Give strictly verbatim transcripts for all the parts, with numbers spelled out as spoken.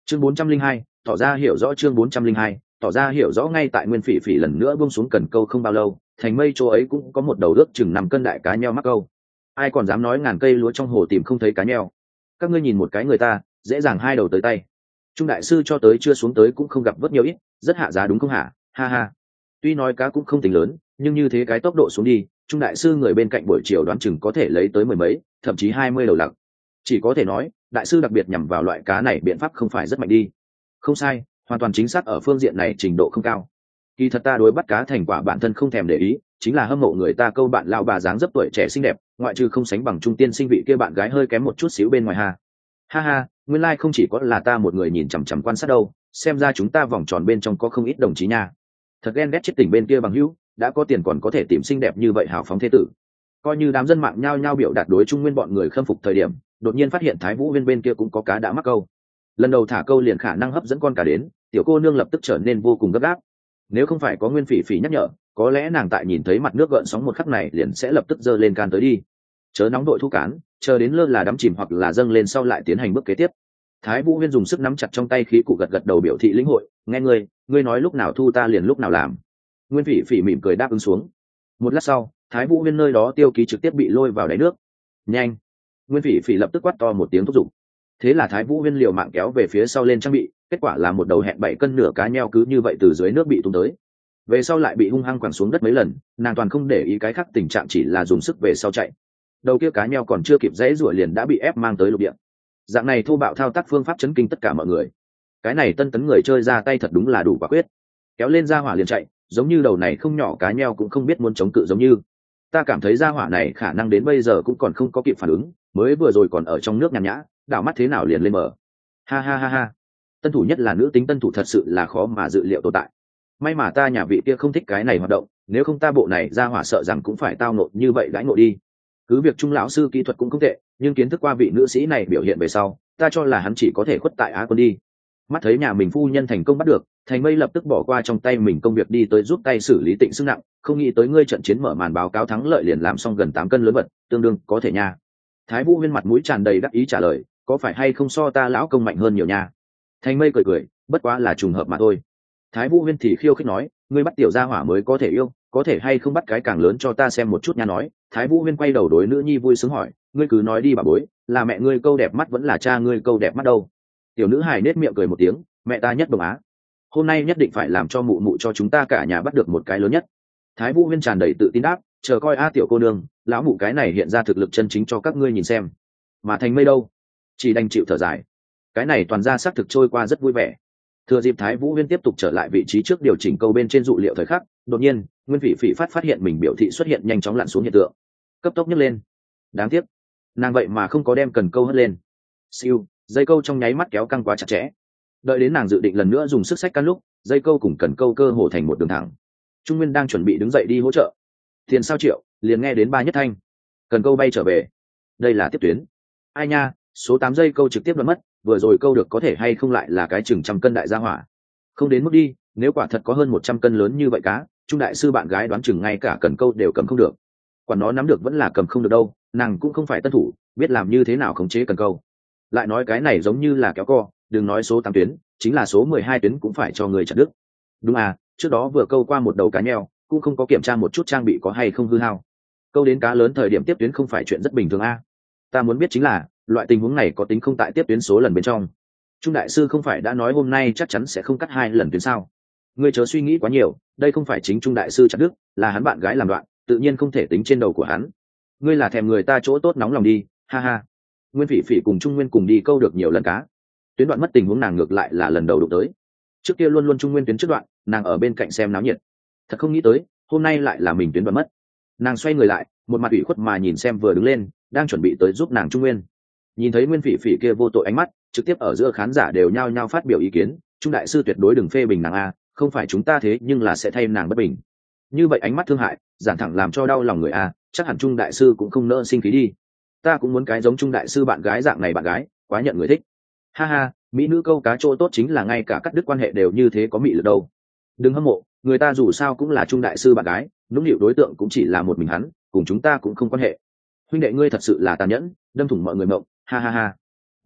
chương bốn trăm linh hai tỏ ra hiểu rõ chương bốn trăm linh hai tỏ ra hiểu rõ. Ngay tại Nguyên Phỉ Phỉ lần nữa buông xuống cần câu không bao lâu, thành mây chỗ ấy cũng có một đầu ước chừng năm cân đại cá nheo mắc câu. Ai còn dám nói ngàn cây lúa trong hồ tìm không thấy cá nheo? Các ngươi nhìn một cái người ta, dễ dàng hai đầu tới tay. Trung đại sư cho tới chưa xuống tới cũng không gặp vớt nhiều ít, rất hạ giá đúng không hả? Ha ha. Tuy nói cá cũng không tính lớn, nhưng như thế cái tốc độ xuống đi, Trung đại sư người bên cạnh buổi chiều đoán chừng có thể lấy tới mười mấy, thậm chí hai mươi đầu lặc. Chỉ có thể nói, đại sư đặc biệt nhằm vào loại cá này biện pháp không phải rất mạnh đi. Không sai, hoàn toàn chính xác ở phương diện này trình độ không cao. Kỳ thật ta đối bắt cá thành quả bản thân không thèm để ý, chính là hâm mộ người ta câu bạn lao bà dáng dấp tuổi trẻ xinh đẹp, ngoại trừ không sánh bằng trung tiên sinh vị kia bạn gái hơi kém một chút xíu bên ngoài ha. Ha ha, nguyên lai like không chỉ có là ta một người nhìn chằm chằm quan sát đâu, xem ra chúng ta vòng tròn bên trong có không ít đồng chí nha. Thật ghen ghét chết tỉnh bên kia bằng hữu, đã có tiền còn có thể tìm xinh đẹp như vậy hào phóng thế tử. Coi như đám dân mạng nhao nhao biểu đạt đối Trung Nguyên bọn người khâm phục thời điểm, đột nhiên phát hiện Thái Vũ Viên bên kia cũng có cá đã mắc câu. Lần đầu thả câu liền khả năng hấp dẫn con cá đến, tiểu cô nương lập tức trở nên vô cùng gấp gáp. Nếu không phải có Nguyên Phỉ Phỉ nhắc nhở, có lẽ nàng tại nhìn thấy mặt nước gợn sóng một khắc này liền sẽ lập tức giơ lên can tới đi. Chớ nóng đội thu cán, chờ đến lơ là đắm chìm hoặc là dâng lên sau lại tiến hành bước kế tiếp. Thái Vũ Huyên dùng sức nắm chặt trong tay khí cụ gật gật đầu biểu thị lĩnh hội, nghe ngươi, ngươi nói lúc nào thu ta liền lúc nào làm. Nguyên Phỉ Phỉ mỉm cười đáp ứng xuống. Một lát sau, Thái Vũ Huyên nơi đó tiêu ký trực tiếp bị lôi vào đáy nước. Nhanh! Nguyên Phỉ Phỉ lập tức quát to một tiếng thúc giục. Thế là Thái Vũ Huyên liều mạng kéo về phía sau lên trang bị, kết quả là một đầu hẹn bảy cân nửa cá nheo cứ như vậy từ dưới nước bị tung tới. Về sau lại bị hung hăng quẳng xuống đất mấy lần, nàng toàn không để ý cái khác tình trạng chỉ là dùng sức về sau chạy. Đầu kia cá nheo còn chưa kịp dãy rủa liền đã bị ép mang tới lục địa. Dạng này thô bạo thao tác phương pháp chấn kinh tất cả mọi người. Cái này tân tấn người chơi ra tay thật đúng là đủ quả quyết, kéo lên ra hỏa liền chạy, giống như đầu này không nhỏ cá nheo cũng không biết muốn chống cự giống như. Ta cảm thấy ra hỏa này khả năng đến bây giờ cũng còn không có kịp phản ứng, mới vừa rồi còn ở trong nước nhàn nhã, đảo mắt thế nào liền lên bờ. Ha ha ha ha. Tân thủ nhất là nữ tính tân thủ thật sự là khó mà dự liệu tồn tại. May mà ta nhà vị kia không thích cái này hoạt động, nếu không ta bộ này ra hỏa sợ rằng cũng phải tao nộ như vậy đãi ngộ đi. Cứ việc Trung lão sư kỹ thuật cũng không tệ, nhưng kiến thức qua vị nữ sĩ này biểu hiện về sau, ta cho là hắn chỉ có thể khuất tại Á quân đi. Mắt thấy nhà mình phu nhân thành công bắt được, Thành Mây lập tức bỏ qua trong tay mình công việc đi tới giúp tay xử lý Tịnh Sức nặng, không nghĩ tới ngươi trận chiến mở màn báo cáo thắng lợi liền làm xong gần tám cân lớn vật, tương đương có thể nha. Thái Vũ Huyên mặt mũi tràn đầy đắc ý trả lời, có phải hay không so ta lão công mạnh hơn nhiều nha. Thành Mây cười cười, bất quá là trùng hợp mà thôi. Thái Vũ Huyên thì khiêu khích nói, ngươi bắt tiểu gia hỏa mới có thể yêu, có thể hay không bắt cái càng lớn cho ta xem một chút nha. Nói, Thái Vũ Huyên quay đầu đối nữ nhi vui sướng hỏi, ngươi cứ nói đi bà bối, là mẹ ngươi câu đẹp mắt vẫn là cha ngươi câu đẹp mắt đâu? Tiểu nữ hài nết miệng cười một tiếng, mẹ ta nhất đồng á, hôm nay nhất định phải làm cho mụ mụ cho chúng ta cả nhà bắt được một cái lớn nhất. Thái Vũ Huyên tràn đầy tự tin đáp, chờ coi a tiểu cô nương, lão mụ cái này hiện ra thực lực chân chính cho các ngươi nhìn xem. Mà Thành Mây đâu, chỉ đành chịu thở dài. Cái này toàn ra xác thực trôi qua rất vui vẻ. Thừa dịp Thái Vũ Huyên tiếp tục trở lại vị trí trước điều chỉnh câu bên trên dụ liệu thời khắc, đột nhiên Nguyên Phỉ Phỉ phát phát hiện mình biểu thị xuất hiện nhanh chóng lặn xuống hiện tượng, cấp tốc nhấc lên. Đáng tiếc nàng vậy mà không có đem cần câu hất lên. Siêu, dây câu trong nháy mắt kéo căng quá chặt chẽ. Đợi đến nàng dự định lần nữa dùng sức xách căn lúc, dây câu cùng cần câu cơ hồ thành một đường thẳng. Trung Nguyên đang chuẩn bị đứng dậy đi hỗ trợ, tiền sao triệu liền nghe đến ba nhất thanh, cần câu bay trở về. Đây là tiếp tuyến. Ai nha, số tám dây câu trực tiếp đoạn mất, vừa rồi câu được có thể hay không lại là cái chừng trăm cân đại gia hỏa. Không đến mức đi, nếu quả thật có hơn một trăm cân lớn như vậy cá, Trung đại sư bạn gái đoán chừng ngay cả cần câu đều cầm không được. Quản nó nắm được vẫn là cầm không được đâu, nàng cũng không phải tân thủ, biết làm như thế nào khống chế cần câu. Lại nói cái này giống như là kéo co, đừng nói số tám tuyến, chính là số mười hai tuyến cũng phải cho người chặt đứt. Đúng à, trước đó vừa câu qua một đầu cá nheo, cũng không có kiểm tra một chút trang bị có hay không hư hao. Câu đến cá lớn thời điểm tiếp tuyến không phải chuyện rất bình thường a. Ta muốn biết chính là, loại tình huống này có tính không tại tiếp tuyến số lần bên trong. Trung đại sư không phải đã nói hôm nay chắc chắn sẽ không cắt hai lần tuyến sao? Ngươi chớ suy nghĩ quá nhiều, đây không phải chính Trung đại sư chặt đứt, là hắn bạn gái làm đoạn, tự nhiên không thể tính trên đầu của hắn. Ngươi là thèm người ta chỗ tốt nóng lòng đi, ha ha. Nguyên Phỉ Phỉ cùng Trung Nguyên cùng đi câu được nhiều lần cá, tuyến đoạn mất tình huống nàng ngược lại là lần đầu đụng tới. Trước kia luôn luôn Trung Nguyên tuyến trước đoạn, nàng ở bên cạnh xem náo nhiệt. Thật không nghĩ tới, hôm nay lại là mình tuyến đoạn mất. Nàng xoay người lại, một mặt ủy khuất mà nhìn xem vừa đứng lên, đang chuẩn bị tới giúp nàng Trung Nguyên. Nhìn thấy Nguyên Phỉ Phỉ kia vô tội ánh mắt, trực tiếp ở giữa khán giả đều nhao nhao phát biểu ý kiến, Trung đại sư tuyệt đối đừng phê bình nàng a, không phải chúng ta thế nhưng là sẽ thay nàng bất bình. Như vậy ánh mắt thương hại, giản thẳng làm cho đau lòng người a, chắc hẳn Trung đại sư cũng không nỡ sinh khí đi. Ta cũng muốn cái giống Trung đại sư bạn gái dạng này bạn gái, quá nhận người thích. Ha ha, mỹ nữ câu cá chỗ tốt chính là ngay cả cắt đứt quan hệ đều như thế có mị lực đâu. Đừng hâm mộ, người ta dù sao cũng là Trung đại sư bạn gái, nũng nịu đối tượng cũng chỉ là một mình hắn, cùng chúng ta cũng không quan hệ. Huynh đệ ngươi thật sự là tàn nhẫn, đâm thủng mọi người mộng, ha ha ha.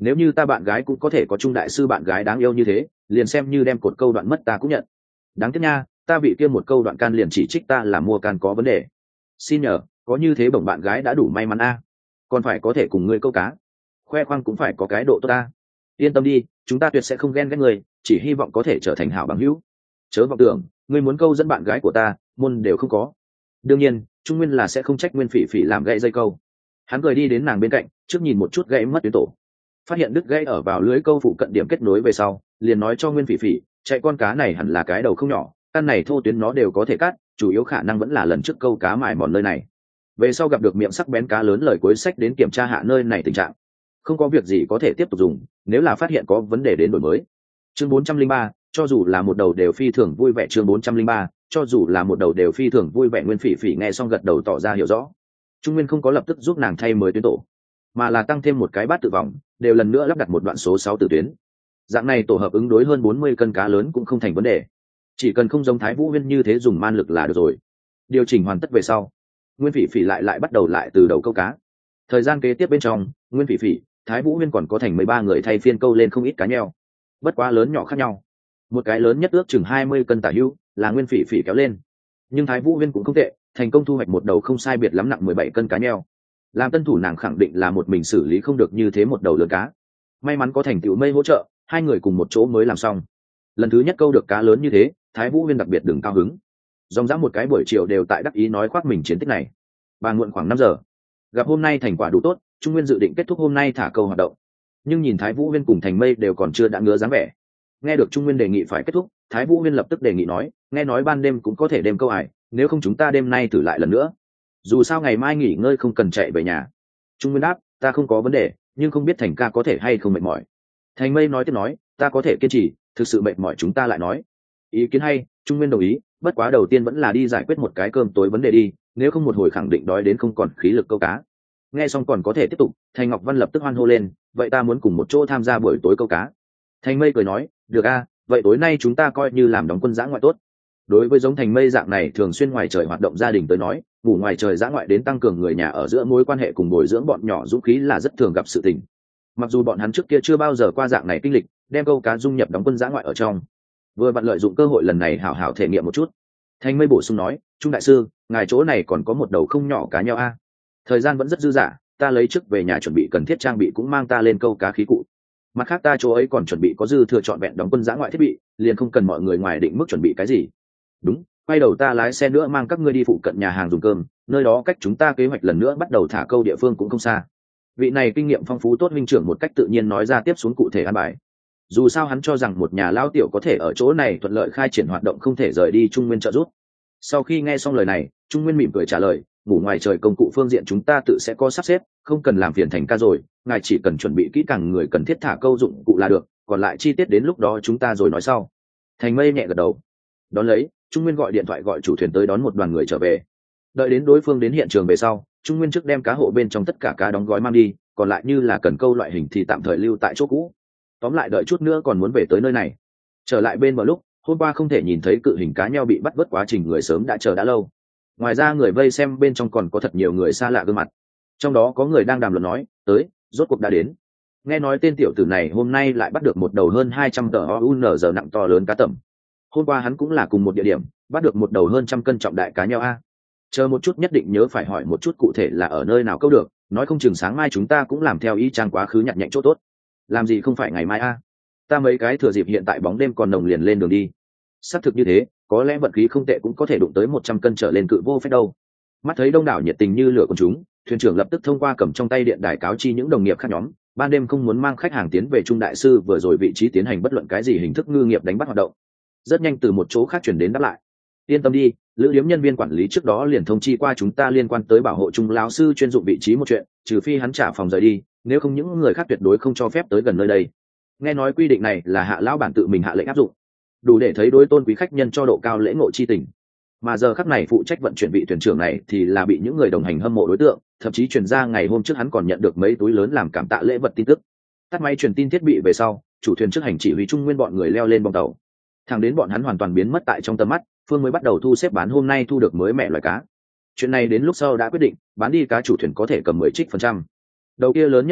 nếu như ta bạn gái cũng có thể có Trung đại sư bạn gái đáng yêu như thế, liền xem như đem cột câu đoạn mất ta cũng nhận. Đáng tiếc nha, ta bị kia một câu đoạn can liền chỉ trích ta là mua can có vấn đề. Xin nhờ, có như thế bổng bạn gái đã đủ may mắn a, còn phải có thể cùng ngươi câu cá, khoe khoang cũng phải có cái độ tốt ta. Yên tâm đi, chúng ta tuyệt sẽ không ghen ghét người, chỉ hy vọng có thể trở thành hảo bằng hữu. Chớ vọng tưởng ngươi muốn câu dẫn bạn gái của ta, môn đều không có. Đương nhiên, Trung Nguyên là sẽ không trách Nguyên Phỉ Phỉ làm gãy dây câu. Hắn cười đi đến nàng bên cạnh, trước nhìn một chút gãy mất tuyến tổ, phát hiện đứt gãy ở vào lưới câu phụ cận điểm kết nối về sau, liền nói cho Nguyên Phỉ Phỉ, chạy con cá này hẳn là cái đầu không nhỏ, căn này thô tuyến nó đều có thể cắt, chủ yếu khả năng vẫn là lần trước câu cá mài mòn nơi này. Về sau gặp được miệng sắc bén cá lớn lời cuối sách đến kiểm tra hạ nơi này tình trạng. Không có việc gì có thể tiếp tục dùng, nếu là phát hiện có vấn đề đến đổi mới. Chương bốn trăm linh ba, cho dù là một đầu đều phi thường vui vẻ. Chương bốn trăm linh ba, cho dù là một đầu đều phi thường vui vẻ. Nguyên Phỉ Phỉ nghe xong gật đầu tỏ ra hiểu rõ. Trung Nguyên không có lập tức giúp nàng thay mới tuyến tổ, mà là tăng thêm một cái bát tự vòng, đều lần nữa lắp đặt một đoạn số sáu tử tuyến. Dạng này tổ hợp ứng đối hơn bốn mươi cân cá lớn cũng không thành vấn đề, chỉ cần không giống Thái Vũ Huyên như thế dùng man lực là được rồi. Điều chỉnh hoàn tất về sau, Nguyên Phỉ Phỉ lại lại bắt đầu lại từ đầu câu cá. Thời gian kế tiếp bên trong, Nguyên Phỉ Phỉ, Thái Vũ Huyên còn có thành mười ba người thay phiên câu lên không ít cá nheo, bất quá lớn nhỏ khác nhau. Một cái lớn nhất ước chừng hai mươi cân tả hữu, là Nguyên Phỉ Phỉ kéo lên, nhưng Thái Vũ Huyên cũng không tệ, thành công thu hoạch một đầu không sai biệt lắm nặng mười bảy cân cá nheo. Làm tân thủ nàng khẳng định là một mình xử lý không được như thế một đầu lớn cá. May mắn có thành tựu mây hỗ trợ, hai người cùng một chỗ mới làm xong. Lần thứ nhất câu được cá lớn như thế, Thái Vũ Huyên đặc biệt đừng cao hứng, dòng dã một cái buổi chiều đều tại đắc ý nói khoác mình chiến tích này. Bà muộn khoảng năm giờ, gặp hôm nay thành quả đủ tốt, Trung Nguyên dự định kết thúc hôm nay thả câu hoạt động, nhưng nhìn Thái Vũ Huyên cùng Thành Mây đều còn chưa đã ngứa dáng vẻ. Nghe được Trung Nguyên đề nghị phải kết thúc, Thái Vũ Huyên lập tức đề nghị nói, nghe nói ban đêm cũng có thể đêm câu ải, nếu không chúng ta đêm nay thử lại lần nữa, dù sao ngày mai nghỉ ngơi không cần chạy về nhà. Trung Nguyên đáp, ta không có vấn đề, nhưng không biết Thành ca có thể hay không mệt mỏi. Thành Mây nói tiếp nói, ta có thể kiên trì, thực sự mệt mỏi chúng ta lại nói. Ý kiến hay, Trung Nguyên đồng ý, bất quá đầu tiên vẫn là đi giải quyết một cái cơm tối vấn đề đi, nếu không một hồi khẳng định đói đến không còn khí lực câu cá. Nghe xong còn có thể tiếp tục, Thành Ngọc Văn lập tức hoan hô lên, vậy ta muốn cùng một chỗ tham gia buổi tối câu cá. Thành Mây cười nói, được a, vậy tối nay chúng ta coi như làm đóng quân dã ngoại tốt. Đối với giống Thành Mây dạng này thường xuyên ngoài trời hoạt động gia đình tới nói, ngủ ngoài trời dã ngoại đến tăng cường người nhà ở giữa mối quan hệ cùng bồi dưỡng bọn nhỏ dũng khí là rất thường gặp sự tình. Mặc dù bọn hắn trước kia chưa bao giờ qua dạng này kinh lịch, đem câu cá dung nhập đóng quân dã ngoại ở trong, vừa vặn lợi dụng cơ hội lần này hảo hảo thể nghiệm một chút. Thành Mây bổ sung nói, Trung đại sư, ngài chỗ này còn có một đầu không nhỏ cá nheo a, thời gian vẫn rất dư dả, ta lấy trước về nhà chuẩn bị cần thiết trang bị cũng mang ta lên câu cá khí cụ. Mặt khác ta chỗ ấy còn chuẩn bị có dư thừa trọn vẹn đóng quân dã ngoại thiết bị, liền không cần mọi người ngoài định mức chuẩn bị cái gì. Đúng, quay đầu ta lái xe nữa mang các ngươi đi phụ cận nhà hàng dùng cơm, nơi đó cách chúng ta kế hoạch lần nữa bắt đầu thả câu địa phương cũng không xa. Vị này kinh nghiệm phong phú tốt minh trưởng một cách tự nhiên nói ra tiếp xuống cụ thể an bài. Dù sao hắn cho rằng một nhà lao tiểu có thể ở chỗ này thuận lợi khai triển hoạt động không thể rời đi Trung Nguyên trợ giúp. Sau khi nghe xong lời này, Trung Nguyên mỉm cười trả lời, ngủ ngoài trời công cụ phương diện chúng ta tự sẽ có sắp xếp, không cần làm phiền Thành ca rồi, ngài chỉ cần chuẩn bị kỹ càng người cần thiết thả câu dụng cụ là được, còn lại chi tiết đến lúc đó chúng ta rồi nói sau. Thành Mây nhẹ gật đầu. Đón lấy, Trung Nguyên gọi điện thoại gọi chủ thuyền tới đón một đoàn người trở về. Đợi đến đối phương đến hiện trường về sau, Trung Nguyên trước đem cá hộ bên trong tất cả cá đóng gói mang đi, còn lại như là cần câu loại hình thì tạm thời lưu tại chỗ cũ. Tóm lại đợi chút nữa còn muốn về tới nơi này. Trở lại bên bờ lúc, hôm qua không thể nhìn thấy cự hình cá nheo bị bắt vớt quá trình người sớm đã chờ đã lâu. Ngoài ra người vây xem bên trong còn có thật nhiều người xa lạ gương mặt, trong đó có người đang đàm luận nói, tới, rốt cuộc đã đến. Nghe nói tên tiểu tử này hôm nay lại bắt được một đầu hơn hai trăm tờ o u n giờ nặng to lớn cá tầm. Hôm qua hắn cũng là cùng một địa điểm, bắt được một đầu hơn trăm cân trọng đại cá nheo a. Chờ một chút nhất định nhớ phải hỏi một chút cụ thể là ở nơi nào câu được, nói không chừng sáng mai chúng ta cũng làm theo y chang quá khứ nhặt nhạnh chỗ tốt. Làm gì không phải ngày mai a? Ta mấy cái thừa dịp hiện tại bóng đêm còn nồng liền lên đường đi. Xác thực như thế, có lẽ vận khí không tệ cũng có thể đụng tới một trăm cân trở lên cự vô phép đâu. Mắt thấy đông đảo nhiệt tình như lửa của chúng, thuyền trưởng lập tức thông qua cầm trong tay điện đài cáo chi những đồng nghiệp khác nhóm, ban đêm không muốn mang khách hàng tiến về Trung đại sư vừa rồi vị trí tiến hành bất luận cái gì hình thức ngư nghiệp đánh bắt hoạt động. Rất nhanh từ một chỗ khác chuyển đến đáp lại. Yên tâm đi, lữ điếm nhân viên quản lý trước đó liền thông chi qua chúng ta liên quan tới bảo hộ Trung lão sư chuyên dụng vị trí một chuyện, trừ phi hắn trả phòng rời đi, nếu không những người khác tuyệt đối không cho phép tới gần nơi đây. Nghe nói quy định này là hạ lão bản tự mình hạ lệnh áp dụng, đủ để thấy đối tôn quý khách nhân cho độ cao lễ ngộ chi tình. Mà giờ khắc này phụ trách vận chuyển vị thuyền trưởng này thì là bị những người đồng hành hâm mộ đối tượng, thậm chí truyền ra ngày hôm trước hắn còn nhận được mấy túi lớn làm cảm tạ lễ vật tin tức. Tắt máy truyền tin thiết bị về sau, chủ thuyền trước hành chỉ huy Trung Nguyên bọn người leo lên bong tàu. Thẳng đến bọn hắn hoàn toàn biến mất tại trong tầm mắt, Phương mới bắt đầu thu xếp bán hôm nay thu được mới mẹ loài cá. Chuyện này đến lúc sau đã quyết định, bán đi cá chủ thuyền có thể cầm mười trích phần trăm. Đầu kia lớn nhất cá,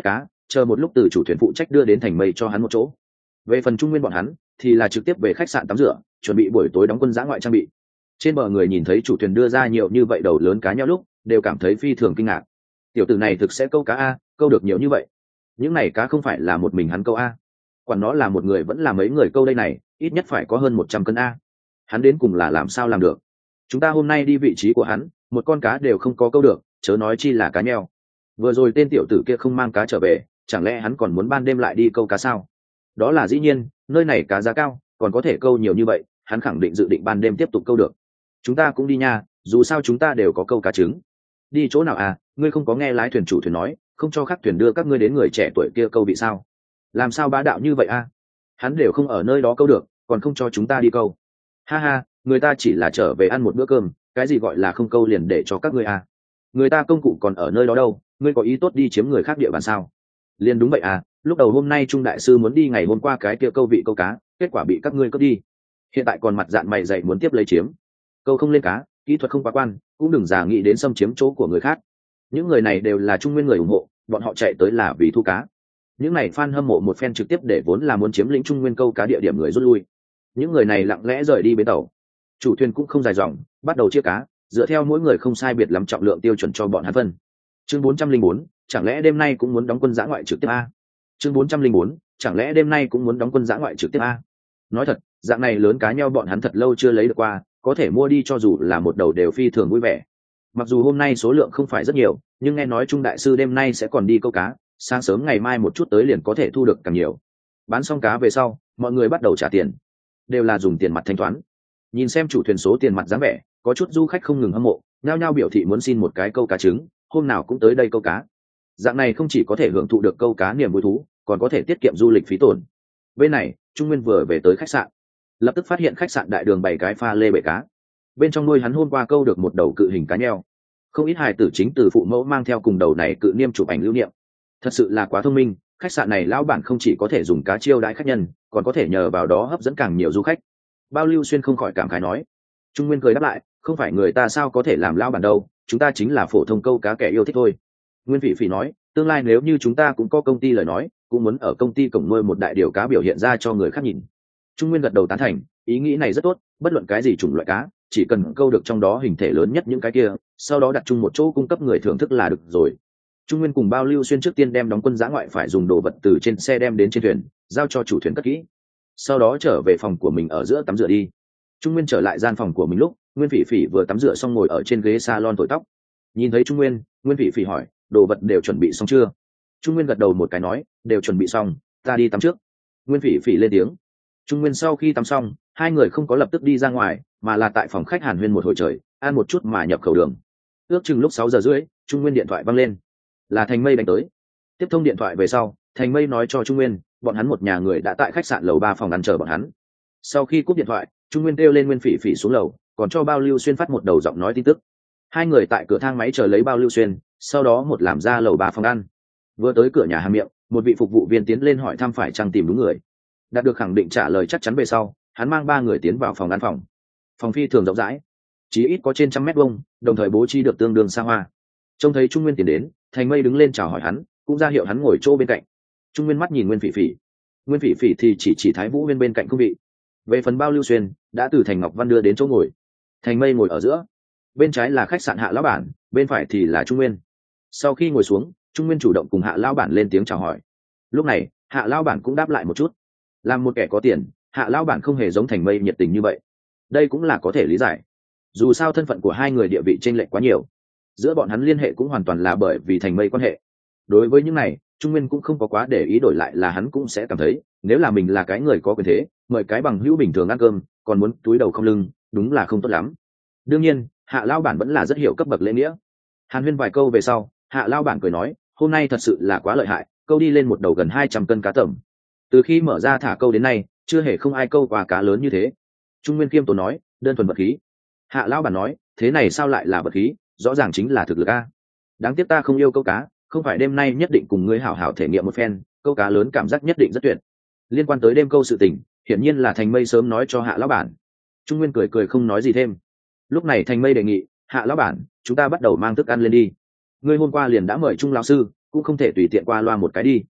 chờ một lúc từ chủ thuyền phụ trách đưa đến thành mây cho hắn một chỗ. Về phần Trung Nguyên bọn hắn thì là trực tiếp về khách sạn tắm rửa, chuẩn bị buổi tối đóng quân dã ngoại trang bị. Trên bờ người nhìn thấy chủ thuyền đưa ra nhiều như vậy đầu lớn cá nhau lúc đều cảm thấy phi thường kinh ngạc. Tiểu tử này thực sẽ câu cá a, câu được nhiều như vậy. Những này cá không phải là một mình hắn câu a, quản nó là một người vẫn là mấy người câu đây này, ít nhất phải có hơn một trăm cân a. Hắn đến cùng là làm sao làm được? Chúng ta hôm nay đi vị trí của hắn, một con cá đều không có câu được, chớ nói chi là cá nheo. Vừa rồi tên tiểu tử kia không mang cá trở về, chẳng lẽ hắn còn muốn ban đêm lại đi câu cá sao? Đó là dĩ nhiên, nơi này cá giá cao, còn có thể câu nhiều như vậy, hắn khẳng định dự định ban đêm tiếp tục câu được. Chúng ta cũng đi nha, dù sao chúng ta đều có câu cá trứng. Đi chỗ nào à? Ngươi không có nghe lái thuyền chủ thuyền nói, không cho khác thuyền đưa các ngươi đến người trẻ tuổi kia câu bị sao? Làm sao bá đạo như vậy a? Hắn đều không ở nơi đó câu được, còn không cho chúng ta đi câu. Ha ha, người ta chỉ là trở về ăn một bữa cơm, cái gì gọi là không câu liền để cho các ngươi à? Người ta công cụ còn ở nơi đó đâu, ngươi có ý tốt đi chiếm người khác địa bàn sao? Liền đúng vậy à, lúc đầu hôm nay Trung đại sư muốn đi ngày hôm qua cái kia câu vị câu cá, kết quả bị các ngươi cướp đi. Hiện tại còn mặt dạn mày dày muốn tiếp lấy chiếm. Câu không lên cá, kỹ thuật không quá quan, cũng đừng giả nghĩ đến xâm chiếm chỗ của người khác. Những người này đều là Trung Nguyên người ủng hộ, bọn họ chạy tới là vì thu cá. Những này fan hâm mộ một phen trực tiếp để vốn là muốn chiếm lĩnh Trung Nguyên câu cá địa điểm người rút lui. Những người này lặng lẽ rời đi bến tàu. Chủ thuyền cũng không dài dòng, bắt đầu chia cá, dựa theo mỗi người không sai biệt lắm trọng lượng tiêu chuẩn cho bọn hắn phân. Chương bốn trăm linh bốn, chẳng lẽ đêm nay cũng muốn đóng quân dã ngoại trực tiếp a? Chương bốn trăm linh bốn, chẳng lẽ đêm nay cũng muốn đóng quân dã ngoại trực tiếp a? Nói thật, dạng này lớn cá nheo bọn hắn thật lâu chưa lấy được qua, có thể mua đi cho dù là một đầu đều phi thường vui vẻ. Mặc dù hôm nay số lượng không phải rất nhiều, nhưng nghe nói Trung đại sư đêm nay sẽ còn đi câu cá, sáng sớm ngày mai một chút tới liền có thể thu được càng nhiều. Bán xong cá về sau, mọi người bắt đầu trả tiền, đều là dùng tiền mặt thanh toán. Nhìn xem chủ thuyền số tiền mặt dáng vẻ, có chút du khách không ngừng hâm mộ, nhao nhao biểu thị muốn xin một cái câu cá trứng, hôm nào cũng tới đây câu cá. Dạng này không chỉ có thể hưởng thụ được câu cá niềm vui thú, còn có thể tiết kiệm du lịch phí tổn. Bên này, Trung Nguyên vừa về tới khách sạn, lập tức phát hiện khách sạn đại đường bảy cái pha lê bể cá. Bên trong nuôi hắn hôm qua câu được một đầu cự hình cá nheo. Không ít hài tử chính từ phụ mẫu mang theo cùng đầu này cự niêm chụp ảnh lưu niệm. Thật sự là quá thông minh, khách sạn này lão bản không chỉ có thể dùng cá chiêu đãi khách nhân, còn có thể nhờ vào đó hấp dẫn càng nhiều du khách. Bao Lưu Xuyên không khỏi cảm khái nói. Trung Nguyên cười đáp lại, không phải người ta sao có thể làm lão bản đâu, chúng ta chính là phổ thông câu cá kẻ yêu thích thôi. Nguyên Phỉ Phỉ nói, tương lai nếu như chúng ta cũng có công ty lời nói, cũng muốn ở công ty cổng nuôi một đại điều cá biểu hiện ra cho người khác nhìn. Trung Nguyên gật đầu tán thành, ý nghĩ này rất tốt, bất luận cái gì chủng loại cá, chỉ cần câu được trong đó hình thể lớn nhất những cái kia, sau đó đặt chung một chỗ cung cấp người thưởng thức là được rồi. Trung Nguyên cùng Bao Lưu Xuyên trước tiên đem đóng quân dã ngoại phải dùng đồ vật từ trên xe đem đến trên thuyền, giao cho chủ thuyền cất kỹ. Sau đó trở về phòng của mình ở giữa tắm rửa đi. Trung Nguyên trở lại gian phòng của mình lúc, Nguyên Phỉ Phỉ vừa tắm rửa xong ngồi ở trên ghế salon thổi tóc. Nhìn thấy Trung Nguyên, Nguyên Phỉ Phỉ hỏi, đồ vật đều chuẩn bị xong chưa? Trung Nguyên gật đầu một cái nói, đều chuẩn bị xong, ta đi tắm trước. Nguyên Phỉ Phỉ lên tiếng. Trung Nguyên sau khi tắm xong, hai người không có lập tức đi ra ngoài, mà là tại phòng khách hàn huyên một hồi trời, ăn một chút mà nhập khẩu đường. Ước chừng lúc sáu giờ rưỡi, Trung Nguyên điện thoại vang lên, là Thành Mây đánh tới. Tiếp thông điện thoại về sau, Thành Mây nói cho Trung Nguyên, bọn hắn một nhà người đã tại khách sạn lầu ba phòng ăn chờ bọn hắn. Sau khi cúp điện thoại, Trung Nguyên kêu lên Nguyên Phỉ Phỉ xuống lầu, còn cho Bao Lưu Xuyên phát một đầu giọng nói tin tức. Hai người tại cửa thang máy chờ lấy Bao Lưu Xuyên, sau đó một làm ra lầu ba phòng ăn. Vừa tới cửa nhà hàng miệng, một vị phục vụ viên tiến lên hỏi thăm phải chăng tìm đúng người. Đạt được khẳng định trả lời chắc chắn về sau, hắn mang ba người tiến vào phòng ăn phòng. Phòng phi thường rộng rãi, chỉ ít có trên trăm mét vuông, đồng thời bố trí được tương đương xa hoa. Trông thấy Trung Nguyên tiến đến, Thành Mây đứng lên chào hỏi hắn, cũng ra hiệu hắn ngồi chỗ bên cạnh. Trung Nguyên mắt nhìn Nguyên Phỉ Phỉ, Nguyên Phỉ Phỉ thì chỉ chỉ Thái Vũ bên bên cạnh không vị. Về phần Bao Lưu Xuyên, đã từ Thành Ngọc Văn đưa đến chỗ ngồi. Thành Mây ngồi ở giữa, bên trái là khách sạn Hạ lão bản, bên phải thì là Trung Nguyên. Sau khi ngồi xuống, Trung Nguyên chủ động cùng Hạ lão bản lên tiếng chào hỏi. Lúc này, Hạ lão bản cũng đáp lại một chút. Làm một kẻ có tiền, Hạ lão bản không hề giống Thành Mây nhiệt tình như vậy. Đây cũng là có thể lý giải. Dù sao thân phận của hai người địa vị chênh lệch quá nhiều, giữa bọn hắn liên hệ cũng hoàn toàn là bởi vì Thành Mây quan hệ. Đối với những này, Trung Nguyên cũng không có quá để ý, đổi lại là hắn cũng sẽ cảm thấy, nếu là mình là cái người có quyền thế, mời cái bằng hữu bình thường ăn cơm, còn muốn túi đầu không lưng, đúng là không tốt lắm. Đương nhiên, Hạ lão bản vẫn là rất hiểu cấp bậc lễ nghĩa. Hàn huyên vài câu về sau, Hạ lão bản cười nói, hôm nay thật sự là quá lợi hại, câu đi lên một đầu gần hai trăm cân cá tầm. Từ khi mở ra thả câu đến nay, chưa hề không ai câu qua cá lớn như thế. Trung Nguyên kiêm tốn nói, đơn thuần vật khí. Hạ lão bản nói, thế này sao lại là vật khí, rõ ràng chính là thực lực a. Đáng tiếc ta không yêu câu cá, không phải đêm nay nhất định cùng ngươi hảo hảo thể nghiệm một phen, câu cá lớn cảm giác nhất định rất tuyệt. Liên quan tới đêm câu sự tình, hiển nhiên là Thành Mây sớm nói cho Hạ lão bản. Trung Nguyên cười cười không nói gì thêm. Lúc này Thành Mây đề nghị, Hạ lão bản, chúng ta bắt đầu mang thức ăn lên đi. Ngươi hôm qua liền đã mời Trung lão sư, cũng không thể tùy tiện qua loa một cái đi.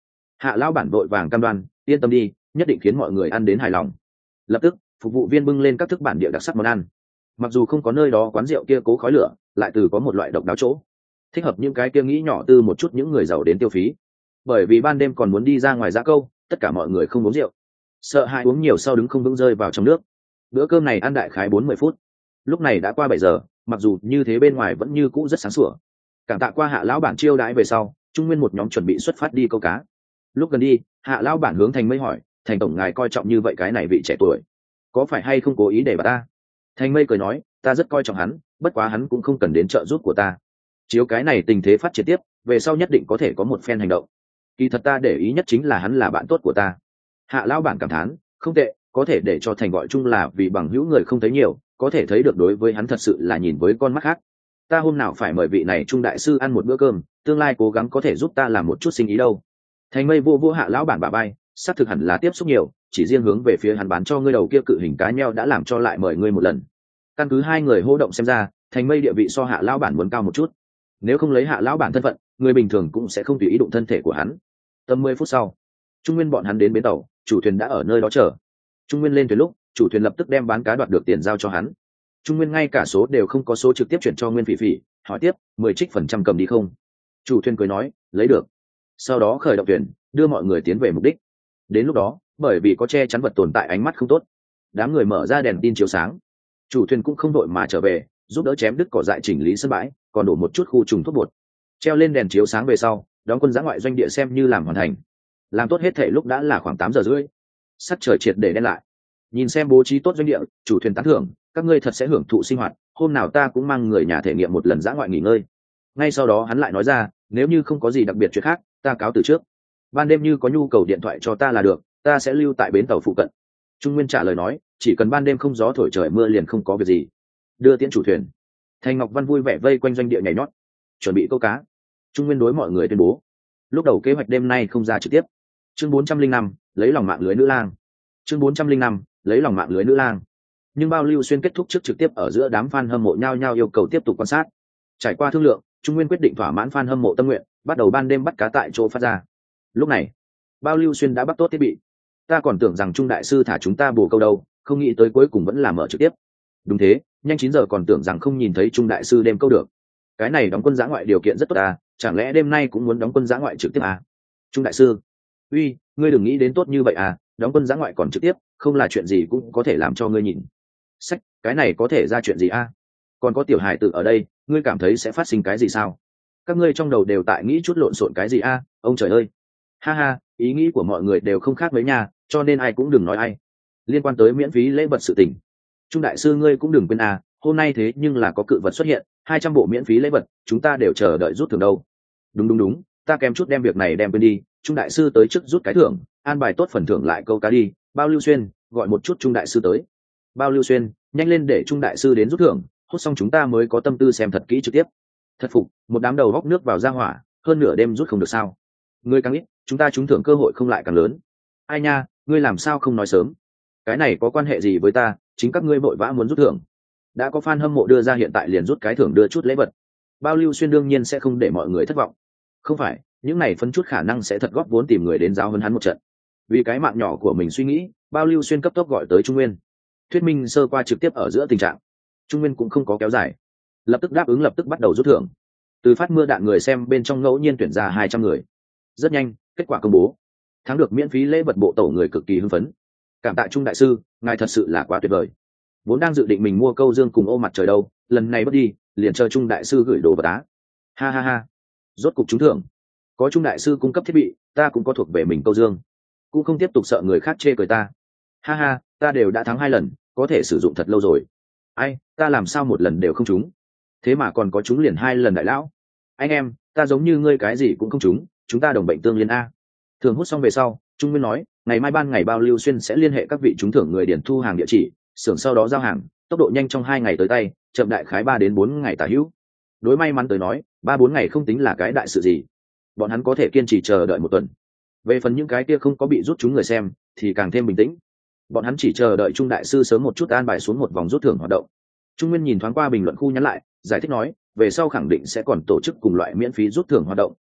Hạ lão bản vội vàng cam đoan, yên tâm đi, nhất định khiến mọi người ăn đến hài lòng. Lập tức phục vụ viên bưng lên các thức bản địa đặc sắc món ăn. Mặc dù không có nơi đó quán rượu kia cố khói lửa, lại từ có một loại độc đáo chỗ, thích hợp những cái kia nghĩ nhỏ tư một chút những người giàu đến tiêu phí. Bởi vì ban đêm còn muốn đi ra ngoài dã câu, tất cả mọi người không uống rượu, sợ hãi uống nhiều sau đứng không vững rơi vào trong nước. Bữa cơm này ăn đại khái bốn mươi phút. Lúc này đã qua bảy giờ, mặc dù như thế bên ngoài vẫn như cũ rất sáng sủa. Cảm tạ qua Hạ lão bản chiêu đãi về sau, Trung Nguyên một nhóm chuẩn bị xuất phát đi câu cá. Lúc gần đi, Hạ lão bản hướng Thành Mây hỏi, Thành tổng ngài coi trọng như vậy cái này vị trẻ tuổi, có phải hay không cố ý để bà ta? Thành Mây cười nói, ta rất coi trọng hắn, bất quá hắn cũng không cần đến trợ giúp của ta. Chiếu cái này tình thế phát triển tiếp, về sau nhất định có thể có một phen hành động. Kỳ thật ta để ý nhất chính là hắn là bạn tốt của ta. Hạ lão bản cảm thán, không tệ, có thể để cho Thành gọi chung là vì bằng hữu người không thấy nhiều, có thể thấy được đối với hắn thật sự là nhìn với con mắt khác. Ta hôm nào phải mời vị này Trung đại sư ăn một bữa cơm, tương lai cố gắng có thể giúp ta làm một chút sinh ý đâu. Thành Mây vô vô Hạ lão bản bả bay, xác thực hẳn là tiếp xúc nhiều, chỉ riêng hướng về phía hắn bán cho ngươi đầu kia cự hình cá nheo đã làm cho lại mời ngươi một lần. Căn cứ hai người hô động xem ra, Thành Mây địa vị so Hạ lão bản muốn cao một chút. Nếu không lấy Hạ lão bản thân phận, người bình thường cũng sẽ không tùy ý đụng thân thể của hắn. Tầm mười phút sau, Trung Nguyên bọn hắn đến bến tàu, chủ thuyền đã ở nơi đó chờ. Trung Nguyên lên thuyền lúc, chủ thuyền lập tức đem bán cá đoạt được tiền giao cho hắn. Trung Nguyên ngay cả số đều không có số trực tiếp chuyển cho Nguyên Phỉ Phỉ, hỏi tiếp, mười trích phần trăm cầm đi không? Chủ thuyền cười nói, lấy được. Sau đó khởi động thuyền, đưa mọi người tiến về mục đích. Đến lúc đó, bởi vì có che chắn vật tồn tại ánh mắt không tốt, đám người mở ra đèn tin chiếu sáng. Chủ thuyền cũng không đội mà trở về, giúp đỡ chém đứt cỏ dại chỉnh lý sân bãi, còn đổ một chút khu trùng thuốc bột. Treo lên đèn chiếu sáng về sau, đóng quân giã ngoại doanh địa xem như làm hoàn thành. Làm tốt hết thể lúc đã là khoảng tám giờ rưỡi. Sắc trời triệt để đen lại. Nhìn xem bố trí tốt doanh địa, chủ thuyền tán thưởng, các ngươi thật sẽ hưởng thụ sinh hoạt, hôm nào ta cũng mang người nhà thể nghiệm một lần giã ngoại nghỉ ngơi. Ngay sau đó hắn lại nói ra, nếu như không có gì đặc biệt chuyện khác, ta cáo từ trước. Ban đêm như có nhu cầu điện thoại cho ta là được, ta sẽ lưu tại bến tàu phụ cận. Trung Nguyên trả lời nói, chỉ cần ban đêm không gió thổi trời mưa liền không có việc gì. Đưa tiễn chủ thuyền. Thành Ngọc Văn vui vẻ vây quanh doanh địa nhảy nhót, chuẩn bị câu cá. Trung Nguyên đối mọi người tuyên bố, lúc đầu kế hoạch đêm nay không ra trực tiếp. Chương bốn trăm linh năm, lấy lòng mạng lưới nữ lang. Chương bốn trăm linh năm, lấy lòng mạng lưới nữ lang. Nhưng bao lưu xuyên kết thúc trước trực tiếp ở giữa đám fan hâm mộ nhao nhao yêu cầu tiếp tục quan sát. Trải qua thương lượng, Trung Nguyên quyết định thỏa mãn fan hâm mộ tâm nguyện, bắt đầu ban đêm bắt cá tại chỗ phát ra. Lúc này, bao lưu xuyên đã bắt tốt thiết bị. Ta còn tưởng rằng Trung đại sư thả chúng ta bồ câu đâu, không nghĩ tới cuối cùng vẫn là mở trực tiếp. Đúng thế, nhanh chín giờ còn tưởng rằng không nhìn thấy Trung đại sư đêm câu được. Cái này đóng quân giã ngoại điều kiện rất tốt à, chẳng lẽ đêm nay cũng muốn đóng quân giã ngoại trực tiếp à? Trung đại sư, uy, ngươi đừng nghĩ đến tốt như vậy à, đóng quân giã ngoại còn trực tiếp, không là chuyện gì cũng có thể làm cho ngươi nhìn. Sách, cái này có thể ra chuyện gì à? Còn có tiểu hài tử ở đây, ngươi cảm thấy sẽ phát sinh cái gì sao? Các ngươi trong đầu đều tại nghĩ chút lộn xộn cái gì à, ông trời ơi. Ha ha, ý nghĩ của mọi người đều không khác mấy nhà, cho nên ai cũng đừng nói ai. Liên quan tới miễn phí lễ vật sự tình, Trung đại sư ngươi cũng đừng quên à, hôm nay thế nhưng là có cự vật xuất hiện, hai trăm bộ miễn phí lễ vật, chúng ta đều chờ đợi rút thưởng đâu. Đúng đúng đúng, ta kém chút đem việc này đem quên đi, Trung đại sư tới trước rút cái thưởng, an bài tốt phần thưởng lại câu cá đi. Bao lưu xuyên, gọi một chút Trung đại sư tới. Bao lưu xuyên, nhanh lên để Trung đại sư đến rút thưởng, hốt xong chúng ta mới có tâm tư xem thật kỹ trực tiếp. Thật phục, một đám đầu góc nước vào ra hỏa, hơn nửa đêm rút không được sao? Ngươi càng ít, chúng ta trúng thưởng cơ hội không lại càng lớn. Ai nha, ngươi làm sao không nói sớm? Cái này có quan hệ gì với ta, chính các ngươi vội vã muốn rút thưởng. Đã có fan hâm mộ đưa ra hiện tại liền rút cái thưởng đưa chút lễ vật. Bao lưu xuyên đương nhiên sẽ không để mọi người thất vọng. Không phải, những này phân chút khả năng sẽ thật góp vốn tìm người đến giáo huấn hắn một trận. Vì cái mạng nhỏ của mình suy nghĩ, bao lưu xuyên cấp tốc gọi tới Trung Nguyên. Thuyết minh sơ qua trực tiếp ở giữa tình trạng. Trung Nguyên cũng không có kéo dài, lập tức đáp ứng lập tức bắt đầu rút thưởng. Từ phát mưa đạn người xem bên trong ngẫu nhiên tuyển ra hai trăm người. Rất nhanh, kết quả công bố. Thắng được miễn phí lễ vật bộ tổ người cực kỳ hưng phấn. Cảm tạ Trung đại sư, ngài thật sự là quá tuyệt vời. Vốn đang dự định mình mua câu dương cùng ô mặt trời đâu, lần này bất đi, liền chờ Trung đại sư gửi đồ vật á. Ha ha ha, rốt cục trúng thưởng. Có Trung đại sư cung cấp thiết bị, ta cũng có thuộc về mình câu dương, cũng không tiếp tục sợ người khác chê cười ta. Ha ha, ta đều đã thắng hai lần, có thể sử dụng thật lâu rồi. Ai, ta làm sao một lần đều không trúng, thế mà còn có trúng liền hai lần đại lão. Anh em, ta giống như ngươi cái gì cũng không trúng, chúng ta đồng bệnh tương liên a. Thường hút xong về sau, Trung Nguyên nói, ngày mai ban ngày bao lưu xuyên sẽ liên hệ các vị trúng thưởng người điển thu hàng địa chỉ, xưởng sau đó giao hàng, tốc độ nhanh trong hai ngày tới tay, chậm đại khái ba đến bốn ngày tả hữu. Đối may mắn tới nói, ba bốn ngày không tính là cái đại sự gì, bọn hắn có thể kiên trì chờ đợi một tuần. Về phần những cái kia không có bị rút chúng người xem, thì càng thêm bình tĩnh. Bọn hắn chỉ chờ đợi Trung đại sư sớm một chút an bài xuống một vòng rút thưởng hoạt động. Trung Nguyên nhìn thoáng qua bình luận khu nhắn lại, giải thích nói, về sau khẳng định sẽ còn tổ chức cùng loại miễn phí rút thưởng hoạt động,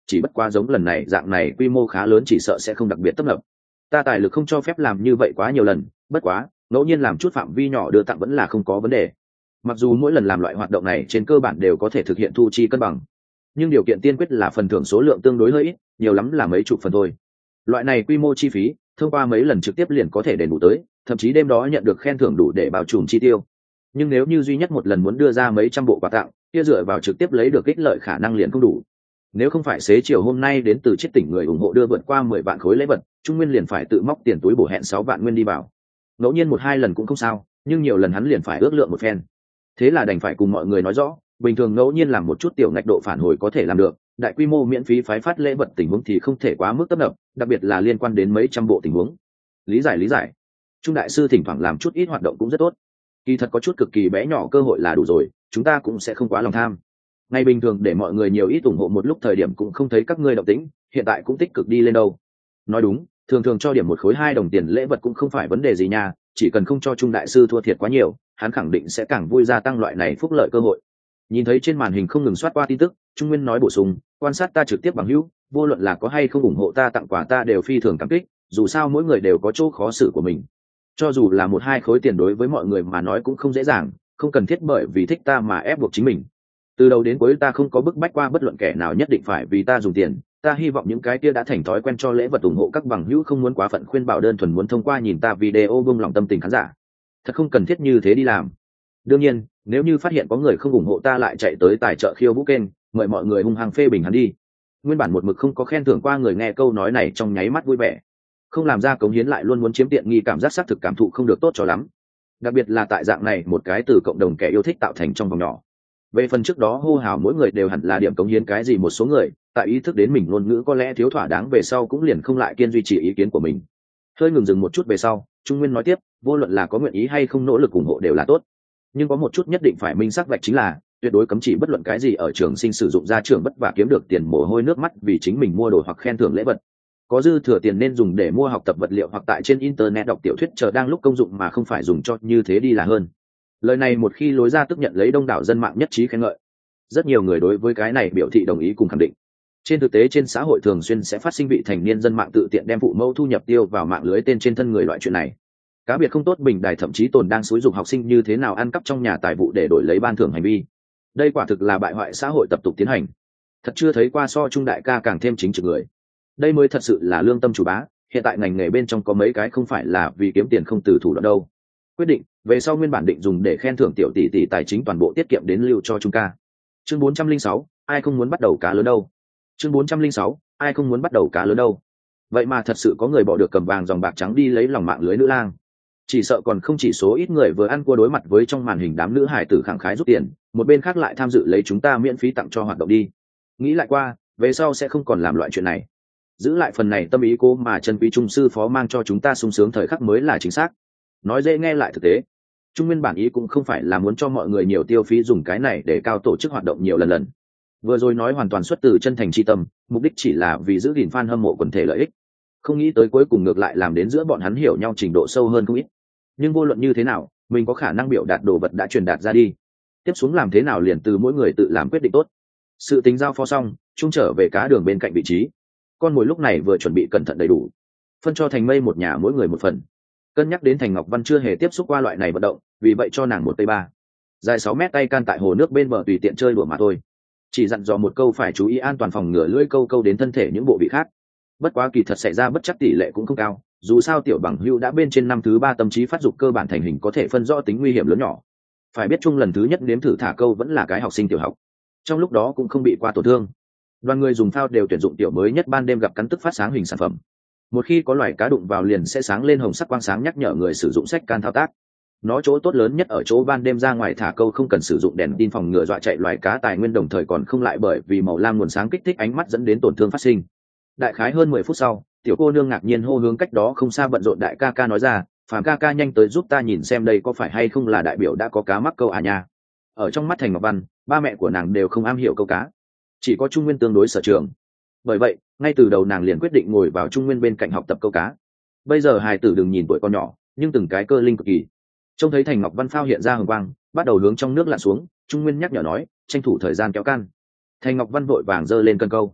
chỉ bất quá giống lần này dạng này quy mô khá lớn chỉ sợ sẽ không đặc biệt tấp nập. Ta tài lực không cho phép làm như vậy quá nhiều lần, bất quá ngẫu nhiên làm chút phạm vi nhỏ đưa tặng vẫn là không có vấn đề. Mặc dù mỗi lần làm loại hoạt động này trên cơ bản đều có thể thực hiện thu chi cân bằng, nhưng điều kiện tiên quyết là phần thưởng số lượng tương đối hơi ít, nhiều lắm là mấy chục phần thôi. Loại này quy mô chi phí thông qua mấy lần trực tiếp liền có thể đền bù tới, thậm chí đêm đó nhận được khen thưởng đủ để bao trùm chi tiêu. Nhưng nếu như duy nhất một lần muốn đưa ra mấy trăm bộ quà tặng, kia dựa vào trực tiếp lấy được ích lợi khả năng liền không đủ. Nếu không phải xế chiều hôm nay đến từ chết tỉnh người ủng hộ đưa vượt qua mười vạn khối lễ vật, Trung Nguyên liền phải tự móc tiền túi bổ hẹn sáu vạn nguyên đi vào. Ngẫu nhiên một hai lần cũng không sao, nhưng nhiều lần hắn liền phải ước lượng một phen. Thế là đành phải cùng mọi người nói rõ, bình thường ngẫu nhiên làm một chút tiểu ngạch độ phản hồi có thể làm được, đại quy mô miễn phí phái phát lễ vật tình huống thì không thể quá mức tấp nập, đặc biệt là liên quan đến mấy trăm bộ tình huống. Lý giải lý giải. Trung đại sư thỉnh thoảng làm chút ít hoạt động cũng rất tốt. Kỳ thật có chút cực kỳ bé nhỏ cơ hội là đủ rồi, chúng ta cũng sẽ không quá lòng tham. Ngày bình thường để mọi người nhiều ít ủng hộ một lúc thời điểm cũng không thấy các ngươi động tĩnh, hiện tại cũng tích cực đi lên đâu. Nói đúng, thường thường cho điểm một khối hai đồng tiền lễ vật cũng không phải vấn đề gì nha, chỉ cần không cho Trung đại sư thua thiệt quá nhiều, hắn khẳng định sẽ càng vui gia tăng loại này phúc lợi cơ hội. Nhìn thấy trên màn hình không ngừng soát qua tin tức, Trung Nguyên nói bổ sung, quan sát ta trực tiếp bằng hữu, vô luận là có hay không ủng hộ ta tặng quà ta đều phi thường cảm kích, dù sao mỗi người đều có chỗ khó xử của mình. Cho dù là một hai khối tiền đối với mọi người mà nói cũng không dễ dàng, không cần thiết bởi vì thích ta mà ép buộc chính mình. Từ đầu đến cuối ta không có bức bách qua bất luận kẻ nào nhất định phải vì ta dùng tiền, ta hy vọng những cái kia đã thành thói quen cho lễ vật ủng hộ các bằng hữu không muốn quá phận khuyên bảo, đơn thuần muốn thông qua nhìn ta video buông lòng tâm tình khán giả. Thật không cần thiết như thế đi làm. Đương nhiên, nếu như phát hiện có người không ủng hộ ta lại chạy tới tài trợ khiêu vũ kênh, mời mọi người hung hăng phê bình hắn đi. Nguyên bản một mực không có khen thưởng qua người nghe câu nói này trong nháy mắt vui vẻ. Không làm ra cống hiến lại luôn muốn chiếm tiện nghi, cảm giác xác thực cảm thụ không được tốt cho lắm. Đặc biệt là tại dạng này một cái từ cộng đồng kẻ yêu thích tạo thành trong vòng nhỏ. Về phần trước đó hô hào mỗi người đều hẳn là điểm cống hiến cái gì, một số người tại ý thức đến mình ngôn ngữ có lẽ thiếu thỏa đáng về sau cũng liền không lại kiên duy trì ý kiến của mình. Hơi ngừng dừng một chút về sau, Trung Nguyên nói tiếp, vô luận là có nguyện ý hay không nỗ lực ủng hộ đều là tốt, nhưng có một chút nhất định phải minh xác vạch, chính là tuyệt đối cấm chỉ bất luận cái gì ở trường sinh sử dụng ra trường vất vả kiếm được tiền mồ hôi nước mắt vì chính mình mua đồ hoặc khen thưởng lễ vật. Có dư thừa tiền nên dùng để mua học tập vật liệu hoặc tại trên internet đọc tiểu thuyết chờ đang lúc công dụng, mà không phải dùng cho như thế đi là hơn. Lời này một khi lối ra tức nhận lấy đông đảo dân mạng nhất trí khen ngợi. Rất nhiều người đối với cái này biểu thị đồng ý cùng khẳng định. Trên thực tế trên xã hội thường xuyên sẽ phát sinh vị thành niên dân mạng tự tiện đem phụ mẫu thu nhập tiêu vào mạng lưới tên trên thân người loại chuyện này. Cá biệt không tốt bình đài thậm chí tồn đang xúi giục học sinh như thế nào ăn cắp trong nhà tài vụ để đổi lấy ban thưởng hành vi. Đây quả thực là bại hoại xã hội tập tục tiến hành. Thật chưa thấy qua so Trung đại ca càng thêm chính trực người. Đây mới thật sự là lương tâm chủ bá. Hiện tại ngành nghề bên trong có mấy cái không phải là vì kiếm tiền không từ thủ đoạn đâu. Quyết định về sau nguyên bản định dùng để khen thưởng tiểu tỷ tỷ tài chính toàn bộ tiết kiệm đến lưu cho Trung ca. Chương bốn trăm linh sáu, ai không muốn bắt đầu cá lớn đâu. Chương bốn trăm linh sáu, ai không muốn bắt đầu cá lớn đâu. Vậy mà thật sự có người bỏ được cầm vàng dòng bạc trắng đi lấy lòng mạng lưới nữ lang. Chỉ sợ còn không chỉ số ít người vừa ăn cua đối mặt với trong màn hình đám nữ hải tử khẳng khái rút tiền, một bên khác lại tham dự lấy chúng ta miễn phí tặng cho hoạt động đi. Nghĩ lại qua, về sau sẽ không còn làm loại chuyện này. Giữ lại phần này tâm ý cố mà chân quý trung sư phó mang cho chúng ta sung sướng thời khắc mới là chính xác. Nói dễ nghe lại thực tế. Trung Nguyên bản ý cũng không phải là muốn cho mọi người nhiều tiêu phí dùng cái này để cao tổ chức hoạt động nhiều lần lần. Vừa rồi nói hoàn toàn xuất từ chân thành chi tâm, mục đích chỉ là vì giữ gìn fan hâm mộ quần thể lợi ích. Không nghĩ tới cuối cùng ngược lại làm đến giữa bọn hắn hiểu nhau trình độ sâu hơn không ít. Nhưng vô luận như thế nào, mình có khả năng biểu đạt đồ vật đã truyền đạt ra đi. Tiếp xuống làm thế nào liền từ mỗi người tự làm quyết định tốt. Sự tính giao phó xong, Trung trở về cá đường bên cạnh vị trí. Con mồi lúc này vừa chuẩn bị cẩn thận đầy đủ, phân cho Thành Mây một nhà mỗi người một phần. Cân nhắc đến Thành Ngọc Văn chưa hề tiếp xúc qua loại này vận động, vì vậy cho nàng một tay ba dài sáu mét tay can tại hồ nước bên bờ tùy tiện chơi đùa mà thôi. Chỉ dặn dò một câu phải chú ý an toàn, phòng ngừa lưỡi câu câu đến thân thể những bộ vị khác. Bất quá kỳ thật xảy ra bất chắc tỷ lệ cũng không cao, dù sao tiểu bằng hưu đã bên trên năm thứ ba, tâm trí phát dục cơ bản thành hình, có thể phân rõ tính nguy hiểm lớn nhỏ. Phải biết Chung lần thứ nhất nếm thử thả câu vẫn là cái học sinh tiểu học, trong lúc đó cũng không bị qua tổn thương. Đoàn người dùng phao đều tuyển dụng tiểu mới nhất ban đêm gặp cắn tức phát sáng hình sản phẩm. Một khi có loài cá đụng vào liền sẽ sáng lên hồng sắc quang sáng nhắc nhở người sử dụng sách can thao tác. Nó chỗ tốt lớn nhất ở chỗ ban đêm ra ngoài thả câu không cần sử dụng đèn tin phòng ngừa dọa chạy loài cá tài nguyên, đồng thời còn không lại bởi vì màu lam nguồn sáng kích thích ánh mắt dẫn đến tổn thương phát sinh. Đại khái hơn mười phút sau, tiểu cô nương ngạc nhiên hô hướng cách đó không xa bận rộn đại ca ca nói ra, Phàm ca ca nhanh tới giúp ta nhìn xem đây có phải hay không là đại biểu đã có cá mắc câu à nha. Ở trong mắt Thành Ngọc Văn, ba mẹ của nàng đều không am hiểu câu cá, chỉ có Trung Nguyên tương đối sở trường. Bởi vậy ngay từ đầu nàng liền quyết định ngồi vào Trung Nguyên bên cạnh học tập câu cá. Bây giờ hài tử đừng nhìn tuổi con nhỏ, nhưng từng cái cơ linh cực kỳ. Trông thấy Thành Ngọc Văn phao hiện ra hồng quang, bắt đầu hướng trong nước lặn xuống, Trung Nguyên nhắc nhở nói, tranh thủ thời gian kéo can. Thành Ngọc Văn vội vàng giơ lên cân câu.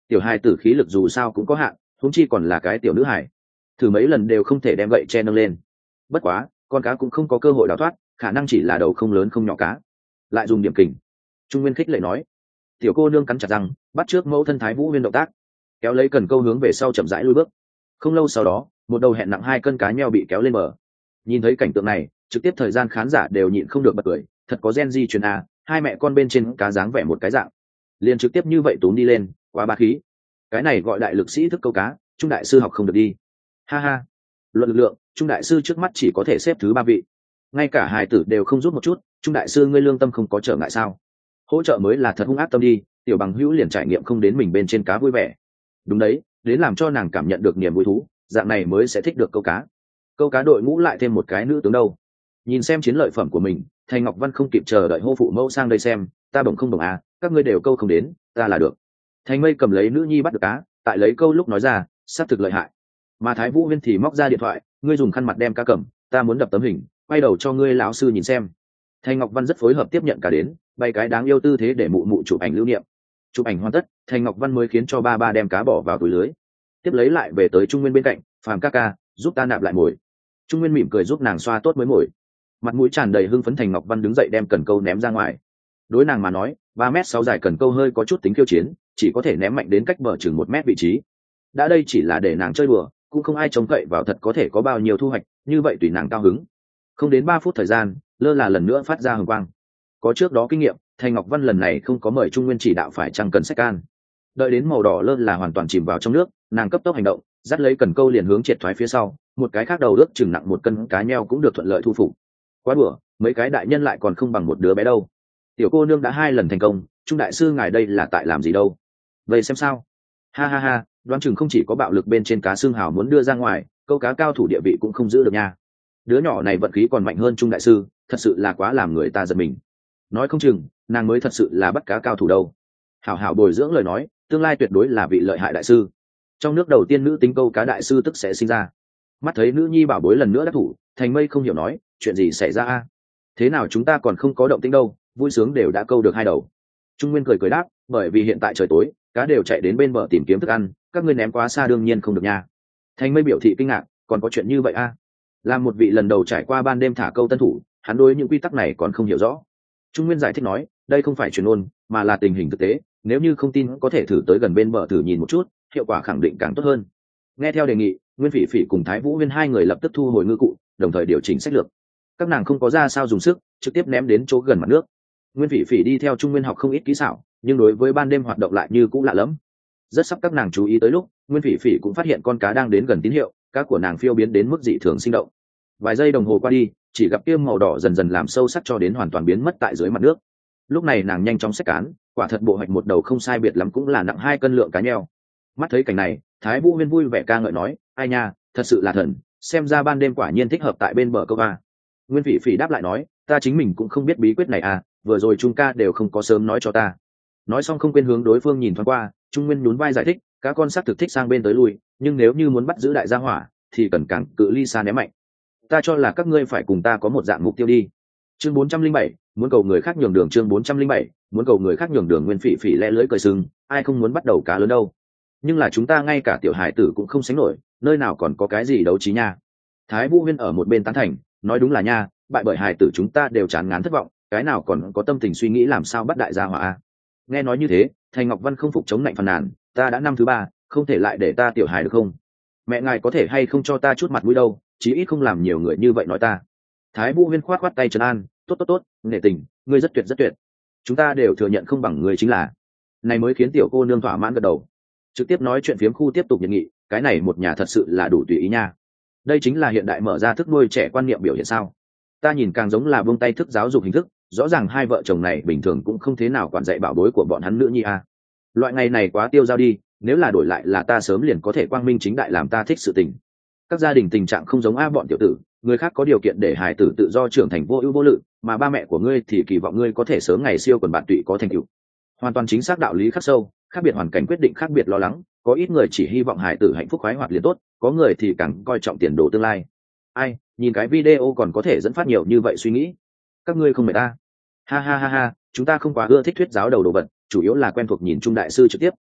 tiểu hài tử khí lực dù sao cũng có hạn, huống chi còn là cái tiểu nữ hài, thử mấy lần đều không thể đem gậy che nâng lên. Bất quá con cá cũng không có cơ hội đào thoát, khả năng chỉ là đầu không lớn không nhỏ cá. Lại dùng điểm kình. Trung Nguyên khích lệ nói. Tiểu cô nương cắn chặt răng, bắt trước mẫu thân Thái Vũ Huyên động tác, kéo lấy cần câu hướng về sau chậm rãi lui bước. Không lâu sau đó, một đầu hẹn nặng hai cân cá nheo bị kéo lên bờ. Nhìn thấy cảnh tượng này, trực tiếp thời gian khán giả đều nhịn không được bật cười, thật có gen di truyền a, hai mẹ con bên trên cá dáng vẻ một cái dạng, liền trực tiếp như vậy túm đi lên, quá bá khí. Cái này gọi đại lực sĩ thức câu cá, Trung đại sư học không được đi. Ha ha. Luận lực lượng, Trung đại sư trước mắt chỉ có thể xếp thứ ba vị. Ngay cả hài tử đều không rút một chút, Trung đại sư ngươi lương tâm không có trở ngại sao? Hỗ trợ mới là thật hung ác tâm đi, tiểu bằng hữu liền trải nghiệm không đến mình bên trên cá vui vẻ. Đúng đấy, đến làm cho nàng cảm nhận được niềm vui thú, dạng này mới sẽ thích được câu cá. Câu cá đội ngũ lại thêm một cái nữ tướng đâu. Nhìn xem chiến lợi phẩm của mình, Thành Ngọc Văn không kịp chờ đợi hô phụ mẫu sang đây xem, ta bổng không bổng à, các ngươi đều câu không đến, ta là được. Thành Mây cầm lấy nữ nhi bắt được cá, tại lấy câu lúc nói ra, xác thực lợi hại. Mà Thái Vũ Huyên thì móc ra điện thoại, ngươi dùng khăn mặt đem cá cầm, ta muốn đập tấm hình, quay đầu cho ngươi lão sư nhìn xem. Thành Ngọc Văn rất phối hợp tiếp nhận cả đến, bay cái đáng yêu tư thế để mụ mụ chụp ảnh lưu niệm. Chụp ảnh hoàn tất, Thành Ngọc Văn mới khiến cho ba ba đem cá bỏ vào túi lưới, tiếp lấy lại về tới Trung Nguyên bên cạnh, phàm ca ca, giúp ta nạp lại mồi. Trung Nguyên mỉm cười giúp nàng xoa tốt mới mồi, mặt mũi tràn đầy hưng phấn. Thành Ngọc Văn đứng dậy đem cần câu ném ra ngoài. Đối nàng mà nói, ba mét sáu dài cần câu hơi có chút tính khiêu chiến, chỉ có thể ném mạnh đến cách bờ chừng một mét vị trí. Đã đây chỉ là để nàng chơi đùa, cũng không ai trông cậy vào thật có thể có bao nhiêu thu hoạch, như vậy tùy nàng cao hứng. Không đến ba phút thời gian, lơ là lần nữa phát ra hồng quang. Có trước đó kinh nghiệm, Thành Ngọc Văn lần này không có mời Trung Nguyên chỉ đạo phải chăng cần sách can. Đợi đến màu đỏ lơ là hoàn toàn chìm vào trong nước, nàng cấp tốc hành động, dắt lấy cần câu liền hướng triệt thoái phía sau, một cái khác đầu ước chừng nặng một cân cá nheo cũng được thuận lợi thu phục. Quá đùa, mấy cái đại nhân lại còn không bằng một đứa bé đâu. Tiểu cô nương đã hai lần thành công, Trung đại sư ngài đây là tại làm gì đâu? Vậy xem sao? Ha ha ha, đoán chừng không chỉ có bạo lực bên trên cá xương hào muốn đưa ra ngoài, câu cá cao thủ địa vị cũng không giữ được nha. Đứa nhỏ này vận khí còn mạnh hơn Trung đại sư, thật sự là quá làm người ta giật mình. Nói không chừng, nàng mới thật sự là bắt cá cao thủ đâu. Hảo hảo bồi dưỡng lời nói, tương lai tuyệt đối là vị lợi hại đại sư. Trong nước đầu tiên nữ tính câu cá đại sư tức sẽ sinh ra. Mắt thấy nữ nhi bảo bối lần nữa đắc thủ, Thành Mây không hiểu nói, chuyện gì xảy ra a? Thế nào chúng ta còn không có động tĩnh đâu, vui sướng đều đã câu được hai đầu. Trung Nguyên cười cười đáp, bởi vì hiện tại trời tối, cá đều chạy đến bên bờ tìm kiếm thức ăn, các ngươi ném quá xa đương nhiên không được nha. Thành Mây biểu thị kinh ngạc, còn có chuyện như vậy a? Làm một vị lần đầu trải qua ban đêm thả câu tân thủ, hắn đối những quy tắc này còn không hiểu rõ. Trung Nguyên giải thích nói, đây không phải truyền ngôn, mà là tình hình thực tế, nếu như không tin có thể thử tới gần bên bờ thử nhìn một chút, hiệu quả khẳng định càng tốt hơn. Nghe theo đề nghị, Nguyên Phỉ Phỉ cùng Thái Vũ Huyên hai người lập tức thu hồi ngư cụ, đồng thời điều chỉnh sách lược. Các nàng không có ra sao dùng sức, trực tiếp ném đến chỗ gần mặt nước. Nguyên Phỉ Phỉ đi theo Trung Nguyên học không ít kỹ xảo, nhưng đối với ban đêm hoạt động lại như cũng lạ lẫm. Rất sắp các nàng chú ý tới lúc, Nguyên Phỉ Phỉ cũng phát hiện con cá đang đến gần tín hiệu, cá của nàng phiêu biến đến mức dị thường sinh động. Vài giây đồng hồ qua đi, chỉ gặp tiêm màu đỏ dần dần làm sâu sắc cho đến hoàn toàn biến mất tại dưới mặt nước. Lúc này nàng nhanh chóng xách cán, quả thật bộ hoạch một đầu không sai biệt lắm cũng là nặng hai cân lượng cá nheo. Mắt thấy cảnh này, Thái Vũ Huyên vui vẻ ca ngợi nói, ai nha, thật sự là thần, xem ra ban đêm quả nhiên thích hợp tại bên bờ câu a. Nguyên Phỉ Phỉ đáp lại nói, ta chính mình cũng không biết bí quyết này à, vừa rồi Trung ca đều không có sớm nói cho ta. Nói xong không quên hướng đối phương nhìn thoáng qua, Trung Nguyên nhún vai giải thích, cá con sắc thực thích sang bên tới lui, nhưng nếu như muốn bắt giữ đại gia hỏa, thì cần càng cự ly xa ném mạnh. Ta cho là các ngươi phải cùng ta có một dạng mục tiêu đi. Chương bốn trăm linh bảy, muốn cầu người khác nhường đường. Chương bốn trăm linh bảy, muốn cầu người khác nhường đường. Nguyên Phỉ Phỉ le lưỡi cười sưng, ai không muốn bắt đầu cá lớn đâu. Nhưng là chúng ta ngay cả tiểu hải tử cũng không sánh nổi, nơi nào còn có cái gì đấu trí nha. Thái Vũ Huyên ở một bên tán thành, nói đúng là nha, bại bởi hải tử chúng ta đều chán ngán thất vọng, cái nào còn có tâm tình suy nghĩ làm sao bắt đại gia hỏa a. Nghe nói như thế, Thành Ngọc Văn không phục chống lạnh phàn nàn, ta đã năm thứ ba, không thể lại để ta tiểu hải được không? Mẹ ngài có thể hay không cho ta chút mặt mũi đâu, chí ít không làm nhiều người như vậy nói ta. Thái Vũ Huyên khoát khoát tay trấn an, tốt tốt tốt, nể tình, ngươi rất tuyệt rất tuyệt, chúng ta đều thừa nhận không bằng ngươi chính là. Này mới khiến tiểu cô nương thỏa mãn gật đầu. Trực tiếp nói chuyện phiếm khu tiếp tục nhận nghị, cái này một nhà thật sự là đủ tùy ý nha. Đây chính là hiện đại mở ra thức nuôi trẻ quan niệm biểu hiện sao? Ta nhìn càng giống là buông tay thức giáo dục hình thức, rõ ràng hai vợ chồng này bình thường cũng không thế nào quản dạy bảo bối của bọn hắn nữ nhi a. Loại ngày này quá tiêu dao đi, nếu là đổi lại là ta sớm liền có thể quang minh chính đại làm ta thích sự tình. Các gia đình tình trạng không giống a bọn tiểu tử, người khác có điều kiện để hài tử tự do trưởng thành vô ưu vô lự, mà ba mẹ của ngươi thì kỳ vọng ngươi có thể sớm ngày siêu quần bạn tụy có thành tựu. Hoàn toàn chính xác đạo lý khắc sâu, khác biệt hoàn cảnh quyết định khác biệt lo lắng, có ít người chỉ hy vọng hài tử hạnh phúc khoái hoạt liền tốt, có người thì càng coi trọng tiền đồ tương lai. Ai, nhìn cái video còn có thể dẫn phát nhiều như vậy suy nghĩ. Các ngươi không mệt ta? Ha ha ha ha, chúng ta không quá ưa thích thuyết giáo đầu đồ vật, chủ yếu là quen thuộc nhìn Trung đại sư trực tiếp,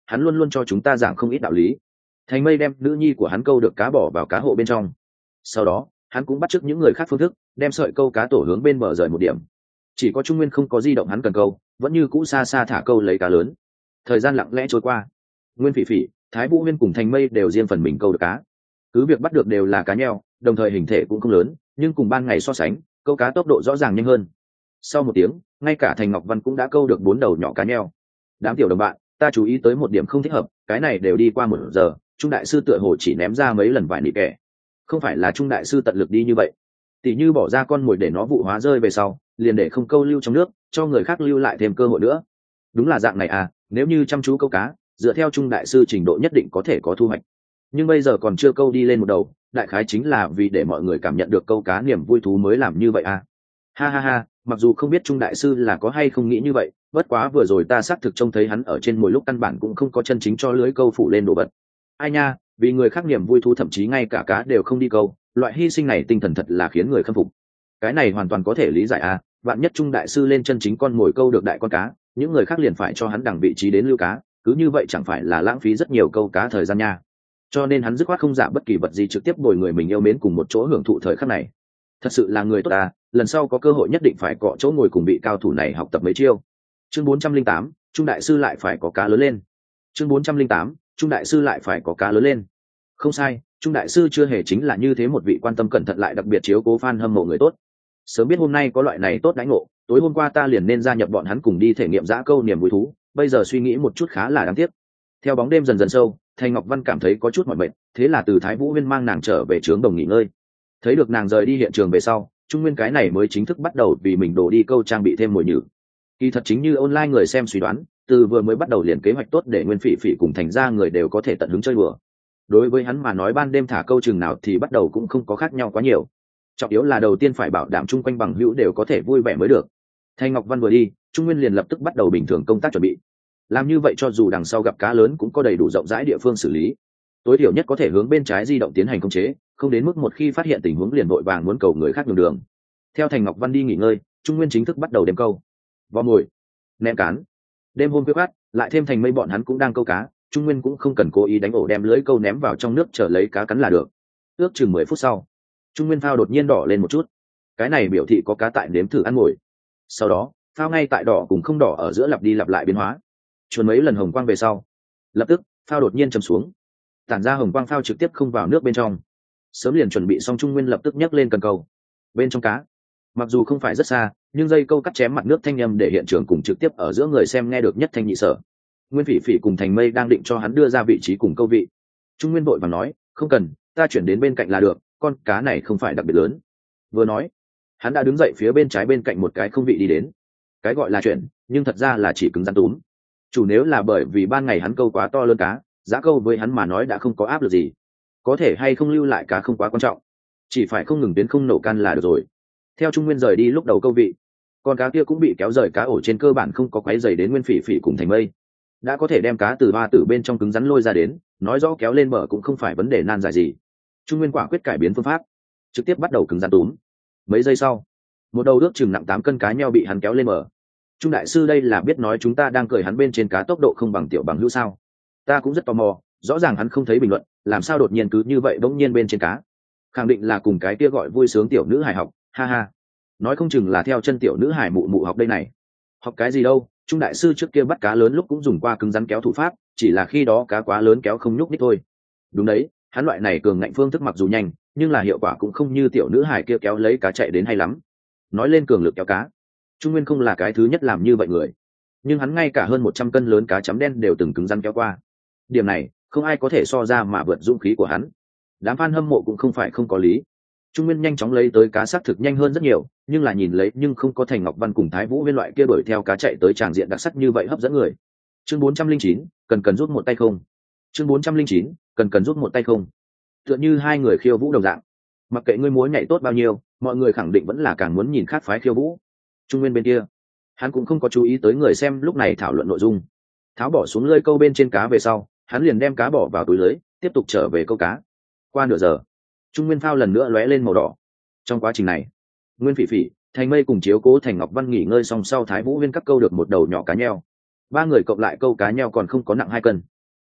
hắn luôn luôn cho chúng ta giảng không ít đạo lý. Thành Mây đem nữ nhi của hắn câu được cá bỏ vào cá hộ bên trong, sau đó hắn cũng bắt chước những người khác phương thức, đem sợi câu cá tổ hướng bên bờ rời một điểm. Chỉ có Trung Nguyên không có di động hắn cần câu, vẫn như cũ xa xa thả câu lấy cá lớn. Thời gian lặng lẽ trôi qua, Nguyên Phỉ Phỉ, Thái Vũ Huyên cùng Thành Mây đều riêng phần mình câu được cá. Cứ việc bắt được đều là cá nheo, đồng thời hình thể cũng không lớn, nhưng cùng ban ngày so sánh, câu cá tốc độ rõ ràng nhanh hơn. Sau một tiếng, ngay cả Thành Ngọc Văn cũng đã câu được bốn đầu nhỏ cá nheo. Đám tiểu đồng bạn, ta chú ý tới một điểm không thích hợp, cái này đều đi qua một giờ, Trung đại sư tựa hồ chỉ ném ra mấy lần vài nị kẻ. Không phải là Trung đại sư tận lực đi như vậy, tỉ như bỏ ra con mồi để nó vụ hóa rơi về sau, liền để không câu lưu trong nước, cho người khác lưu lại thêm cơ hội nữa. Đúng là dạng này à, nếu như chăm chú câu cá, dựa theo Trung đại sư trình độ nhất định có thể có thu hoạch. Nhưng bây giờ còn chưa câu đi lên một đầu, đại khái chính là vì để mọi người cảm nhận được câu cá niềm vui thú mới làm như vậy à. Ha ha ha, mặc dù không biết Trung đại sư là có hay không nghĩ như vậy, bất quá vừa rồi ta xác thực trông thấy hắn ở trên mồi lúc căn bản cũng không có chân chính cho lưới câu phủ lên đồ vật. Ai nha, vì người khác niềm vui thú thậm chí ngay cả cá đều không đi câu, loại hy sinh này tinh thần thật là khiến người khâm phục. Cái này hoàn toàn có thể lý giải à, vạn nhất Trung đại sư lên chân chính con mồi câu được đại con cá, những người khác liền phải cho hắn đằng vị trí đến lưu cá, cứ như vậy chẳng phải là lãng phí rất nhiều câu cá thời gian nha. Cho nên hắn dứt khoát không giả bất kỳ vật gì, trực tiếp bồi người mình yêu mến cùng một chỗ hưởng thụ thời khắc này. Thật sự là người tốt à, lần sau có cơ hội nhất định phải cọ chỗ ngồi cùng vị cao thủ này học tập mấy chiêu. Chương bốn trăm linh tám, Trung đại sư lại phải có cá lớn lên. Chương bốn trăm linh tám, Trung đại sư lại phải có cá lớn lên. Không sai, Trung đại sư chưa hề chính là như thế một vị quan tâm cẩn thận lại đặc biệt chiếu cố fan hâm mộ người tốt. Sớm biết hôm nay có loại này tốt đãi ngộ, tối hôm qua ta liền nên gia nhập bọn hắn cùng đi thể nghiệm dã câu niềm vui thú, bây giờ suy nghĩ một chút khá là đáng tiếc. Theo bóng đêm dần dần sâu, Thành Ngọc Văn cảm thấy có chút mỏi mệt, thế là từ Thái Vũ Huyên mang nàng trở về trướng đồng nghỉ ngơi. Thấy được nàng rời đi hiện trường về sau, Trung Nguyên cái này mới chính thức bắt đầu vì mình đổ đi câu trang bị thêm mồi nhử. Kỳ thật chính như online người xem suy đoán, từ vừa mới bắt đầu liền kế hoạch tốt để Nguyên Phỉ Phỉ cùng Thành ra người đều có thể tận hứng chơi đùa. Đối với hắn mà nói ban đêm thả câu chừng nào thì bắt đầu cũng không có khác nhau quá nhiều. Trọng yếu là đầu tiên phải bảo đảm chung quanh bằng hữu đều có thể vui vẻ mới được. Thành Ngọc Văn vừa đi, Trung Nguyên liền lập tức bắt đầu bình thường công tác chuẩn bị. Làm như vậy cho dù đằng sau gặp cá lớn cũng có đầy đủ rộng rãi địa phương xử lý. Tối thiểu nhất có thể hướng bên trái di động tiến hành khống chế, không đến mức một khi phát hiện tình huống liền vội vàng muốn cầu người khác nhường đường. Theo Thành Ngọc Văn đi nghỉ ngơi, Trung Nguyên chính thức bắt đầu đếm câu, vò mồi, ném cán. Đêm hôm khuya khoắt, lại thêm Thành Mây bọn hắn cũng đang câu cá, Trung Nguyên cũng không cần cố ý đánh ổ đem lưới câu ném vào trong nước chờ lấy cá cắn là được. Ước chừng mười phút sau, Trung Nguyên phao đột nhiên đỏ lên một chút, cái này biểu thị có cá tại nếm thử ăn mồi. Sau đó, phao ngay tại đỏ cùng không đỏ ở giữa lặp đi lặp lại biến hóa. Chuồn mấy lần hồng quang về sau, lập tức phao đột nhiên chầm xuống, tản ra hồng quang phao trực tiếp không vào nước bên trong. Sớm liền chuẩn bị xong, Trung Nguyên lập tức nhấc lên cần câu. Bên trong cá, mặc dù không phải rất xa, nhưng dây câu cắt chém mặt nước thanh âm để hiện trường cùng trực tiếp ở giữa người xem nghe được nhất thanh nhị sở. Nguyên Phỉ Phỉ cùng Thành Mây đang định cho hắn đưa ra vị trí cùng câu vị, Trung Nguyên vội vàng nói, không cần, ta chuyển đến bên cạnh là được, con cá này không phải đặc biệt lớn. Vừa nói, hắn đã đứng dậy phía bên trái bên cạnh một cái không vị đi đến. Cái gọi là chuyển, nhưng thật ra là chỉ cứng rắn túm. Chủ nếu là bởi vì ban ngày hắn câu quá to lớn cá, giá câu với hắn mà nói đã không có áp lực gì. Có thể hay không lưu lại cá không quá quan trọng, chỉ phải không ngừng biến không nổ can là được rồi. Theo Trung Nguyên rời đi lúc đầu câu vị, con cá kia cũng bị kéo rời cá ổ trên cơ bản không có quấy rầy đến Nguyên Phỉ Phỉ cùng Thành Mây. Đã có thể đem cá từ ba tử bên trong cứng rắn lôi ra đến, nói rõ kéo lên bờ cũng không phải vấn đề nan giải gì. Trung Nguyên quả quyết cải biến phương pháp, trực tiếp bắt đầu cứng rắn túm. Mấy giây sau, một đầu ước chừng nặng tám cân cá nheo bị hắn kéo lên bờ. Trung đại sư đây là biết nói chúng ta đang cười hắn bên trên cá tốc độ không bằng tiểu bằng hữu sao? Ta cũng rất tò mò, rõ ràng hắn không thấy bình luận, làm sao đột nhiên cứ như vậy bỗng nhiên bên trên cá? Khẳng định là cùng cái kia gọi vui sướng tiểu nữ hài học, ha ha. Nói không chừng là theo chân tiểu nữ hài mụ mụ học đây này. Học cái gì đâu, Trung đại sư trước kia bắt cá lớn lúc cũng dùng qua cứng rắn kéo thủ pháp, chỉ là khi đó cá quá lớn kéo không nhúc nhích thôi. Đúng đấy, hắn loại này cường ngạnh phương thức mặc dù nhanh, nhưng là hiệu quả cũng không như tiểu nữ hài kia kéo lấy cá chạy đến hay lắm. Nói lên cường lực kéo cá, Trung Nguyên không là cái thứ nhất làm như vậy người, nhưng hắn ngay cả hơn một trăm cân lớn cá chấm đen đều từng cứng rắn kéo qua. Điểm này không ai có thể so ra mà vượt dũng khí của hắn. Đám fan hâm mộ cũng không phải không có lý. Trung Nguyên nhanh chóng lấy tới cá xác thực nhanh hơn rất nhiều, nhưng là nhìn lấy nhưng không có Thành Ngọc Văn cùng Thái Vũ Huyên loại kia đuổi theo cá chạy tới tràng diện đặc sắc như vậy hấp dẫn người. Chương bốn trăm linh chín, cần cần rút một tay không. Chương bốn trăm linh chín, cần cần rút một tay không. Tựa như hai người khiêu vũ đồng dạng, mặc kệ ngươi múa nhảy tốt bao nhiêu, mọi người khẳng định vẫn là càng muốn nhìn khác phái khiêu vũ. Trung Nguyên bên kia, hắn cũng không có chú ý tới người xem lúc này thảo luận nội dung. Tháo bỏ xuống lưới câu bên trên cá về sau, hắn liền đem cá bỏ vào túi lưới, tiếp tục trở về câu cá. Qua nửa giờ, Trung Nguyên phao lần nữa lóe lên màu đỏ. Trong quá trình này, Nguyên Phỉ Phỉ, Thành Mây cùng chiếu cố Thành Ngọc Văn nghỉ ngơi xong sau, Thái Vũ Huyên cắt câu được một đầu nhỏ cá nheo. Ba người cộng lại câu cá nheo còn không có nặng hai cân.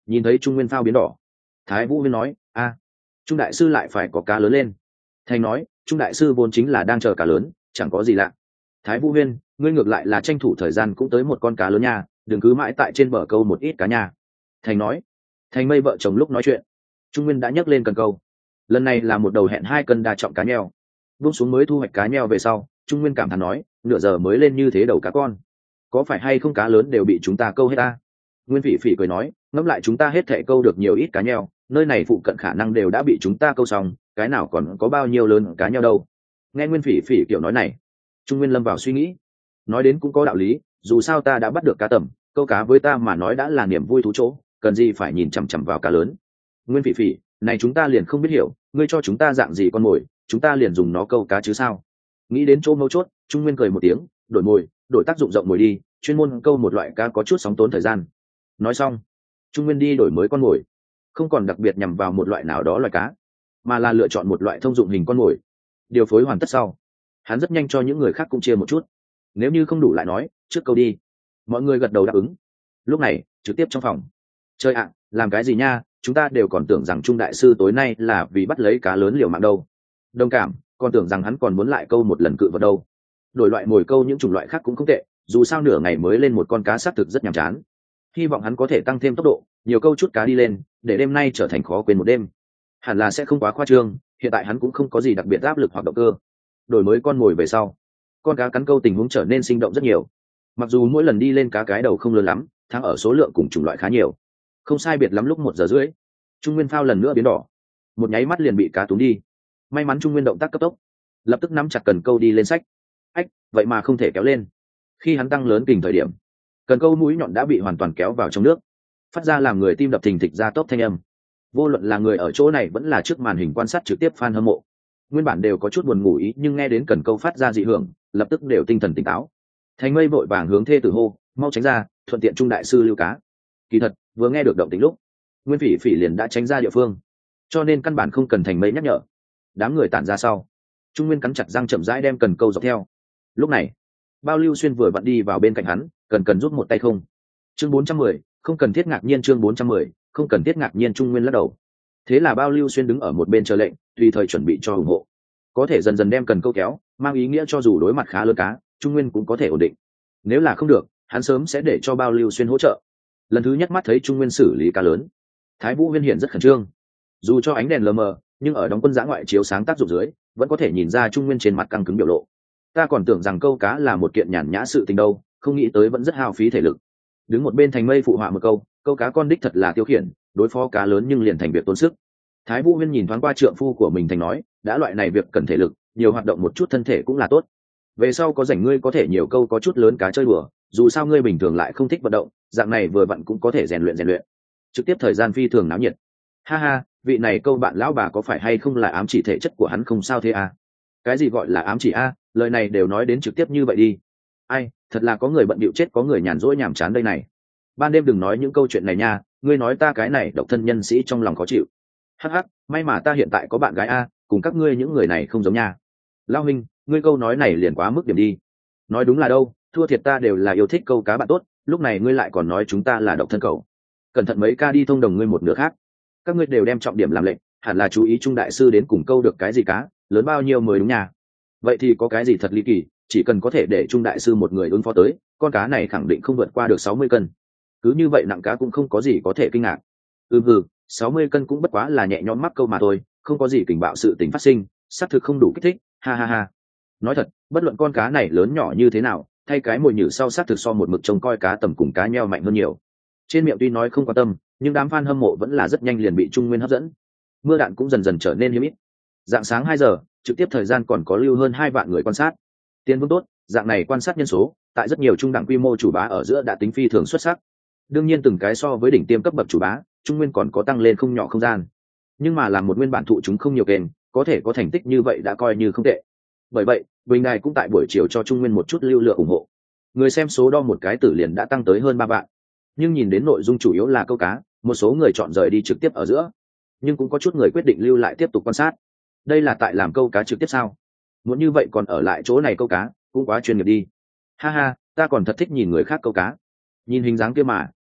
Nhìn thấy Trung Nguyên phao biến đỏ, Thái Vũ Huyên nói: a, Trung đại sư lại phải có cá lớn lên. Thành nói: Trung đại sư vốn chính là đang chờ cá lớn, chẳng có gì lạ. Thái Vũ Huyên, ngươi ngược lại là tranh thủ thời gian cũng tới một con cá lớn nha, đừng cứ mãi tại trên bờ câu một ít cá nha. Thành nói. Thành Mây vợ chồng lúc nói chuyện, Trung Nguyên đã nhấc lên cần câu. Lần này là một đầu hẹn hai cân đa trọng cá nheo. Buông xuống mới thu hoạch cá nheo về sau, Trung Nguyên cảm thán nói: nửa giờ mới lên như thế đầu cá con, có phải hay không cá lớn đều bị chúng ta câu hết ta? Nguyên Phỉ Phỉ cười nói: ngẫm lại chúng ta hết thảy câu được nhiều ít cá nheo, nơi này phụ cận khả năng đều đã bị chúng ta câu xong, cái nào còn có bao nhiêu lớn cá nheo đâu. Nghe Nguyên Phỉ Phỉ kiểu nói này, Trung Nguyên lâm vào suy nghĩ. Nói đến cũng có đạo lý, dù sao ta đã bắt được cá tầm, câu cá với ta mà nói đã là niềm vui thú chỗ, cần gì phải nhìn chằm chằm vào cá lớn. Nguyên Phỉ Phỉ, này chúng ta liền không biết hiểu, ngươi cho chúng ta dạng gì con mồi, chúng ta liền dùng nó câu cá chứ sao? Nghĩ đến chỗ mấu chốt, Trung Nguyên cười một tiếng: đổi mồi, đổi tác dụng rộng mồi đi, chuyên môn câu một loại cá có chút sóng tốn thời gian. Nói xong, Trung Nguyên đi đổi mới con mồi, không còn đặc biệt nhằm vào một loại nào đó loài cá, mà là lựa chọn một loại thông dụng hình con mồi. Điều phối hoàn tất sau, hắn rất nhanh cho những người khác cũng chia một chút, nếu như không đủ lại nói trước câu đi. Mọi người gật đầu đáp ứng. Lúc này trực tiếp trong phòng, chơi ạ, làm cái gì nha, chúng ta đều còn tưởng rằng Trung đại sư tối nay là vì bắt lấy cá lớn liều mạng đâu. Đồng cảm, còn tưởng rằng hắn còn muốn lại câu một lần cự vật đâu. Đổi loại mồi câu những chủng loại khác cũng không tệ, dù sao nửa ngày mới lên một con cá xác thực rất nhàm chán. Hy vọng hắn có thể tăng thêm tốc độ, nhiều câu chút cá đi lên, để đêm nay trở thành khó quên một đêm. Hẳn là sẽ không quá khoa trương, hiện tại hắn cũng không có gì đặc biệt áp lực hoặc động cơ. Đổi mới con mồi về sau, con cá cắn câu tình huống trở nên sinh động rất nhiều. Mặc dù mỗi lần đi lên cá cái đầu không lớn lắm, thắng ở số lượng cùng chủng loại khá nhiều. Không sai biệt lắm lúc một giờ rưỡi, Trung Nguyên phao lần nữa biến đỏ, một nháy mắt liền bị cá túm đi. May mắn Trung Nguyên động tác cấp tốc, lập tức nắm chặt cần câu đi lên sách. Ách, vậy mà không thể kéo lên. Khi hắn tăng lớn kình thời điểm, cần câu mũi nhọn đã bị hoàn toàn kéo vào trong nước, phát ra làm người tim đập thình thịch ra tốc thanh âm. Vô luận là người ở chỗ này vẫn là trước màn hình quan sát trực tiếp fan hâm mộ, nguyên bản đều có chút buồn ngủ ý, nhưng nghe đến cần câu phát ra dị hưởng, lập tức đều tinh thần tỉnh táo. Thành Mây vội vàng hướng thê tử hô: mau tránh ra, thuận tiện Trung đại sư lưu cá. Kỳ thật vừa nghe được động tĩnh lúc, Nguyên Phỉ Phỉ liền đã tránh ra địa phương, cho nên căn bản không cần Thành Mây nhắc nhở. Đám người tản ra sau, Trung Nguyên cắn chặt răng chậm rãi đem cần câu dọc theo. Lúc này Bao Lưu Xuyên vừa vặn đi vào bên cạnh hắn, cần cần giúp một tay không. Chương bốn trăm mười, không cần thiết ngạc nhiên. Chương bốn trăm mười, không cần thiết ngạc nhiên. Trung Nguyên lắc đầu. Thế là Bao Lưu Xuyên đứng ở một bên chờ lệnh, tùy thời chuẩn bị cho ủng hộ. Có thể dần dần đem cần câu kéo, mang ý nghĩa cho dù đối mặt khá lớn cá, Trung Nguyên cũng có thể ổn định. Nếu là không được, hắn sớm sẽ để cho Bao Lưu Xuyên hỗ trợ. Lần thứ nhất mắt thấy Trung Nguyên xử lý cá lớn, Thái Vũ Huyên hiện rất khẩn trương. Dù cho ánh đèn lờ mờ, nhưng ở đóng quân giã ngoại chiếu sáng tác dụng dưới, vẫn có thể nhìn ra Trung Nguyên trên mặt căng cứng biểu lộ. Ta còn tưởng rằng câu cá là một kiện nhàn nhã sự tình đâu, không nghĩ tới vẫn rất hao phí thể lực. Đứng một bên Thành Mây phụ họa một câu: câu cá con đích thật là tiêu khiển, đối phó cá lớn nhưng liền thành việc tốn sức. Thái Vũ Huyên nhìn thoáng qua trượng phu của mình thành nói: đã loại này việc cần thể lực, nhiều hoạt động một chút thân thể cũng là tốt. Về sau có rảnh ngươi có thể nhiều câu có chút lớn cá chơi đùa, dù sao ngươi bình thường lại không thích vận động, dạng này vừa vặn cũng có thể rèn luyện rèn luyện. Trực tiếp thời gian phi thường náo nhiệt. Ha ha, vị này câu bạn lão bà có phải hay không là ám chỉ thể chất của hắn không sao thế à? Cái gì gọi là ám chỉ a? À? Lời này đều nói đến trực tiếp như vậy đi. Ai, thật là có người bận bịu chết có người nhàn rỗi nhàm chán đây này. Ban đêm đừng nói những câu chuyện này nha, ngươi nói ta cái này độc thân nhân sĩ trong lòng khó chịu. Hắc hắc, may mà ta hiện tại có bạn gái a, cùng các ngươi những người này không giống nha. Lao huynh, ngươi câu nói này liền quá mức điểm đi. Nói đúng là đâu, thua thiệt ta đều là yêu thích câu cá bạn tốt, lúc này ngươi lại còn nói chúng ta là độc thân cậu. Cẩn thận mấy ca đi thông đồng ngươi một nửa khác. Các ngươi đều đem trọng điểm làm lệnh, hẳn là chú ý Trung đại sư đến cùng câu được cái gì cá, lớn bao nhiêu mới đúng nha. Vậy thì có cái gì thật ly kỳ, chỉ cần có thể để Trung đại sư một người ứng phó tới, con cá này khẳng định không vượt qua được sáu mươi cân. Cứ như vậy nặng cá cũng không có gì có thể kinh ngạc. Ừ ừ, sáu mươi cân cũng bất quá là nhẹ nhõm mắc câu mà thôi, không có gì kình bạo sự tình phát sinh, xác thực không đủ kích thích, ha ha ha. Nói thật, bất luận con cá này lớn nhỏ như thế nào, thay cái mồi nhử sau xác thực so một mực trông coi cá tầm cùng cá nheo mạnh hơn nhiều. Trên miệng tuy nói không quan tâm, nhưng đám fan hâm mộ vẫn là rất nhanh liền bị Trung Nguyên hấp dẫn. Mưa đạn cũng dần dần trở nên hiếm ít. Dạng sáng hai giờ, trực tiếp thời gian còn có lưu hơn hai vạn người quan sát. Tiến vững tốt, dạng này quan sát nhân số, tại rất nhiều trung đẳng quy mô chủ bá ở giữa đã tính phi thường xuất sắc. Đương nhiên từng cái so với đỉnh tiêm cấp bậc chủ bá, Trung Nguyên còn có tăng lên không nhỏ không gian. Nhưng mà làm một nguyên bản thụ chúng không nhiều kênh, có thể có thành tích như vậy đã coi như không tệ. Bởi vậy, Bình Đài cũng tại buổi chiều cho Trung Nguyên một chút lưu lượng ủng hộ. Người xem số đo một cái tử liền đã tăng tới hơn ba vạn. Nhưng nhìn đến nội dung chủ yếu là câu cá, một số người chọn rời đi trực tiếp ở giữa, nhưng cũng có chút người quyết định lưu lại tiếp tục quan sát. Đây là tại làm câu cá trực tiếp sao? Muốn như vậy còn ở lại chỗ này câu cá, cũng quá chuyên nghiệp đi. Ha ha, ta còn thật thích nhìn người khác câu cá. Nhìn hình dáng kia mà,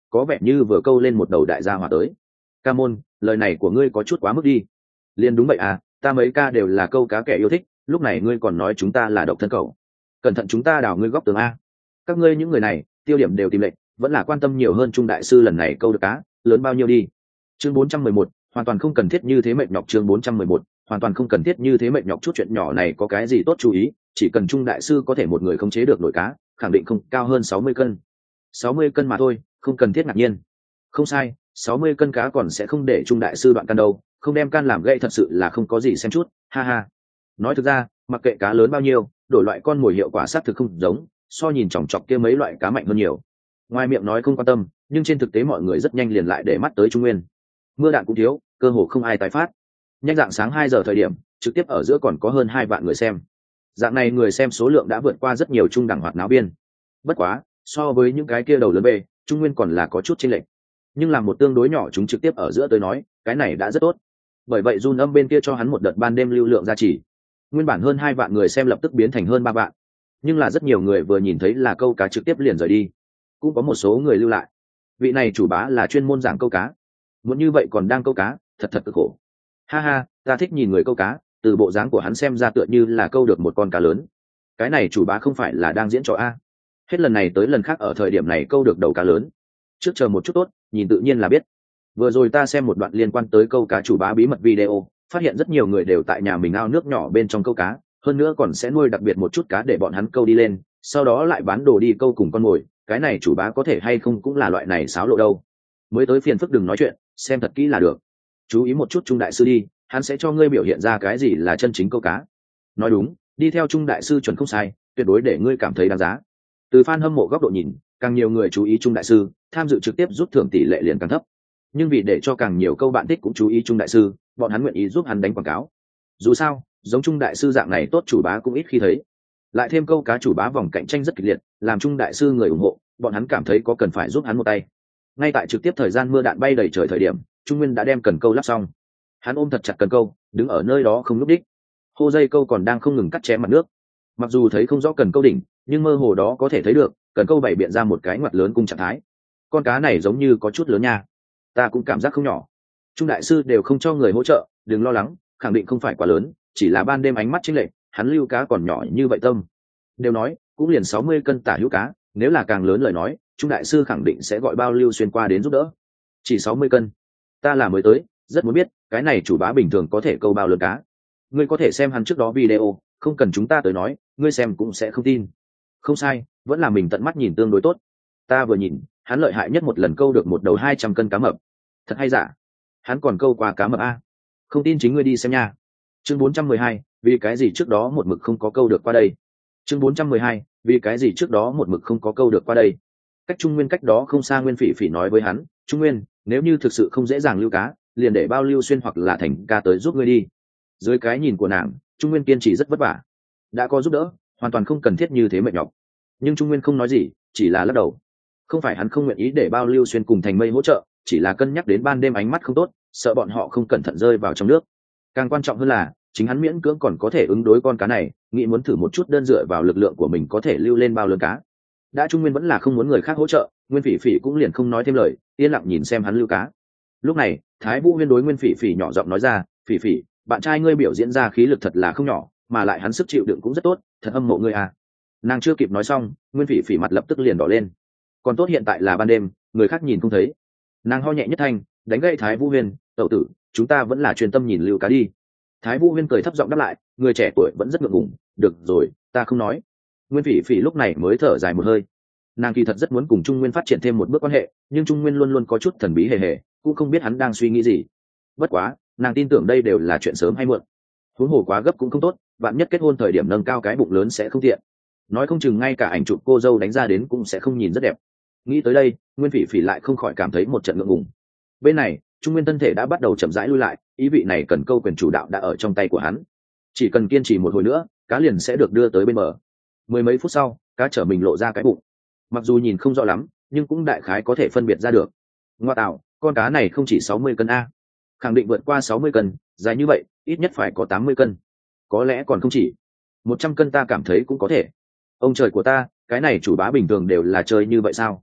có vẻ như vừa câu lên một đầu đại gia hỏa tới. Ca môn, lời này của ngươi có chút quá mức đi. Liên đúng vậy à, ta mấy ca đều là câu cá kẻ yêu thích, lúc này ngươi còn nói chúng ta là độc thân cậu. Cẩn thận chúng ta đào ngươi góc tường a. Các ngươi những người này tiêu điểm đều tìm lệnh, vẫn là quan tâm nhiều hơn Trung đại sư lần này câu được cá lớn bao nhiêu đi. Chương bốn trăm mười một, hoàn toàn không cần thiết như thế mệt nhọc. Chương bốn trăm mười một, hoàn toàn không cần thiết như thế mệt nhọc. Chút chuyện nhỏ này có cái gì tốt chú ý, chỉ cần Trung đại sư có thể một người khống chế được nổi cá, khẳng định không cao hơn sáu mươi cân. sáu mươi cân mà thôi, không cần thiết ngạc nhiên. Không sai, sáu mươi cân cá còn sẽ không để Trung đại sư đoạn can đâu, không đem can làm gậy thật sự là không có gì xem chút, ha ha. Nói thực ra, mặc kệ cá lớn bao nhiêu, đổi loại con mồi hiệu quả xác thực không giống, so nhìn chòng chọc kia mấy loại cá mạnh hơn nhiều. Ngoài miệng nói không quan tâm, nhưng trên thực tế mọi người rất nhanh liền lại để mắt tới Trung Nguyên. Mưa đạn cũng thiếu, cơ hồ không ai tái phát. Nhanh dạng sáng hai giờ thời điểm, trực tiếp ở giữa còn có hơn hai vạn người xem. Dạng này người xem số lượng đã vượt qua rất nhiều trung đẳng hoạt náo biên. Bất quá, so với những cái kia đầu lớn bê, Trung Nguyên còn là có chút chênh lệch. Nhưng làm một tương đối nhỏ chúng trực tiếp ở giữa tới nói, cái này đã rất tốt. Bởi vậy Jun âm bên kia cho hắn một đợt ban đêm lưu lượng gia trì. Nguyên bản hơn hai vạn người xem lập tức biến thành hơn ba vạn. Nhưng là rất nhiều người vừa nhìn thấy là câu cá trực tiếp liền rời đi. Cũng có một số người lưu lại. Vị này chủ bá là chuyên môn giảng câu cá. Muốn như vậy còn đang câu cá, thật thật cực khổ. Ha ha, ta thích nhìn người câu cá, từ bộ dáng của hắn xem ra tựa như là câu được một con cá lớn. Cái này chủ bá không phải là đang diễn trò a. Hết lần này tới lần khác ở thời điểm này câu được đầu cá lớn. Trước chờ một chút tốt, nhìn tự nhiên là biết. Vừa rồi ta xem một đoạn liên quan tới câu cá chủ bá bí mật video, phát hiện rất nhiều người đều tại nhà mình ao nước nhỏ bên trong câu cá, hơn nữa còn sẽ nuôi đặc biệt một chút cá để bọn hắn câu đi lên, sau đó lại bán đồ đi câu cùng con mồi. Cái này chủ bá có thể hay không cũng là loại này xáo lộ đâu. Mới tới phiền phức đừng nói chuyện, xem thật kỹ là được. Chú ý một chút Trung đại sư đi, hắn sẽ cho ngươi biểu hiện ra cái gì là chân chính câu cá. Nói đúng, đi theo Trung đại sư chuẩn không sai, tuyệt đối để ngươi cảm thấy đáng giá. Từ fan hâm mộ góc độ nhìn, càng nhiều người chú ý Trung đại sư, tham dự trực tiếp rút thưởng tỷ lệ liền càng thấp. Nhưng vì để cho càng nhiều câu bạn thích cũng chú ý Trung đại sư, bọn hắn nguyện ý giúp hắn đánh quảng cáo. Dù sao, giống Trung đại sư dạng này tốt chủ bá cũng ít khi thấy. Lại thêm câu cá chủ bá vòng cạnh tranh rất kịch liệt, làm Trung đại sư người ủng hộ, bọn hắn cảm thấy có cần phải giúp hắn một tay. Ngay tại trực tiếp thời gian mưa đạn bay đầy trời thời điểm, Trung Nguyên đã đem cần câu lắp xong. Hắn ôm thật chặt cần câu, đứng ở nơi đó không lúc đích. Hô dây câu còn đang không ngừng cắt chém mặt nước. Mặc dù thấy không rõ cần câu đỉnh, nhưng mơ hồ đó có thể thấy được, cần câu bày biện ra một cái ngoặt lớn cung trạng thái. Con cá này giống như có chút lớn nha. Ta cũng cảm giác không nhỏ. Trung đại sư đều không cho người hỗ trợ, đừng lo lắng, khẳng định không phải quá lớn, chỉ là ban đêm ánh mắt chênh lệch, hắn lưu cá còn nhỏ như vậy tâm. Đều nói, cũng liền sáu mươi cân tả hữu cá, nếu là càng lớn lời nói, Trung đại sư khẳng định sẽ gọi bao lưu xuyên qua đến giúp đỡ. Chỉ sáu mươi cân. Ta là mới tới, rất muốn biết, cái này chủ bá bình thường có thể câu bao lớn cá. Ngươi có thể xem hắn trước đó video, không cần chúng ta tới nói, ngươi xem cũng sẽ không tin. Không sai, vẫn là mình tận mắt nhìn tương đối tốt. Ta vừa nhìn, hắn lợi hại nhất một lần câu được một đầu hai trăm cân cá mập. Thật hay giả? Hắn còn câu qua cá mập a? Không tin chính ngươi đi xem nha. Chương bốn trăm mười hai, vì cái gì trước đó một mực không có câu được qua đây. Chương bốn trăm mười hai, vì cái gì trước đó một mực không có câu được qua đây. Cách Trung Nguyên cách đó không xa Nguyên Phỉ Phỉ nói với hắn, Trung Nguyên, nếu như thực sự không dễ dàng lưu cá, liền để bao lưu xuyên hoặc là thành ca tới giúp ngươi đi. Dưới cái nhìn của nàng, Trung Nguyên kiên trì rất vất vả, đã có giúp đỡ, hoàn toàn không cần thiết như thế mệt nhọc. Nhưng Trung Nguyên không nói gì, chỉ là lắc đầu. Không phải hắn không nguyện ý để bao lưu xuyên cùng thành mây hỗ trợ, chỉ là cân nhắc đến ban đêm ánh mắt không tốt, sợ bọn họ không cẩn thận rơi vào trong nước. Càng quan trọng hơn là, chính hắn miễn cưỡng còn có thể ứng đối con cá này, nghĩ muốn thử một chút đơn dựa vào lực lượng của mình có thể lưu lên bao lớn cá. Đã Trung Nguyên vẫn là không muốn người khác hỗ trợ, Nguyên Phỉ Phỉ cũng liền không nói thêm lời, yên lặng nhìn xem hắn lưu cá. Lúc này, Thái Vũ Huyên đối Nguyên Phỉ Phỉ nhỏ giọng nói ra, "Phỉ Phỉ, bạn trai ngươi biểu diễn ra khí lực thật là không nhỏ, mà lại hắn sức chịu đựng cũng rất tốt, thật hâm mộ ngươi à." Nàng chưa kịp nói xong, Nguyên Phỉ Phỉ mặt lập tức liền đỏ lên. Còn tốt hiện tại là ban đêm, người khác nhìn không thấy. Nàng ho nhẹ nhất thanh, đánh gậy Thái Vũ Huyên, "Tẩu tử, chúng ta vẫn là chuyên tâm nhìn lưu cá đi." Thái Vũ Huyên cười thấp giọng đáp lại, người trẻ tuổi vẫn rất ngượng ngùng, "Được rồi, ta không nói." Nguyên Phỉ Phỉ lúc này mới thở dài một hơi. Nàng kỳ thật rất muốn cùng Trung Nguyên phát triển thêm một bước quan hệ, nhưng Trung Nguyên luôn luôn có chút thần bí hề hề, cũng không biết hắn đang suy nghĩ gì. Bất quá, nàng tin tưởng đây đều là chuyện sớm hay muộn. Huống hồ quá gấp cũng không tốt, bạn nhất kết hôn thời điểm nâng cao cái bụng lớn sẽ không tiện. Nói không chừng ngay cả ảnh chụp cô dâu đánh ra đến cũng sẽ không nhìn rất đẹp. Nghĩ tới đây, Nguyên Phỉ Phỉ lại không khỏi cảm thấy một trận ngượng ngùng. Bên này, Trung Nguyên thân thể đã bắt đầu chậm rãi lui lại, ý vị này cần câu quyền chủ đạo đã ở trong tay của hắn. Chỉ cần kiên trì một hồi nữa, cá liền sẽ được đưa tới bên bờ. Mười mấy phút sau, cá chở mình lộ ra cái bụng. Mặc dù nhìn không rõ lắm, nhưng cũng đại khái có thể phân biệt ra được. Ngoa tạo, con cá này không chỉ sáu mươi cân a, khẳng định vượt qua sáu mươi cân, dài như vậy, ít nhất phải có tám mươi cân. Có lẽ còn không chỉ. một trăm cân ta cảm thấy cũng có thể. Ông trời của ta, cái này chủ bá bình thường đều là chơi như vậy sao?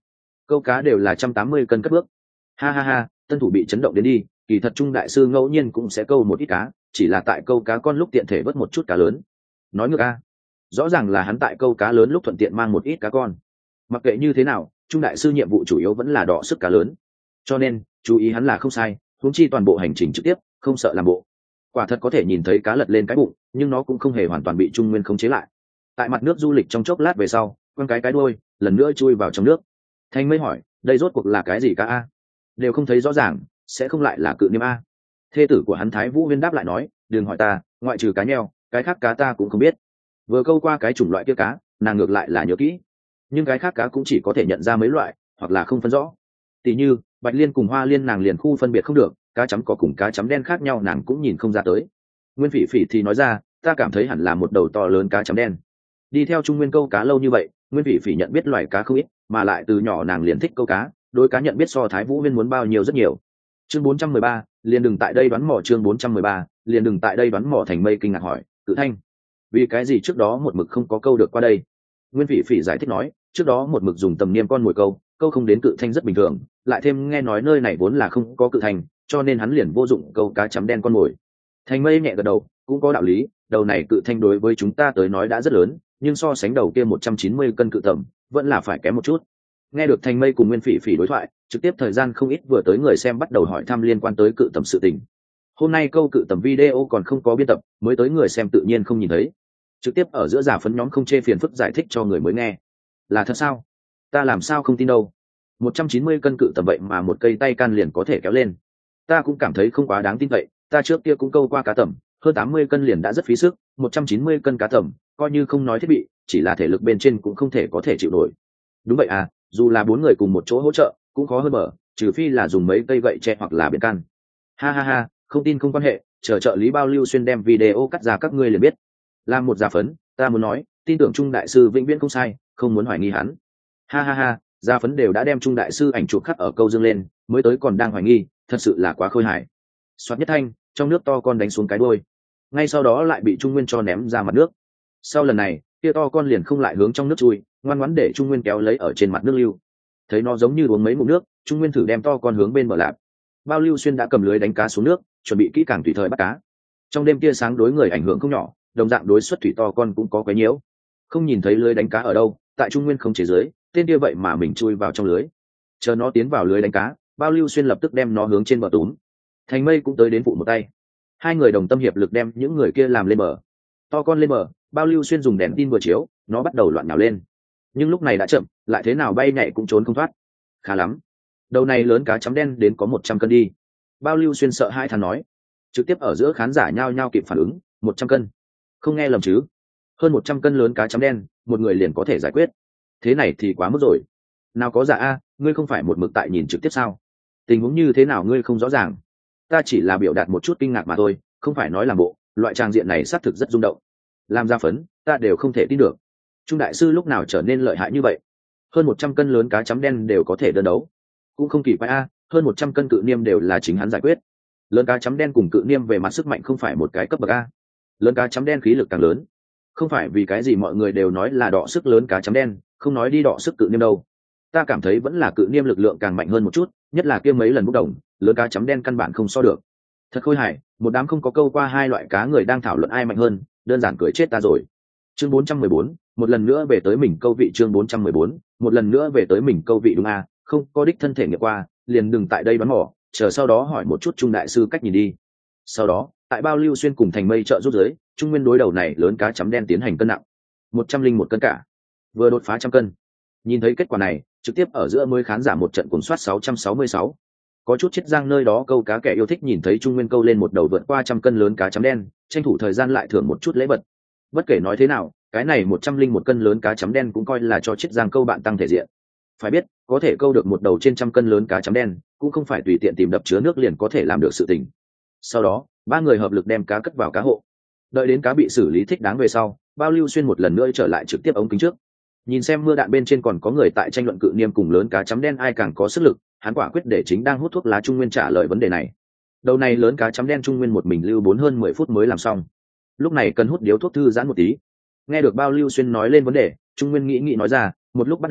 câu cá đều là trăm tám mươi cân cất bước. Ha ha ha, tân thủ bị chấn động đến đi, kỳ thật Trung đại sư ngẫu nhiên cũng sẽ câu một ít cá, chỉ là tại câu cá con lúc tiện thể vớt một chút cá lớn. Nói ngược a, rõ ràng là hắn tại câu cá lớn lúc thuận tiện mang một ít cá con. Mặc kệ như thế nào, Trung đại sư nhiệm vụ chủ yếu vẫn là đọ sức cá lớn, cho nên chú ý hắn là không sai, huống chi toàn bộ hành trình trực tiếp không sợ làm bộ. Quả thật có thể nhìn thấy cá lật lên cái bụng, nhưng nó cũng không hề hoàn toàn bị Trung Nguyên khống chế lại. Tại mặt nước du lịch trong chốc lát về sau, quăng cái cái đuôi lần nữa chui vào trong nước. Thanh mới hỏi, đây rốt cuộc là cái gì cá a? Đều không thấy rõ ràng, sẽ không lại là cự niêm a? Thê tử của hắn Thái Vũ Huyên đáp lại nói, đừng hỏi ta, ngoại trừ cá nheo, cái khác cá ta cũng không biết. Vừa câu qua cái chủng loại kia cá, nàng ngược lại là nhớ kỹ, nhưng cái khác cá cũng chỉ có thể nhận ra mấy loại, hoặc là không phân rõ. Tỷ như bạch liên cùng hoa liên nàng liền khu phân biệt không được, cá chấm có cùng cá chấm đen khác nhau nàng cũng nhìn không ra tới. Nguyên Phỉ Phỉ thì nói ra, ta cảm thấy hẳn là một đầu to lớn cá chấm đen. Đi theo Trung Nguyên câu cá lâu như vậy, Nguyên Phỉ Phỉ nhận biết loài cá không ít, mà lại từ nhỏ nàng liền thích câu cá, đối cá nhận biết so Thái Vũ Huyên muốn bao nhiêu rất nhiều. Chương bốn trăm mười ba, liền đừng tại đây đoán mò. Chương bốn trăm mười ba, liền đừng tại đây đoán mò. Thành Mây kinh ngạc hỏi, Cự Thanh, vì cái gì trước đó một mực không có câu được qua đây? Nguyên Phỉ Phỉ giải thích nói, trước đó một mực dùng tầm niêm con mồi câu, câu không đến Cự Thanh rất bình thường, lại thêm nghe nói nơi này vốn là không có Cự Thanh, cho nên hắn liền vô dụng câu cá chấm đen con mồi. Thành Mây nhẹ gật đầu, cũng có đạo lý, đầu này Cự Thanh đối với chúng ta tới nói đã rất lớn, nhưng so sánh đầu kia một trăm chín mươi cân cự tầm, vẫn là phải kém một chút. Nghe được Thành Mây cùng Nguyên Phỉ Phỉ đối thoại, trực tiếp thời gian không ít vừa tới người xem bắt đầu hỏi thăm liên quan tới cự tầm sự tình. Hôm nay câu cự tầm video còn không có biên tập, mới tới người xem tự nhiên không nhìn thấy. Trực tiếp ở giữa giả phấn nhóm không chê phiền phức giải thích cho người mới nghe. Là thật sao? Ta làm sao không tin đâu. một trăm chín mươi cân cự tầm vậy mà một cây tay can liền có thể kéo lên. Ta cũng cảm thấy không quá đáng tin vậy, ta trước kia cũng câu qua cá tầm, hơn tám mươi cân liền đã rất phí sức, một trăm chín mươi cân cá tầm, coi như không nói thiết bị, chỉ là thể lực bên trên cũng không thể có thể chịu nổi. Đúng vậy à, dù là bốn người cùng một chỗ hỗ trợ, cũng khó hơn mở, trừ phi là dùng mấy cây gậy tre hoặc là biển can. Ha ha ha, không tin không quan hệ, chờ trợ lý Bao Lưu Xuyên đem video cắt ra các ngươi liền biết. Làm một giả phấn, ta muốn nói, tin tưởng Trung đại sư vĩnh viễn không sai, không muốn hoài nghi hắn. Ha ha ha, giả phấn đều đã đem Trung đại sư ảnh chụp khắc ở câu dương lên, mới tới còn đang hoài nghi, thật sự là quá khôi hài. Soạt nhất thanh, trong nước to con đánh xuống cái đuôi, ngay sau đó lại bị Trung Nguyên cho ném ra mặt nước. Sau lần này, kia to con liền không lại hướng trong nước chui, ngoan ngoãn để Trung Nguyên kéo lấy ở trên mặt nước lưu. Thấy nó giống như uống mấy ngụm nước, Trung Nguyên thử đem to con hướng bên bờ lạp. Bao Lưu Xuyên đã cầm lưới đánh cá xuống nước, chuẩn bị kỹ càng tùy thời bắt cá. Trong đêm tia sáng đối người ảnh hưởng không nhỏ, đồng dạng đối xuất thủy to con cũng có quấy nhiễu. Không nhìn thấy lưới đánh cá ở đâu, tại Trung Nguyên không chế giới, tên kia vậy mà mình chui vào trong lưới. Chờ nó tiến vào lưới đánh cá, Bao Lưu Xuyên lập tức đem nó hướng trên bờ túm. Thành Mây cũng tới đến phụ một tay. Hai người đồng tâm hiệp lực đem những người kia làm lên bờ. To con lên bờ, Bao Lưu Xuyên dùng đèn tin vừa chiếu, nó bắt đầu loạn nhào lên. Nhưng lúc này đã chậm, lại thế nào bay nhảy cũng trốn không thoát. Khá lắm, đầu này lớn cá chấm đen đến có một trăm cân đi. Bao Lưu Xuyên sợ hai thằng nói. Trực tiếp ở giữa khán giả nhao nhao kịp phản ứng, một trăm cân, không nghe lầm chứ? Hơn một trăm cân lớn cá chấm đen, một người liền có thể giải quyết. Thế này thì quá mức rồi. Nào có giả a, ngươi không phải một mực tại nhìn trực tiếp sao? Tình huống như thế nào ngươi không rõ ràng? Ta chỉ là biểu đạt một chút kinh ngạc mà thôi, không phải nói làm bộ. Loại trang diện này xác thực rất rung động. Làm ra phấn, ta đều không thể tin được. Trung đại sư lúc nào trở nên lợi hại như vậy? Hơn một trăm cân lớn cá chấm đen đều có thể đơn đấu, cũng không kỳ quái a. Hơn một trăm cân cự niêm đều là chính hắn giải quyết. Lớn cá chấm đen cùng cự niêm về mặt sức mạnh không phải một cái cấp bậc a. Lớn cá chấm đen khí lực càng lớn, không phải vì cái gì mọi người đều nói là đọ sức lớn cá chấm đen, không nói đi đọ sức cự niêm đâu. Ta cảm thấy vẫn là cự niêm lực lượng càng mạnh hơn một chút, nhất là kia mấy lần bốc đồng, lớn cá chấm đen căn bản không so được. Thật khôi hài, một đám không có câu qua hai loại cá người đang thảo luận ai mạnh hơn, đơn giản cười chết ta rồi. Chương bốn trăm mười bốn, một lần nữa về tới mình câu vị. Chương bốn trăm mười bốn, một lần nữa về tới mình câu vị. Đúng a, không có đích thân thể nghiệm qua, liền đừng tại đây bắn mỏ, chờ sau đó hỏi một chút Trung đại sư cách nhìn đi. Sau đó, tại Bao Lưu Xuyên cùng Thành Mây trợ giúp giới, Trung Nguyên đối đầu này lớn cá chấm đen tiến hành cân nặng, một trăm linh một cân cả, vừa đột phá trăm cân. Nhìn thấy kết quả này, trực tiếp ở giữa mới khán giả một trận cuốn soát sáu trăm sáu mươi sáu. Có chút chiết giang nơi đó câu cá kẻ yêu thích nhìn thấy Trung Nguyên câu lên một đầu vượt qua trăm cân lớn cá chấm đen, tranh thủ thời gian lại thưởng một chút lễ vật. Bất kể nói thế nào, cái này một trăm linh một cân lớn cá chấm đen cũng coi là cho chiết giang câu bạn tăng thể diện. Phải biết, có thể câu được một đầu trên trăm cân lớn cá chấm đen, cũng không phải tùy tiện tìm đập chứa nước liền có thể làm được sự tình. Sau đó, ba người hợp lực đem cá cất vào cá hộ. Đợi đến cá bị xử lý thích đáng về sau, Bao Lưu Xuyên một lần nữa trở lại trực tiếp ống kính trước. Nhìn xem mưa đạn bên trên còn có người tại tranh luận cự niêm cùng lớn cá chấm đen ai càng có sức lực, hắn quả quyết để chính đang hút thuốc lá Trung Nguyên trả lời vấn đề này. Đầu này lớn cá chấm đen Trung Nguyên một mình lưu bốn hơn mười phút mới làm xong. Lúc này cần hút điếu thuốc thư giãn một tí. Nghe được Bao Lưu Xuyên nói lên vấn đề, Trung Nguyên nghĩ nghĩ nói ra, một lúc bắt đầu,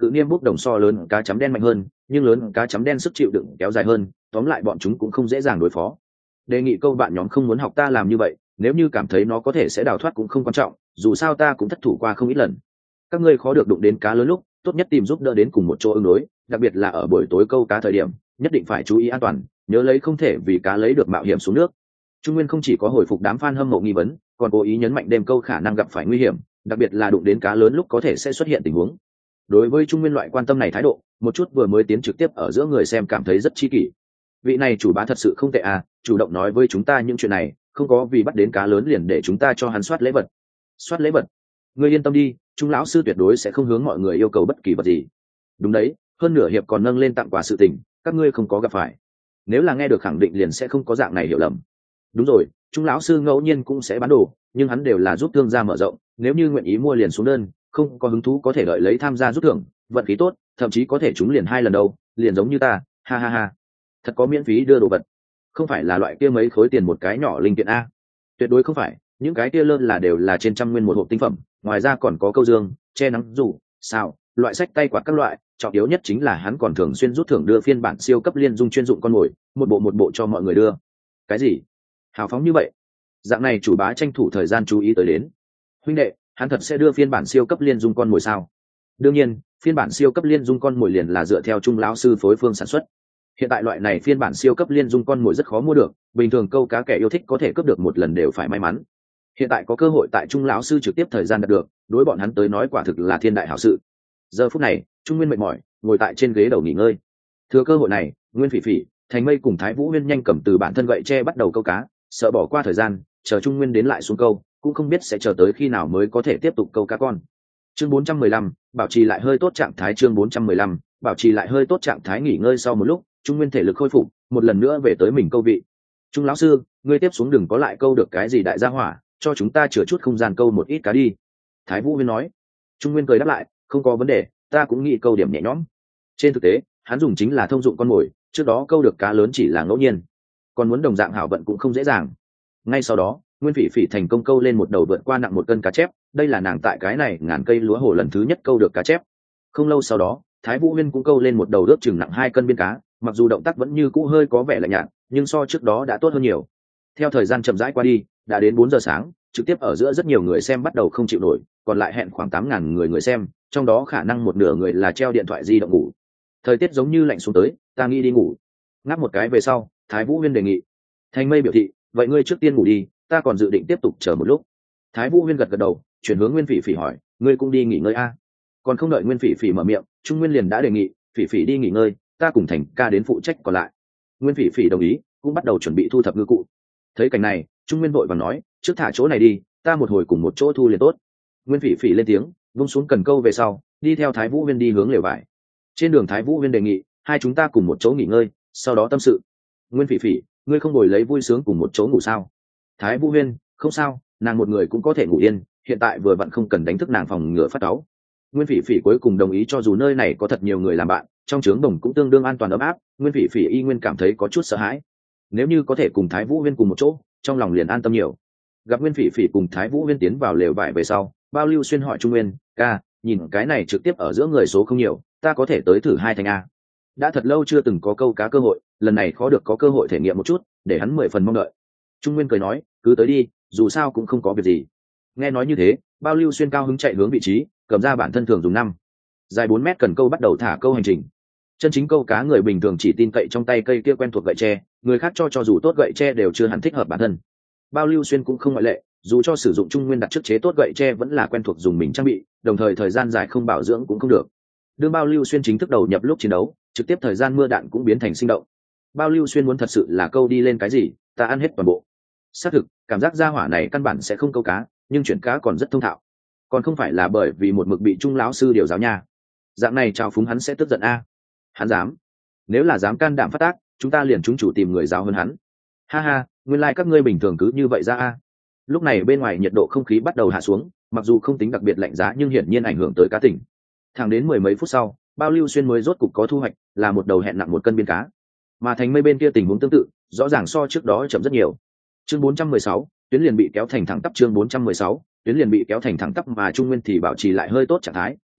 cự niêm bốc đồng so lớn cá chấm đen mạnh hơn, nhưng lớn cá chấm đen sức chịu đựng kéo dài hơn, tóm lại bọn chúng cũng không dễ dàng đối phó. Đề nghị câu bạn nhóm không muốn học ta làm như vậy, nếu như cảm thấy nó có thể sẽ đào thoát cũng không quan trọng, dù sao ta cũng thất thủ qua không ít lần. Các ngươi khó được đụng đến cá lớn lúc, tốt nhất tìm giúp đỡ đến cùng một chỗ ứng đối, đặc biệt là ở buổi tối câu cá thời điểm, nhất định phải chú ý an toàn, nhớ lấy không thể vì cá lấy được mạo hiểm xuống nước. Trung Nguyên không chỉ có hồi phục đám fan hâm mộ nghi vấn, còn cố ý nhấn mạnh đêm câu khả năng gặp phải nguy hiểm, đặc biệt là đụng đến cá lớn lúc có thể sẽ xuất hiện tình huống. Đối với Trung Nguyên loại quan tâm này thái độ, một chút vừa mới tiến trực tiếp ở giữa người xem cảm thấy rất chi kỷ. Vị này chủ bá thật sự không tệ à, chủ động nói với chúng ta những chuyện này, không có vì bắt đến cá lớn liền để chúng ta cho hắn soát lễ vật. Soát lễ vật? Ngươi yên tâm đi, Trung lão sư tuyệt đối sẽ không hướng mọi người yêu cầu bất kỳ vật gì. Đúng đấy, hơn nửa hiệp còn nâng lên tặng quà sự tình, các ngươi không có gặp phải. Nếu là nghe được khẳng định liền sẽ không có dạng này hiểu lầm. Đúng rồi, Trung lão sư ngẫu nhiên cũng sẽ bán đồ, nhưng hắn đều là giúp thương gia mở rộng, nếu như nguyện ý mua liền xuống đơn, không có hứng thú có thể đợi lấy tham gia rút thưởng, vận khí tốt, thậm chí có thể trúng liền hai lần đâu, liền giống như ta, ha ha ha. Thật có miễn phí đưa đồ vật, không phải là loại kia mấy khối tiền một cái nhỏ linh kiện a? Tuyệt đối không phải, những cái kia lớn là đều là trên trăm nguyên một hộp tinh phẩm, ngoài ra còn có câu dương, che nắng dù, sao, loại sách tay quạt các loại, trọng yếu nhất chính là hắn còn thường xuyên rút thưởng đưa phiên bản siêu cấp liên dung chuyên dụng con mồi, một bộ một bộ cho mọi người đưa. Cái gì? Hào phóng như vậy? Dạng này chủ bá tranh thủ thời gian chú ý tới đến. Huynh đệ, hắn thật sẽ đưa phiên bản siêu cấp liên dung con mồi sao? Đương nhiên, phiên bản siêu cấp liên dung con mồi liền là dựa theo Trung lão sư phối phương sản xuất. Hiện tại loại này phiên bản siêu cấp liên dung con mồi rất khó mua được, bình thường câu cá kẻ yêu thích có thể cướp được một lần đều phải may mắn. Hiện tại có cơ hội tại Trung lão sư trực tiếp thời gian đạt được, đối bọn hắn tới nói quả thực là thiên đại hảo sự. Giờ phút này, Trung Nguyên mệt mỏi, ngồi tại trên ghế đầu nghỉ ngơi. Thừa cơ hội này, Nguyên Phỉ Phỉ, Thành Mây cùng Thái Vũ Nguyên nhanh cầm từ bản thân gậy tre bắt đầu câu cá, sợ bỏ qua thời gian, chờ Trung Nguyên đến lại xuống câu, cũng không biết sẽ chờ tới khi nào mới có thể tiếp tục câu cá con. Chương bốn trăm mười lăm, bảo trì lại hơi tốt trạng thái. Chương bốn trăm mười lăm, bảo trì lại hơi tốt trạng thái. Nghỉ ngơi sau một lúc, Trung Nguyên thể lực khôi phục, một lần nữa về tới mình câu vị. Trung lão sư, ngươi tiếp xuống đừng có lại câu được cái gì đại gia hỏa, cho chúng ta chừa chút không gian câu một ít cá đi. Thái Vũ Nguyên nói. Trung Nguyên cười đáp lại, không có vấn đề, ta cũng nghĩ câu điểm nhẹ nhõm. Trên thực tế, hắn dùng chính là thông dụng con mồi, trước đó câu được cá lớn chỉ là ngẫu nhiên, còn muốn đồng dạng hảo vận cũng không dễ dàng. Ngay sau đó, Nguyên Phỉ Phỉ thành công câu lên một đầu vượt qua nặng một cân cá chép, đây là nàng tại cái này ngàn cây lúa hồ lần thứ nhất câu được cá chép. Không lâu sau đó, Thái Vũ Nguyên cũng câu lên một đầu ước chừng nặng hai cân biên cá, mặc dù động tác vẫn như cũ hơi có vẻ lạnh nhạt, nhưng so trước đó đã tốt hơn nhiều. Theo thời gian chậm rãi qua đi, đã đến bốn giờ sáng, trực tiếp ở giữa rất nhiều người xem bắt đầu không chịu nổi, còn lại hẹn khoảng tám ngàn người người xem, trong đó khả năng một nửa người là treo điện thoại di động ngủ. Thời tiết giống như lạnh xuống tới, ta nghĩ đi ngủ. Ngáp một cái về sau, Thái Vũ Huyên đề nghị. Thành Mây biểu thị, vậy ngươi trước tiên ngủ đi, ta còn dự định tiếp tục chờ một lúc. Thái Vũ Huyên gật gật đầu, chuyển hướng Nguyên Phỉ Phỉ hỏi, ngươi cũng đi nghỉ ngơi a? Còn không đợi Nguyên Phỉ Phỉ mở miệng, Trung Nguyên liền đã đề nghị, Phỉ Phỉ đi nghỉ ngơi, ta cùng Thành ca đến phụ trách còn lại. Nguyên Phỉ Phỉ đồng ý, cũng bắt đầu chuẩn bị thu thập ngư cụ. Thấy cảnh này, Trung Nguyên vội vàng nói, trước thả chỗ này đi, ta một hồi cùng một chỗ thu liền tốt. Nguyên Phỉ Phỉ lên tiếng, vung xuống cần câu về sau, đi theo Thái Vũ Huyên đi hướng lều vải. Trên đường Thái Vũ Huyên đề nghị, hai chúng ta cùng một chỗ nghỉ ngơi, sau đó tâm sự. Nguyên Phỉ Phỉ, ngươi không ngồi lấy vui sướng cùng một chỗ ngủ sao? Thái Vũ Huyên, không sao, nàng một người cũng có thể ngủ yên, hiện tại vừa vặn không cần đánh thức nàng phòng ngừa phát cáu. Nguyên Phỉ Phỉ cuối cùng đồng ý, cho dù nơi này có thật nhiều người làm bạn, trong trướng đồng cũng tương đương an toàn ấm áp, Nguyên Phỉ Phỉ y nguyên cảm thấy có chút sợ hãi. Nếu như có thể cùng Thái Vũ Huyên cùng một chỗ, trong lòng liền an tâm nhiều. Gặp Nguyên Phỉ Phỉ cùng Thái Vũ Huyên tiến vào lều vải về sau, Bao Lưu Xuyên hỏi Trung Nguyên, ca, nhìn cái này trực tiếp ở giữa người số không nhiều, ta có thể tới thử hai thành a? Đã thật lâu chưa từng có câu cá cơ hội, lần này khó được có cơ hội thể nghiệm một chút, để hắn mười phần mong đợi. Trung Nguyên cười nói, cứ tới đi, dù sao cũng không có việc gì. Nghe nói như thế, Bao Lưu Xuyên cao hứng chạy hướng vị trí, cầm ra bản thân thường dùng năm dài bốn mét cần câu bắt đầu thả câu hành trình. Chân chính câu cá người bình thường chỉ tin cậy trong tay cây kia quen thuộc gậy tre, người khác cho cho dù tốt gậy tre đều chưa hẳn thích hợp bản thân. Bao Lưu Xuyên cũng không ngoại lệ, dù cho sử dụng Trung Nguyên đặt trước chế tốt gậy tre vẫn là quen thuộc dùng mình trang bị, đồng thời thời gian dài không bảo dưỡng cũng không được. Đương Bao Lưu Xuyên chính thức đầu nhập lúc chiến đấu, trực tiếp thời gian mưa đạn cũng biến thành sinh động. Bao Lưu Xuyên muốn thật sự là câu đi lên cái gì, ta ăn hết toàn bộ. Xác thực, cảm giác gia hỏa này căn bản sẽ không câu cá, nhưng chuyển cá còn rất thông thạo. Còn không phải là bởi vì một mực bị Trung lão sư điều giáo nha. Dạng này chào phúng hắn sẽ tức giận a. Hắn dám? Nếu là dám can đảm phát tác, chúng ta liền chúng chủ tìm người giáo hơn hắn. Ha ha, nguyên lai like các ngươi bình thường cứ như vậy ra a. Lúc này bên ngoài nhiệt độ không khí bắt đầu hạ xuống, mặc dù không tính đặc biệt lạnh giá nhưng hiển nhiên ảnh hưởng tới cá tỉnh. Thẳng đến mười mấy phút sau, Bao Lưu Xuyên mới rốt cục có thu hoạch, là một đầu hẹn nặng một cân biên cá. Mà Thành Mây bên kia tình huống tương tự, rõ ràng so trước đó chậm rất nhiều. Chương bốn trăm mười sáu, tuyến liền bị kéo thành thẳng tắp. Chương bốn trăm mười sáu, tuyến liền bị kéo thành thẳng tắp mà Trung Nguyên thì bảo trì lại hơi tốt trạng thái,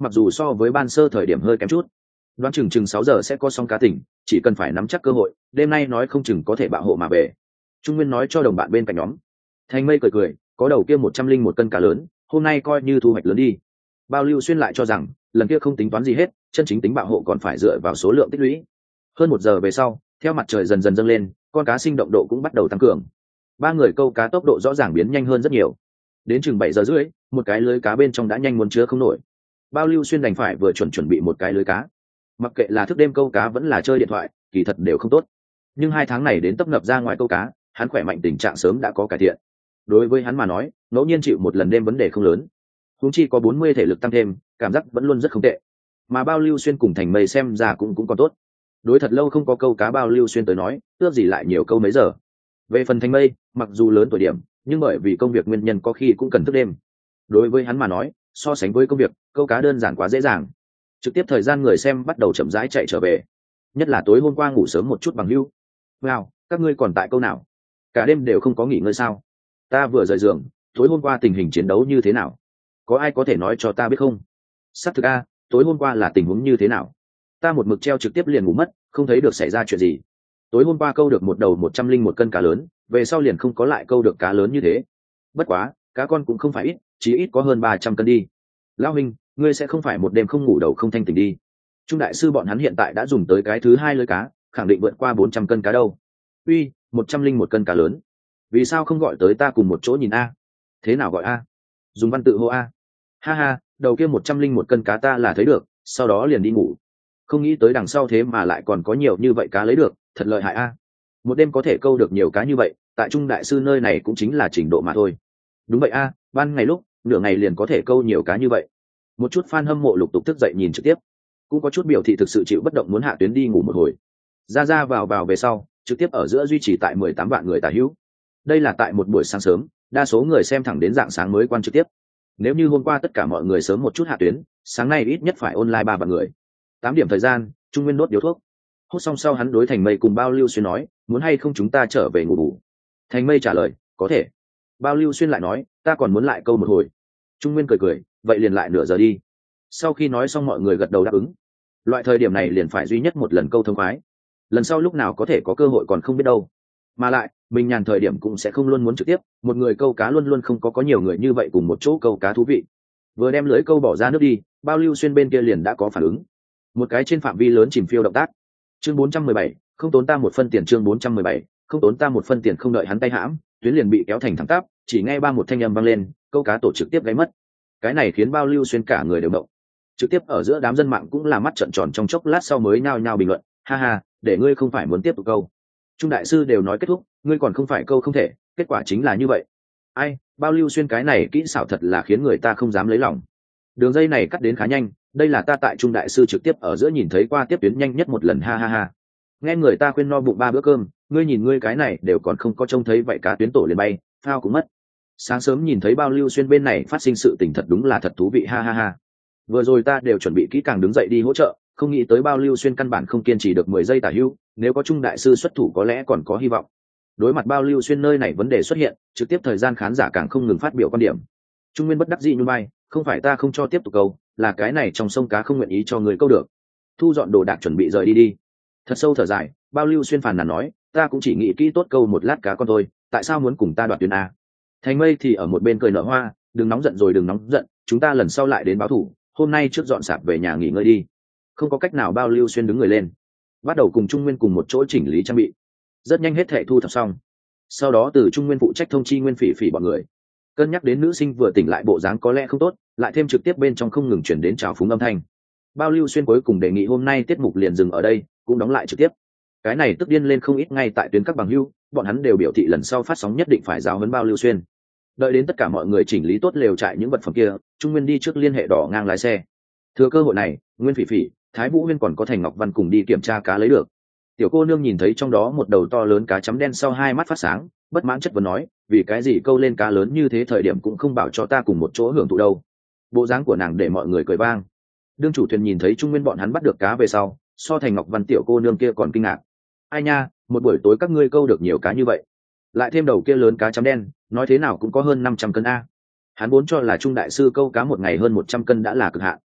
mặc dù so với ban sơ thời điểm hơi kém chút. Đoán chừng chừng sáu giờ sẽ có xong cá tỉnh, chỉ cần phải nắm chắc cơ hội, đêm nay nói không chừng có thể bạo hộ mà về. Trung Nguyên nói cho đồng bạn bên cạnh nhóm. Thành Mây cười cười, có đầu kia một trăm linh một cân cá lớn, hôm nay coi như thu hoạch lớn đi. Bao Lưu Xuyên lại cho rằng, lần kia không tính toán gì hết, chân chính tính bạo hộ còn phải dựa vào số lượng tích lũy. Hơn một giờ về sau, theo mặt trời dần dần dâng lên, con cá sinh động độ cũng bắt đầu tăng cường. Ba người câu cá tốc độ rõ ràng biến nhanh hơn rất nhiều. Đến chừng bảy giờ rưỡi, một cái lưới cá bên trong đã nhanh muốn chứa không nổi. Bao Lưu Xuyên đành phải vừa chuẩn chuẩn bị một cái lưới cá. Mặc kệ là thức đêm câu cá vẫn là chơi điện thoại, kỳ thật đều không tốt. Nhưng hai tháng này đến tấp nập ra ngoài câu cá, hắn khỏe mạnh tình trạng sớm đã có cải thiện. Đối với hắn mà nói, ngẫu nhiên chịu một lần đêm vấn đề không lớn. Huống chi có bốn mươi thể lực tăng thêm, cảm giác vẫn luôn rất không tệ. Mà Bao Lưu Xuyên cùng Thành Mây xem ra cũng cũng còn tốt. Đối thật lâu không có câu cá Bao Lưu Xuyên tới nói, ước gì lại nhiều câu mấy giờ. Về phần Thành Mây, mặc dù lớn tuổi điểm, nhưng bởi vì công việc nguyên nhân có khi cũng cần thức đêm. Đối với hắn mà nói, so sánh với công việc, câu cá đơn giản quá dễ dàng. Trực tiếp thời gian người xem bắt đầu chậm rãi chạy trở về. Nhất là tối hôm qua ngủ sớm một chút bằng hưu. Wow, các ngươi còn tại câu nào? Cả đêm đều không có nghỉ ngơi sao? Ta vừa rời giường, tối hôm qua tình hình chiến đấu như thế nào? Có ai có thể nói cho ta biết không? Xác thực a, tối hôm qua là tình huống như thế nào? Ta một mực treo trực tiếp liền ngủ mất, không thấy được xảy ra chuyện gì. Tối hôm qua câu được một đầu một trăm linh một cân cá lớn, về sau liền không có lại câu được cá lớn như thế. Bất quá, cá con cũng không phải ít, chỉ ít có hơn ba trăm cân đi. Lão huynh, ngươi sẽ không phải một đêm không ngủ đầu không thanh tỉnh đi. Trung đại sư bọn hắn hiện tại đã dùng tới cái thứ hai lưới cá, khẳng định vượt qua bốn trăm cân cá đâu. Uy, một trăm linh một cân cá lớn. Vì sao không gọi tới ta cùng một chỗ nhìn a? Thế nào gọi a? Dùng văn tự hô a. Ha ha, đầu kia một trăm linh một cân cá ta là thấy được, sau đó liền đi ngủ. Không nghĩ tới đằng sau thế mà lại còn có nhiều như vậy cá lấy được, thật lợi hại a. Một đêm có thể câu được nhiều cá như vậy, tại Trung đại sư nơi này cũng chính là trình độ mà thôi. Đúng vậy a, ban ngày lúc, nửa ngày liền có thể câu nhiều cá như vậy. Một chút fan hâm mộ lục tục thức dậy nhìn trực tiếp, cũng có chút biểu thị thực sự chịu bất động muốn hạ tuyến đi ngủ một hồi. Ra ra vào vào về sau, trực tiếp ở giữa duy trì tại mười tám vạn người tả hữu. Đây là tại một buổi sáng sớm, đa số người xem thẳng đến dạng sáng mới quan trực tiếp. Nếu như hôm qua tất cả mọi người sớm một chút hạ tuyến, sáng nay ít nhất phải online ba vạn người. Tám điểm thời gian, Trung Nguyên đốt điếu thuốc. Hút xong sau hắn đối Thành Mây cùng Bao Lưu Xuyên nói, muốn hay không chúng ta trở về ngủ bù. Thành Mây trả lời, có thể. Bao Lưu Xuyên lại nói, ta còn muốn lại câu một hồi. Trung Nguyên cười cười, vậy liền lại nửa giờ đi. Sau khi nói xong mọi người gật đầu đáp ứng. Loại thời điểm này liền phải duy nhất một lần câu thông khoái. Lần sau lúc nào có thể có cơ hội còn không biết đâu. Mà lại, mình nhàn thời điểm cũng sẽ không luôn muốn trực tiếp, một người câu cá luôn luôn không có có nhiều người như vậy cùng một chỗ câu cá thú vị. Vừa đem lưới câu bỏ ra nước đi, Bao Lưu Xuyên bên kia liền đã có phản ứng. Một cái trên phạm vi lớn chìm phiêu động tác. Chương bốn trăm mười bảy, không tốn ta một phân tiền. Chương bốn trăm mười bảy, không tốn ta một phân tiền. Không đợi hắn tay hãm, tuyến liền bị kéo thành thẳng tắp, chỉ nghe ba một thanh âm vang lên, câu cá tổ trực tiếp gáy mất. Cái này khiến Bao Lưu Xuyên cả người đều động. Trực tiếp ở giữa đám dân mạng cũng là mắt trợn tròn trong chốc lát sau mới nhao nhao bình luận, ha ha, để ngươi không phải muốn tiếp tục câu. Trung đại sư đều nói kết thúc, ngươi còn không phải câu không thể, kết quả chính là như vậy. Ai, Bao Lưu Xuyên cái này kỹ xảo thật là khiến người ta không dám lấy lòng. Đường dây này cắt đến khá nhanh, đây là ta tại Trung đại sư trực tiếp ở giữa nhìn thấy qua tiếp tuyến nhanh nhất một lần, ha ha ha. Nghe người ta khuyên no bụng ba bữa cơm, ngươi nhìn ngươi cái này đều còn không có trông thấy vậy cá tuyến tổ liền bay, phao cũng mất. Sáng sớm nhìn thấy Bao Lưu Xuyên bên này phát sinh sự tình thật đúng là thật thú vị, ha ha ha. Vừa rồi ta đều chuẩn bị kỹ càng đứng dậy đi hỗ trợ, không nghĩ tới Bao Lưu Xuyên căn bản không kiên trì được mười giây tả hữu, nếu có Trung đại sư xuất thủ có lẽ còn có hy vọng. Đối mặt Bao Lưu Xuyên nơi này vấn đề xuất hiện, trực tiếp thời gian khán giả càng không ngừng phát biểu quan điểm. Trung Nguyên bất đắc dĩ nhún vai, không phải ta không cho tiếp tục câu, là cái này trong sông cá không nguyện ý cho người câu được. Thu dọn đồ đạc chuẩn bị rời đi đi. Thật sâu thở dài, Bao Lưu Xuyên phàn nàn nói, ta cũng chỉ nghĩ kỹ tốt câu một lát cá con thôi, tại sao muốn cùng ta đoạt tuyến a? Thành Mây thì ở một bên cười nở hoa, đừng nóng giận rồi đừng nóng giận, chúng ta lần sau lại đến báo thủ, hôm nay trước dọn sạp về nhà nghỉ ngơi đi. Không có cách nào, Bao Lưu Xuyên đứng người lên, bắt đầu cùng Trung Nguyên cùng một chỗ chỉnh lý trang bị. Rất nhanh hết thệ thu thập xong, sau đó từ Trung Nguyên phụ trách thông chi Nguyên Phỉ Phỉ bọn người. Cân nhắc đến nữ sinh vừa tỉnh lại bộ dáng có lẽ không tốt, lại thêm trực tiếp bên trong không ngừng chuyển đến trào phúng âm thanh, Bao Lưu Xuyên cuối cùng đề nghị hôm nay tiết mục liền dừng ở đây, cũng đóng lại trực tiếp. Cái này tức điên lên không ít ngay tại tuyến các bằng hưu, bọn hắn đều biểu thị lần sau phát sóng nhất định phải giáo huấn Bao Lưu Xuyên. Đợi đến tất cả mọi người chỉnh lý tốt lều trại những vật phẩm kia, Trung Nguyên đi trước liên hệ đỏ ngang lái xe. Thừa cơ hội này, Nguyên Phỉ Phỉ, Thái Vũ Huyên còn có Thành Ngọc Văn cùng đi kiểm tra cá lấy được. Tiểu cô nương nhìn thấy trong đó một đầu to lớn cá chấm đen sau hai mắt phát sáng, bất mãn chất vấn nói, vì cái gì câu lên cá lớn như thế thời điểm cũng không bảo cho ta cùng một chỗ hưởng thụ đâu. Bộ dáng của nàng để mọi người cười vang. Đương chủ thuyền nhìn thấy Trung Nguyên bọn hắn bắt được cá về sau, so Thành Ngọc Văn tiểu cô nương kia còn kinh ngạc. Ai nha, một buổi tối các ngươi câu được nhiều cá như vậy, lại thêm đầu kia lớn cá chấm đen, nói thế nào cũng có hơn năm trăm cân a. Hắn vốn cho là Trung đại sư câu cá một ngày hơn một trăm cân đã là cực hạn.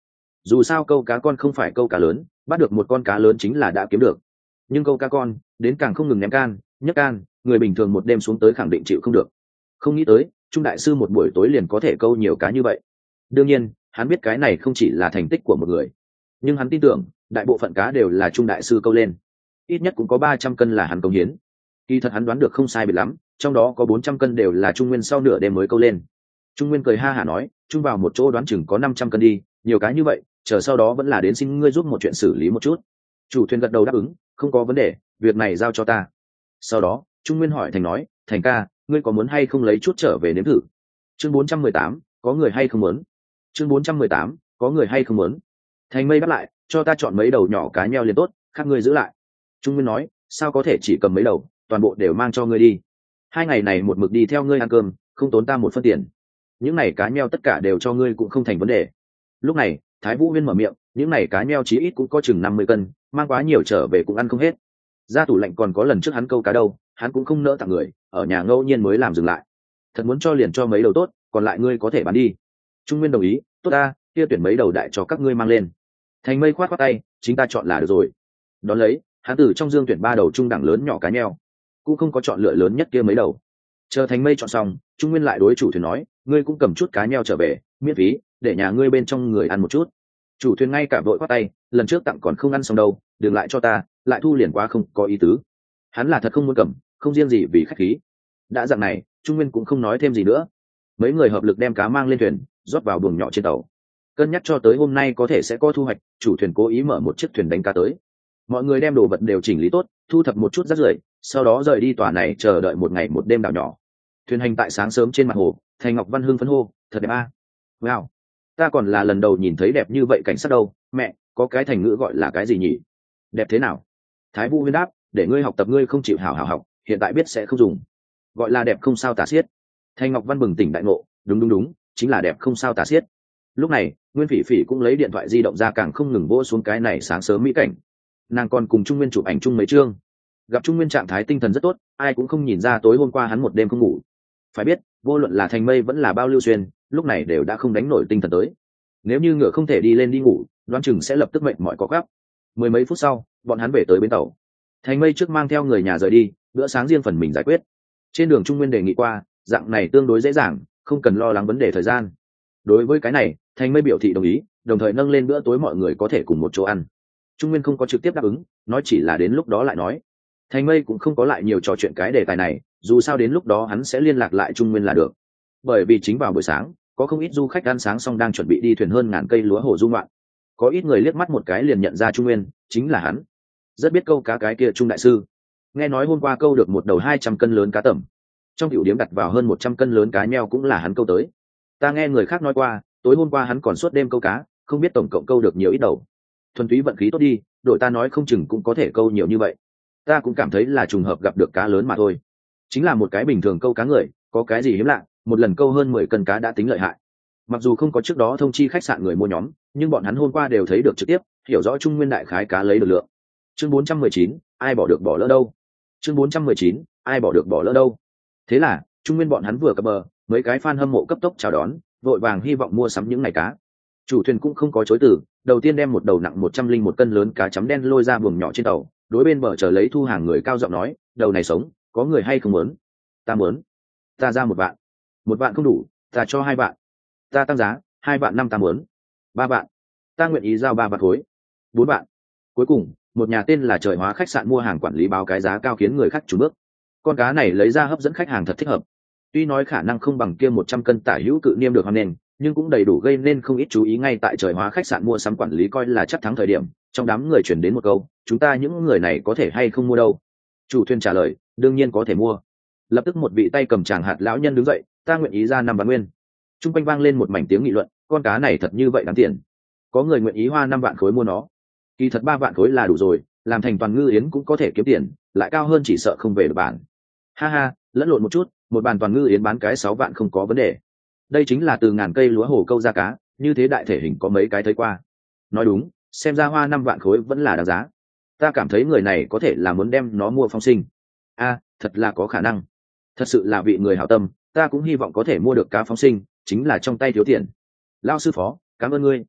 dù sao câu cá con không phải câu cá lớn, bắt được một con cá lớn chính là đã kiếm được, nhưng câu cá con đến càng không ngừng ném can nhấc can, người bình thường một đêm xuống tới khẳng định chịu không được. Không nghĩ tới Trung đại sư một buổi tối liền có thể câu nhiều cá như vậy. Đương nhiên hắn biết cái này không chỉ là thành tích của một người, nhưng hắn tin tưởng đại bộ phận cá đều là Trung đại sư câu lên, ít nhất cũng có ba trăm cân là hắn công hiến. Kỳ thật hắn đoán được không sai biệt lắm, trong đó có bốn trăm cân đều là Trung Nguyên sau nửa đêm mới câu lên. Trung Nguyên cười ha hả nói, chung vào một chỗ đoán chừng có năm trăm cân đi, nhiều cá như vậy, chờ sau đó vẫn là đến xin ngươi giúp một chuyện xử lý một chút. Chủ thuyền gật đầu đáp ứng, không có vấn đề, việc này giao cho ta. Sau đó Trung Nguyên hỏi Thành nói, Thành ca, ngươi có muốn hay không lấy chút trở về nếm thử? Chương bốn trăm mười tám, có người hay không muốn? Chương bốn trăm mười tám, có người hay không muốn? Thành Mây đáp lại, cho ta chọn mấy đầu nhỏ cá nheo liền tốt, khác ngươi giữ lại. Trung Nguyên nói, sao có thể chỉ cầm mấy đầu, toàn bộ đều mang cho ngươi đi. Hai ngày này một mực đi theo ngươi ăn cơm, không tốn ta một phân tiền. Những này cá nheo tất cả đều cho ngươi cũng không thành vấn đề. Lúc này Thái Vũ Huyên mở miệng, những này cá nheo chí ít cũng có chừng năm mươi cân, mang quá nhiều trở về cũng ăn không hết. Ra tủ lạnh còn có lần trước hắn câu cá đâu, hắn cũng không nỡ tặng người, ở nhà ngẫu nhiên mới làm dừng lại. Thật muốn cho liền cho mấy đầu tốt, còn lại ngươi có thể bán đi. Trung Nguyên đồng ý, tốt ta, kia tuyển mấy đầu đại cho các ngươi mang lên. Thành Mây khoát khoát tay, chính ta chọn là được rồi. Đón lấy hắn từ trong dương tuyển ba đầu trung đẳng lớn nhỏ cá nheo, cũng không có chọn lựa lớn nhất kia mấy đầu. Chờ Thành Mây chọn xong, Trung Nguyên lại đối chủ thuyền nói, ngươi cũng cầm chút cá nheo trở về, miễn phí, để nhà ngươi bên trong người ăn một chút. Chủ thuyền ngay cả vội khoát tay, lần trước tặng còn không ăn xong đâu, đừng lại cho ta, lại thu liền quá không có ý tứ. Hắn là thật không muốn cầm, không riêng gì vì khách khí. Đã dạng này, Trung Nguyên cũng không nói thêm gì nữa. Mấy người hợp lực đem cá mang lên thuyền, rót vào buồng nhỏ trên tàu. Cân nhắc cho tới hôm nay có thể sẽ có thu hoạch, chủ thuyền cố ý mở một chiếc thuyền đánh cá tới. Mọi người đem đồ vật đều chỉnh lý tốt, thu thập một chút rác rưởi, sau đó rời đi tòa này chờ đợi một ngày một đêm đảo nhỏ. Thuyền hành tại sáng sớm trên mặt hồ, Thành Ngọc Văn hưng phấn hô, thật đẹp a! À? Wow, ta còn là lần đầu nhìn thấy đẹp như vậy cảnh sát đâu. Mẹ, có cái thành ngữ gọi là cái gì nhỉ? Đẹp thế nào? Thái Vũ Huyên đáp, để ngươi học tập ngươi không chịu hảo hảo học, hiện tại biết sẽ không dùng. Gọi là đẹp không sao tả xiết. Thành Ngọc Văn bừng tỉnh đại ngộ, đúng đúng đúng, chính là đẹp không sao tả xiết. Lúc này Nguyên Phỉ Phỉ cũng lấy điện thoại di động ra, càng không ngừng vỗ xuống cái này sáng sớm mỹ cảnh. Nàng còn cùng Trung Nguyên chụp ảnh chung mấy chương. Gặp Trung Nguyên trạng thái tinh thần rất tốt, ai cũng không nhìn ra tối hôm qua hắn một đêm không ngủ. Phải biết vô luận là Thành Mây vẫn là Bao Lưu Xuyên, lúc này đều đã không đánh nổi tinh thần tới. Nếu như ngựa không thể đi lên đi ngủ, đoán chừng sẽ lập tức mệt mỏi có gắp. Mười mấy phút sau bọn hắn về tới bến tàu. Thành Mây trước mang theo người nhà rời đi, bữa sáng riêng phần mình giải quyết. Trên đường Trung Nguyên đề nghị qua, dạng này tương đối dễ dàng, không cần lo lắng vấn đề thời gian. Đối với cái này Thành Mây biểu thị đồng ý, đồng thời nâng lên bữa tối mọi người có thể cùng một chỗ ăn. Trung Nguyên không có trực tiếp đáp ứng, nói chỉ là đến lúc đó lại nói. Thành Mây cũng không có lại nhiều trò chuyện cái đề tài này, dù sao đến lúc đó hắn sẽ liên lạc lại Trung Nguyên là được. Bởi vì chính vào buổi sáng có không ít du khách ăn sáng xong đang chuẩn bị đi thuyền hơn ngàn cây lúa hồ du ngoạn. Có ít người liếc mắt một cái liền nhận ra Trung Nguyên chính là hắn, rất biết câu cá cái kia Trung đại sư. Nghe nói hôm qua câu được một đầu hai trăm cân lớn cá tẩm, trong tiểu điếm đặt vào hơn một trăm cân lớn cá nheo cũng là hắn câu tới. Ta nghe người khác nói qua, tối hôm qua hắn còn suốt đêm câu cá, không biết tổng cộng câu được nhiều ít đầu. Thuần túy vận khí tốt đi, đội ta nói không chừng cũng có thể câu nhiều như vậy. Ta cũng cảm thấy là trùng hợp gặp được cá lớn mà thôi. Chính là một cái bình thường câu cá người, có cái gì hiếm lạ, một lần câu hơn mười cân cá đã tính lợi hại. Mặc dù không có trước đó thông chi khách sạn người mua nhóm, nhưng bọn hắn hôm qua đều thấy được trực tiếp, hiểu rõ Trung Nguyên đại khái cá lấy được lượng. Chương bốn trăm mười chín, ai bỏ được bỏ lỡ đâu. Chương bốn trăm mười chín, ai bỏ được bỏ lỡ đâu. Thế là Trung Nguyên bọn hắn vừa cập bờ, mấy cái fan hâm mộ cấp tốc chào đón, vội vàng hy vọng mua sắm những ngày cá. Chủ thuyền cũng không có chối từ, đầu tiên đem một đầu nặng một trăm linh một cân lớn cá chấm đen lôi ra buồng nhỏ trên tàu, đối bên bờ chờ lấy thu hàng người cao giọng nói, đầu này sống, có người hay không muốn? Ta muốn. Ta ra một vạn. Một vạn không đủ, ta cho hai vạn. Ta tăng giá, hai vạn năm ta muốn. Ba vạn. Ta nguyện ý giao ba vạn khối. Bốn vạn. Cuối cùng một nhà tên là Trời Hóa khách sạn mua hàng quản lý báo cái giá cao khiến người khác chủ bước. Con cá này lấy ra hấp dẫn khách hàng thật thích hợp. Tuy nói khả năng không bằng kia một trăm cân tả hữu cự niêm được hoan nền, nhưng cũng đầy đủ gây nên không ít chú ý. Ngay tại Trời Hóa khách sạn mua sắm quản lý coi là chắc thắng thời điểm, trong đám người chuyển đến một câu, chúng ta những người này có thể hay không mua đâu. Chủ thuyền trả lời, đương nhiên có thể mua. Lập tức một vị tay cầm tràng hạt lão nhân đứng dậy, ta nguyện ý ra năm vạn nguyên. Trung quanh vang lên một mảnh tiếng nghị luận, con cá này thật như vậy đáng tiền. Có người nguyện ý hoa năm vạn khối mua nó. Kỳ thật ba vạn khối là đủ rồi, làm thành toàn ngư yến cũng có thể kiếm tiền, lại cao hơn chỉ sợ không về được bản. Ha ha, lẫn lộn một chút, một bàn toàn ngư yến bán cái sáu vạn không có vấn đề. Đây chính là từ ngàn cây lúa hồ câu ra cá, như thế đại thể hình có mấy cái thấy qua. Nói đúng, xem ra hoa năm vạn khối vẫn là đáng giá. Ta cảm thấy người này có thể là muốn đem nó mua phong sinh. A, thật là có khả năng. Thật sự là vị người hảo tâm, ta cũng hy vọng có thể mua được cá phóng sinh, chính là trong tay thiếu tiền. Lao sư phó, cảm ơn ngươi.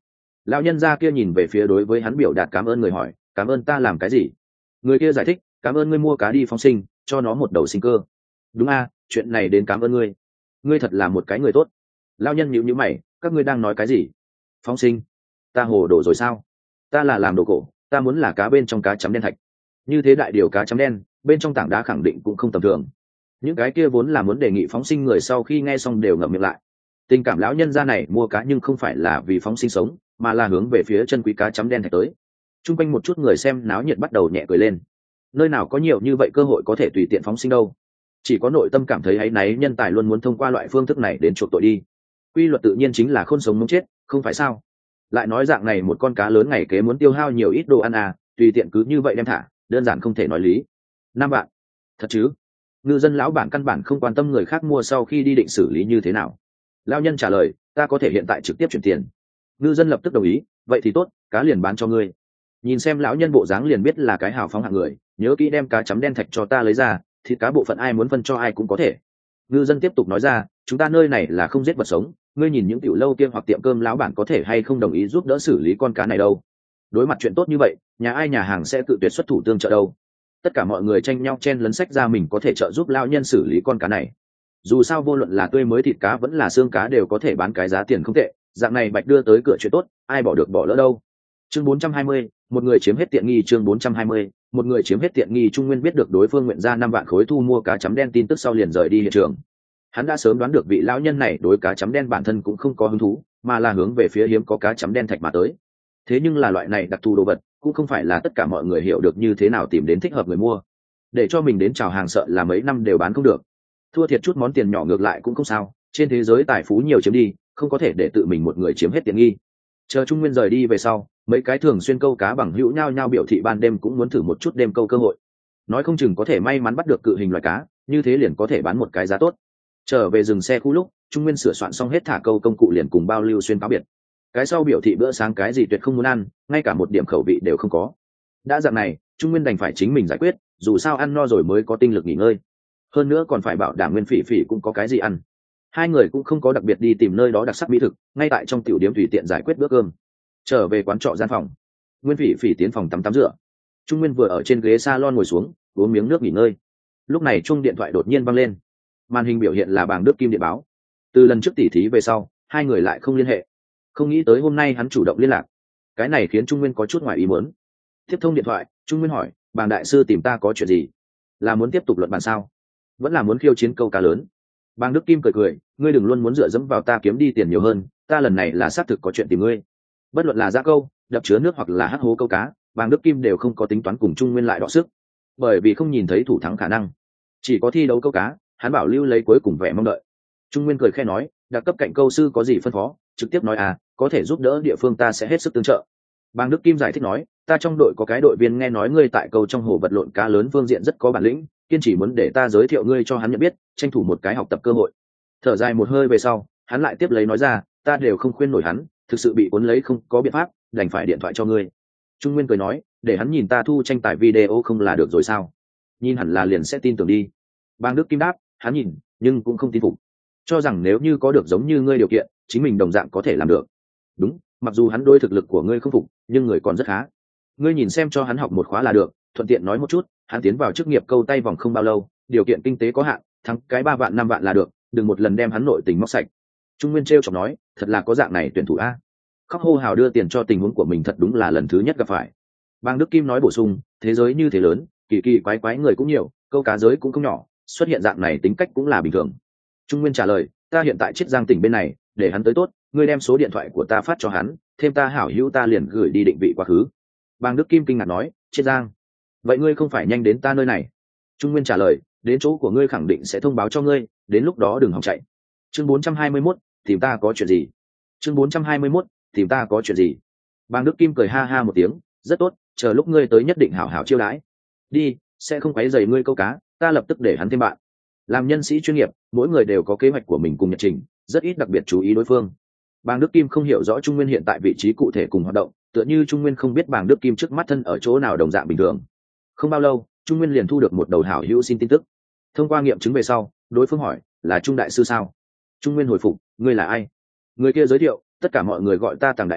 Lão nhân gia kia nhìn về phía đối với hắn biểu đạt cảm ơn người hỏi, cảm ơn ta làm cái gì? Người kia giải thích, cảm ơn ngươi mua cá đi phóng sinh, cho nó một đầu sinh cơ. Đúng a, chuyện này đến cảm ơn ngươi, ngươi thật là một cái người tốt. Lão nhân nhíu nhíu mày, các ngươi đang nói cái gì? Phóng sinh? Ta hồ đồ rồi sao? Ta là làm đồ cổ, ta muốn là cá bên trong cá chấm đen thạch. Như thế đại điều cá chấm đen, bên trong tảng đá khẳng định cũng không tầm thường. Những cái kia vốn là muốn đề nghị phóng sinh người sau khi nghe xong đều ngậm miệng lại. Tình cảm lão nhân gia này mua cá nhưng không phải là vì phóng sinh sống, mà là hướng về phía chân quý cá chấm đen thạch tới. Trung quanh một chút người xem náo nhiệt bắt đầu nhẹ cười lên. Nơi nào có nhiều như vậy cơ hội có thể tùy tiện phóng sinh đâu. Chỉ có nội tâm cảm thấy áy náy nhân tài luôn muốn thông qua loại phương thức này đến chuộc tội đi. Quy luật tự nhiên chính là khôn sống mống chết, không phải sao? Lại nói dạng này một con cá lớn ngày kế muốn tiêu hao nhiều ít đồ ăn à, tùy tiện cứ như vậy đem thả, đơn giản không thể nói lý. Năm bạn, thật chứ? Ngư dân lão bản căn bản không quan tâm người khác mua sau khi đi định xử lý như thế nào. Lão nhân trả lời, ta có thể hiện tại trực tiếp chuyển tiền. Ngư dân lập tức đồng ý, vậy thì tốt, cá liền bán cho ngươi. Nhìn xem lão nhân bộ dáng liền biết là cái hào phóng hạng người, nhớ kỹ đem cá chấm đen thạch cho ta lấy ra, thịt cá bộ phận ai muốn phân cho ai cũng có thể. Ngư dân tiếp tục nói ra, chúng ta nơi này là không giết vật sống, ngươi nhìn những tiểu lâu kia hoặc tiệm cơm lão bản có thể hay không đồng ý giúp đỡ xử lý con cá này đâu. Đối mặt chuyện tốt như vậy, nhà ai nhà hàng sẽ tự tuyệt xuất thủ tương trợ đâu. Tất cả mọi người tranh nhau chen lấn sách ra mình có thể trợ giúp lão nhân xử lý con cá này. Dù sao vô luận là tươi mới thịt cá vẫn là xương cá đều có thể bán cái giá tiền không tệ, dạng này bạch đưa tới cửa chuyện tốt, ai bỏ được bỏ lỡ đâu. Chương bốn trăm hai mươi, một người chiếm hết tiện nghi. Chương bốn trăm hai mươi, một người chiếm hết tiện nghi. Trung Nguyên biết được đối phương nguyện ra năm vạn khối thu mua cá chấm đen tin tức sau liền rời đi hiện trường. Hắn đã sớm đoán được vị lão nhân này đối cá chấm đen bản thân cũng không có hứng thú, mà là hướng về phía hiếm có cá chấm đen thạch mà tới. Thế nhưng là loại này đặc thù đồ vật, cũng không phải là tất cả mọi người hiểu được như thế nào tìm đến thích hợp người mua. Để cho mình đến chào hàng sợ là mấy năm đều bán không được. Thua thiệt chút món tiền nhỏ ngược lại cũng không sao, trên thế giới tài phú nhiều chiếm đi, không có thể để tự mình một người chiếm hết tiện nghi. Chờ Trung Nguyên rời đi về sau, mấy cái thường xuyên câu cá bằng hữu nhao nhao biểu thị ban đêm cũng muốn thử một chút đêm câu cơ hội. Nói không chừng có thể may mắn bắt được cự hình loài cá, như thế liền có thể bán một cái giá tốt. Trở về dừng xe khu lúc, Trung Nguyên sửa soạn xong hết thả câu công cụ liền cùng Bao Lưu Xuyên cáo biệt. Cái sau biểu thị bữa sáng cái gì tuyệt không muốn ăn, ngay cả một điểm khẩu vị đều không có. Đã dạng này, Trung Nguyên đành phải chính mình giải quyết, dù sao ăn no rồi mới có tinh lực nghỉ ngơi. Hơn nữa còn phải bảo đảm Nguyên Phỉ Phỉ cũng có cái gì ăn. Hai người cũng không có đặc biệt đi tìm nơi đó đặc sắc mỹ thực, ngay tại trong tiểu điếm tùy tiện giải quyết bữa cơm. Trở về quán trọ gian phòng, Nguyên Phỉ Phỉ tiến phòng tắm tắm rửa. Trung Nguyên vừa ở trên ghế salon ngồi xuống, uống miếng nước nghỉ ngơi. Lúc này chuông điện thoại đột nhiên vang lên. Màn hình biểu hiện là Bàng Đức Kim điện báo. Từ lần trước tỉ thí về sau, hai người lại không liên hệ. Không nghĩ tới hôm nay hắn chủ động liên lạc, cái này khiến Trung Nguyên có chút ngoài ý muốn. Tiếp thông điện thoại, Trung Nguyên hỏi, Bàng đại sư tìm ta có chuyện gì? Là muốn tiếp tục luận bàn sao? Vẫn là muốn khiêu chiến câu cá lớn? Bàng Đức Kim cười cười, ngươi đừng luôn muốn dựa dẫm vào ta kiếm đi tiền nhiều hơn, ta lần này là xác thực có chuyện tìm ngươi. Bất luận là giã câu, đập chứa nước hoặc là hắc hố câu cá, Bàng Đức Kim đều không có tính toán cùng Trung Nguyên lại đọ sức, bởi vì không nhìn thấy thủ thắng khả năng. Chỉ có thi đấu câu cá, hắn bảo lưu lấy cuối cùng vẻ mong đợi. Trung Nguyên cười khẽ nói, đặc cấp cạnh câu sư có gì phân phó, trực tiếp nói à, có thể giúp đỡ địa phương ta sẽ hết sức tương trợ. Bàng Đức Kim giải thích nói, ta trong đội có cái đội viên nghe nói ngươi tại câu trong hồ vật lộn cá lớn phương diện rất có bản lĩnh, kiên chỉ muốn để ta giới thiệu ngươi cho hắn nhận biết, tranh thủ một cái học tập cơ hội. Thở dài một hơi về sau, hắn lại tiếp lấy nói ra, ta đều không khuyên nổi hắn, thực sự bị cuốn lấy không có biện pháp, đành phải điện thoại cho ngươi. Trung Nguyên cười nói, để hắn nhìn ta thu tranh tài video không là được rồi sao? Nhìn hẳn là liền sẽ tin tưởng đi. Bàng Đức Kim đáp, hắn nhìn, nhưng cũng không tin phục, cho rằng nếu như có được giống như ngươi điều kiện, chính mình đồng dạng có thể làm được. Đúng, mặc dù hắn đối thực lực của ngươi không phục, nhưng người còn rất khá. Ngươi nhìn xem cho hắn học một khóa là được, thuận tiện nói một chút, hắn tiến vào chức nghiệp câu tay vòng không bao lâu, điều kiện kinh tế có hạn, thắng cái ba vạn năm vạn là được, đừng một lần đem hắn nội tình móc sạch. Trung Nguyên trêu chọc nói, thật là có dạng này tuyển thủ a. Khóc hô hào đưa tiền cho tình huống của mình thật đúng là lần thứ nhất gặp phải. Bàng Đức Kim nói bổ sung, thế giới như thế lớn, kỳ kỳ quái quái người cũng nhiều, câu cá giới cũng không nhỏ, xuất hiện dạng này tính cách cũng là bình thường. Trung Nguyên trả lời, ta hiện tại Chiết Giang tỉnh bên này, để hắn tới tốt, ngươi đem số điện thoại của ta phát cho hắn, thêm ta hảo hữu ta liền gửi đi định vị quá khứ. Bàng Đức Kim kinh ngạc nói, Chiết Giang, vậy ngươi không phải nhanh đến ta nơi này? Trung Nguyên trả lời, đến chỗ của ngươi khẳng định sẽ thông báo cho ngươi, đến lúc đó đừng hòng chạy. Chương bốn trăm hai mươi mốt, tìm ta có chuyện gì? Chương bốn trăm hai mươi mốt, tìm ta có chuyện gì? Bàng Đức Kim cười ha ha một tiếng, rất tốt, chờ lúc ngươi tới nhất định hảo hảo chiêu đãi. Đi, sẽ không quấy rầy ngươi câu cá, ta lập tức để hắn thêm bạn. Làm nhân sĩ chuyên nghiệp, mỗi người đều có kế hoạch của mình cùng nhật trình, rất ít đặc biệt chú ý đối phương. Bàng Đức Kim không hiểu rõ Trung Nguyên hiện tại vị trí cụ thể cùng hoạt động, tựa như Trung Nguyên không biết Bàng Đức Kim trước mắt thân ở chỗ nào đồng dạng bình thường. Không bao lâu, Trung Nguyên liền thu được một đầu hảo hữu xin tin tức. Thông qua nghiệm chứng về sau, đối phương hỏi, là Trung đại sư sao? Trung Nguyên hồi phục, ngươi là ai? Người kia giới thiệu, tất cả mọi người gọi ta Tàng Đại Hàng,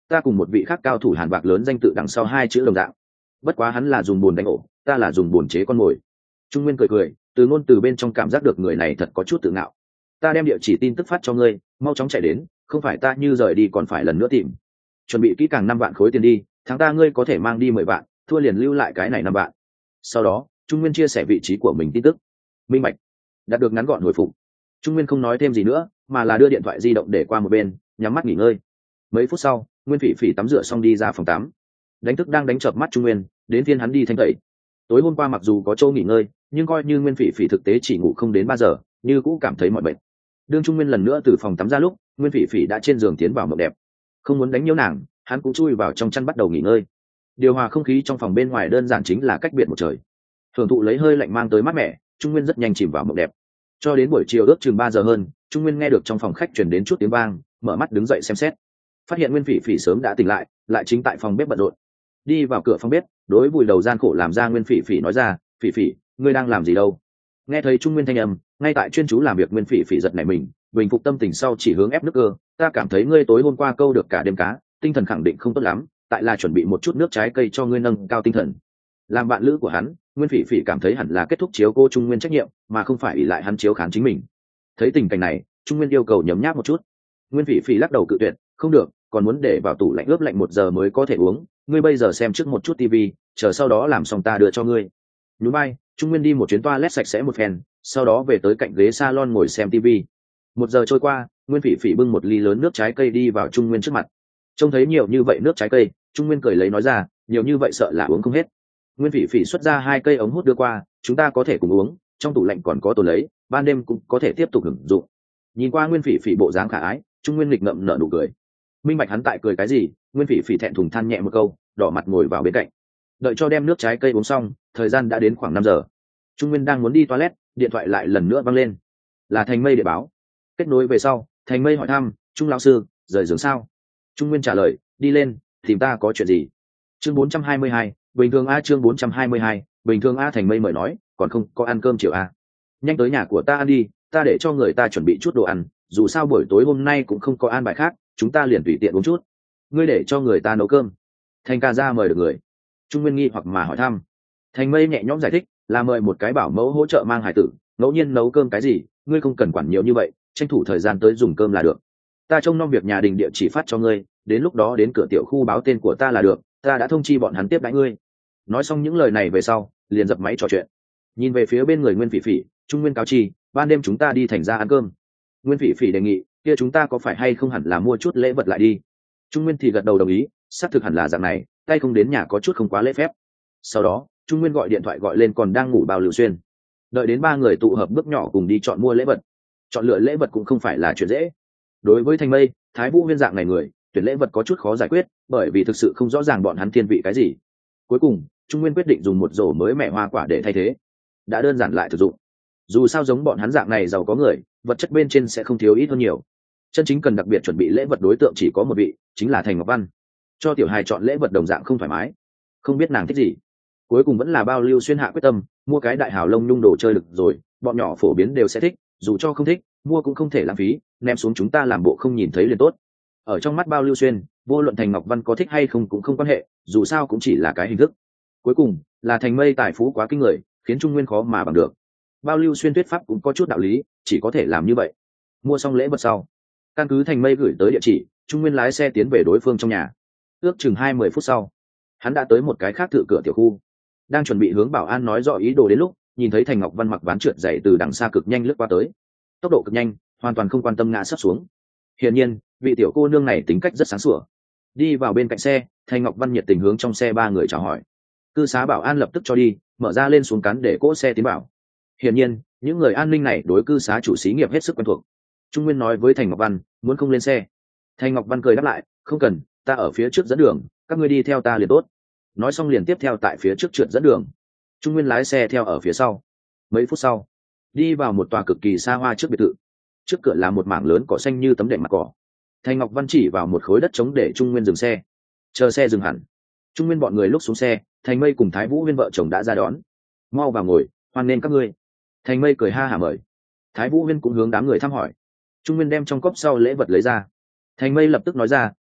ta cùng một vị khác cao thủ hàn bạc lớn danh tự đằng sau hai chữ đồng dạng. Bất quá hắn là dùng bùn đánh ổ, ta là dùng bùn chế con mồi. Trung Nguyên cười cười, từ ngôn từ bên trong cảm giác được người này thật có chút tự ngạo. Ta đem địa chỉ tin tức phát cho ngươi, mau chóng chạy đến, không phải ta như rời đi còn phải lần nữa tìm. Chuẩn bị kỹ càng năm vạn khối tiền đi, tháng ta ngươi có thể mang đi mười vạn, thua liền lưu lại cái này năm vạn. Sau đó Trung Nguyên chia sẻ vị trí của mình tin tức. Minh bạch. Đạt được ngắn gọn hồi phục. Trung Nguyên không nói thêm gì nữa, mà là đưa điện thoại di động để qua một bên, nhắm mắt nghỉ ngơi. Mấy phút sau, Nguyên Phỉ Phỉ tắm rửa xong đi ra phòng tắm. Đánh thức đang đánh chợp mắt Trung Nguyên, đến phiên hắn đi thanh tẩy. Tối hôm qua mặc dù có chỗ nghỉ ngơi, nhưng coi như Nguyên Phỉ Phỉ thực tế chỉ ngủ không đến ba giờ, như cũ cảm thấy mỏi mệt. Đương Trung Nguyên lần nữa từ phòng tắm ra lúc, Nguyên Phỉ Phỉ đã trên giường tiến vào mộng đẹp. Không muốn đánh nhiễu nàng, hắn cũng chui vào trong chăn bắt đầu nghỉ ngơi. Điều hòa không khí trong phòng bên ngoài đơn giản chính là cách biệt một trời. Thưởng thụ lấy hơi lạnh mang tới mát mẻ, Trung Nguyên rất nhanh chìm vào mộng đẹp. Cho đến buổi chiều ước chừng ba giờ hơn, Trung Nguyên nghe được trong phòng khách truyền đến chút tiếng vang, mở mắt đứng dậy xem xét, phát hiện Nguyên Phỉ Phỉ sớm đã tỉnh lại, lại chính tại phòng bếp bận rộn. Đi vào cửa phòng bếp, đối vùi đầu gian khổ làm ra Nguyên Phỉ Phỉ nói ra, "Phỉ Phỉ, ngươi đang làm gì đâu?" Nghe thấy Trung Nguyên thanh âm, ngay tại chuyên chú làm việc Nguyên Phỉ Phỉ giật nảy mình, bình phục tâm tình sau chỉ hướng ép nước cơ, "Ta cảm thấy ngươi tối hôm qua câu được cả đêm cá, tinh thần khẳng định không tốt lắm, tại là chuẩn bị một chút nước trái cây cho ngươi nâng cao tinh thần." Làm bạn lữ của hắn, Nguyên Phỉ Phỉ cảm thấy hẳn là kết thúc chiếu cô Trung Nguyên trách nhiệm, mà không phải ỷ lại hắn chiếu khán chính mình. Thấy tình cảnh này, Trung Nguyên yêu cầu nhấm nháp một chút. Nguyên Phỉ Phỉ lắc đầu cự tuyệt, "Không được, còn muốn để vào tủ lạnh ướp lạnh một giờ mới có thể uống, ngươi bây giờ xem trước một chút tivi, chờ sau đó làm xong ta đưa cho ngươi." Nhún vai, Trung Nguyên đi một chuyến toilet sạch sẽ một phen, sau đó về tới cạnh ghế salon ngồi xem tivi. Một giờ trôi qua, Nguyên Phỉ Phỉ bưng một ly lớn nước trái cây đi vào Trung Nguyên trước mặt. Trông thấy nhiều như vậy nước trái cây, Trung Nguyên cười lấy nói ra, "Nhiều như vậy sợ là uống không hết." Nguyên Phỉ Phỉ xuất ra hai cây ống hút đưa qua, "Chúng ta có thể cùng uống, trong tủ lạnh còn có tồn lấy, ban đêm cũng có thể tiếp tục hưởng dụng." Nhìn qua Nguyên Phỉ Phỉ bộ dáng khả ái, Trung Nguyên nghịch ngậm nở nụ cười. Minh bạch hắn tại cười cái gì, Nguyên Phỉ Phỉ thẹn thùng than nhẹ một câu, đỏ mặt ngồi vào bên cạnh. Đợi cho đem nước trái cây uống xong, thời gian đã đến khoảng năm giờ. Trung Nguyên đang muốn đi toilet, điện thoại lại lần nữa vang lên. Là Thành Mây để báo. Kết nối về sau, Thành Mây hỏi thăm, "Trung lão sư, rời giường sao?" Trung Nguyên trả lời, "Đi lên, tìm ta có chuyện gì?" Chương bốn trăm hai mươi hai, bình thường a chương bốn trăm hai mươi hai, bình thường a. Thành Mây mời nói, "Còn không có ăn cơm chiều a? Nhanh tới nhà của ta ăn đi, ta để cho người ta chuẩn bị chút đồ ăn, dù sao buổi tối hôm nay cũng không có an bài khác, chúng ta liền tùy tiện uống chút." "Ngươi để cho người ta nấu cơm?" Thành ca ra mời được người. Trung Nguyên nghi hoặc mà hỏi thăm. Thành Mây nhẹ nhõm giải thích, là mời một cái bảo mẫu hỗ trợ mang hải tử, ngẫu nhiên nấu cơm cái gì, ngươi không cần quản nhiều như vậy, tranh thủ thời gian tới dùng cơm là được. Ta trông nom việc nhà đình địa chỉ phát cho ngươi, đến lúc đó đến cửa tiểu khu báo tên của ta là được, ta đã thông chi bọn hắn tiếp đãi ngươi. Nói xong những lời này về sau, liền dập máy trò chuyện. Nhìn về phía bên người Nguyên Phỉ Phỉ, Trung Nguyên cáo chi, "Ban đêm chúng ta đi thành ra ăn cơm." Nguyên Phỉ Phỉ đề nghị, "Kia chúng ta có phải hay không hẳn là mua chút lễ vật lại đi?" Trung Nguyên thì gật đầu đồng ý, xác thực hẳn là dạng này, tay không đến nhà có chút không quá lễ phép. Sau đó Trung Nguyên gọi điện thoại gọi lên còn đang ngủ Bao Lưu Xuyên. Đợi đến ba người tụ hợp bước nhỏ cùng đi chọn mua lễ vật. Chọn lựa lễ vật cũng không phải là chuyện dễ. Đối với Thành Mây, Thái Vũ Huyên dạng này người, tuyển lễ vật có chút khó giải quyết, bởi vì thực sự không rõ ràng bọn hắn thiên vị cái gì. Cuối cùng Trung Nguyên quyết định dùng một rổ mới mẻ hoa quả để thay thế, đã đơn giản lại thực dụng. Dù sao giống bọn hắn dạng này giàu có người, vật chất bên trên sẽ không thiếu ít hơn nhiều. Chân chính cần đặc biệt chuẩn bị lễ vật đối tượng chỉ có một vị, chính là Thành Ngọc Văn. Cho tiểu hài chọn lễ vật đồng dạng không thoải mái, không biết nàng thích gì. Cuối cùng vẫn là Bao Lưu Xuyên hạ quyết tâm, mua cái đại hào lông nhung đồ chơi được rồi, bọn nhỏ phổ biến đều sẽ thích, dù cho không thích, mua cũng không thể lãng phí, ném xuống chúng ta làm bộ không nhìn thấy liền tốt. Ở trong mắt Bao Lưu Xuyên, vô luận Thành Ngọc Văn có thích hay không cũng không quan hệ, dù sao cũng chỉ là cái hình thức. Cuối cùng là Thành Mây tài phú quá kinh người, khiến Trung Nguyên khó mà bằng được. Bao Lưu Xuyên thuyết pháp cũng có chút đạo lý, chỉ có thể làm như vậy. Mua xong lễ vật sau, căn cứ Thành Mây gửi tới địa chỉ, Trung Nguyên lái xe tiến về đối phương trong nhà. Ước chừng hai mươi phút sau, hắn đã tới một cái khác thự cửa tiểu khu, đang chuẩn bị hướng bảo an nói rõ ý đồ đến lúc nhìn thấy Thành Ngọc Văn mặc ván trượt dày từ đằng xa cực nhanh lướt qua tới, tốc độ cực nhanh, hoàn toàn không quan tâm ngã sắp xuống. Hiển nhiên vị tiểu cô nương này tính cách rất sáng sủa. Đi vào bên cạnh xe, Thành Ngọc Văn nhiệt tình hướng trong xe ba người chào hỏi. Cư xá bảo an lập tức cho đi, mở ra lên xuống cắn để cỗ xe tiến vào. Hiển nhiên những người an ninh này đối cư xá chủ xí nghiệp hết sức quen thuộc. Trung Nguyên nói với Thành Ngọc Văn, muốn không lên xe. Thành Ngọc Văn cười đáp lại, không cần, ta ở phía trước dẫn đường, các ngươi đi theo ta liền tốt. Nói xong liền tiếp theo tại phía trước trượt dẫn đường. Trung Nguyên lái xe theo ở phía sau. Mấy phút sau, đi vào một tòa cực kỳ xa hoa trước biệt thự. Trước cửa là một mảng lớn cỏ xanh như tấm đệm mặt cỏ. Thành Ngọc Văn chỉ vào một khối đất trống để Trung Nguyên dừng xe. Chờ xe dừng hẳn, Trung Nguyên bọn người lúc xuống xe, Thành Mây cùng Thái Vũ Huyên vợ chồng đã ra đón. Mau vào ngồi, hoan nghênh các ngươi. Thành Mây cười ha hả mời. Thái Vũ Huyên cũng hướng đám người thăm hỏi. Trung Nguyên đem trong cốc sau lễ vật lấy ra. Thành Mây lập tức nói ra,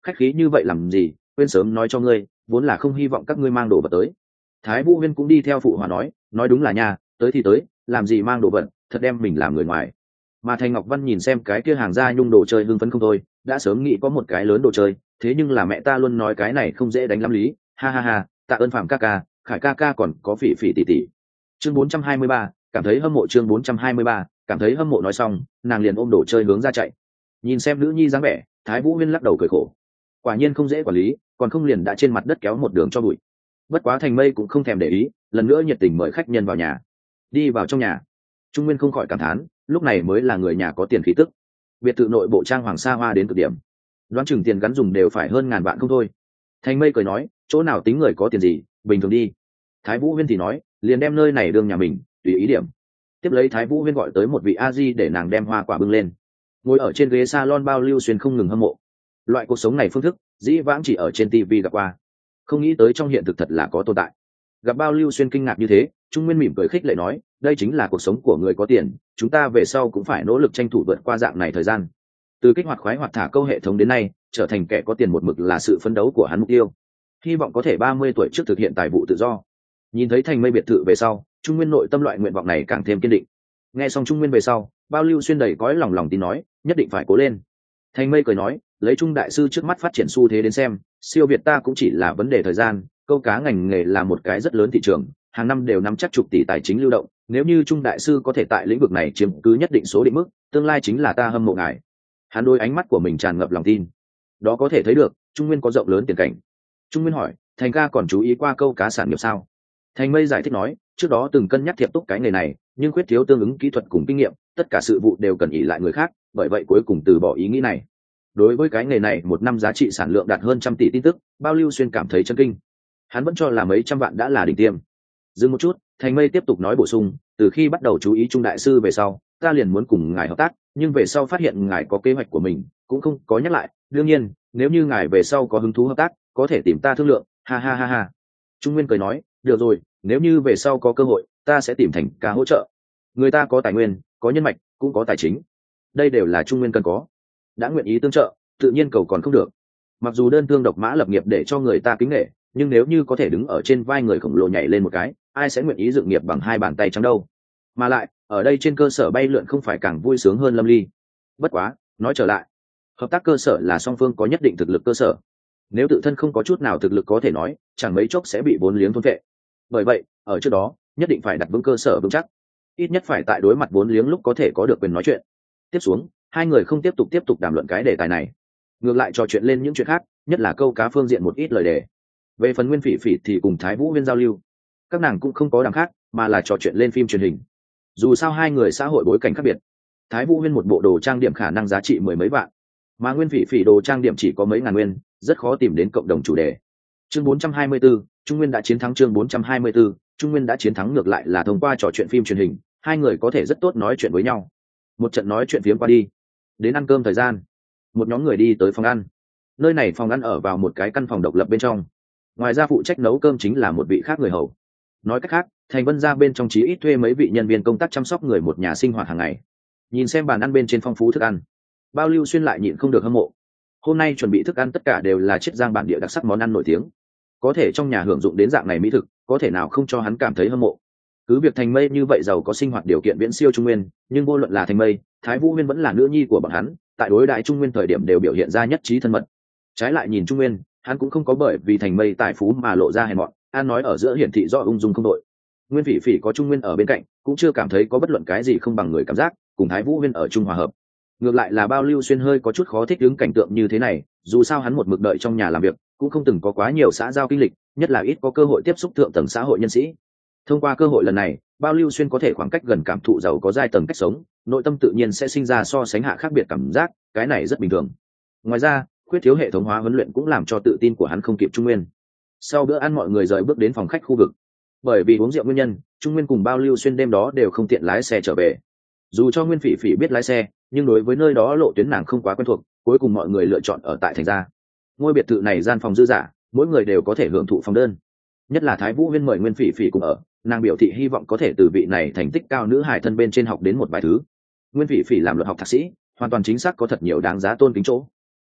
khách khí như vậy làm gì, quên sớm nói cho ngươi, vốn là không hy vọng các ngươi mang đồ vật tới. Thái Vũ Huyên cũng đi theo phụ hòa nói, nói đúng là nha, tới thì tới, làm gì mang đồ vật, thật đem mình làm người ngoài. Mà Thành Ngọc Văn nhìn xem cái kia hàng gia nhung đồ chơi hưng phấn không thôi, đã sớm nghĩ có một cái lớn đồ chơi, thế nhưng là mẹ ta luôn nói cái này không dễ đánh lắm lý, ha ha ha, tạ ơn Phạm ca ca, Khải ca ca còn có Phỉ Phỉ tỷ tỷ. Chương bốn trăm hai mươi ba, cảm thấy hâm mộ. Chương bốn trăm hai mươi ba, cảm thấy hâm mộ. Nói xong, nàng liền ôm đồ chơi hướng ra chạy. Nhìn xem nữ nhi dáng vẻ, Thái Vũ Huyên lắc đầu cười khổ. Quả nhiên không dễ quản lý, còn không liền đã trên mặt đất kéo một đường cho bụi. Bất quá Thành Mây cũng không thèm để ý, lần nữa nhiệt tình mời khách nhân vào nhà. Đi vào trong nhà, Trung Nguyên không khỏi cảm thán, lúc này mới là người nhà có tiền khí tức. Biệt thự nội bộ trang hoàng xa hoa đến cực điểm, đoán chừng tiền gắn dùng đều phải hơn ngàn vạn không thôi. Thành Mây cười nói, chỗ nào tính người có tiền gì, bình thường đi. Thái Vũ Huyên thì nói, liền đem nơi này đương nhà mình, tùy ý điểm. Tiếp lấy Thái Vũ Huyên gọi tới một vị a di để nàng đem hoa quả bưng lên. Ngồi ở trên ghế salon Bao Lưu Xuyên không ngừng hâm mộ. Loại cuộc sống này phương thức, dĩ vãng chỉ ở trên tivi gặp qua, không nghĩ tới trong hiện thực thật là có tồn tại. Gặp Bao Lưu Xuyên kinh ngạc như thế, Trung Nguyên mỉm cười khích lệ nói, đây chính là cuộc sống của người có tiền, chúng ta về sau cũng phải nỗ lực tranh thủ vượt qua dạng này thời gian. Từ kích hoạt khoái hoạt thả câu hệ thống đến nay, trở thành kẻ có tiền một mực là sự phấn đấu của hắn mục tiêu. Hy vọng có thể ba mươi tuổi trước thực hiện tài vụ tự do. Nhìn thấy Thành Mây biệt thự về sau, Trung Nguyên nội tâm loại nguyện vọng này càng thêm kiên định. Nghe xong Trung Nguyên về sau, Bao Lưu Xuyên đầy cõi lòng lòng tin nói, nhất định phải cố lên. Thành Mây cười nói, lấy Trung đại sư trước mắt phát triển xu thế đến xem, siêu việt ta cũng chỉ là vấn đề thời gian. Câu cá ngành nghề là một cái rất lớn thị trường, hàng năm đều nắm chắc chục tỷ tài chính lưu động. Nếu như Trung đại sư có thể tại lĩnh vực này chiếm cứ nhất định số định mức, tương lai chính là ta hâm mộ ngài. Hắn đôi ánh mắt của mình tràn ngập lòng tin. Đó có thể thấy được, Trung Nguyên có rộng lớn tiền cảnh. Trung Nguyên hỏi, Thành ca còn chú ý qua câu cá sản nghiệp sao? Thành Mây giải thích nói, trước đó từng cân nhắc thiệp túc cái nghề này, nhưng khuyết thiếu tương ứng kỹ thuật cùng kinh nghiệm, tất cả sự vụ đều cần ỷ lại người khác, bởi vậy cuối cùng từ bỏ ý nghĩ này. Đối với cái nghề này một năm giá trị sản lượng đạt hơn trăm tỷ tin tức, Bao Lưu Xuyên cảm thấy chấn kinh. Hắn vẫn cho là mấy trăm vạn đã là đỉnh tiêm. Dừng một chút, Thành Mây tiếp tục nói bổ sung, từ khi bắt đầu chú ý Trung đại sư về sau, ta liền muốn cùng ngài hợp tác, nhưng về sau phát hiện ngài có kế hoạch của mình, cũng không có nhắc lại. Đương nhiên, nếu như ngài về sau có hứng thú hợp tác, có thể tìm ta thương lượng. Ha ha ha ha. Trung Nguyên cười nói, được rồi, nếu như về sau có cơ hội, ta sẽ tìm Thành ca hỗ trợ. Người ta có tài nguyên, có nhân mạch, cũng có tài chính, đây đều là Trung Nguyên cần có. Đã nguyện ý tương trợ, tự nhiên cầu còn không được. Mặc dù đơn thương độc mã lập nghiệp để cho người ta kính nể, nhưng nếu như có thể đứng ở trên vai người khổng lồ nhảy lên một cái, ai sẽ nguyện ý dựng nghiệp bằng hai bàn tay trắng đâu. Mà lại ở đây trên cơ sở bay lượn không phải càng vui sướng hơn lâm ly. Bất quá, nói trở lại, hợp tác cơ sở là song phương có nhất định thực lực cơ sở. Nếu tự thân không có chút nào thực lực có thể nói, chẳng mấy chốc sẽ bị vốn liếng thôn vệ. Bởi vậy, ở trước đó, nhất định phải đặt vững cơ sở vững chắc, ít nhất phải tại đối mặt vốn liếng lúc có thể có được quyền nói chuyện. Tiếp xuống, hai người không tiếp tục tiếp tục đàm luận cái đề tài này, ngược lại trò chuyện lên những chuyện khác, nhất là câu cá phương diện một ít lời đề. Về phần Nguyên Phỉ Phỉ thì cùng Thái Vũ Huyên giao lưu, các nàng cũng không có đàm khác, mà là trò chuyện lên phim truyền hình. Dù sao hai người xã hội bối cảnh khác biệt, Thái Vũ Huyên một bộ đồ trang điểm khả năng giá trị mười mấy vạn, mà Nguyên Phỉ Phỉ đồ trang điểm chỉ có mấy ngàn nguyên, rất khó tìm đến cộng đồng chủ đề. Chương bốn trăm hai mươi 4, Trung Nguyên đã chiến thắng. Chương bốn trăm hai mươi 4, Trung Nguyên đã chiến thắng. Ngược lại là thông qua trò chuyện phim truyền hình, hai người có thể rất tốt nói chuyện với nhau. Một trận nói chuyện phiếm qua đi, đến ăn cơm thời gian, một nhóm người đi tới phòng ăn. Nơi này phòng ăn ở vào một cái căn phòng độc lập bên trong, ngoài ra phụ trách nấu cơm chính là một vị khác người hầu. Nói cách khác, Thành Vân gia bên trong chí ít thuê mấy vị nhân viên công tác chăm sóc người một nhà sinh hoạt hàng ngày. Nhìn xem bàn ăn bên trên phong phú thức ăn, Bao Lưu Xuyên lại nhịn không được hâm mộ. Hôm nay chuẩn bị thức ăn tất cả đều là Chiết Giang bản địa đặc sắc món ăn nổi tiếng, có thể trong nhà hưởng dụng đến dạng này mỹ thực, có thể nào không cho hắn cảm thấy hâm mộ. Cứ việc Thành Mây như vậy giàu có sinh hoạt điều kiện viễn siêu Trung Nguyên, nhưng vô luận là Thành Mây, Thái Vũ Huyên vẫn là nữ nhi của bọn hắn, tại đối đại Trung Nguyên thời điểm đều biểu hiện ra nhất trí thân mật. Trái lại nhìn Trung Nguyên, hắn cũng không có bởi vì Thành Mây tài phú mà lộ ra hèn mọn, an nói ở giữa hiển thị rõ ung dung không đội. Nguyên Phỉ Phỉ có Trung Nguyên ở bên cạnh, cũng chưa cảm thấy có bất luận cái gì không bằng người cảm giác, cùng Thái Vũ Huyên ở chung hòa hợp. Ngược lại là Bao Lưu Xuyên hơi có chút khó thích ứng cảnh tượng như thế này, dù sao hắn một mực đợi trong nhà làm việc, cũng không từng có quá nhiều xã giao kinh lịch, nhất là ít có cơ hội tiếp xúc thượng tầng xã hội nhân sĩ. Thông qua cơ hội lần này, Bao Lưu Xuyên có thể khoảng cách gần cảm thụ giàu có giai tầng cách sống, nội tâm tự nhiên sẽ sinh ra so sánh hạ khác biệt cảm giác, cái này rất bình thường. Ngoài ra, khuyết thiếu hệ thống hóa huấn luyện cũng làm cho tự tin của hắn không kịp Trung Nguyên. Sau bữa ăn mọi người rời bước đến phòng khách khu vực. Bởi vì uống rượu nguyên nhân, Trung Nguyên cùng Bao Lưu Xuyên đêm đó đều không tiện lái xe trở về. Dù cho Nguyên Phỉ Phỉ biết lái xe, nhưng đối với nơi đó lộ tuyến nàng không quá quen thuộc, cuối cùng mọi người lựa chọn ở tại thành gia. Ngôi biệt thự này gian phòng dư dả, mỗi người đều có thể hưởng thụ phòng đơn. Nhất là Thái Vũ Huyên mời Nguyên Phỉ Phỉ cùng ở, nàng biểu thị hy vọng có thể từ vị này thành tích cao nữ hài thân bên trên học đến một vài thứ. Nguyên Phỉ Phỉ làm luật học thạc sĩ, hoàn toàn chính xác có thật nhiều đáng giá tôn kính chỗ.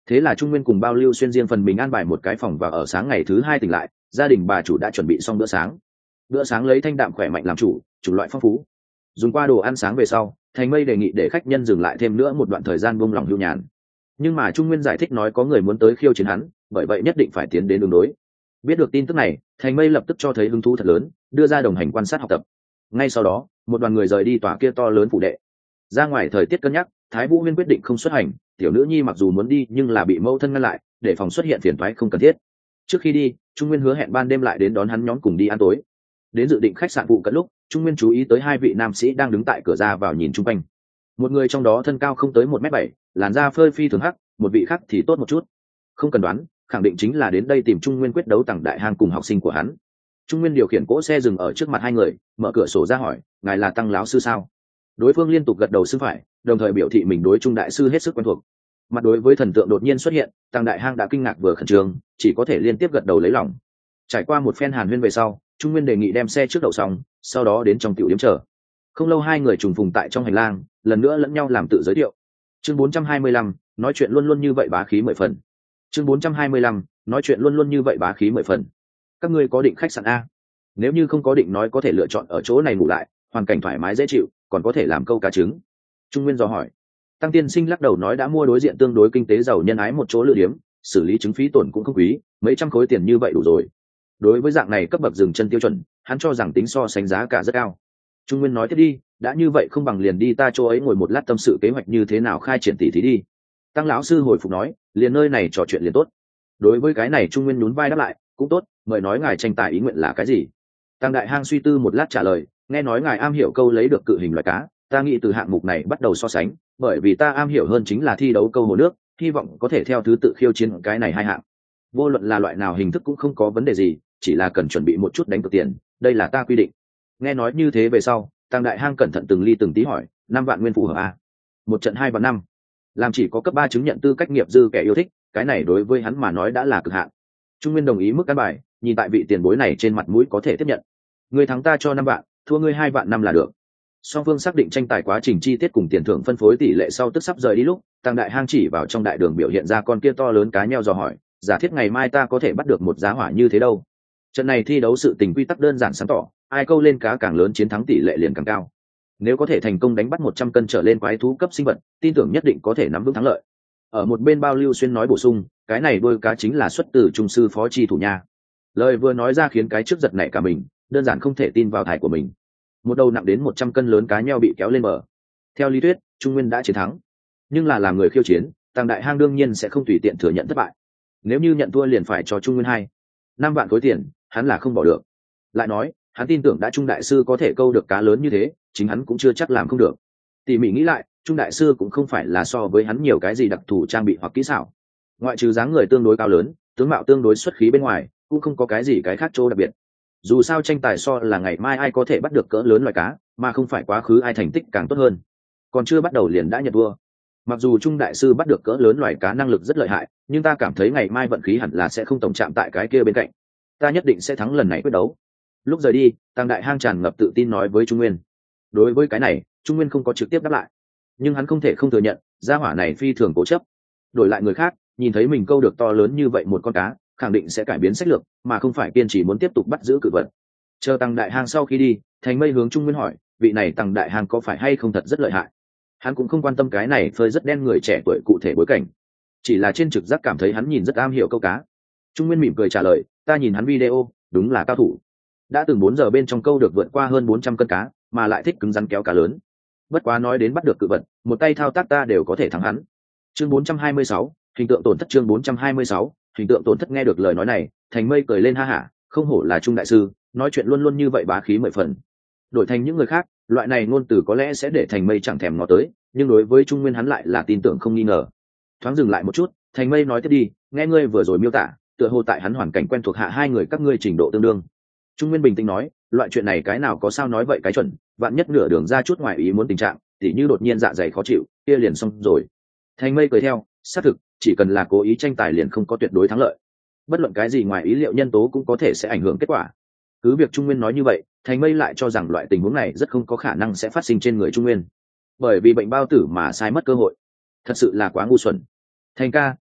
Thế là Trung Nguyên cùng Bao Lưu Xuyên riêng phần mình an bài một cái phòng, và ở sáng ngày thứ hai tỉnh lại, gia đình bà chủ đã chuẩn bị xong bữa sáng. Bữa sáng lấy thanh đạm khỏe mạnh làm chủ, chủng loại phong phú. Dùng qua đồ ăn sáng về sau, Thành Mây đề nghị để khách nhân dừng lại thêm nữa một đoạn thời gian buông lỏng hưu nhàn. Nhưng mà Trung Nguyên giải thích nói có người muốn tới khiêu chiến hắn, bởi vậy nhất định phải tiến đến đường đối. Biết được tin tức này, Thành Mây lập tức cho thấy hứng thú thật lớn, đưa ra đồng hành quan sát học tập. Ngay sau đó, một đoàn người rời đi tòa kia to lớn phủ đệ. Ra ngoài thời tiết cân nhắc, Thái Vũ Huyên quyết định không xuất hành, tiểu nữ nhi mặc dù muốn đi nhưng là bị mẫu thân ngăn lại, để phòng xuất hiện phiền toái không cần thiết. Trước khi đi, Trung Nguyên hứa hẹn ban đêm lại đến đón hắn nhóm cùng đi ăn tối. Đến dự định khách sạn phụ cận lúc, Trung Nguyên chú ý tới hai vị nam sĩ đang đứng tại cửa ra vào nhìn chung quanh. Một người trong đó thân cao không tới một mét bảy, làn da phơi phi thường hắc, một vị khác thì tốt một chút. Không cần đoán, khẳng định chính là đến đây tìm Trung Nguyên quyết đấu Tằng Đại Hang cùng học sinh của hắn. Trung Nguyên điều khiển cỗ xe dừng ở trước mặt hai người, mở cửa sổ ra hỏi, ngài là Tăng lão sư sao? Đối phương liên tục gật đầu xưng phải, đồng thời biểu thị mình đối Trung đại sư hết sức quen thuộc. Mặt đối với thần tượng đột nhiên xuất hiện, Tằng Đại Hang đã kinh ngạc vừa khẩn trương, chỉ có thể liên tiếp gật đầu lấy lòng. Trải qua một phen hàn huyên về sau, Trung Nguyên đề nghị đem xe trước đậu xong, sau đó đến trong tiểu điểm chờ. Không lâu hai người trùng phùng tại trong hành lang, lần nữa lẫn nhau làm tự giới thiệu. Chương bốn trăm hai mươi lăm, nói chuyện luôn luôn như vậy bá khí mười phần. Chương bốn trăm hai mươi lăm, nói chuyện luôn luôn như vậy bá khí mười phần. Các ngươi có định khách sạn a? Nếu như không có định nói có thể lựa chọn ở chỗ này ngủ lại, hoàn cảnh thoải mái dễ chịu, còn có thể làm câu cá trứng. Trung Nguyên dò hỏi. Tăng Tiên Sinh lắc đầu nói đã mua đối diện tương đối kinh tế giàu nhân ái một chỗ lựa điểm, xử lý chứng phí tổn cũng không quý, mấy trăm khối tiền như vậy đủ rồi. Đối với dạng này cấp bậc dừng chân tiêu chuẩn, hắn cho rằng tính so sánh giá cả rất cao. Trung Nguyên nói tiếp đi, đã như vậy không bằng liền đi ta chỗ ấy ngồi một lát tâm sự kế hoạch như thế nào khai triển tỉ thí đi. Tăng lão sư hồi phục nói, liền nơi này trò chuyện liền tốt. Đối với cái này Trung Nguyên nhún vai đáp lại, cũng tốt, mời nói ngài tranh tài ý nguyện là cái gì. Tăng Đại Hang suy tư một lát trả lời, nghe nói ngài am hiểu câu lấy được cự hình loài cá, ta nghĩ từ hạng mục này bắt đầu so sánh, bởi vì ta am hiểu hơn chính là thi đấu câu hồ nước, hy vọng có thể theo thứ tự khiêu chiến cái này hai hạng. Vô luận là loại nào hình thức cũng không có vấn đề gì, chỉ là cần chuẩn bị một chút đánh cược tiền, đây là ta quy định. Nghe nói như thế về sau, Tăng Đại Hang cẩn thận từng ly từng tí hỏi, năm vạn nguyên phù hợp à? Một trận hai vạn năm, làm chỉ có cấp ba chứng nhận tư cách nghiệp dư kẻ yêu thích, cái này đối với hắn mà nói đã là cực hạn. Trung Nguyên đồng ý mức căn bài, nhìn tại vị tiền bối này trên mặt mũi có thể tiếp nhận. Người thắng ta cho năm vạn, thua ngươi hai vạn năm là được. Song phương xác định tranh tài quá trình chi tiết cùng tiền thưởng phân phối tỷ lệ sau tức sắp rời đi lúc, Tăng Đại Hang chỉ vào trong đại đường biểu hiện ra con kia to lớn cá nheo dò hỏi, giả thiết ngày mai ta có thể bắt được một giá hỏa như thế đâu? Trận này thi đấu sự tình quy tắc đơn giản sáng tỏ, ai câu lên cá càng lớn chiến thắng tỷ lệ liền càng cao. Nếu có thể thành công đánh bắt một trăm cân trở lên quái thú cấp sinh vật, tin tưởng nhất định có thể nắm vững thắng lợi. Ở một bên Bao Lưu Xuyên nói bổ sung, cái này đôi cá chính là xuất từ trung sư phó chi thủ nha. Lời vừa nói ra khiến cái trước giật nảy cả mình, đơn giản không thể tin vào thải của mình. Một đầu nặng đến một trăm cân lớn cá nheo bị kéo lên bờ. Theo lý thuyết, Trung Nguyên đã chiến thắng, nhưng là làm người khiêu chiến, Tăng Đại Hang đương nhiên sẽ không tùy tiện thừa nhận thất bại. Nếu như nhận thua liền phải cho Trung Nguyên hai năm vạn khối tiền, hắn là không bỏ được. Lại nói, hắn tin tưởng đã Trung đại sư có thể câu được cá lớn như thế, chính hắn cũng chưa chắc làm không được. Tỉ mỉ nghĩ lại, Trung đại sư cũng không phải là so với hắn nhiều cái gì đặc thù trang bị hoặc kỹ xảo. Ngoại trừ dáng người tương đối cao lớn, tướng mạo tương đối xuất khí bên ngoài, cũng không có cái gì cái khác chỗ đặc biệt. Dù sao tranh tài so là ngày mai ai có thể bắt được cỡ lớn loài cá, mà không phải quá khứ ai thành tích càng tốt hơn. Còn chưa bắt đầu liền đã nhận thua. Mặc dù Trung đại sư bắt được cỡ lớn loài cá năng lực rất lợi hại, nhưng ta cảm thấy ngày mai vận khí hẳn là sẽ không tổng chạm tại cái kia bên cạnh. Ta nhất định sẽ thắng lần này quyết đấu. Lúc rời đi, Tăng Đại Hang tràn ngập tự tin nói với Trung Nguyên. Đối với cái này, Trung Nguyên không có trực tiếp đáp lại, nhưng hắn không thể không thừa nhận, gia hỏa này phi thường cố chấp. Đổi lại người khác, nhìn thấy mình câu được to lớn như vậy một con cá, khẳng định sẽ cải biến sách lược, mà không phải kiên trì muốn tiếp tục bắt giữ cự vật. Chờ Tăng Đại Hang sau khi đi, Thành Mây hướng Trung Nguyên hỏi, vị này Tăng Đại Hang có phải hay không thật rất lợi hại? Hắn cũng không quan tâm cái này phơi rất đen người trẻ tuổi cụ thể bối cảnh, chỉ là trên trực giác cảm thấy hắn nhìn rất am hiểu câu cá. Trung Nguyên mỉm cười trả lời, ta nhìn hắn video, đúng là cao thủ. Đã từng bốn giờ bên trong câu được vượt qua hơn bốn trăm cân cá, mà lại thích cứng rắn kéo cá lớn. Bất quá nói đến bắt được cự vật, một tay thao tác ta đều có thể thắng hắn. Chương bốn trăm hai mươi sáu, hình tượng tổn thất. Chương bốn trăm hai mươi sáu, hình tượng tổn thất. Nghe được lời nói này, Thành Mây cười lên ha hả, không hổ là Trung đại sư, nói chuyện luôn luôn như vậy bá khí mười phần. Đổi thành những người khác, loại này ngôn từ có lẽ sẽ để Thành Mây chẳng thèm ngó tới, nhưng đối với Trung Nguyên hắn lại là tin tưởng không nghi ngờ. Thoáng dừng lại một chút, Thành Mây nói tiếp đi, nghe ngươi vừa rồi miêu tả, tựa hồ tại hắn hoàn cảnh quen thuộc hạ hai người các ngươi trình độ tương đương. Trung Nguyên bình tĩnh nói, loại chuyện này cái nào có sao nói vậy cái chuẩn, vạn nhất nửa đường ra chút ngoài ý muốn tình trạng, tỉ như đột nhiên dạ dày khó chịu, kia liền xong rồi. Thành Mây cười theo, xác thực, chỉ cần là cố ý tranh tài liền không có tuyệt đối thắng lợi. Bất luận cái gì ngoài ý liệu nhân tố cũng có thể sẽ ảnh hưởng kết quả. Cứ việc Trung Nguyên nói như vậy, Thành Mây lại cho rằng loại tình huống này rất không có khả năng sẽ phát sinh trên người Trung Nguyên, bởi vì bệnh bao tử mà sai mất cơ hội, thật sự là quá ngu xuẩn. Thành ca,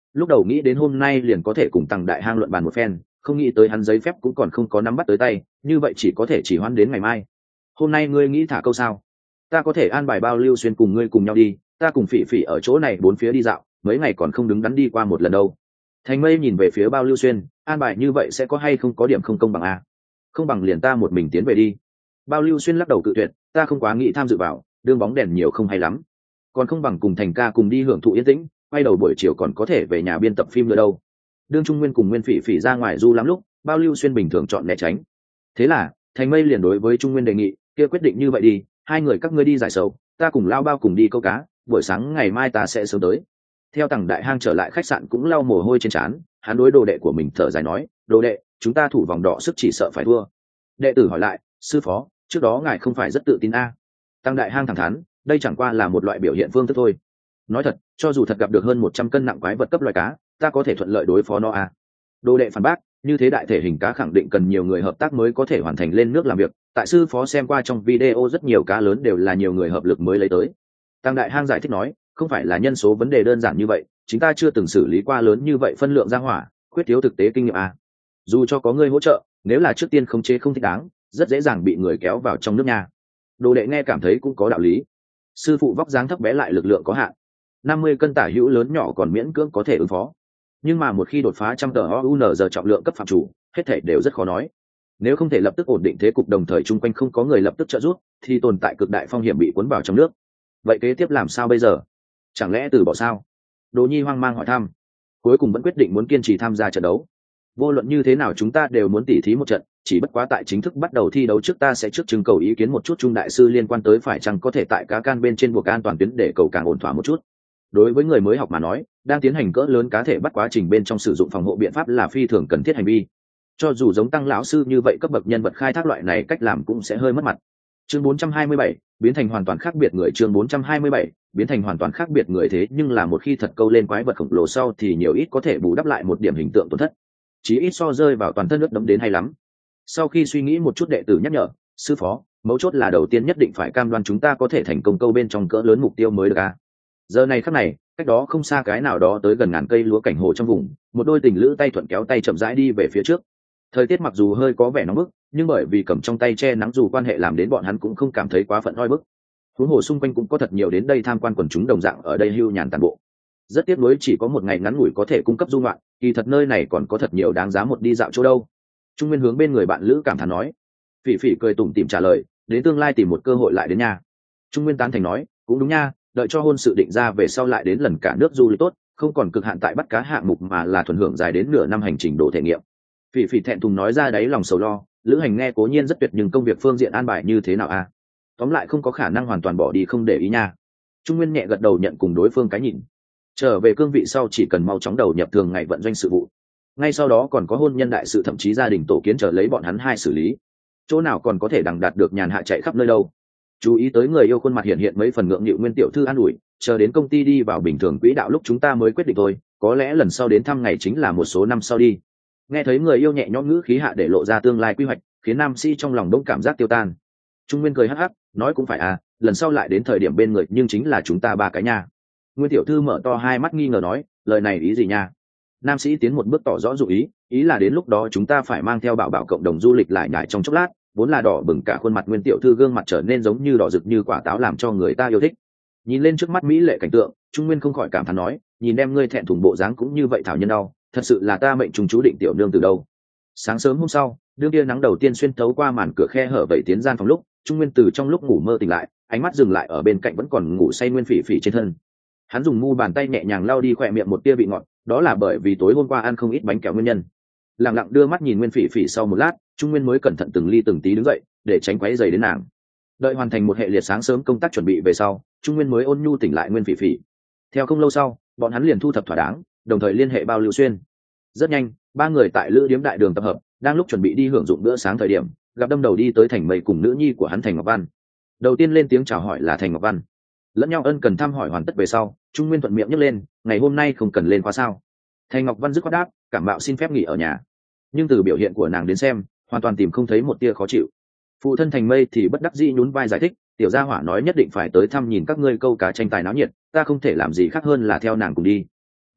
lúc đầu nghĩ đến hôm nay liền có thể cùng Tăng Đại Hang luận bàn một phen, không nghĩ tới hắn giấy phép cũng còn không có nắm bắt tới tay, như vậy chỉ có thể chỉ hoãn đến ngày mai. Hôm nay ngươi nghĩ thả câu sao? Ta có thể an bài Bao Lưu Xuyên cùng ngươi cùng nhau đi, ta cùng Phỉ Phỉ ở chỗ này bốn phía đi dạo, mấy ngày còn không đứng đắn đi qua một lần đâu. Thành Mây nhìn về phía Bao Lưu Xuyên, an bài như vậy sẽ có hay không có điểm không công bằng à? Không bằng liền ta một mình tiến về đi. Bao Lưu Xuyên lắc đầu cự tuyệt, ta không quá nghĩ tham dự vào, đương bóng đèn nhiều không hay lắm, còn không bằng cùng Thành ca cùng đi hưởng thụ yên tĩnh, quay đầu buổi chiều còn có thể về nhà biên tập phim nữa đâu. Đương Trung Nguyên cùng Nguyên Phỉ Phỉ ra ngoài du lắm lúc, Bao Lưu Xuyên bình thường chọn né tránh. Thế là Thành Mây liền đối với Trung Nguyên đề nghị, kia quyết định như vậy đi, hai người các ngươi đi giải sầu, ta cùng Lao Bao cùng đi câu cá, buổi sáng ngày mai ta sẽ sớm tới. Theo Tằng Đại Hang trở lại khách sạn cũng lau mồ hôi trên trán, hắn đối đồ đệ của mình thở dài nói, đồ đệ, chúng ta thủ vòng đỏ sức chỉ sợ phải thua. Đệ tử hỏi lại, sư phó, trước đó ngài không phải rất tự tin a? À? Tăng Đại Hang thẳng thắn, đây chẳng qua là một loại biểu hiện phương thức thôi. Nói thật, cho dù thật gặp được hơn một trăm cân nặng quái vật cấp loài cá, ta có thể thuận lợi đối phó nó a. À? Đồ đệ phản bác, như thế đại thể hình cá khẳng định cần nhiều người hợp tác mới có thể hoàn thành lên nước làm việc. Tại sư phó xem qua trong video rất nhiều cá lớn đều là nhiều người hợp lực mới lấy tới. Tăng Đại Hang giải thích nói, không phải là nhân số vấn đề đơn giản như vậy, chúng ta chưa từng xử lý qua lớn như vậy phân lượng ra hỏa, khuyết thiếu thực tế kinh nghiệm a. Dù cho có người hỗ trợ, nếu là trước tiên khống chế không thích đáng, rất dễ dàng bị người kéo vào trong nước nha. Đồ đệ nghe cảm thấy cũng có đạo lý. Sư phụ vóc dáng thấp bé lại lực lượng có hạn, năm mươi cân tả hữu lớn nhỏ còn miễn cưỡng có thể ứng phó, nhưng mà một khi đột phá trăm tờ o u n giờ trọng lượng cấp phạm chủ, hết thể đều rất khó nói. Nếu không thể lập tức ổn định thế cục, đồng thời chung quanh không có người lập tức trợ giúp, thì tồn tại cực đại phong hiểm bị cuốn vào trong nước. Vậy kế tiếp làm sao bây giờ? Chẳng lẽ từ bỏ sao? Đỗ Nhi hoang mang hỏi thăm. Cuối cùng vẫn quyết định muốn kiên trì tham gia trận đấu. Vô luận như thế nào chúng ta đều muốn tỉ thí một trận, chỉ bất quá tại chính thức bắt đầu thi đấu trước ta sẽ trước trưng cầu ý kiến một chút Trung đại sư liên quan tới phải chăng có thể tại cá can bên trên buộc an toàn tuyến để cầu càng ổn thỏa một chút. Đối với người mới học mà nói, đang tiến hành cỡ lớn cá thể bắt quá trình bên trong sử dụng phòng hộ biện pháp là phi thường cần thiết hành vi. Cho dù giống Tăng lão sư như vậy cấp bậc nhân vật khai thác loại này cách làm cũng sẽ hơi mất mặt. Chương bốn trăm hai mươi bảy, biến thành hoàn toàn khác biệt người. Chương bốn trăm hai mươi bảy, biến thành hoàn toàn khác biệt người. Thế nhưng là một khi thật câu lên quái vật khổng lồ sau thì nhiều ít có thể bù đắp lại một điểm hình tượng tổn thất, chí ít so rơi vào toàn thân nước đấm đến hay lắm. Sau khi suy nghĩ một chút, đệ tử nhắc nhở, sư phó, mấu chốt là đầu tiên nhất định phải cam đoan chúng ta có thể thành công câu bên trong cỡ lớn mục tiêu mới được à. Giờ này khắc này, cách đó không xa cái nào đó tới gần ngàn cây lúa cảnh hồ trong vùng, một đôi tình lữ tay thuận kéo tay chậm rãi đi về phía trước. Thời tiết mặc dù hơi có vẻ nóng bức, nhưng bởi vì cầm trong tay che nắng dù quan hệ làm đến bọn hắn cũng không cảm thấy quá phận oi bức. Huống hồ xung quanh cũng có thật nhiều đến đây tham quan quần chúng đồng dạng ở đây hưu nhàn tàn bộ. Rất tiếc nuối chỉ có một ngày ngắn ngủi có thể cung cấp du ngoạn, kỳ thật nơi này còn có thật nhiều đáng giá một đi dạo chỗ đâu. Trung Nguyên hướng bên người bạn lữ cảm thán nói. Phỉ Phỉ cười tủm tỉm trả lời, đến tương lai tìm một cơ hội lại đến nhà. Trung Nguyên tán thành nói, cũng đúng nha, đợi cho hôn sự định ra về sau lại đến lần cả nước du lịch tốt, không còn cực hạn tại bắt cá hạng mục mà là thuần hưởng dài đến nửa năm hành trình đồ thể nghiệm. Phỉ Phỉ thẹn thùng nói ra đáy lòng sầu lo, lữ hành nghe cố nhiên rất tuyệt nhưng công việc phương diện an bài như thế nào à? Tóm lại không có khả năng hoàn toàn bỏ đi không để ý nha. Trung Nguyên nhẹ gật đầu nhận cùng đối phương cái nhìn. Trở về cương vị sau chỉ cần mau chóng đầu nhập thường ngày vận doanh sự vụ, ngay sau đó còn có hôn nhân đại sự thậm chí gia đình tổ kiến chờ lấy bọn hắn hai xử lý, chỗ nào còn có thể đằng đạt được nhàn hạ chạy khắp nơi đâu. Chú ý tới người yêu khuôn mặt hiện hiện mấy phần ngượng nghịu, Nguyên tiểu thư an ủi, chờ đến công ty đi vào bình thường quỹ đạo lúc chúng ta mới quyết định thôi, có lẽ lần sau đến thăm ngày chính là một số năm sau đi. Nghe thấy người yêu nhẹ nhõm ngữ khí hạ để lộ ra tương lai quy hoạch, khiến nam sĩ trong lòng đông cảm giác tiêu tan. Trung Nguyên cười hắc hắc nói, cũng phải à, lần sau lại đến thời điểm bên người nhưng chính là chúng ta ba cái nha. Nguyên tiểu thư mở to hai mắt nghi ngờ nói, lời này ý gì nha? Nam sĩ tiến một bước tỏ rõ dụ ý, ý là đến lúc đó chúng ta phải mang theo bảo bảo cộng đồng du lịch lại nhải trong chốc lát. Vốn là đỏ bừng cả khuôn mặt Nguyên tiểu thư gương mặt trở nên giống như đỏ rực như quả táo, làm cho người ta yêu thích. Nhìn lên trước mắt mỹ lệ cảnh tượng, Trung Nguyên không khỏi cảm thán nói, nhìn em ngươi thẹn thùng bộ dáng cũng như vậy thảo nhân đau, thật sự là ta mệnh trùng chú định tiểu nương từ đâu. Sáng sớm hôm sau, đương kia nắng đầu tiên xuyên thấu qua màn cửa khe hở vậy tiến gian phòng lúc, Trung Nguyên từ trong lúc ngủ mơ tỉnh lại, ánh mắt dừng lại ở bên cạnh vẫn còn ngủ say Nguyên Phỉ Phỉ trên thân. Hắn dùng mu bàn tay nhẹ nhàng lau đi khỏe miệng một tia vị ngọt, đó là bởi vì tối hôm qua ăn không ít bánh kẹo nguyên nhân. Lặng lặng đưa mắt nhìn Nguyên Phỉ Phỉ sau một lát, Trung Nguyên mới cẩn thận từng ly từng tí đứng dậy để tránh quấy rầy đến nàng. Đợi hoàn thành một hệ liệt sáng sớm công tác chuẩn bị về sau, Trung Nguyên mới ôn nhu tỉnh lại Nguyên Phỉ Phỉ. Theo không lâu sau, bọn hắn liền thu thập thỏa đáng, đồng thời liên hệ Bao Lưu Xuyên. Rất nhanh, ba người tại Lữ Điếm đại đường tập hợp, đang lúc chuẩn bị đi hưởng dụng bữa sáng thời điểm, gặp đâm đầu đi tới Thành Mây cùng nữ nhi của hắn Thành Ngọc Văn. Đầu tiên lên tiếng chào hỏi là Thành Ngọc Văn. Lẫn nhau ân cần thăm hỏi hoàn tất về sau, Trung Nguyên thuận miệng nhấc lên, ngày hôm nay không cần lên khóa sao? Thành Ngọc Văn dứt khoát đáp, cảm mạo xin phép nghỉ ở nhà. Nhưng từ biểu hiện của nàng đến xem, hoàn toàn tìm không thấy một tia khó chịu. Phụ thân Thành Mây thì bất đắc dĩ nhún vai giải thích, tiểu gia hỏa nói nhất định phải tới thăm nhìn các ngươi câu cá tranh tài náo nhiệt, ta không thể làm gì khác hơn là theo nàng cùng đi.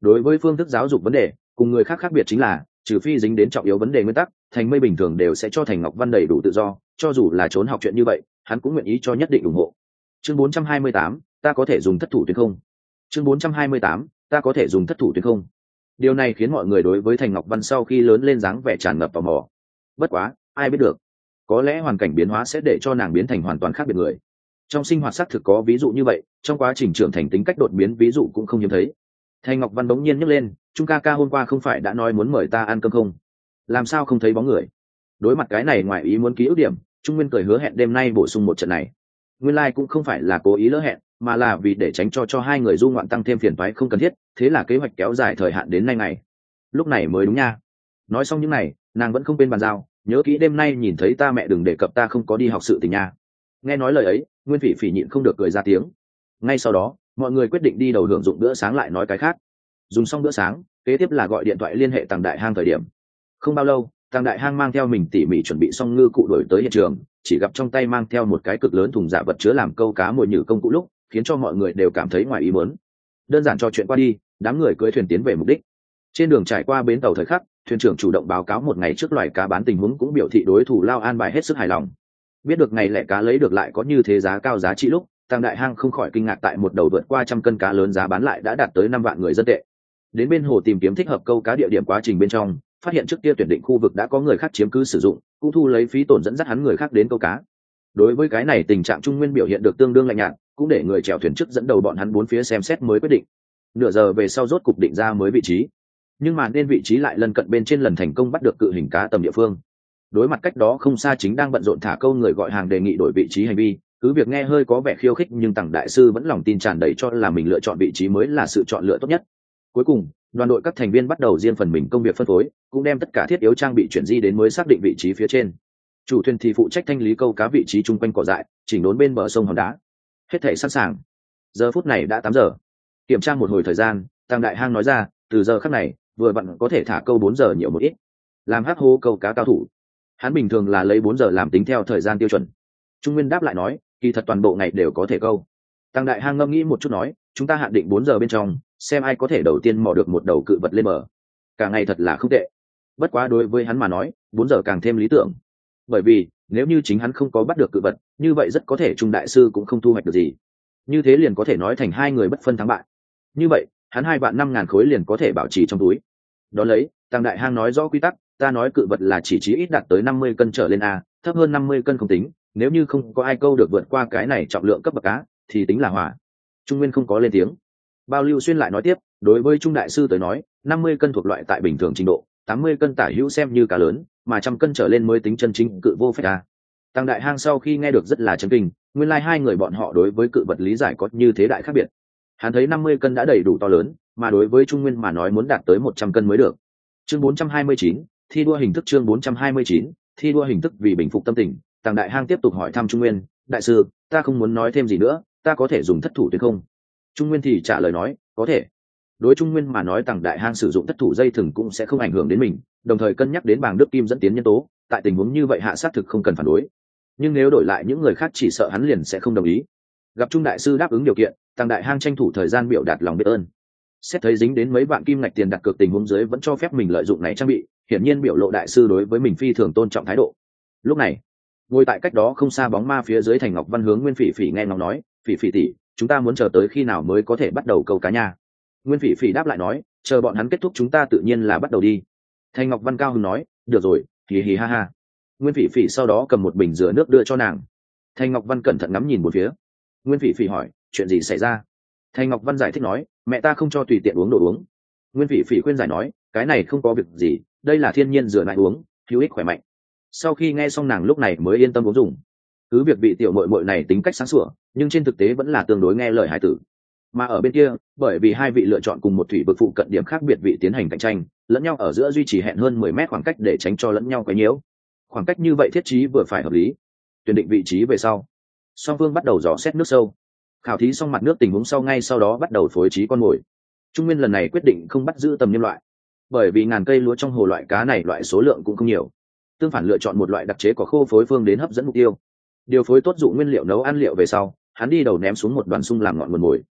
Đối với phương thức giáo dục vấn đề cùng người khác khác biệt chính là, trừ phi dính đến trọng yếu vấn đề nguyên tắc, Thành Mây bình thường đều sẽ cho Thành Ngọc Văn đầy đủ tự do, cho dù là trốn học chuyện như vậy hắn cũng nguyện ý cho nhất định ủng hộ. Chương bốn trăm hai mươi tám, ta có thể dùng thất thủ tuyến không? Chương bốn trăm hai mươi tám, ta có thể dùng thất thủ tuyến không? Điều này khiến mọi người đối với Thành Ngọc Văn sau khi lớn lên dáng vẻ tràn ngập tò mò. Bất quá ai biết được, có lẽ hoàn cảnh biến hóa sẽ để cho nàng biến thành hoàn toàn khác biệt người. Trong sinh hoạt xác thực có ví dụ như vậy, trong quá trình trưởng thành tính cách đột biến ví dụ cũng không hiếm thấy. Thành Ngọc Văn bỗng nhiên nhấc lên, Trung ca ca hôm qua không phải đã nói muốn mời ta ăn cơm không? Làm sao không thấy bóng người? Đối mặt cái này ngoài ý muốn ký ức điểm, Trung Nguyên cười hứa hẹn đêm nay bổ sung một trận này. Nguyên lai like cũng không phải là cố ý lỡ hẹn, mà là vì để tránh cho cho hai người du ngoạn tăng thêm phiền toái không cần thiết, thế là kế hoạch kéo dài thời hạn đến nay ngày. Lúc này mới đúng nha. Nói xong những này, nàng vẫn không quên bàn giao, nhớ kỹ đêm nay nhìn thấy ta mẹ đừng đề cập ta không có đi học sự tình nha. Nghe nói lời ấy, Nguyên Phỉ Phỉ nhịn không được cười ra tiếng. Ngay sau đó, mọi người quyết định đi đầu hưởng dụng bữa sáng lại nói cái khác. Dùng xong bữa sáng, kế tiếp là gọi điện thoại liên hệ Tàng Đại Hang thời điểm. Không bao lâu, Tàng Đại Hang mang theo mình tỉ mỉ chuẩn bị xong ngư cụ đổi tới hiện trường, chỉ gặp trong tay mang theo một cái cực lớn thùng giả vật chứa làm câu cá mồi nhử công cụ lúc, khiến cho mọi người đều cảm thấy ngoài ý muốn. Đơn giản trò chuyện qua đi, đám người cưỡi thuyền tiến về mục đích. Trên đường trải qua bến tàu thời khắc, thuyền trưởng chủ động báo cáo một ngày trước loài cá bán tình huống cũng biểu thị đối thủ lao an bài hết sức hài lòng. Biết được ngày lẻ cá lấy được lại có như thế giá cao giá trị lúc, Tàng Đại Hang không khỏi kinh ngạc tại một đầu vượt qua trăm cân cá lớn giá bán lại đã đạt tới năm vạn người dân tệ. Đến bên hồ tìm kiếm thích hợp câu cá địa điểm quá trình bên trong, phát hiện trước kia tuyển định khu vực đã có người khác chiếm cứ sử dụng, cũng thu lấy phí tổn dẫn dắt hắn người khác đến câu cá. Đối với cái này tình trạng Trung Nguyên biểu hiện được tương đương lạnh nhạt, cũng để người chèo thuyền trước dẫn đầu bọn hắn bốn phía xem xét mới quyết định. Nửa giờ về sau rốt cục định ra mới vị trí, nhưng mà nên vị trí lại lân cận bên trên lần thành công bắt được cự hình cá tầm địa phương. Đối mặt cách đó không xa chính đang bận rộn thả câu người gọi hàng đề nghị đổi vị trí hành vi, cứ việc nghe hơi có vẻ khiêu khích nhưng Tằng đại sư vẫn lòng tin tràn đầy cho là mình lựa chọn vị trí mới là sự chọn lựa tốt nhất. Cuối cùng, đoàn đội các thành viên bắt đầu riêng phần mình công việc phân phối, cũng đem tất cả thiết yếu trang bị chuyển di đến mới xác định vị trí phía trên. Chủ thuyền thì phụ trách thanh lý câu cá vị trí chung quanh cỏ dại, chỉnh đốn bên bờ sông hòn đá. Hết thể sẵn sàng. Giờ phút này đã tám giờ. Kiểm tra một hồi thời gian, Tàng Đại Hang nói ra, từ giờ khắc này, vừa vặn có thể thả câu bốn giờ nhiều một ít. Làm hắc hô câu cá cao thủ. Hắn bình thường là lấy bốn giờ làm tính theo thời gian tiêu chuẩn. Trung Nguyên đáp lại nói, kỳ thật toàn bộ ngày đều có thể câu. Tàng Đại Hang ngẫm nghĩ một chút nói, chúng ta hạn định bốn giờ bên trong, xem ai có thể đầu tiên mò được một đầu cự vật lên bờ. Cả ngày thật là không tệ. Bất quá đối với hắn mà nói, bốn giờ càng thêm lý tưởng. Bởi vì, nếu như chính hắn không có bắt được cự vật, như vậy rất có thể Trung đại sư cũng không thu hoạch được gì. Như thế liền có thể nói thành hai người bất phân thắng bại. Như vậy, hắn hai vạn năm ngàn khối liền có thể bảo trì trong túi. Đó lấy, Tàng Đại Hang nói rõ quy tắc, ta nói cự vật là chỉ chí ít đạt tới năm mươi cân trở lên a, thấp hơn năm mươi cân không tính, nếu như không có ai câu được vượt qua cái này trọng lượng cấp bậc cá, thì tính là hỏa. Trung Nguyên không có lên tiếng. Bao Lưu Xuyên lại nói tiếp, đối với Trung đại sư tới nói, năm mươi cân thuộc loại tại bình thường trình độ, tám mươi cân tả hữu xem như cá lớn, mà trăm cân trở lên mới tính chân chính cự vô phách a. Tàng Đại Hang sau khi nghe được rất là chấn kinh, nguyên lai like hai người bọn họ đối với cự vật lý giải có như thế đại khác biệt. Hắn thấy năm mươi cân đã đầy đủ to lớn, mà đối với Trung Nguyên mà nói muốn đạt tới một trăm cân mới được. Chương bốn trăm hai mươi chín, thi đua hình thức chương bốn trăm hai mươi chín, thi đua hình thức vì bình phục tâm tình, Tàng Đại Hang tiếp tục hỏi thăm Trung Nguyên, đại sư, ta không muốn nói thêm gì nữa, ta có thể dùng thất thủ tuyến không? Trung Nguyên thì trả lời nói, có thể. Đối Trung Nguyên mà nói Tàng Đại Hang sử dụng thất thủ dây thừng cũng sẽ không ảnh hưởng đến mình, đồng thời cân nhắc đến bảng đức kim dẫn tiến nhân tố, tại tình huống như vậy hạ sát thực không cần phản đối. Nhưng nếu đổi lại những người khác chỉ sợ hắn liền sẽ không đồng ý. Gặp Trung đại sư đáp ứng điều kiện, Tàng Đại Hang tranh thủ thời gian biểu đạt lòng biết ơn. Xét thấy dính đến mấy vạn kim ngạch tiền đặt cược tình huống dưới vẫn cho phép mình lợi dụng này trang bị, hiển nhiên biểu lộ đại sư đối với mình phi thường tôn trọng thái độ. Lúc này, ngồi tại cách đó không xa bóng ma phía dưới Thành Ngọc Văn hướng Nguyên Phỉ Phỉ nghe ngóng nói, Phỉ Phỉ tỷ, chúng ta muốn chờ tới khi nào mới có thể bắt đầu câu cá nha? Nguyên Phỉ Phỉ đáp lại nói, chờ bọn hắn kết thúc chúng ta tự nhiên là bắt đầu đi. Thành Ngọc Văn cao hứng nói, được rồi, hì hì ha ha. Nguyên Phỉ Phỉ sau đó cầm một bình rửa nước đưa cho nàng. Thành Ngọc Văn cẩn thận ngắm nhìn một phía. Nguyên Phỉ Phỉ hỏi, chuyện gì xảy ra? Thành Ngọc Văn giải thích nói, mẹ ta không cho tùy tiện uống đồ uống. Nguyên Phỉ Phỉ khuyên giải nói, cái này không có việc gì, đây là thiên nhiên rửa lại uống, hữu ích khỏe mạnh. Sau khi nghe xong nàng lúc này mới yên tâm uống dùng. Cứ việc vị tiểu muội muội này tính cách sáng sủa, nhưng trên thực tế vẫn là tương đối nghe lời hải tử. Mà ở bên kia, bởi vì hai vị lựa chọn cùng một thủy vực phụ cận điểm khác biệt vị tiến hành cạnh tranh, lẫn nhau ở giữa duy trì hẹn hơn mười mét khoảng cách để tránh cho lẫn nhau quấy nhiễu. Khoảng cách như vậy thiết trí vừa phải hợp lý. Tuyển định vị trí về sau, song phương bắt đầu dò xét nước sâu. Khảo thí xong mặt nước tình huống sau ngay sau đó bắt đầu phối trí con mồi. Trung Nguyên lần này quyết định không bắt giữ tầm niêm loại, bởi vì ngàn cây lúa trong hồ loại cá này loại số lượng cũng không nhiều. Tương phản lựa chọn một loại đặc chế có khô phối phương đến hấp dẫn mục tiêu. Điều phối tốt dụ nguyên liệu nấu ăn liệu về sau, hắn đi đầu ném xuống một đoàn sung làm ngọn nguồn mồi.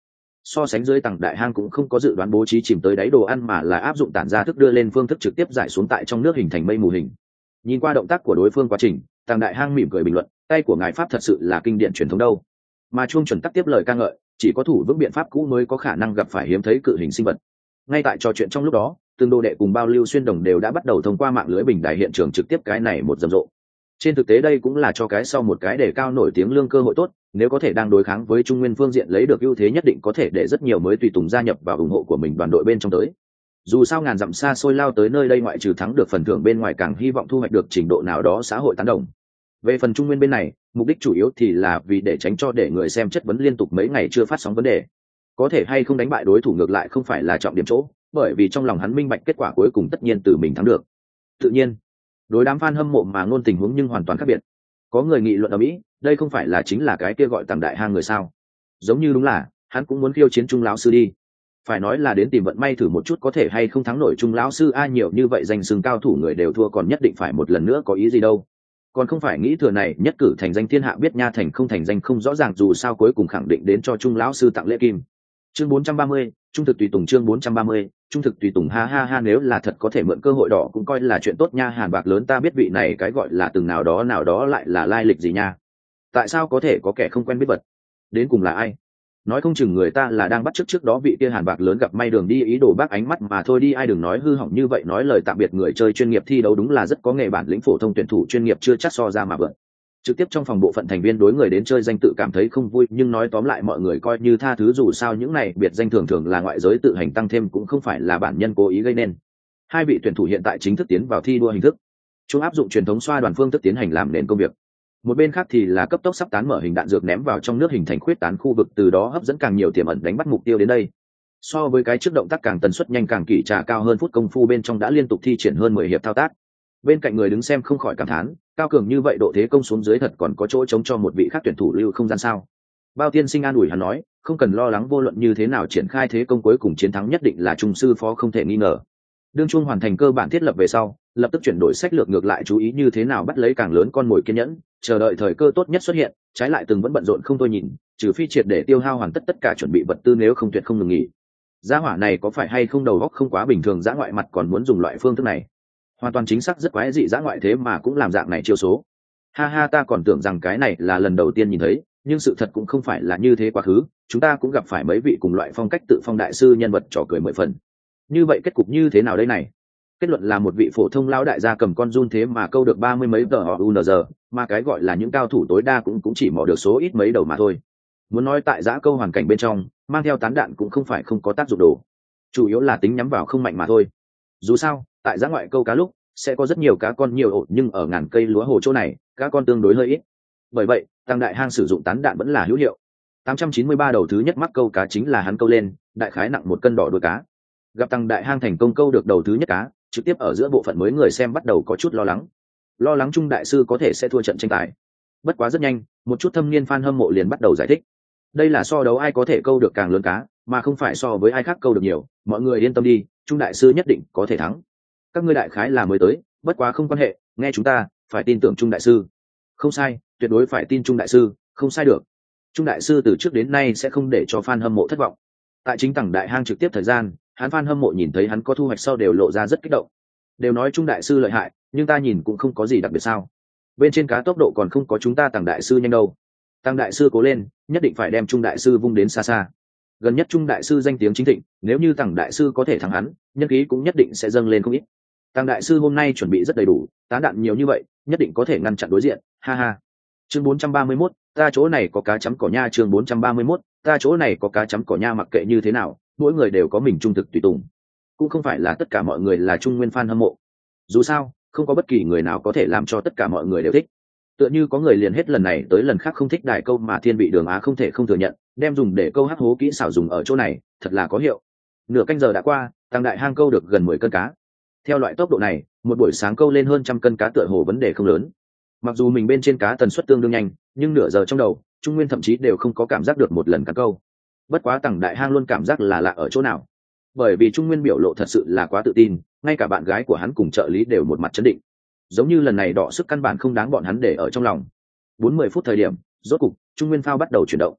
So sánh dưới tầng đại hang cũng không có dự đoán bố trí chìm tới đáy đồ ăn, mà là áp dụng tản ra thức đưa lên phương thức trực tiếp giải xuống tại trong nước hình thành mây mù hình. Nhìn qua động tác của đối phương quá trình, tầng đại hang mỉm cười bình luận, tay của ngài pháp thật sự là kinh điển truyền thống đâu. Mà chuông chuẩn tắc tiếp lời ca ngợi, chỉ có thủ vững biện pháp cũ mới có khả năng gặp phải hiếm thấy cự hình sinh vật. Ngay tại trò chuyện trong lúc đó, từng đồ đệ cùng bao lưu xuyên đồng đều đã bắt đầu thông qua mạng lưới bình đài hiện trường trực tiếp cái này một rầm rộ. Trên thực tế đây cũng là cho cái sau một cái để cao nổi tiếng lương cơ hội tốt, nếu có thể đang đối kháng với Trung Nguyên phương diện lấy được ưu thế nhất định có thể để rất nhiều mới tùy tùng gia nhập vào ủng hộ của mình đoàn đội bên trong tới. Dù sao ngàn dặm xa xôi lao tới nơi đây ngoại trừ thắng được phần thưởng bên ngoài càng hy vọng thu hoạch được trình độ nào đó xã hội tán đồng. Về phần Trung Nguyên bên này, mục đích chủ yếu thì là vì để tránh cho để người xem chất vấn liên tục mấy ngày chưa phát sóng vấn đề. Có thể hay không đánh bại đối thủ ngược lại không phải là trọng điểm chỗ, bởi vì trong lòng hắn minh bạch kết quả cuối cùng tất nhiên từ mình thắng được. Tự nhiên, đối đám fan hâm mộ mà ngôn tình huống nhưng hoàn toàn khác biệt. Có người nghị luận ở Mỹ, đây không phải là chính là cái kia gọi Tằng đại hang người sao? Giống như đúng là, hắn cũng muốn khiêu chiến Trung lão sư đi. Phải nói là đến tìm vận may thử một chút có thể hay không thắng nổi Trung lão sư, a nhiều như vậy danh xưng cao thủ người đều thua còn nhất định phải một lần nữa có ý gì đâu. Còn không phải nghĩ thừa này nhất cử thành danh thiên hạ biết nha, thành không thành danh không rõ ràng, dù sao cuối cùng khẳng định đến cho Trung lão sư tặng lễ kim. Chương bốn trăm ba mươi, trung thực tùy tùng. Chương bốn trăm ba mươi, trung thực tùy tùng. Ha ha ha, nếu là thật có thể mượn cơ hội đỏ cũng coi là chuyện tốt nha. Hàn bạc lớn, ta biết vị này cái gọi là từng nào đó nào đó lại là lai lịch gì nha? Tại sao có thể có kẻ không quen biết vật? Đến cùng là ai? Nói không chừng người ta là đang bắt chước trước đó vị kia Hàn bạc lớn gặp may đường đi ý đồ bác ánh mắt mà thôi đi. Ai đừng nói hư hỏng như vậy, nói lời tạm biệt người chơi chuyên nghiệp thi đấu đúng là rất có nghề, bản lĩnh phổ thông tuyển thủ chuyên nghiệp chưa chắc so ra mà vượt. Trực tiếp trong phòng bộ phận thành viên đối người đến chơi danh tự cảm thấy không vui, nhưng nói tóm lại mọi người coi như tha thứ, dù sao những này biệt danh thường thường là ngoại giới tự hành tăng thêm, cũng không phải là bản nhân cố ý gây nên. Hai vị tuyển thủ hiện tại chính thức tiến vào thi đua hình thức, chúng áp dụng truyền thống xoa đoàn phương thức tiến hành làm nền công việc. Một bên khác thì là cấp tốc sắp tán mở hình đạn dược ném vào trong nước hình thành khuyết tán khu vực, từ đó hấp dẫn càng nhiều tiềm ẩn đánh bắt mục tiêu đến đây. So với cái trước động tác càng tần suất nhanh càng kỳ trà cao hơn, phút công phu bên trong đã liên tục thi triển hơn mười hiệp thao tác. Bên cạnh người đứng xem không khỏi cảm thán, cao cường như vậy độ thế công xuống dưới thật còn có chỗ chống cho một vị khác tuyển thủ lưu không gian sao? Bao tiên sinh an ủi hắn nói, không cần lo lắng, vô luận như thế nào triển khai thế công cuối cùng chiến thắng nhất định là trung sư phó không thể nghi ngờ. Đương chuông hoàn thành cơ bản thiết lập về sau, lập tức chuyển đổi sách lược ngược lại, chú ý như thế nào bắt lấy càng lớn con mồi, kiên nhẫn chờ đợi thời cơ tốt nhất xuất hiện, trái lại từng vẫn bận rộn không thôi nhìn, trừ phi triệt để tiêu hao hoàn tất tất cả chuẩn bị vật tư, nếu không tuyệt không ngừng nghỉ. Gia hỏa này có phải hay không đầu óc không quá bình thường, dã ngoại mặt còn muốn dùng loại phương thức này? Hoàn toàn chính xác rất quái dị, dã ngoại thế mà cũng làm dạng này chiêu số. Ha ha, ta còn tưởng rằng cái này là lần đầu tiên nhìn thấy, nhưng sự thật cũng không phải là như thế. Quá khứ chúng ta cũng gặp phải mấy vị cùng loại phong cách tự phong đại sư nhân vật trò cười mười phần. Như vậy kết cục như thế nào đây này? Kết luận là một vị phổ thông lão đại gia cầm con run thế mà câu được ba mươi mấy tờ họ u en giê, mà cái gọi là những cao thủ tối đa cũng cũng chỉ mò được số ít mấy đầu mà thôi. Muốn nói tại giã câu hoàn cảnh bên trong mang theo tán đạn cũng không phải không có tác dụng đồ, chủ yếu là tính nhắm vào không mạnh mà thôi. Dù sao tại giã ngoại câu cá lúc sẽ có rất nhiều cá con nhiều ổ, nhưng ở ngàn cây lúa hồ chỗ này cá con tương đối hơi ít, bởi vậy Tăng đại hang sử dụng tán đạn vẫn là hữu hiệu. Tám trăm chín mươi ba đầu thứ nhất mắc câu cá chính là hắn câu lên, đại khái nặng một cân đỏ đuôi cá. Gặp Tăng đại hang thành công câu được đầu thứ nhất cá, trực tiếp ở giữa bộ phận mới người xem bắt đầu có chút lo lắng, lo lắng Trung đại sư có thể sẽ thua trận tranh tài. Bất quá rất nhanh, một chút thâm niên fan hâm mộ liền bắt đầu giải thích, đây là so đấu ai có thể câu được càng lớn cá, mà không phải so với ai khác câu được nhiều. Mọi người yên tâm đi, Trung đại sư nhất định có thể thắng. Các ngươi đại khái là mới tới, bất quá không quan hệ, nghe chúng ta, phải tin tưởng Trung đại sư. Không sai, tuyệt đối phải tin Trung đại sư, không sai được. Trung đại sư từ trước đến nay sẽ không để cho fan hâm mộ thất vọng. Tại chính Tằng đại hang trực tiếp thời gian, hắn fan hâm mộ nhìn thấy hắn có thu hoạch sau đều lộ ra rất kích động, đều nói Trung đại sư lợi hại, nhưng ta nhìn cũng không có gì đặc biệt sao? Bên trên cá tốc độ còn không có chúng ta Tằng đại sư nhanh đâu. Tằng đại sư cố lên, nhất định phải đem Trung đại sư vung đến xa xa. Gần nhất Trung đại sư danh tiếng chính thịnh, nếu như Tằng đại sư có thể thắng hắn, nhân khí cũng nhất định sẽ dâng lên không ít. Tằng đại sư hôm nay chuẩn bị rất đầy đủ, tán đạn nhiều như vậy, nhất định có thể ngăn chặn đối diện. Ha ha. Chương bốn trăm ba mươi mốt, ta chỗ này có cá chấm cỏ nha. Chương bốn trăm ba mươi mốt, ta chỗ này có cá chấm cỏ nha. Mặc kệ như thế nào, mỗi người đều có mình trung thực tùy tùng, cũng không phải là tất cả mọi người là Trung Nguyên fan hâm mộ. Dù sao không có bất kỳ người nào có thể làm cho tất cả mọi người đều thích. Tựa như có người liền hết lần này tới lần khác không thích đài câu mà thiên vị đường á không thể không thừa nhận, đem dùng để câu hắc hố kỹ xảo dùng ở chỗ này thật là có hiệu. Nửa canh giờ đã qua, Tăng đại hang câu được gần mười cân cá. Theo loại tốc độ này, một buổi sáng câu lên hơn trăm cân cá tựa hồ vấn đề không lớn. Mặc dù mình bên trên cá tần suất tương đương nhanh, nhưng nửa giờ trong đầu Trung Nguyên thậm chí đều không có cảm giác được một lần cá câu. Bất quá Tằng đại hang luôn cảm giác là lạ ở chỗ nào, bởi vì Trung Nguyên biểu lộ thật sự là quá tự tin, ngay cả bạn gái của hắn cùng trợ lý đều một mặt chấn định, giống như lần này đọ sức căn bản không đáng bọn hắn để ở trong lòng. Bốn mươi phút thời điểm, rốt cục Trung Nguyên phao bắt đầu chuyển động.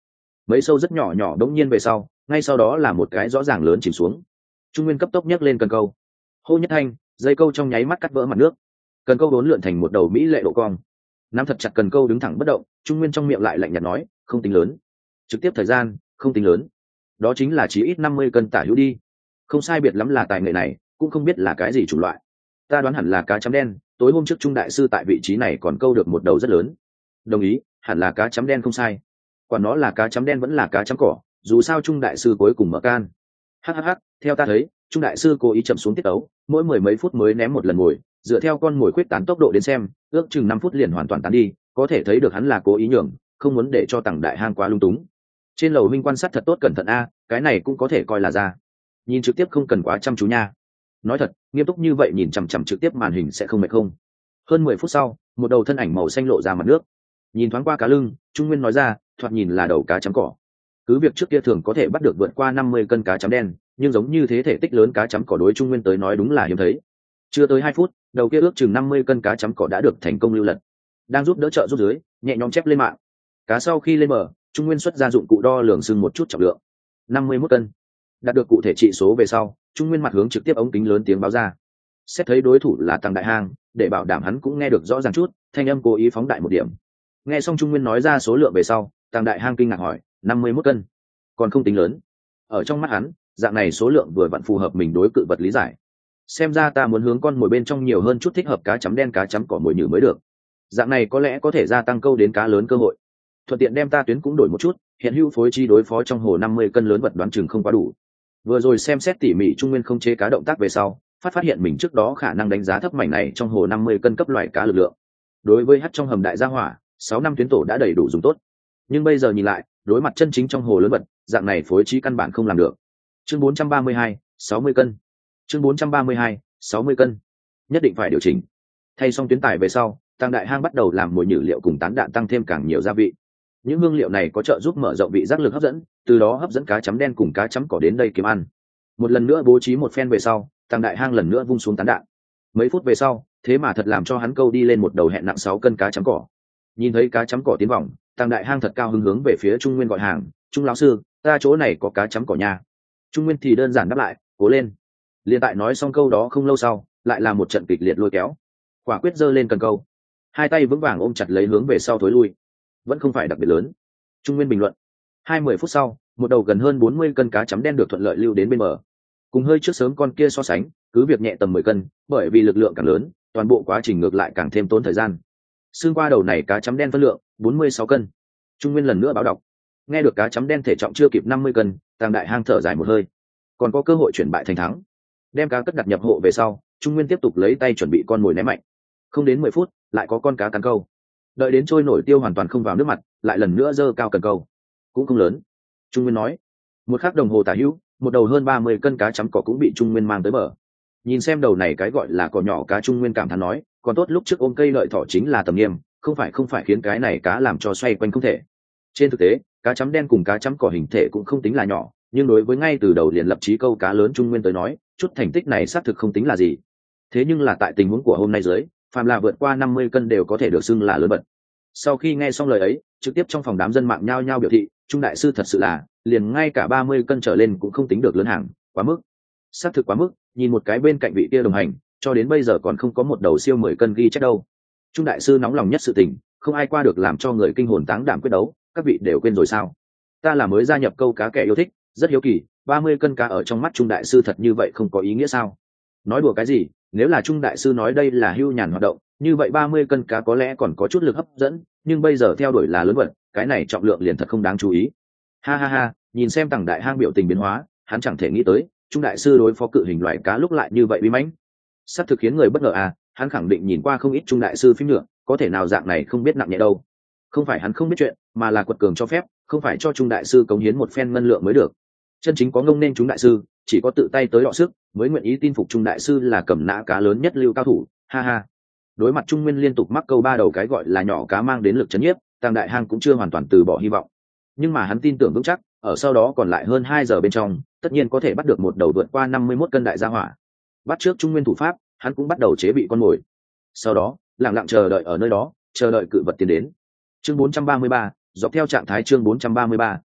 mấy sâu rất nhỏ nhỏ đống nhiên về sau, ngay sau đó là một cái rõ ràng lớn chìm xuống. Trung Nguyên cấp tốc nhấc lên cần câu, hô nhất thanh, dây câu trong nháy mắt cắt vỡ mặt nước, cần câu đốn lượn thành một đầu mỹ lệ độ cong. Nắm thật chặt cần câu đứng thẳng bất động, Trung Nguyên trong miệng lại lạnh nhạt nói, không tính lớn, trực tiếp thời gian không tính lớn, đó chính là chỉ ít năm mươi cân tả hữu đi, không sai biệt lắm là tài nghệ này, cũng không biết là cái gì chủng loại. Ta đoán hẳn là cá chấm đen, tối hôm trước Trung đại sư tại vị trí này còn câu được một đầu rất lớn. Đồng ý, hẳn là cá chấm đen không sai. Quả nó là cá chấm đen vẫn là cá chấm cỏ, dù sao Trung đại sư cuối cùng mở can. Hhh, theo ta thấy, Trung đại sư cố ý chậm xuống tiết ấu, mỗi mười mấy phút mới ném một lần mồi, dựa theo con mồi khuyết tán tốc độ đến xem, ước chừng năm phút liền hoàn toàn tán đi, có thể thấy được hắn là cố ý nhường, không muốn để cho tầng đại hang quá lung túng. Trên lầu minh quan sát thật tốt cẩn thận a, cái này cũng có thể coi là ra. Nhìn trực tiếp không cần quá chăm chú nha. Nói thật, nghiêm túc như vậy nhìn chằm chằm trực tiếp màn hình sẽ không mệt không. Hơn mười phút sau, một đầu thân ảnh màu xanh lộ ra mặt nước. Nhìn thoáng qua cá lưng, Trung Nguyên nói ra, thoạt nhìn là đầu cá chấm cỏ. Cứ việc trước kia thường có thể bắt được vượt qua năm mươi cân cá chấm đen, nhưng giống như thế thể tích lớn cá chấm cỏ đối Trung Nguyên tới nói đúng là hiếm thấy. Chưa tới hai phút, đầu kia ước chừng năm mươi cân cá chấm cỏ đã được thành công lưu lật. Đang giúp đỡ trợ giúp dưới, nhẹ nhõm chép lên mạng. Cá sau khi lên bờ, Trung Nguyên xuất ra dụng cụ đo lường sưng một chút trọng lượng. năm mươi mốt cân. Đạt được cụ thể trị số về sau, Trung Nguyên mặt hướng trực tiếp ống kính lớn tiếng báo ra. Xét thấy đối thủ là Tăng Đại Hang, để bảo đảm hắn cũng nghe được rõ ràng chút, thanh âm cố ý phóng đại một điểm. Nghe xong Trung Nguyên nói ra số lượng về sau, Tăng Đại Hang kinh ngạc hỏi, năm mươi mốt cân, còn không tính lớn. Ở trong mắt hắn, dạng này số lượng vừa vặn phù hợp mình đối cự vật lý giải. Xem ra ta muốn hướng con mồi bên trong nhiều hơn chút thích hợp cá chấm đen cá chấm cỏ mồi nhử mới được. Dạng này có lẽ có thể gia tăng câu đến cá lớn cơ hội. Thuận tiện đem ta tuyến cũng đổi một chút, hiện hữu phối chi đối phó trong hồ năm mươi cân lớn vật đoán chừng không quá đủ. Vừa rồi xem xét tỉ mỉ Trung Nguyên không chế cá động tác về sau, phát phát hiện mình trước đó khả năng đánh giá thấp mảnh này trong hồ năm mươi cân cấp loại cá lực lượng. Đối với hắt trong hầm đại gia hỏa, sáu năm tuyến tổ đã đầy đủ dùng tốt. Nhưng bây giờ nhìn lại, đối mặt chân chính trong hồ lớn vật, dạng này phối trí căn bản không làm được. Chương bốn trăm ba mươi hai, sáu mươi cân. Chương bốn trăm ba mươi hai, sáu mươi cân. Nhất định phải điều chỉnh. Thay xong tuyến tải về sau, Tăng Đại Hang bắt đầu làm mồi nhử liệu cùng tán đạn tăng thêm càng nhiều gia vị. Những hương liệu này có trợ giúp mở rộng vị giác lực hấp dẫn, từ đó hấp dẫn cá chấm đen cùng cá chấm cỏ đến đây kiếm ăn. Một lần nữa bố trí một phen về sau, Tăng Đại Hang lần nữa vung xuống tán đạn. Mấy phút về sau, thế mà thật làm cho hắn câu đi lên một đầu hẹn nặng sáu cân cá chấm cỏ. Nhìn thấy cá chấm cỏ tiến vòng, Tăng Đại Hang thật cao hứng hướng về phía Trung Nguyên gọi hàng, "Trung lão sư, ta chỗ này có cá chấm cỏ nha." Trung Nguyên thì đơn giản đáp lại, "Cố lên." Liên tại nói xong câu đó không lâu sau, lại là một trận kịch liệt lôi kéo. Quả quyết giơ lên cần câu, hai tay vững vàng ôm chặt lấy hướng về sau thối lui. Vẫn không phải đặc biệt lớn. Trung Nguyên bình luận. Hai mươi phút sau, một đầu gần hơn bốn mươi cân cá chấm đen được thuận lợi lưu đến bên bờ. Cùng hơi trước sớm con kia so sánh, cứ việc nhẹ tầm mười cân, bởi vì lực lượng càng lớn, toàn bộ quá trình ngược lại càng thêm tốn thời gian. Xương qua đầu này cá chấm đen phân lượng bốn mươi sáu cân. Trung Nguyên lần nữa báo đọc. Nghe được cá chấm đen thể trọng chưa kịp năm mươi cân, Tăng Đại Hang thở dài một hơi. Còn có cơ hội chuyển bại thành thắng. Đem cá cất đặt nhập hộ về sau, Trung Nguyên tiếp tục lấy tay chuẩn bị con mồi ném mạnh. Không đến mười phút, lại có con cá cắn câu. Đợi đến trôi nổi tiêu hoàn toàn không vào nước mặt, lại lần nữa giơ cao cần câu. Cũng không lớn. Trung Nguyên nói. Một khắc đồng hồ tả hữu, một đầu hơn ba mươi cân cá chấm cỏ cũng bị Trung Nguyên mang tới bờ. Nhìn xem đầu này cái gọi là cỏ nhỏ cá, Trung Nguyên cảm thán nói, còn tốt lúc trước ôm cây lợi thỏ chính là tầm nghiêm, không phải không phải khiến cái này cá làm cho xoay quanh không thể. Trên thực tế, cá chấm đen cùng cá chấm cỏ hình thể cũng không tính là nhỏ, nhưng đối với ngay từ đầu liền lập chí câu cá lớn Trung Nguyên tới nói, chút thành tích này xác thực không tính là gì. Thế nhưng là tại tình huống của hôm nay dưới, phàm là vượt qua năm mươi cân đều có thể được xưng là lớn bật. Sau khi nghe xong lời ấy, trực tiếp trong phòng đám dân mạng nhao nhao biểu thị, Trung đại sư thật sự là, liền ngay cả ba mươi cân trở lên cũng không tính được lớn hàng, quá mức. Xác thực quá mức, nhìn một cái bên cạnh vị kia đồng hành, cho đến bây giờ còn không có một đầu siêu mười cân ghi chép đâu. Trung đại sư nóng lòng nhất sự tình, không ai qua được làm cho người kinh hồn táng đảm quyết đấu, các vị đều quên rồi sao? Ta là mới gia nhập câu cá kẻ yêu thích, rất hiếu kỳ, ba mươi cân cá ở trong mắt Trung đại sư thật như vậy không có ý nghĩa sao? Nói đùa cái gì, nếu là Trung đại sư nói đây là hưu nhàn hoạt động, như vậy ba mươi cân cá có lẽ còn có chút lực hấp dẫn, nhưng bây giờ theo đuổi là lớn vật, cái này trọng lượng liền thật không đáng chú ý. Ha ha ha, nhìn xem Tăng Đại Hang biểu tình biến hóa, hắn chẳng thể nghĩ tới, Trung đại sư đối phó cự hình loại cá lúc lại như vậy uy mãnh. Sắp thực khiến người bất ngờ à, hắn khẳng định nhìn qua không ít Trung đại sư phim nữa, có thể nào dạng này không biết nặng nhẹ đâu. Không phải hắn không biết chuyện, mà là quật cường cho phép, không phải cho Trung đại sư cống hiến một phen ngân lượng mới được. Chân chính có ngông nên Trung đại sư, chỉ có tự tay tới đọ sức, mới nguyện ý tin phục Trung đại sư là cầm nã cá lớn nhất lưu cao thủ. Ha ha. Đối mặt Trung Nguyên liên tục mắc câu ba đầu cái gọi là nhỏ cá mang đến lực chấn nhiếp, Tăng Đại Hang cũng chưa hoàn toàn từ bỏ hy vọng. Nhưng mà hắn tin tưởng vững chắc, ở sau đó còn lại hơn hai giờ bên trong, tất nhiên có thể bắt được một đầu vượt qua năm mươi mốt cân đại gia hỏa. Bắt trước Trung Nguyên thủ pháp, hắn cũng bắt đầu chế bị con mồi. Sau đó, lặng lặng chờ đợi ở nơi đó, chờ đợi cự vật tiến đến. Chương bốn trăm ba mươi ba, dọc theo trạng thái chương bốn trăm ba mươi ba,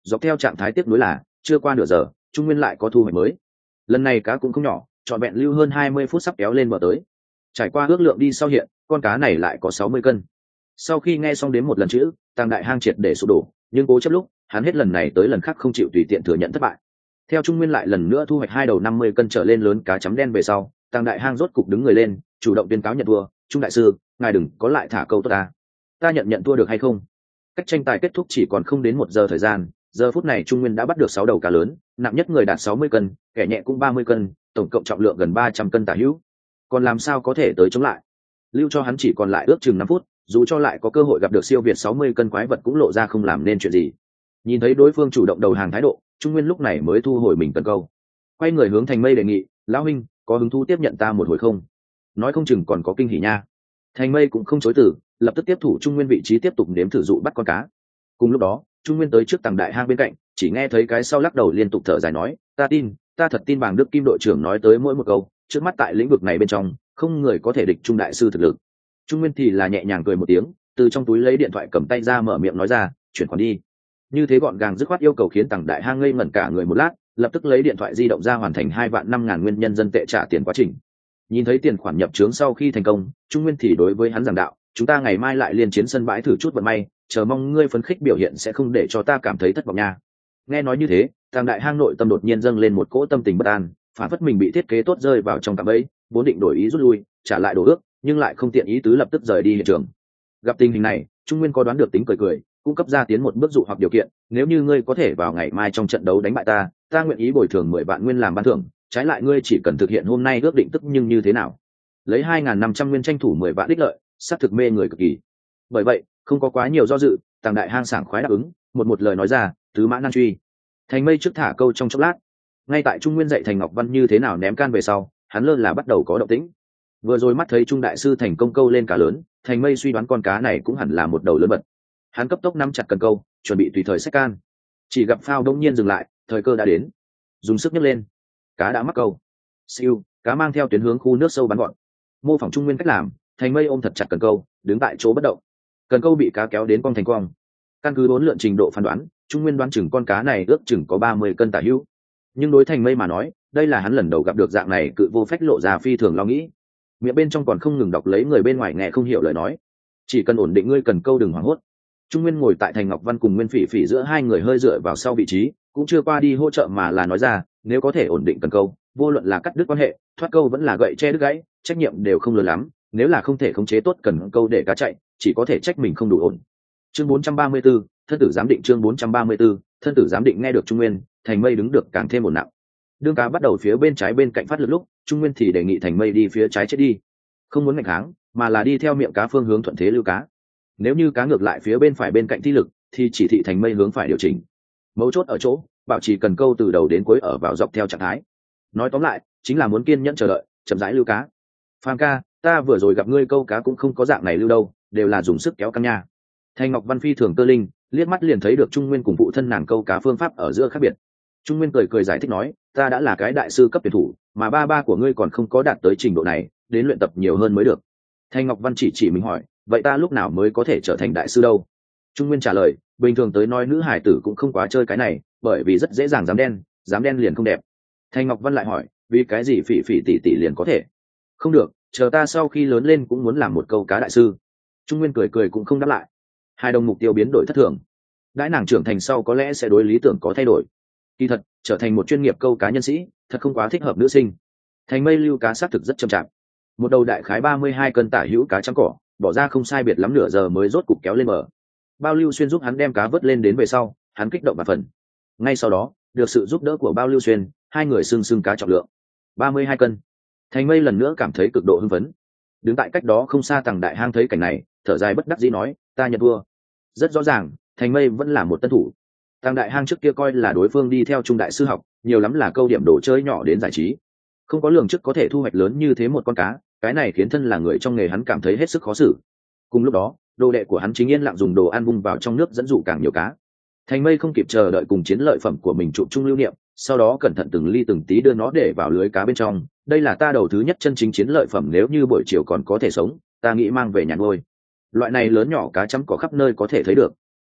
dọc theo trạng thái tiếp nối là chưa qua nửa giờ Trung Nguyên lại có thu hoạch mới. Lần này cá cũng không nhỏ, trọn vẹn lưu hơn hai mươi phút sắp kéo lên bờ tới. Trải qua ước lượng đi sau hiện, con cá này lại có sáu mươi cân. Sau khi nghe xong đến một lần chữ, Tàng Đại Hang triệt để sụp đổ, nhưng cố chấp lúc, hắn hết lần này tới lần khác không chịu tùy tiện thừa nhận thất bại. Theo Trung Nguyên lại lần nữa thu hoạch hai đầu năm mươi cân trở lên lớn cá chấm đen về sau, Tàng Đại Hang rốt cục đứng người lên, chủ động tuyên cáo nhận thua. Trung đại sư, ngài đừng có lại thả câu tốt ta. Ta nhận nhận thua được hay không? Cách tranh tài kết thúc chỉ còn không đến một giờ thời gian, giờ phút này Trung Nguyên đã bắt được sáu đầu cá lớn, nặng nhất người đạt sáu mươi cân, kẻ nhẹ cũng ba mươi cân, tổng cộng trọng lượng gần ba trăm cân tả hữu. Còn làm sao có thể tới chống lại? Lưu cho hắn chỉ còn lại ước chừng năm phút, dù cho lại có cơ hội gặp được siêu việt sáu mươi cân quái vật cũng lộ ra không làm nên chuyện gì. Nhìn thấy đối phương chủ động đầu hàng thái độ, Trung Nguyên lúc này mới thu hồi mình cần câu, quay người hướng Thành Mây đề nghị, lão huynh, có hứng thú tiếp nhận ta một hồi không? Nói không chừng còn có kinh hỉ nha. Thành Mây cũng không chối từ, lập tức tiếp thủ Trung Nguyên vị trí tiếp tục nếm thử dụ bắt con cá. Cùng lúc đó, Trung Nguyên tới trước Tàng Đại Hang bên cạnh, chỉ nghe thấy cái sau lắc đầu liên tục thở dài nói, ta tin, ta thật tin Bàng Đức Kim đội trưởng nói tới mỗi một câu, trước mắt tại lĩnh vực này bên trong, không người có thể địch Trung đại sư thực lực. Trung Nguyên thì là nhẹ nhàng cười một tiếng, từ trong túi lấy điện thoại cầm tay ra mở miệng nói ra, chuyển khoản đi. Như thế gọn gàng dứt khoát yêu cầu khiến Tàng Đại Hang ngây ngẩn cả người một lát, lập tức lấy điện thoại di động ra hoàn thành hai vạn năm ngàn nguyên nhân dân tệ trả tiền quá trình. Nhìn thấy tiền khoản nhập trướng sau khi thành công, Trung Nguyên thì đối với hắn giảng đạo, chúng ta ngày mai lại liên chiến sân bãi thử chút vận may, chờ mong ngươi phấn khích biểu hiện sẽ không để cho ta cảm thấy thất vọng nha. Nghe nói như thế, Tàng Đại Hang nội tâm đột nhiên dâng lên một cỗ tâm tình bất an, phản phất mình bị thiết kế tốt rơi vào trong cạm bẫy, vốn định đổi ý rút lui, trả lại đồ ước, nhưng lại không tiện ý tứ lập tức rời đi hiện trường. Gặp tình hình này, Trung Nguyên có đoán được tính cười cười, cung cấp ra tiến một bước dụ hoặc điều kiện, nếu như ngươi có thể vào ngày mai trong trận đấu đánh bại ta, ta nguyện ý bồi thường mười vạn nguyên làm ban thưởng, trái lại ngươi chỉ cần thực hiện hôm nay ước định tức nhưng như thế nào? Lấy hai nghìn năm trăm nguyên tranh thủ mười vạn đích lợi, sát thực mê người cực kỳ. Bởi vậy, không có quá nhiều do dự, Tàng Đại Hang sảng khoái đáp ứng, một một lời nói ra, tứ mã nan truy. Thành Mây trước thả câu trong chốc lát, ngay tại Trung Nguyên dạy Thành Ngọc Văn như thế nào ném can về sau, hắn lơ là bắt đầu có động tĩnh. Vừa rồi mắt thấy Trung đại sư thành công câu lên cá lớn, Thành Mây suy đoán con cá này cũng hẳn là một đầu lớn bật. Hắn cấp tốc nắm chặt cần câu, chuẩn bị tùy thời xách can. Chỉ gặp phao đông nhiên dừng lại, thời cơ đã đến, dùng sức nhấc lên, cá đã mắc câu. Siêu, cá mang theo tuyến hướng khu nước sâu bắn gọn. Mô phỏng Trung Nguyên cách làm, Thành Mây ôm thật chặt cần câu, đứng tại chỗ bất động. Cần câu bị cá kéo đến cong thành cong. Căn cứ bốn lượn trình độ phán đoán, Trung Nguyên đoán chừng con cá này ước chừng có ba mươi cân tả hữu. Nhưng đối Thành Mây mà nói, đây là hắn lần đầu gặp được dạng này cự vô phách lộ ra phi thường lo nghĩ. Miệng bên trong còn không ngừng đọc lấy người bên ngoài nghe không hiểu lời nói. Chỉ cần ổn định ngươi cần câu đừng hoảng hốt. Trung Nguyên ngồi tại Thành Ngọc Văn cùng Nguyên Phỉ Phỉ giữa hai người hơi dựa vào sau vị trí, cũng chưa qua đi hỗ trợ mà là nói ra, nếu có thể ổn định cần câu, vô luận là cắt đứt quan hệ, thoát câu vẫn là gậy che đứt gãy, trách nhiệm đều không lớn lắm, nếu là không thể khống chế tốt cần câu để cá chạy, chỉ có thể trách mình không đủ ổn. Chương bốn trăm ba mươi 4, thân tử giám định chương bốn trăm ba mươi 4, thân tử giám định nghe được Trung Nguyên, Thành Mây đứng được càng thêm ổn nặng. Đương cá bắt đầu phía bên trái bên cạnh phát lực lúc, Trung Nguyên thì đề nghị Thành Mây đi phía trái chết đi, không muốn nghịch kháng, mà là đi theo miệng cá phương hướng thuận thế lưu cá. Nếu như cá ngược lại phía bên phải bên cạnh thi lực, thì chỉ thị Thành Mây hướng phải điều chỉnh. Mấu chốt ở chỗ, bảo trì cần câu từ đầu đến cuối ở vào dọc theo trạng thái. Nói tóm lại, chính là muốn kiên nhẫn chờ đợi, chậm rãi lưu cá. Phàm ca, ta vừa rồi gặp ngươi câu cá cũng không có dạng này lưu đâu, đều là dùng sức kéo căng nha. Thành Ngọc Văn phi thường cơ linh, liếc mắt liền thấy được Trung Nguyên cùng phụ thân nàng câu cá phương pháp ở giữa khác biệt. Trung Nguyên cười cười giải thích nói, ta đã là cái đại sư cấp tuyển thủ, mà ba ba của ngươi còn không có đạt tới trình độ này, đến luyện tập nhiều hơn mới được. Thành Ngọc Văn chỉ chỉ mình hỏi, vậy ta lúc nào mới có thể trở thành đại sư đâu? Trung Nguyên trả lời, bình thường tới nói nữ hải tử cũng không quá chơi cái này, bởi vì rất dễ dàng dám đen, dám đen liền không đẹp. Thành Ngọc Văn lại hỏi, vì cái gì Phỉ Phỉ tỷ tỷ liền có thể? Không được, chờ ta sau khi lớn lên cũng muốn làm một câu cá đại sư. Trung Nguyên cười cười cũng không đáp lại. Hai đồng mục tiêu biến đổi thất thường. Đãi nàng trưởng thành sau có lẽ sẽ đối lý tưởng có thay đổi. Kỳ thật, trở thành một chuyên nghiệp câu cá nhân sĩ, thật không quá thích hợp nữ sinh. Thành Mây lưu cá xác thực rất chậm chạp. Một đầu đại khái ba mươi hai cân tả hữu cá trắng cỏ, bỏ ra không sai biệt lắm nửa giờ mới rốt cục kéo lên bờ. Bao Lưu Xuyên giúp hắn đem cá vớt lên đến về sau, hắn kích động và phần. Ngay sau đó, được sự giúp đỡ của Bao Lưu Xuyên, hai người sưng sưng cá trọng lượng ba mươi hai cân. Thành Mây lần nữa cảm thấy cực độ hưng phấn. Đứng tại cách đó không xa Tàng Đại Hang thấy cảnh này, thở dài bất đắc dĩ nói, ta nhận thua. Rất rõ ràng, Thành Mây vẫn là một tân thủ. Tàng Đại Hang trước kia coi là đối phương đi theo Trung đại sư học, nhiều lắm là câu điểm đồ chơi nhỏ đến giải trí, không có lường trước có thể thu hoạch lớn như thế một con cá, cái này khiến thân là người trong nghề hắn cảm thấy hết sức khó xử. Cùng lúc đó, đồ đệ của hắn chính yên lặng dùng đồ ăn vung vào trong nước dẫn dụ càng nhiều cá. Thành Mây không kịp chờ đợi cùng chiến lợi phẩm của mình chụp chung lưu niệm, sau đó cẩn thận từng ly từng tí đưa nó để vào lưới cá bên trong. Đây là ta đầu thứ nhất chân chính chiến lợi phẩm, nếu như buổi chiều còn có thể sống, ta nghĩ mang về nhà nuôi. Loại này lớn nhỏ cá chấm có khắp nơi có thể thấy được.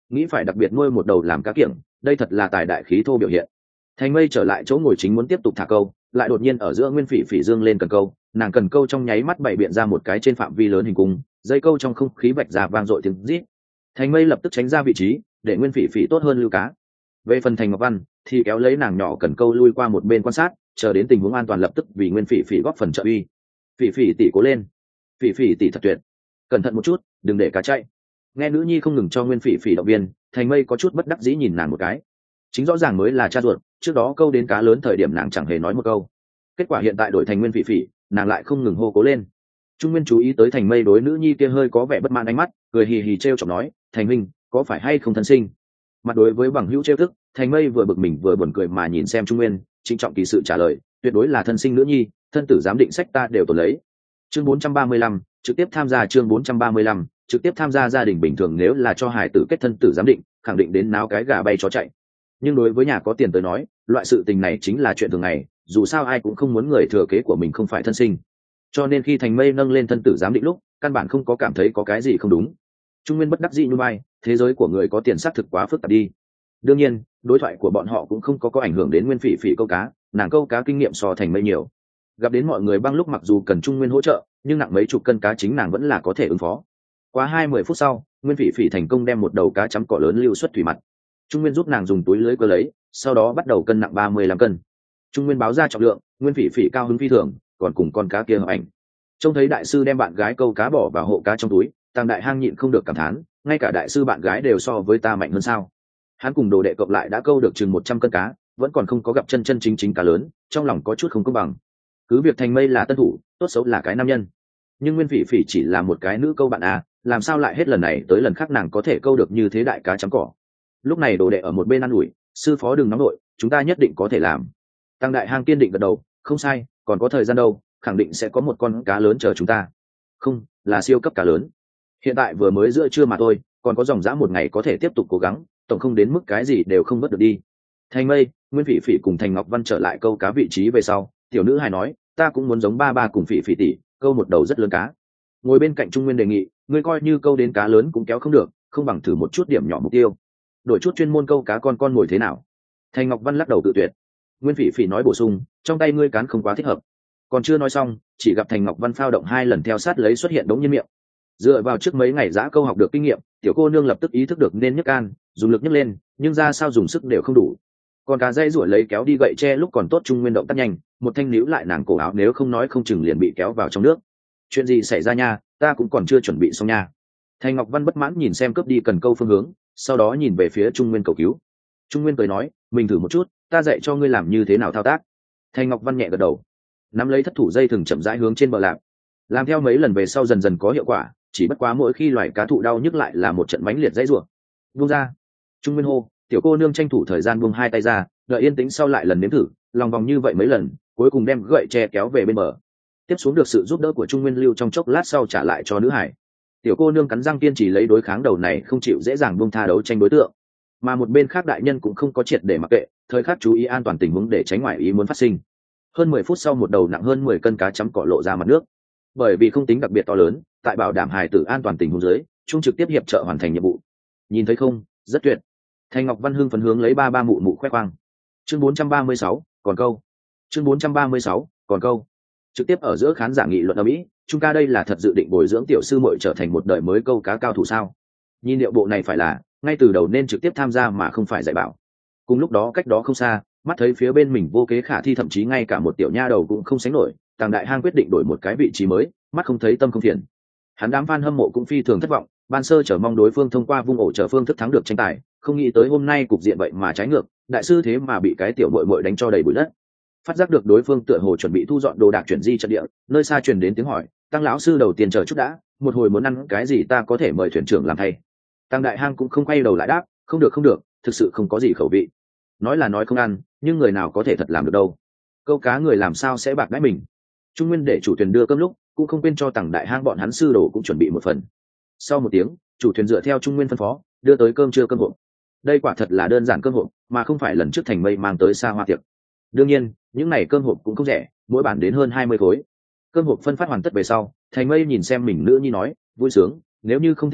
nghĩ phải đặc biệt nuôi một đầu làm cá kiểng, đây thật là tài đại khí thô biểu hiện. Thành Mây trở lại chỗ ngồi chính muốn tiếp tục thả câu, lại đột nhiên ở giữa Nguyên Phỉ Phỉ dương lên cần câu, nàng cần câu trong nháy mắt bày biện ra một cái trên phạm vi lớn hình cung, dây câu trong không khí vạch ra vang dội tiếng rít. Thành Mây lập tức tránh ra vị trí, để Nguyên Phỉ Phỉ tốt hơn lưu cá. Về phần Thành Ngọc Văn thì kéo lấy nàng nhỏ cần câu lui qua một bên quan sát, chờ đến tình huống an toàn lập tức vì Nguyên Phỉ Phỉ góp phần trợ uy. Phỉ Phỉ tỷ cố lên, Phỉ Phỉ tỷ thật tuyệt, cẩn thận một chút, đừng để cá chạy. Nghe nữ nhi không ngừng cho Nguyên Phỉ Phỉ động viên, Thành Mây có chút bất đắc dĩ nhìn nàng một cái. Chính rõ ràng mới là cha ruột, trước đó câu đến cá lớn thời điểm nàng chẳng hề nói một câu, kết quả hiện tại đổi thành Nguyên Phỉ Phỉ, nàng lại không ngừng hô cố lên. Trung Nguyên chú ý tới Thành Mây đối nữ nhi kia hơi có vẻ bất mãn ánh mắt, cười hì hì trêu chọc nói, Thành Minh có phải hay không thân sinh? Mặt đối với bằng hữu trêu tức, Thành Mây vừa bực mình vừa buồn cười mà nhìn xem Trung Nguyên, trịnh trọng kỳ sự trả lời, tuyệt đối là thân sinh nữ nhi, thân tử giám định sách ta đều tồn lấy. Chương bốn trăm ba mươi lăm, trực tiếp tham gia chương bốn trăm ba mươi lăm, trực tiếp tham gia gia đình bình thường nếu là cho hải tử kết thân tử giám định, khẳng định đến náo cái gà bay chó chạy. Nhưng đối với nhà có tiền tới nói, loại sự tình này chính là chuyện thường ngày, dù sao ai cũng không muốn người thừa kế của mình không phải thân sinh. Cho nên khi Thành Mây nâng lên thân tử giám định lúc, căn bản không có cảm thấy có cái gì không đúng. Trung Nguyên bất đắc dĩ như bay, thế giới của người có tiền xác thực quá phức tạp đi. Đương nhiên, đối thoại của bọn họ cũng không có có ảnh hưởng đến Nguyên Phỉ Phỉ câu cá, nàng câu cá kinh nghiệm so Thành Mây nhiều. Gặp đến mọi người băng lúc mặc dù cần Trung Nguyên hỗ trợ, nhưng nặng mấy chục cân cá chính nàng vẫn là có thể ứng phó. Qua hai mươi phút sau, Nguyên Phỉ Phỉ thành công đem một đầu cá chấm cỏ lớn lưu xuất thủy mặt. Trung Nguyên giúp nàng dùng túi lưới cơ lấy, sau đó bắt đầu cân nặng ba mươi lăm cân. Trung Nguyên báo ra trọng lượng, Nguyên Phỉ Phỉ cao hứng phi thường, còn cùng con cá kia hợp ảnh. Trông thấy đại sư đem bạn gái câu cá bỏ vào hộ cá trong túi, Tàng Đại Hang nhịn không được cảm thán, ngay cả đại sư bạn gái đều so với ta mạnh hơn sao? Hắn cùng đồ đệ cộng lại đã câu được chừng một trăm cân cá, vẫn còn không có gặp chân chân chính chính cá lớn, trong lòng có chút không công bằng. Cứ việc Thành Mây là tân thủ, tốt xấu là cái nam nhân, nhưng Nguyên Phỉ Phỉ chỉ là một cái nữ câu bạn à, làm sao lại hết lần này tới lần khác nàng có thể câu được như thế đại cá chấm cỏ? Lúc này đồ đệ ở một bên ăn ủi, sư phó đừng nóng nổi, chúng ta nhất định có thể làm. Tăng Đại Hang kiên định gật đầu, không sai, còn có thời gian đâu, khẳng định sẽ có một con cá lớn chờ chúng ta. Không, là siêu cấp cá lớn. Hiện tại vừa mới giữa trưa mà thôi, còn có dòng dã một ngày có thể tiếp tục cố gắng, tổng không đến mức cái gì đều không vớt được đi. Thành Mây, Nguyên Phỉ Phỉ cùng Thành Ngọc Văn trở lại câu cá vị trí về sau, tiểu nữ hài nói, ta cũng muốn giống ba ba cùng Phỉ Phỉ tỷ, câu một đầu rất lớn cá. Ngồi bên cạnh Trung Nguyên đề nghị, ngươi coi như câu đến cá lớn cũng kéo không được, không bằng thử một chút điểm nhỏ mục tiêu, đổi chút chuyên môn câu cá con con ngồi thế nào? Thành Ngọc Văn lắc đầu tự tuyệt. Nguyên Phỉ Phỉ nói bổ sung, trong tay ngươi cán không quá thích hợp. Còn chưa nói xong, chỉ gặp Thành Ngọc Văn phao động hai lần theo sát lấy xuất hiện đống nhiên miệng. Dựa vào trước mấy ngày giã câu học được kinh nghiệm, tiểu cô nương lập tức ý thức được nên nhấc can, dùng lực nhấc lên, nhưng ra sao dùng sức đều không đủ. Còn cá dây ruổi lấy kéo đi gậy tre lúc còn tốt, Trung Nguyên động tác nhanh, một thanh níu lại nàng cổ áo, nếu không nói không chừng liền bị kéo vào trong nước. Chuyện gì xảy ra nha, ta cũng còn chưa chuẩn bị xong nha. Thành Ngọc Văn bất mãn nhìn xem cướp đi cần câu phương hướng, sau đó nhìn về phía Trung Nguyên cầu cứu. Trung Nguyên cười nói, mình thử một chút, ta dạy cho ngươi làm như thế nào thao tác. Thành Ngọc Văn nhẹ gật đầu, nắm lấy thất thủ dây thừng chậm rãi hướng trên bờ lạc, làm theo mấy lần về sau dần dần có hiệu quả, chỉ bất quá mỗi khi loài cá thụ đau nhức lại là một trận mãnh liệt dãy rủa. Buông ra. Trung Nguyên hô, tiểu cô nương tranh thủ thời gian buông hai tay ra, đợi yên tĩnh sau lại lần nếm thử, lòng vòng như vậy mấy lần, cuối cùng đem gậy tre kéo về bên bờ. Tiếp xuống được sự giúp đỡ của Trung Nguyên lưu trong chốc lát sau trả lại cho nữ hải. Tiểu cô nương cắn răng kiên trì lấy đối kháng đầu này không chịu dễ dàng buông tha đấu tranh đối tượng, mà một bên khác đại nhân cũng không có triệt để mặc kệ, thời khắc chú ý an toàn tình huống để tránh ngoại ý muốn phát sinh. Hơn mười phút sau một đầu nặng hơn mười cân cá chấm cỏ lộ ra mặt nước. Bởi vì không tính đặc biệt to lớn, tại bảo đảm hài tử an toàn tình huống dưới, Trung trực tiếp hiệp trợ hoàn thành nhiệm vụ. Nhìn thấy không, rất tuyệt. Thành Ngọc Văn hưng phấn hướng lấy ba ba mụ mụ khoe khoang. Chương bốn trăm ba mươi sáu, còn câu. Chương bốn trăm ba mươi sáu, còn câu. Trực tiếp ở giữa khán giả nghị luận ở Mỹ, Trung ca đây là thật dự định bồi dưỡng tiểu sư muội trở thành một đời mới câu cá cao thủ sao? Nhìn điệu bộ này phải là ngay từ đầu nên trực tiếp tham gia mà không phải dạy bảo. Cùng lúc đó cách đó không xa, mắt thấy phía bên mình vô kế khả thi, thậm chí ngay cả một tiểu nha đầu cũng không sánh nổi, Tàng Đại Hang quyết định đổi một cái vị trí mới, mắt không thấy tâm không phiền. Hắn đám fan hâm mộ cũng phi thường thất vọng, ban sơ chờ mong đối phương thông qua vung ổ chờ phương thức thắng được tranh tài, không nghĩ tới hôm nay cục diện vậy mà trái ngược, đại sư thế mà bị cái tiểu muội muội đánh cho đầy bụi đất. Phát giác được đối phương tựa hồ chuẩn bị thu dọn đồ đạc chuyển di trận địa, nơi xa truyền đến tiếng hỏi, Tăng lão sư đầu tiên chờ chút đã, một hồi muốn ăn cái gì ta có thể mời thuyền trưởng làm thay. Tăng Đại Hang cũng không quay đầu lại đáp, không được không được, thực sự không có gì khẩu vị. Nói là nói không ăn, nhưng người nào có thể thật làm được đâu. Câu cá người làm sao sẽ bạc đãi mình. Trung Nguyên để chủ thuyền đưa cơm lúc cũng không quên cho Tằng Đại Hang bọn hắn sư đồ cũng chuẩn bị một phần. Sau một tiếng, chủ thuyền dựa theo Trung Nguyên phân phó đưa tới cơm trưa cơm hộp. Đây quả thật là đơn giản cơm hộp, mà không phải lần trước Thành Mây mang tới xa hoa tiệc. Đương nhiên, những này cơm hộp cũng không rẻ, mỗi bản đến hơn hai mươi khối. Cơm hộp phân phát hoàn tất về sau, Thành Mây nhìn xem mình nữ nhi nói, vui sướng, nếu như không thích ăn,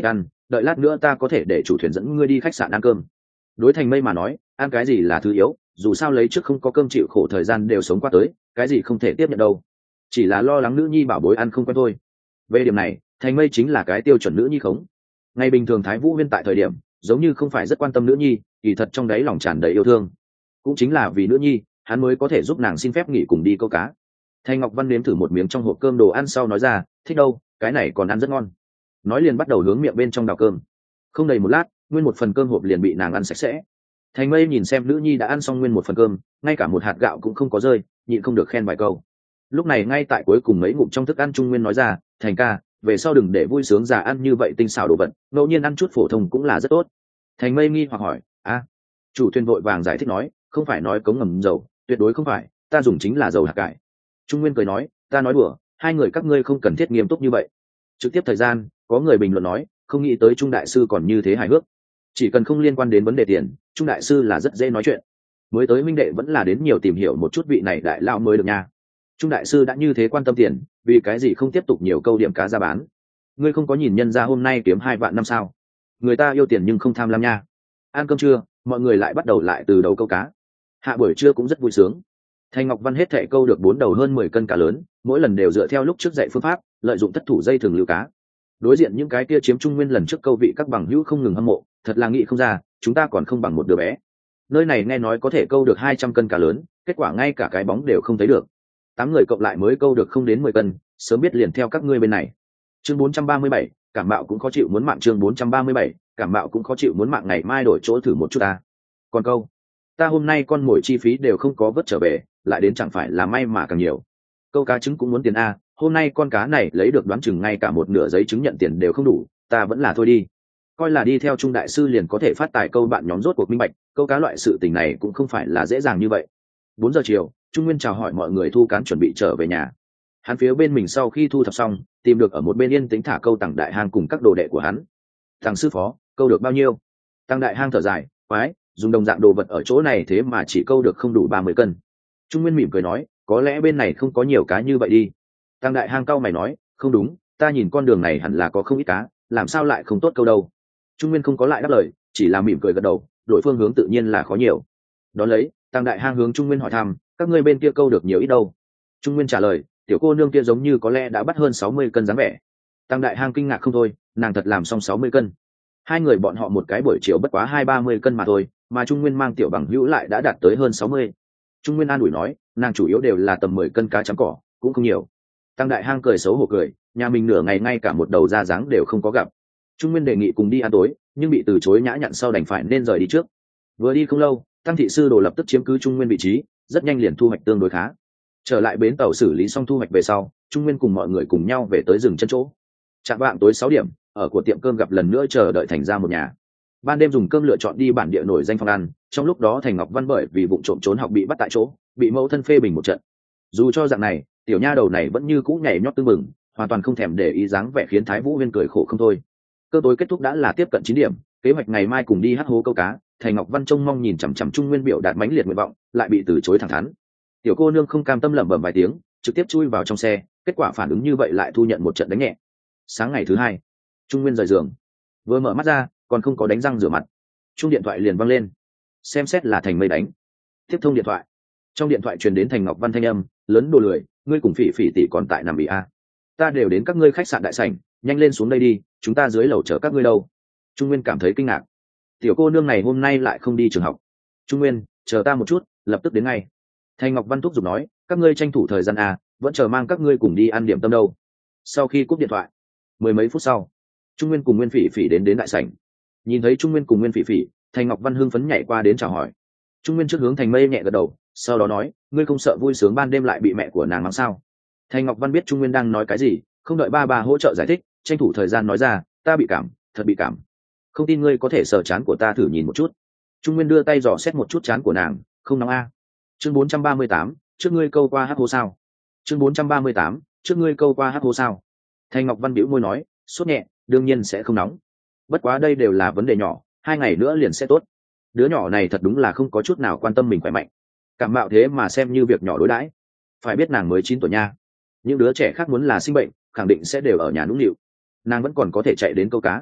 đợi lát nữa ta có thể để chủ thuyền dẫn ngươi đi khách sạn ăn cơm. Đối Thành Mây mà nói, ăn cái gì là thứ yếu, dù sao lấy trước không có cơm chịu khổ thời gian đều sống qua tới, cái gì không thể tiếp nhận đâu, chỉ là lo lắng nữ nhi bảo bối ăn không quen thôi. Về điểm này, Thành Mây chính là cái tiêu chuẩn nữ nhi khống. Ngày bình thường Thái Vũ Huyên tại thời điểm giống như không phải rất quan tâm nữ nhi, kỳ thật trong đáy lòng tràn đầy yêu thương. Cũng chính là vì nữ nhi, hắn mới có thể giúp nàng xin phép nghỉ cùng đi câu cá. Thanh Ngọc Văn nếm thử một miếng trong hộp cơm đồ ăn sau nói ra, thích đâu, cái này còn ăn rất ngon. Nói liền bắt đầu hướng miệng bên trong đào cơm. Không đầy một lát, nguyên một phần cơm hộp liền bị nàng ăn sạch sẽ. Thành Mây nhìn xem nữ nhi đã ăn xong nguyên một phần cơm, ngay cả một hạt gạo cũng không có rơi, nhịn không được khen vài câu. Lúc này ngay tại cuối cùng mấy ngụm trong thức ăn Trung Nguyên nói ra, Thành ca, về sau đừng để vui sướng già ăn như vậy tinh xảo đồ vật, ngẫu nhiên ăn chút phổ thông cũng là rất tốt. Thành Mây nghi hoặc hỏi, a, chủ thuyền vội vàng giải thích nói, không phải nói cống ngầm dầu, tuyệt đối không phải, ta dùng chính là dầu hạt cải. Trung Nguyên cười nói, ta nói đùa, hai người các ngươi không cần thiết nghiêm túc như vậy. Trực tiếp thời gian, có người bình luận nói, không nghĩ tới Trung đại sư còn như thế hài hước. Chỉ cần không liên quan đến vấn đề tiền, Trung đại sư là rất dễ nói chuyện. Mới tới minh đệ vẫn là đến nhiều tìm hiểu một chút vị này đại lão mới được nha. Trung đại sư đã như thế quan tâm tiền, vì cái gì không tiếp tục nhiều câu điểm cá ra bán? Ngươi không có nhìn nhân ra hôm nay kiếm hai vạn năm sao? Người ta yêu tiền nhưng không tham lam nha. Ăn cơm trưa, mọi người lại bắt đầu lại từ đầu câu cá. Hạ buổi trưa cũng rất vui sướng. Thành Ngọc Văn hết thệ câu được bốn đầu hơn mười cân cá lớn, mỗi lần đều dựa theo lúc trước dạy phương pháp, lợi dụng thất thủ dây thường lưu cá. Đối diện những cái kia chiếm Trung Nguyên lần trước câu vị các bằng hữu không ngừng hâm mộ, thật là nghĩ không ra, chúng ta còn không bằng một đứa bé. Nơi này nghe nói có thể câu được hai trăm cân cá lớn, kết quả ngay cả cái bóng đều không thấy được. Tám người cộng lại mới câu được không đến mười cân, sớm biết liền theo các ngươi bên này. Chương bốn trăm ba mươi bảy, cảm mạo cũng khó chịu muốn mạng chương bốn trăm ba mươi bảy, cảm mạo cũng khó chịu muốn mạng ngày mai đổi chỗ thử một chút ta. Còn câu, ta hôm nay con mồi chi phí đều không có vớt trở về, lại đến chẳng phải là may mà càng nhiều. Câu cá trứng cũng muốn tiền a, hôm nay con cá này lấy được đoán chừng ngay cả một nửa giấy chứng nhận tiền đều không đủ, ta vẫn là thôi đi. Coi là đi theo Trung đại sư liền có thể phát tài câu bạn nhóm rốt cuộc minh bạch, câu cá loại sự tình này cũng không phải là dễ dàng như vậy. Bốn giờ chiều, Trung Nguyên chào hỏi mọi người thu cán chuẩn bị trở về nhà. Hắn phía bên mình sau khi thu thập xong, tìm được ở một bên yên tĩnh thả câu Tằng Đại Hang cùng các đồ đệ của hắn. Thằng sư phó, câu được bao nhiêu? Tằng Đại Hang thở dài, quái, dùng đồng dạng đồ vật ở chỗ này thế mà chỉ câu được không đủ ba mươi cân. Trung Nguyên mỉm cười nói, có lẽ bên này không có nhiều cá như vậy đi. Tằng Đại Hang cau mày nói, không đúng, ta nhìn con đường này hẳn là có không ít cá, làm sao lại không tốt câu đâu. Trung Nguyên không có lại đáp lời, chỉ là mỉm cười gật đầu, đổi phương hướng tự nhiên là khó nhiều. Đón lấy, Tằng Đại Hang hướng Trung Nguyên hỏi thăm, các ngươi bên kia câu được nhiều ít đâu? Trung Nguyên trả lời, tiểu cô nương kia giống như có lẽ đã bắt hơn sáu mươi cân dáng vẻ. Tằng Đại Hang kinh ngạc không thôi, nàng thật làm xong sáu mươi cân. Hai người bọn họ một cái buổi chiều bất quá hai ba mươi cân mà thôi, mà Trung Nguyên mang tiểu bằng hữu lại đã đạt tới hơn sáu mươi. Trung Nguyên an ủi nói, nàng chủ yếu đều là tầm mười cân cá chấm cỏ, cũng không nhiều. Tằng Đại Hang cười xấu hổ cười, nhà mình nửa ngày ngay cả một đầu da dáng đều không có gặp. Trung Nguyên đề nghị cùng đi ăn tối, nhưng bị từ chối nhã nhặn sau đành phải nên rời đi trước. Vừa đi không lâu, Tăng thị sư đồ lập tức chiếm cứ Trung Nguyên vị trí, rất nhanh liền thu hoạch tương đối khá. Trở lại bến tàu xử lý xong thu hoạch về sau, Trung Nguyên cùng mọi người cùng nhau về tới rừng chân chỗ. Chạm vạng tối sáu điểm, ở của tiệm cơm gặp lần nữa chờ đợi Thành ra một nhà. Ban đêm dùng cơm lựa chọn đi bản địa nổi danh phòng ăn, trong lúc đó Thành Ngọc Văn bởi vì vụ trộm trốn học bị bắt tại chỗ, bị mẫu thân phê bình một trận. Dù cho dạng này, tiểu nha đầu này vẫn như cũ nhảy nhót tưng bừng, hoàn toàn không thèm để ý dáng vẻ khiến Thái Vũ Huyên cười khổ không thôi. Cơ tối kết thúc đã là tiếp cận chín điểm, kế hoạch ngày mai cùng đi hắc hố câu cá, Thành Ngọc Văn trông mong nhìn chằm chằm Trung Nguyên biểu đạt mãnh liệt nguyện vọng, lại bị từ chối thẳng thắn. Tiểu cô nương không cam tâm lẩm bẩm vài tiếng, trực tiếp chui vào trong xe, kết quả phản ứng như vậy lại thu nhận một trận đánh nhẹ. Sáng ngày thứ hai, Trung Nguyên rời giường, vừa mở mắt ra, còn không có đánh răng rửa mặt, chuông điện thoại liền vang lên. Xem xét là Thành Mây đánh. Tiếp thông điện thoại, trong điện thoại truyền đến Thành Ngọc Văn thanh âm, lớn đồ lười, ngươi cùng Phỉ Phỉ tỷ còn tại nằm ỉ a? Ta đều đến các ngươi khách sạn đại sảnh, nhanh lên xuống đây đi, chúng ta dưới lầu chờ các ngươi đâu. Trung Nguyên cảm thấy kinh ngạc, tiểu cô nương này hôm nay lại không đi trường học. Trung Nguyên, chờ ta một chút, lập tức đến ngay. Thành Ngọc Văn thúc giục nói, các ngươi tranh thủ thời gian à, vẫn chờ mang các ngươi cùng đi ăn điểm tâm đâu. Sau khi cúp điện thoại, mười mấy phút sau, Trung Nguyên cùng Nguyên Phỉ Phỉ đến đến đại sảnh. Nhìn thấy Trung Nguyên cùng Nguyên Phỉ Phỉ, Thành Ngọc Văn hưng phấn nhảy qua đến chào hỏi. Trung Nguyên trước hướng Thành Mây nhẹ gật đầu, sau đó nói, ngươi không sợ vui sướng ban đêm lại bị mẹ của nàng mắng sao? Thành Ngọc Văn biết Trung Nguyên đang nói cái gì, không đợi ba bà hỗ trợ giải thích, tranh thủ thời gian nói ra, ta bị cảm, thật bị cảm. Không tin ngươi có thể sờ trán của ta thử nhìn một chút. Trung Nguyên đưa tay dò xét một chút trán của nàng, không nóng a. Chương bốn trăm ba mươi tám, trước ngươi câu qua hắc hố sao? Chương bốn trăm ba mươi tám, trước ngươi câu qua hắc hố sao? Thành Ngọc Văn bĩu môi nói, sốt nhẹ, đương nhiên sẽ không nóng. Bất quá đây đều là vấn đề nhỏ, hai ngày nữa liền sẽ tốt. Đứa nhỏ này thật đúng là không có chút nào quan tâm mình khỏe mạnh. Cảm mạo thế mà xem như việc nhỏ đối đãi. Phải biết nàng mới chín tuổi nha. Những đứa trẻ khác muốn là sinh bệnh, khẳng định sẽ đều ở nhà nũng nịu. Nàng vẫn còn có thể chạy đến câu cá.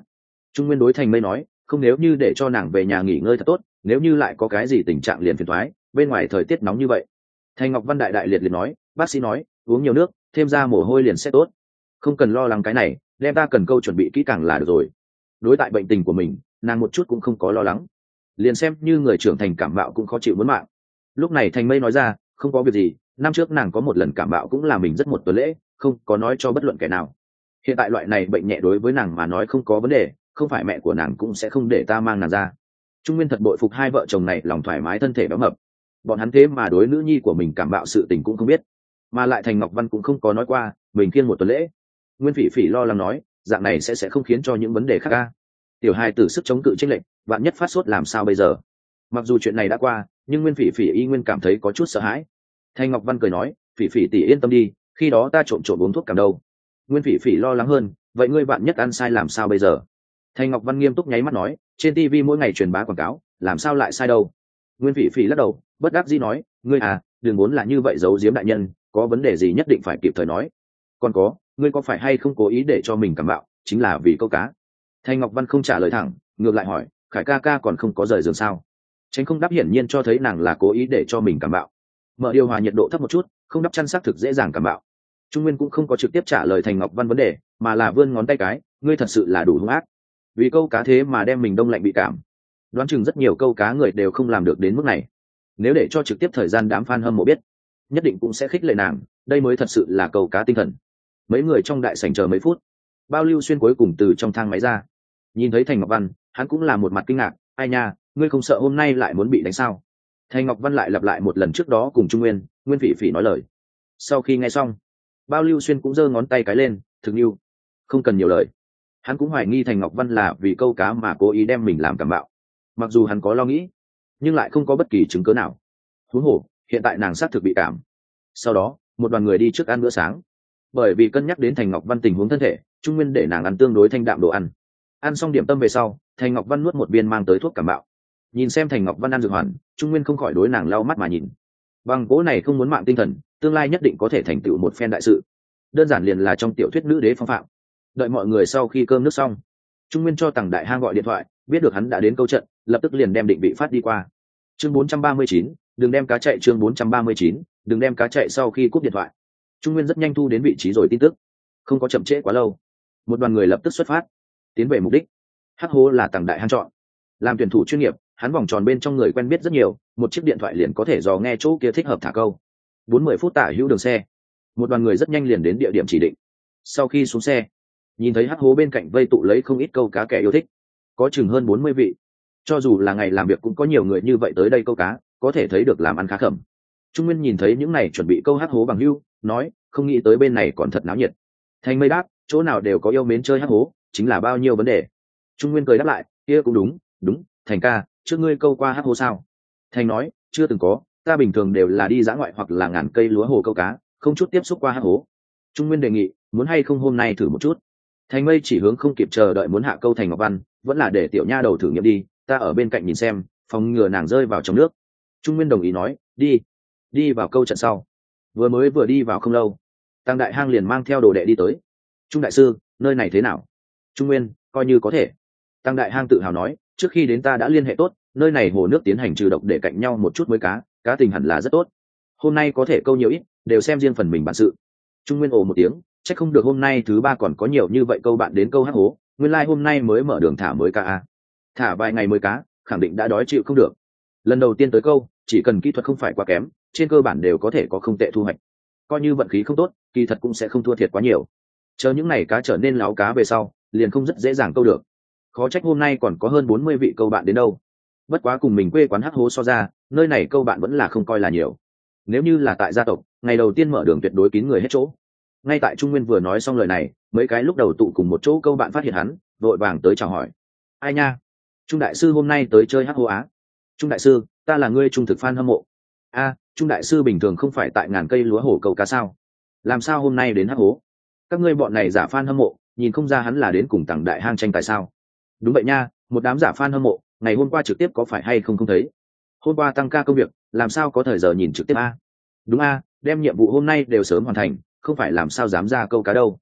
Trung Nguyên đối Thành Mây nói, không, nếu như để cho nàng về nhà nghỉ ngơi thật tốt, nếu như lại có cái gì tình trạng liền phiền thoái, bên ngoài thời tiết nóng như vậy. Thành Ngọc Văn đại đại liệt liệt nói, bác sĩ nói uống nhiều nước, thêm ra mồ hôi liền sẽ tốt, không cần lo lắng cái này, đem ta cần câu chuẩn bị kỹ càng là được rồi. Đối tại bệnh tình của mình, nàng một chút cũng không có lo lắng, liền xem như người trưởng thành cảm mạo cũng khó chịu muốn mạng. Lúc này Thành Mây nói ra, không có việc gì, năm trước nàng có một lần cảm mạo cũng là mình rất một tuần lễ, không có nói cho bất luận kẻ nào. Hiện tại loại này bệnh nhẹ đối với nàng mà nói không có vấn đề, không phải mẹ của nàng cũng sẽ không để ta mang nàng ra. Trung Nguyên thật bội phục hai vợ chồng này lòng thoải mái thân thể béo mập, bọn hắn thế mà đối nữ nhi của mình cảm bạo sự tình cũng không biết, mà lại Thành Ngọc Văn cũng không có nói qua mình kiêng một tuần lễ. Nguyên Phỉ Phỉ lo lắng nói, dạng này sẽ sẽ không khiến cho những vấn đề khác ca. Tiểu hai tử sức chống cự chênh lệch, vạn nhất phát sốt làm sao bây giờ? Mặc dù chuyện này đã qua, nhưng Nguyên Phỉ Phỉ y nguyên cảm thấy có chút sợ hãi. Thành Ngọc Văn cười nói, Phỉ Phỉ tỷ yên tâm đi, khi đó ta trộm trộm uống thuốc cảm đâu. Nguyên Phỉ Phỉ lo lắng hơn, vậy ngươi vạn nhất ăn sai làm sao bây giờ? Thành Ngọc Văn nghiêm túc nháy mắt nói, trên ti vi mỗi ngày truyền bá quảng cáo, làm sao lại sai đâu? Nguyên Phỉ Phỉ lắc đầu, bất đắc dĩ nói, ngươi à, đừng muốn là như vậy giấu giếm đại nhân, có vấn đề gì nhất định phải kịp thời nói. Còn có, ngươi có phải hay không cố ý để cho mình cảm bạo, chính là vì câu cá? Thành Ngọc Văn không trả lời thẳng, ngược lại hỏi, Khải ca ca còn không có rời giường sao? Tránh không đáp hiển nhiên cho thấy nàng là cố ý để cho mình cảm bạo. Mở điều hòa nhiệt độ thấp một chút, không đắp chăn xác thực dễ dàng cảm bạo. Trung Nguyên cũng không có trực tiếp trả lời Thành Ngọc Văn vấn đề, mà là vươn ngón tay cái, ngươi thật sự là đủ hung ác, vì câu cá thế mà đem mình đông lạnh bị cảm. Đoán chừng rất nhiều câu cá người đều không làm được đến mức này, nếu để cho trực tiếp thời gian đám fan hâm mộ biết, nhất định cũng sẽ khích lệ nàng, đây mới thật sự là câu cá tinh thần. Mấy người trong đại sảnh chờ mấy phút, Bao Lưu Xuyên cuối cùng từ trong thang máy ra, nhìn thấy Thành Ngọc Văn, hắn cũng là một mặt kinh ngạc, ai nha, ngươi không sợ hôm nay lại muốn bị đánh sao? Thành Ngọc Văn lại lặp lại một lần trước đó cùng Trung Nguyên, Nguyên Phỉ Phỉ nói lời. Sau khi nghe xong, Bao Lưu Xuyên cũng giơ ngón tay cái lên, thực yêu, không cần nhiều lời. Hắn cũng hoài nghi Thành Ngọc Văn là vì câu cá mà cố ý đem mình làm cảm bạo, mặc dù hắn có lo nghĩ, nhưng lại không có bất kỳ chứng cớ nào. Huống hồ hiện tại nàng xác thực bị cảm. Sau đó một đoàn người đi trước ăn bữa sáng, bởi vì cân nhắc đến Thành Ngọc Văn tình huống thân thể, Trung Nguyên để nàng ăn tương đối thanh đạm đồ ăn. Ăn xong điểm tâm về sau, Thành Ngọc Văn nuốt một viên mang tới thuốc cảm bạo. Nhìn xem Thành Ngọc Văn ăn dược hoàn, Trung Nguyên không khỏi đối nàng lau mắt mà nhìn. Bằng cố này không muốn mạng tinh thần, tương lai nhất định có thể thành tựu một phen đại sự. Đơn giản liền là trong tiểu thuyết nữ đế phong phạm. Đợi mọi người sau khi cơm nước xong, Trung Nguyên cho Tằng Đại Hang gọi điện thoại, biết được hắn đã đến câu trận, lập tức liền đem định vị phát đi qua. Chương bốn trăm ba mươi chín, đừng đem cá chạy. Chương bốn trăm ba mươi chín, đừng đem cá chạy. Sau khi cúp điện thoại, Trung Nguyên rất nhanh thu đến vị trí rồi tin tức, không có chậm trễ quá lâu, một đoàn người lập tức xuất phát, tiến về mục đích. Hắc hố là Tằng Đại Hang chọn, làm tuyển thủ chuyên nghiệp, hắn vòng tròn bên trong người quen biết rất nhiều, một chiếc điện thoại liền có thể dò nghe chỗ kia thích hợp thả câu. Bốn mươi phút tả hữu đường xe, một đoàn người rất nhanh liền đến địa điểm chỉ định. Sau khi xuống xe, nhìn thấy hắc hố bên cạnh vây tụ lấy không ít câu cá kẻ yêu thích, có chừng hơn bốn mươi vị. Cho dù là ngày làm việc cũng có nhiều người như vậy tới đây câu cá, có thể thấy được làm ăn khá khẩm. Trung Nguyên nhìn thấy những này chuẩn bị câu hắc hố bằng hưu, nói, không nghĩ tới bên này còn thật náo nhiệt. Thành Mây đáp, chỗ nào đều có yêu mến chơi hắc hố, chính là bao nhiêu vấn đề. Trung Nguyên cười đáp lại, kia cũng đúng, đúng, Thành ca, trước ngươi câu qua hắc hố sao? Thành nói, chưa từng có, ta bình thường đều là đi dã ngoại hoặc là ngàn cây lúa hồ câu cá, không chút tiếp xúc qua hắc hố. Trung Nguyên đề nghị, muốn hay không hôm nay thử một chút. Thành Mây chỉ hướng không kịp chờ đợi muốn hạ câu Thành Ngọc Văn, vẫn là để tiểu nha đầu thử nghiệm đi, ta ở bên cạnh nhìn xem, phòng ngừa nàng rơi vào trong nước. Trung Nguyên đồng ý nói, đi, đi vào câu trận sau. Vừa mới vừa đi vào không lâu, Tăng Đại Hang liền mang theo đồ đệ đi tới. Trung đại sư, nơi này thế nào? Trung Nguyên, coi như có thể. Tăng Đại Hang tự hào nói, trước khi đến ta đã liên hệ tốt, nơi này hồ nước tiến hành trừ độc để cạnh nhau một chút mới cá, cá tình hẳn là rất tốt. Hôm nay có thể câu nhiều ít, đều xem riêng phần mình bản sự. Trung Nguyên ồ một tiếng, chắc không được hôm nay thứ ba còn có nhiều như vậy câu bạn đến câu hắc hố, nguyên lai like hôm nay mới mở đường thả mới cá a. Thả vài ngày mới cá, khẳng định đã đói chịu không được. Lần đầu tiên tới câu, chỉ cần kỹ thuật không phải quá kém, trên cơ bản đều có thể có không tệ thu hoạch. Coi như vận khí không tốt, kỳ thật cũng sẽ không thua thiệt quá nhiều. Chờ những ngày cá trở nên láo cá về sau, liền không rất dễ dàng câu được. Khó trách hôm nay còn có hơn bốn mươi vị câu bạn đến đâu. Bất quá cùng mình quê quán hắc hố so ra, nơi này câu bạn vẫn là không coi là nhiều. Nếu như là tại gia tộc, ngày đầu tiên mở đường tuyệt đối kín người hết chỗ. Ngay tại Trung Nguyên vừa nói xong lời này, mấy cái lúc đầu tụ cùng một chỗ câu bạn phát hiện hắn, vội vàng tới chào hỏi. Ai nha, Trung đại sư hôm nay tới chơi hắc hố á? Trung đại sư, ta là ngươi trung thực fan hâm mộ. A, Trung đại sư bình thường không phải tại ngàn cây lúa hồ câu cá sao? Làm sao hôm nay đến hắc hố? Các ngươi bọn này giả fan hâm mộ, nhìn không ra hắn là đến cùng Tằng Đại Hang tranh tài sao? Đúng vậy nha, một đám giả fan hâm mộ, ngày hôm qua trực tiếp có phải hay không không thấy? Hôm qua tăng ca công việc, làm sao có thời giờ nhìn trực tiếp a? Đúng a, đem nhiệm vụ hôm nay đều sớm hoàn thành, không phải làm sao dám ra câu cá đâu.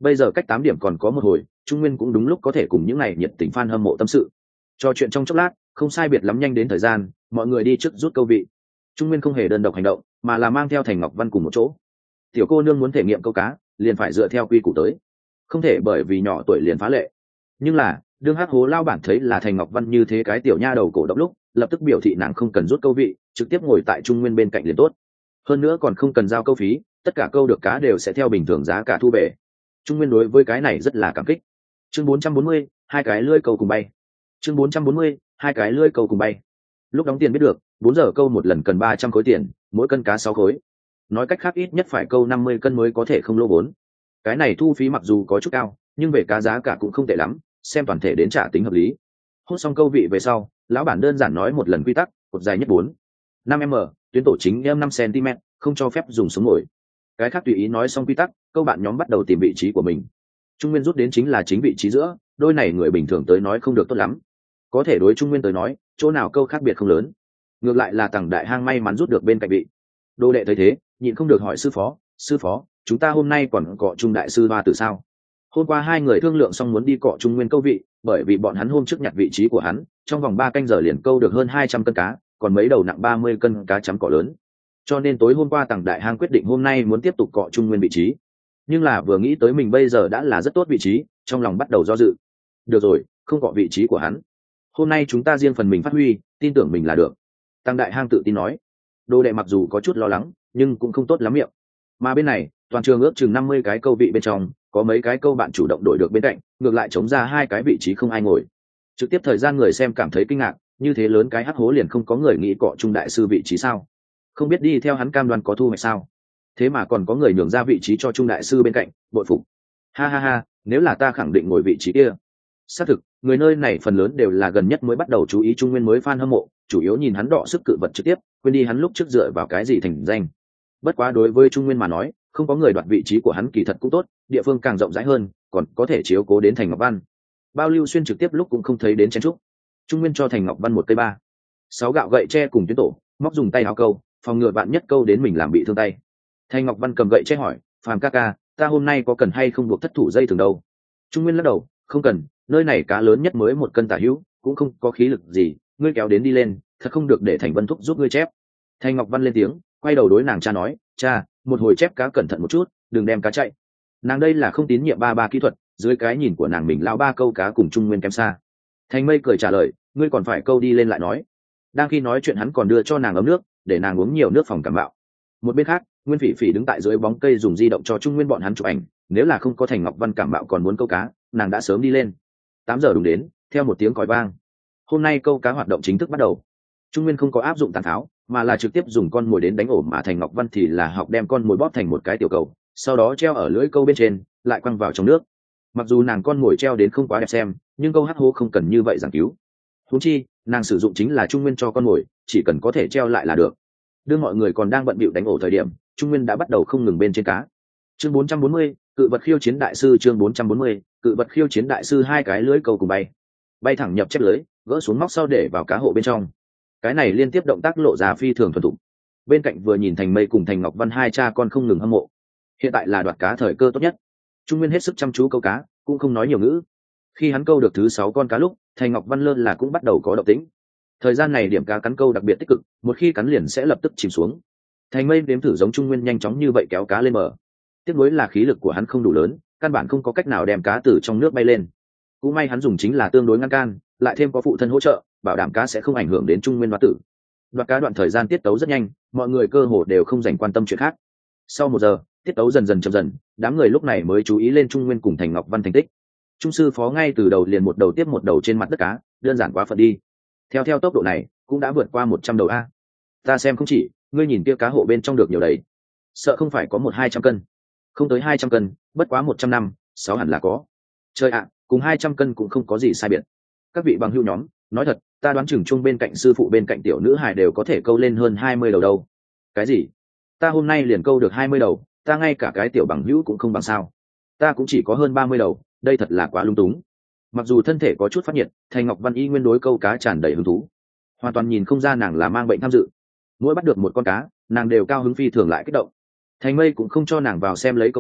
Bây giờ cách tám điểm còn có một hồi, Trung Nguyên cũng đúng lúc có thể cùng những ngày nhiệt tình fan hâm mộ tâm sự. Trò chuyện trong chốc lát, không sai biệt lắm nhanh đến thời gian, mọi người đi trước rút câu vị. Trung Nguyên không hề đơn độc hành động, mà là mang theo Thành Ngọc Văn cùng một chỗ. Tiểu cô nương muốn thể nghiệm câu cá, liền phải dựa theo quy củ tới, không thể bởi vì nhỏ tuổi liền phá lệ. Nhưng là, đương Hắc Hố lao bản thấy là Thành Ngọc Văn như thế cái tiểu nha đầu cổ động lúc, lập tức biểu thị nàng không cần rút câu vị, trực tiếp ngồi tại Trung Nguyên bên cạnh liền tốt. Hơn nữa còn không cần giao câu phí, tất cả câu được cá đều sẽ theo bình thường giá cả thu về. Trung Nguyên đối với cái này rất là cảm kích. Chương bốn trăm bốn mươi, hai cái lưỡi câu cùng bay. Chương bốn trăm bốn mươi, hai cái lưỡi câu cùng bay. Lúc đóng tiền biết được, bốn giờ câu một lần cần ba trăm khối tiền, mỗi cân cá sáu khối. Nói cách khác ít nhất phải câu năm mươi cân mới có thể không lỗ vốn. Cái này thu phí mặc dù có chút cao, nhưng về cá giá cả cũng không tệ lắm, xem toàn thể đến trả tính hợp lý. Hút xong câu vị về sau, lão bản đơn giản nói một lần quy tắc, cột dài nhất bốn năm m, tuyến tổ chính em năm cm, không cho phép dùng xuống ngồi. Cái khác tùy ý nói xong quy tắc, câu bạn nhóm bắt đầu tìm vị trí của mình. Trung Nguyên rút đến chính là chính vị trí giữa, đôi này người bình thường tới nói không được tốt lắm. Có thể đối Trung Nguyên tới nói, chỗ nào câu khác biệt không lớn. Ngược lại là Tằng Đại Hang may mắn rút được bên cạnh vị. Đô đệ thấy thế, nhịn không được hỏi sư phó, sư phó, chúng ta hôm nay còn cọ Trung đại sư ba từ sao? Hôm qua hai người thương lượng xong muốn đi cọ Trung Nguyên câu vị, bởi vì bọn hắn hôm trước nhặt vị trí của hắn, trong vòng ba canh giờ liền câu được hơn hai trăm cân cá, còn mấy đầu nặng ba mươi cân cá chấm cỏ lớn. Cho nên tối hôm qua Tằng Đại Hang quyết định hôm nay muốn tiếp tục cọ Trung Nguyên vị trí. Nhưng là vừa nghĩ tới mình bây giờ đã là rất tốt vị trí, trong lòng bắt đầu do dự. Được rồi, không cọ vị trí của hắn. Hôm nay chúng ta riêng phần mình phát huy, tin tưởng mình là được. Tằng Đại Hang tự tin nói. Đô đệ mặc dù có chút lo lắng, nhưng cũng không tốt lắm miệng. Mà bên này, toàn trường ước chừng năm mươi cái câu vị bên trong, có mấy cái câu bạn chủ động đổi được bên cạnh, ngược lại chống ra hai cái vị trí không ai ngồi. Trực tiếp thời gian người xem cảm thấy kinh ngạc, như thế lớn cái hắc hố liền không có người nghĩ cọ Trung đại sư vị trí sao? Không biết đi theo hắn cam đoan có thu hoạch sao? Thế mà còn có người nhường ra vị trí cho Trung đại sư bên cạnh, bội phục. Ha ha ha, nếu là ta khẳng định ngồi vị trí kia. Xác thực, người nơi này phần lớn đều là gần nhất mới bắt đầu chú ý Trung Nguyên mới fan hâm mộ, chủ yếu nhìn hắn đọ sức cự vật trực tiếp, quên đi hắn lúc trước dựa vào cái gì thành danh. Bất quá đối với Trung Nguyên mà nói, không có người đoạt vị trí của hắn kỳ thật cũng tốt, địa phương càng rộng rãi hơn, còn có thể chiếu cố đến Thành Ngọc Văn. Bao Lưu Xuyên trực tiếp lúc cũng không thấy đến chen trúc. Trung Nguyên cho Thành Ngọc Văn một cây ba, sáu gạo gậy tre cùng tuyến tổ, móc dùng tay áo câu, phòng ngừa bạn nhất câu đến mình làm bị thương tay. Thành Ngọc Văn cầm gậy tre hỏi, Phàm ca ca, ta hôm nay có cần hay không buộc thất thủ dây thường đâu? Trung Nguyên lắc đầu, không cần, nơi này cá lớn nhất mới một cân tả hữu, cũng không có khí lực gì, ngươi kéo đến đi lên, thật không được để Thành Vân thúc giúp ngươi chép. Thành Ngọc Văn lên tiếng, quay đầu đối nàng cha nói, cha, một hồi chép cá cẩn thận một chút, đừng đem cá chạy. Nàng đây là không tín nhiệm ba ba kỹ thuật, dưới cái nhìn của nàng mình lão ba câu cá cùng Trung Nguyên kém xa. Thành Mây cười trả lời, ngươi còn phải câu đi lên lại nói. Đang khi nói chuyện hắn còn đưa cho nàng ấm nước, để nàng uống nhiều nước phòng cảm bạo. Một bên khác, Nguyên Phỉ Phỉ đứng tại dưới bóng cây dùng di động cho Trung Nguyên bọn hắn chụp ảnh, nếu là không có Thành Ngọc Văn cảm bạo còn muốn câu cá, nàng đã sớm đi lên. Tám giờ đúng đến, theo một tiếng còi vang. Hôm nay câu cá hoạt động chính thức bắt đầu. Trung Nguyên không có áp dụng tàn tháo, mà là trực tiếp dùng con mồi đến đánh ổ, mà Thành Ngọc Văn thì là học đem con mồi bóp thành một cái tiểu cầu, sau đó treo ở lưỡi câu bên trên, lại quăng vào trong nước. Mặc dù nàng con mồi treo đến không quá đẹp xem, nhưng câu hắc hố không cần như vậy giảng cứu. Huống chi, nàng sử dụng chính là Trung Nguyên cho con mồi, chỉ cần có thể treo lại là được. Đưa mọi người còn đang bận bịu đánh ổ thời điểm, Trung Nguyên đã bắt đầu không ngừng bên trên cá. Chương bốn trăm bốn mươi, cự vật khiêu chiến đại sư. Chương bốn trăm bốn mươi, cự vật khiêu chiến đại sư. Hai cái lưỡi câu cùng bay, bay thẳng nhập chép lưới, gỡ xuống móc sau để vào cá hộ bên trong. Cái này liên tiếp động tác lộ ra phi thường thuần thục. Bên cạnh vừa nhìn Thành Mây cùng Thành Ngọc Văn hai cha con không ngừng hâm mộ. Hiện tại là đoạt cá thời cơ tốt nhất. Trung Nguyên hết sức chăm chú câu cá, cũng không nói nhiều ngữ. Khi hắn câu được thứ sáu con cá lúc, Thành Ngọc Văn lơ là cũng bắt đầu có động tĩnh. Thời gian này điểm cá cắn câu đặc biệt tích cực, một khi cắn liền sẽ lập tức chìm xuống. Thành Mây đếm thử giống Trung Nguyên nhanh chóng như vậy kéo cá lên bờ. Tiếc nuối là khí lực của hắn không đủ lớn, căn bản không có cách nào đem cá từ trong nước bay lên. Cũng may hắn dùng chính là tương đối ngăn can, lại thêm có phụ thân hỗ trợ, bảo đảm cá sẽ không ảnh hưởng đến Trung Nguyên đoạt tử. Đoạt cá đoạn thời gian tiết tấu rất nhanh, mọi người cơ hồ đều không dành quan tâm chuyện khác. Sau một giờ, tiết tấu dần dần chậm dần, đám người lúc này mới chú ý lên Trung Nguyên cùng Thành Ngọc Văn thành tích. Trung sư phó ngay từ đầu liền một đầu tiếp một đầu trên mặt đất cá, đơn giản quá phận đi. Theo theo tốc độ này, cũng đã vượt qua một trăm đầu a. Ta xem không chỉ, ngươi nhìn kia cá hộ bên trong được nhiều đấy. Sợ không phải có một hai trăm cân. Không tới hai trăm cân, bất quá một trăm năm, sáu hẳn là có. Chơi ạ, cùng hai trăm cân cũng không có gì sai biệt. Các vị bằng hữu nhóm, nói thật, ta đoán chừng chung bên cạnh sư phụ bên cạnh tiểu nữ hài đều có thể câu lên hơn hai mươi đầu đâu. Cái gì? Ta hôm nay liền câu được hai mươi đầu, ta ngay cả cái tiểu bằng hữu cũng không bằng sao. Ta cũng chỉ có hơn ba mươi đầu, đây thật là quá lung túng. Mặc dù thân thể có chút phát nhiệt, Thành Ngọc Văn y nguyên đối câu cá tràn đầy hứng thú, hoàn toàn nhìn không ra nàng là mang bệnh tham dự. Mỗi bắt được một con cá, nàng đều cao hứng phi thường lại kích động. Thành Mây cũng không cho nàng vào xem lấy câu cá,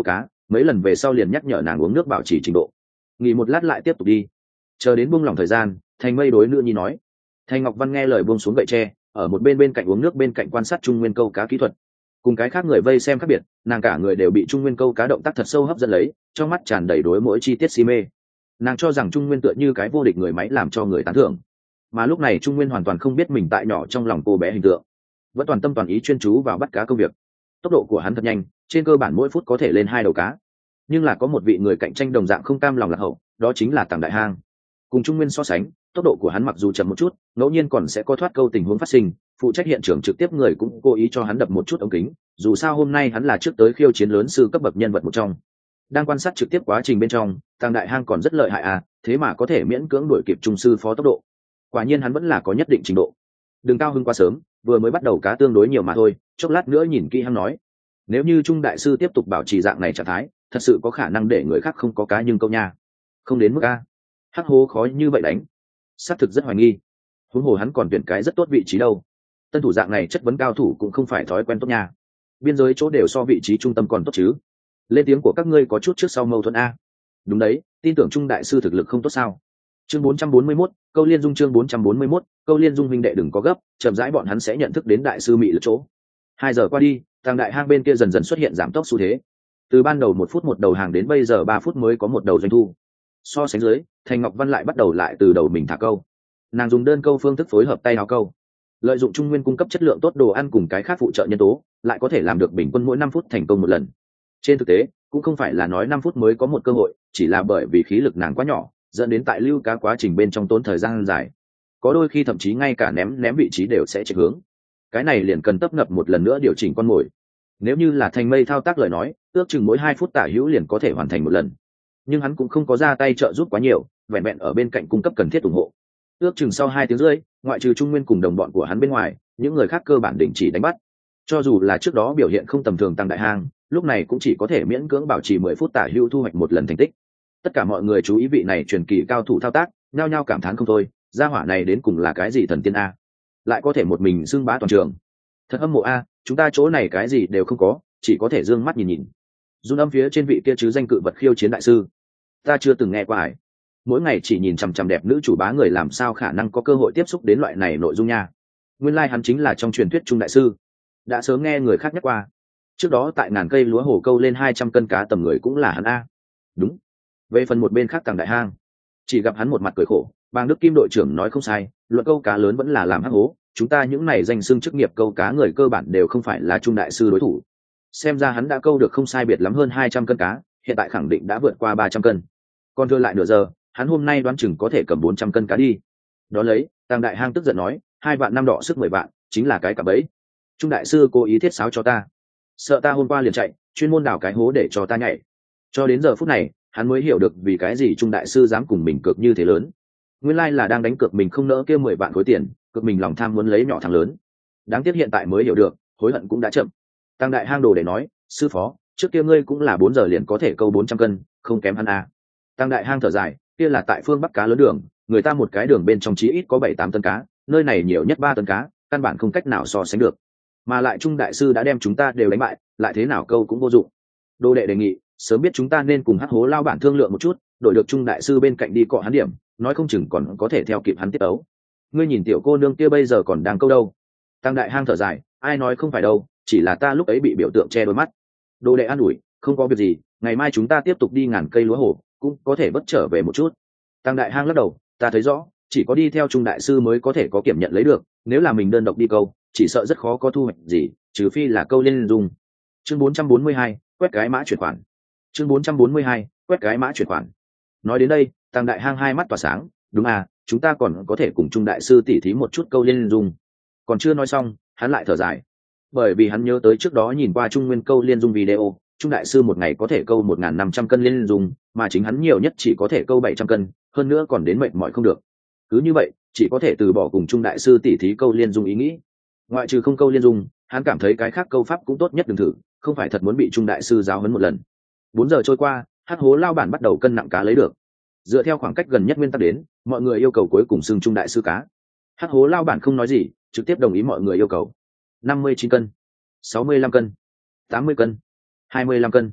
mấy lần về sau liền nhắc nhở nàng uống nước bảo trì trình độ. Nghỉ một lát lại tiếp tục đi, chờ đến buông lỏng thời gian, Thành Mây đối nữ nhi nói. Thành Ngọc Văn nghe lời buông xuống gậy tre, ở một bên bên cạnh uống nước bên cạnh quan sát Trung Nguyên câu cá kỹ thuật. Cùng cái khác người vây xem khác biệt, nàng cả người đều bị Trung Nguyên câu cá động tác thật sâu hấp dẫn lấy, trong mắt tràn đầy đối mỗi chi tiết si mê. Nàng cho rằng Trung Nguyên tựa như cái vô địch người máy làm cho người tán thưởng, mà lúc này Trung Nguyên hoàn toàn không biết mình tại nhỏ trong lòng cô bé hình tượng, vẫn toàn tâm toàn ý chuyên chú vào bắt cá công việc. Tốc độ của hắn thật nhanh, trên cơ bản mỗi phút có thể lên hai đầu cá. Nhưng là có một vị người cạnh tranh đồng dạng không cam lòng lạc hậu, đó chính là Tàng Đại Hang. Cùng Trung Nguyên so sánh, tốc độ của hắn mặc dù chậm một chút, ngẫu nhiên còn sẽ có thoát câu tình huống phát sinh, phụ trách hiện trường trực tiếp người cũng cố ý cho hắn đập một chút ống kính, dù sao hôm nay hắn là trước tới khiêu chiến lớn sư cấp bậc nhân vật một trong. Đang quan sát trực tiếp quá trình bên trong, Tàng Đại Hang còn rất lợi hại à, thế mà có thể miễn cưỡng đuổi kịp trung sư phó tốc độ. Quả nhiên hắn vẫn là có nhất định trình độ. Đừng cao hứng quá sớm, vừa mới bắt đầu cá tương đối nhiều mà thôi, chốc lát nữa nhìn kỹ hắn nói. Nếu như Trung đại sư tiếp tục bảo trì dạng này trạng thái, thật sự có khả năng để người khác không có cá nhưng câu nha. Không đến mức a. Hắc hố khó như vậy đánh. Xác thực rất hoài nghi. Huống hồ hắn còn tuyển cái rất tốt vị trí đâu. Tân thủ dạng này chất vấn cao thủ cũng không phải thói quen tốt nha. Biên giới chỗ đều so vị trí trung tâm còn tốt chứ. Lên tiếng của các ngươi có chút trước sau mâu thuẫn a. Đúng đấy, tin tưởng Trung đại sư thực lực không tốt sao? Chương bốn trăm bốn mươi mốt, câu liên dung chương bốn trăm bốn mươi mốt, câu liên dung huynh đệ đừng có gấp, chậm rãi bọn hắn sẽ nhận thức đến đại sư mị lực chỗ. Hai giờ qua đi, Tàng Đại Hang bên kia dần dần xuất hiện giảm tốc xu thế. Từ ban đầu một phút một đầu hàng đến bây giờ ba phút mới có một đầu doanh thu. So sánh dưới, Thành Ngọc Văn lại bắt đầu lại từ đầu mình thả câu. Nàng dùng đơn câu phương thức phối hợp tay áo câu, lợi dụng Trung Nguyên cung cấp chất lượng tốt đồ ăn cùng cái khác phụ trợ nhân tố, lại có thể làm được bình quân mỗi năm phút thành công một lần. Trên thực tế, cũng không phải là nói năm phút mới có một cơ hội, chỉ là bởi vì khí lực nàng quá nhỏ, dẫn đến tại lưu cá quá trình bên trong tốn thời gian dài. Có đôi khi thậm chí ngay cả ném ném vị trí đều sẽ chệch hướng. Cái này liền cần tấp nập một lần nữa điều chỉnh con mồi. Nếu như là Thành Mây thao tác lời nói, ước chừng mỗi hai phút tả hữu liền có thể hoàn thành một lần. Nhưng hắn cũng không có ra tay trợ giúp quá nhiều, vẹn vẹn ở bên cạnh cung cấp cần thiết ủng hộ. Ước chừng sau hai tiếng rưỡi, ngoại trừ Trung Nguyên cùng đồng bọn của hắn bên ngoài, những người khác cơ bản đình chỉ đánh bắt. Cho dù là trước đó biểu hiện không tầm thường Tăng Đại Hang, lúc này cũng chỉ có thể miễn cưỡng bảo trì mười phút tả hữu thu hoạch một lần thành tích. Tất cả mọi người chú ý vị này truyền kỳ cao thủ thao tác, nhao nhao cảm thán không thôi, gia hỏa này đến cùng là cái gì thần tiên a, lại có thể một mình xưng bá toàn trường. Thật hâm mộ a, chúng ta chỗ này cái gì đều không có, chỉ có thể dương mắt nhìn nhìn. Run âm phía trên vị kia chứ danh cự vật khiêu chiến đại sư, ta chưa từng nghe qua ải. Mỗi ngày chỉ nhìn chằm chằm đẹp nữ chủ bá người làm sao khả năng có cơ hội tiếp xúc đến loại này nội dung nha. Nguyên lai like hắn chính là trong truyền thuyết Trung đại sư, đã sớm nghe người khác nhắc qua. Trước đó tại ngàn cây lúa hồ câu lên hai trăm cân cá tầm người cũng là hắn a. Đúng. Về phần một bên khác Tàng Đại Hang, chỉ gặp hắn một mặt cười khổ. Bang Đức Kim đội trưởng nói không sai, luận câu cá lớn vẫn là làm hắc hố, chúng ta những này danh xưng chức nghiệp câu cá người cơ bản đều không phải là Trung đại sư đối thủ. Xem ra hắn đã câu được không sai biệt lắm hơn hai trăm cân cá, hiện tại khẳng định đã vượt qua ba trăm cân. Còn thừa lại nửa giờ, hắn hôm nay đoán chừng có thể cầm bốn trăm cân cá đi. Đó lấy, Tàng Đại Hang tức giận nói, hai vạn năm đỏ sức mười vạn, chính là cái cặp bẫy. Trung đại sư cố ý thiết sáo cho ta, sợ ta hôm qua liền chạy, chuyên môn đào cái hố để cho ta nhảy. Cho đến giờ phút này, hắn mới hiểu được vì cái gì Trung đại sư dám cùng mình cược như thế lớn. Nguyên lai là đang đánh cược mình không nỡ kia mười vạn khối tiền, cược mình lòng tham muốn lấy nhỏ thằng lớn. Đáng tiếc hiện tại mới hiểu được, hối hận cũng đã chậm. Tăng Đại Hang đồ để nói, sư phó, trước kia ngươi cũng là bốn giờ liền có thể câu bốn trăm cân, không kém hắn à. Tăng Đại Hang thở dài, kia là tại phương Bắc cá lớn đường, người ta một cái đường bên trong chí ít có bảy tám tấn cá, nơi này nhiều nhất ba tấn cá, căn bản không cách nào so sánh được. Mà lại Trung đại sư đã đem chúng ta đều đánh bại, lại thế nào câu cũng vô dụng. Đồ đệ đề nghị, sớm biết chúng ta nên cùng hắc hố lao bản thương lượng một chút, đổi được Trung đại sư bên cạnh đi cọ hắn điểm, nói không chừng còn có thể theo kịp hắn tiết ấu. Ngươi nhìn tiểu cô nương kia bây giờ còn đang câu đâu. Tăng Đại Hang thở dài, ai nói không phải đâu, chỉ là ta lúc ấy bị biểu tượng che đôi mắt. Đồ đệ an ủi, không có việc gì, ngày mai chúng ta tiếp tục đi ngàn cây lúa hồ, cũng có thể bất trở về một chút. Tăng Đại Hang lắc đầu, ta thấy rõ, chỉ có đi theo Trung đại sư mới có thể có kiểm nhận lấy được, nếu là mình đơn độc đi câu, chỉ sợ rất khó có thu hoạch gì, trừ phi là câu liên dung. Chương bốn trăm bốn mươi hai, quét cái mã chuyển khoản. Chương bốn trăm bốn mươi hai, quét cái mã chuyển khoản. Nói đến đây, Tăng Đại Hang hai mắt tỏa sáng, đúng à, chúng ta còn có thể cùng Trung đại sư tỉ thí một chút câu liên dung. Còn chưa nói xong, hắn lại thở dài, bởi vì hắn nhớ tới trước đó nhìn qua Trung Nguyên câu liên dung video, Trung đại sư một ngày có thể câu một nghìn năm trăm cân liên dung, mà chính hắn nhiều nhất chỉ có thể câu bảy trăm cân, hơn nữa còn đến mệt mỏi không được. Cứ như vậy, chỉ có thể từ bỏ cùng Trung đại sư tỉ thí câu liên dung ý nghĩ. Ngoại trừ không câu liên dung, hắn cảm thấy cái khác câu pháp cũng tốt nhất đừng thử, không phải thật muốn bị Trung đại sư giáo huấn một lần. Bốn giờ trôi qua, hắc hố lao bản bắt đầu cân nặng cá lấy được. Dựa theo khoảng cách gần nhất nguyên tắc đến, mọi người yêu cầu cuối cùng xưng Trung đại sư cá. Hắc hố lao bản không nói gì, trực tiếp đồng ý mọi người yêu cầu. Năm mươi chín cân, sáu mươi lăm cân, tám mươi cân, hai mươi lăm cân.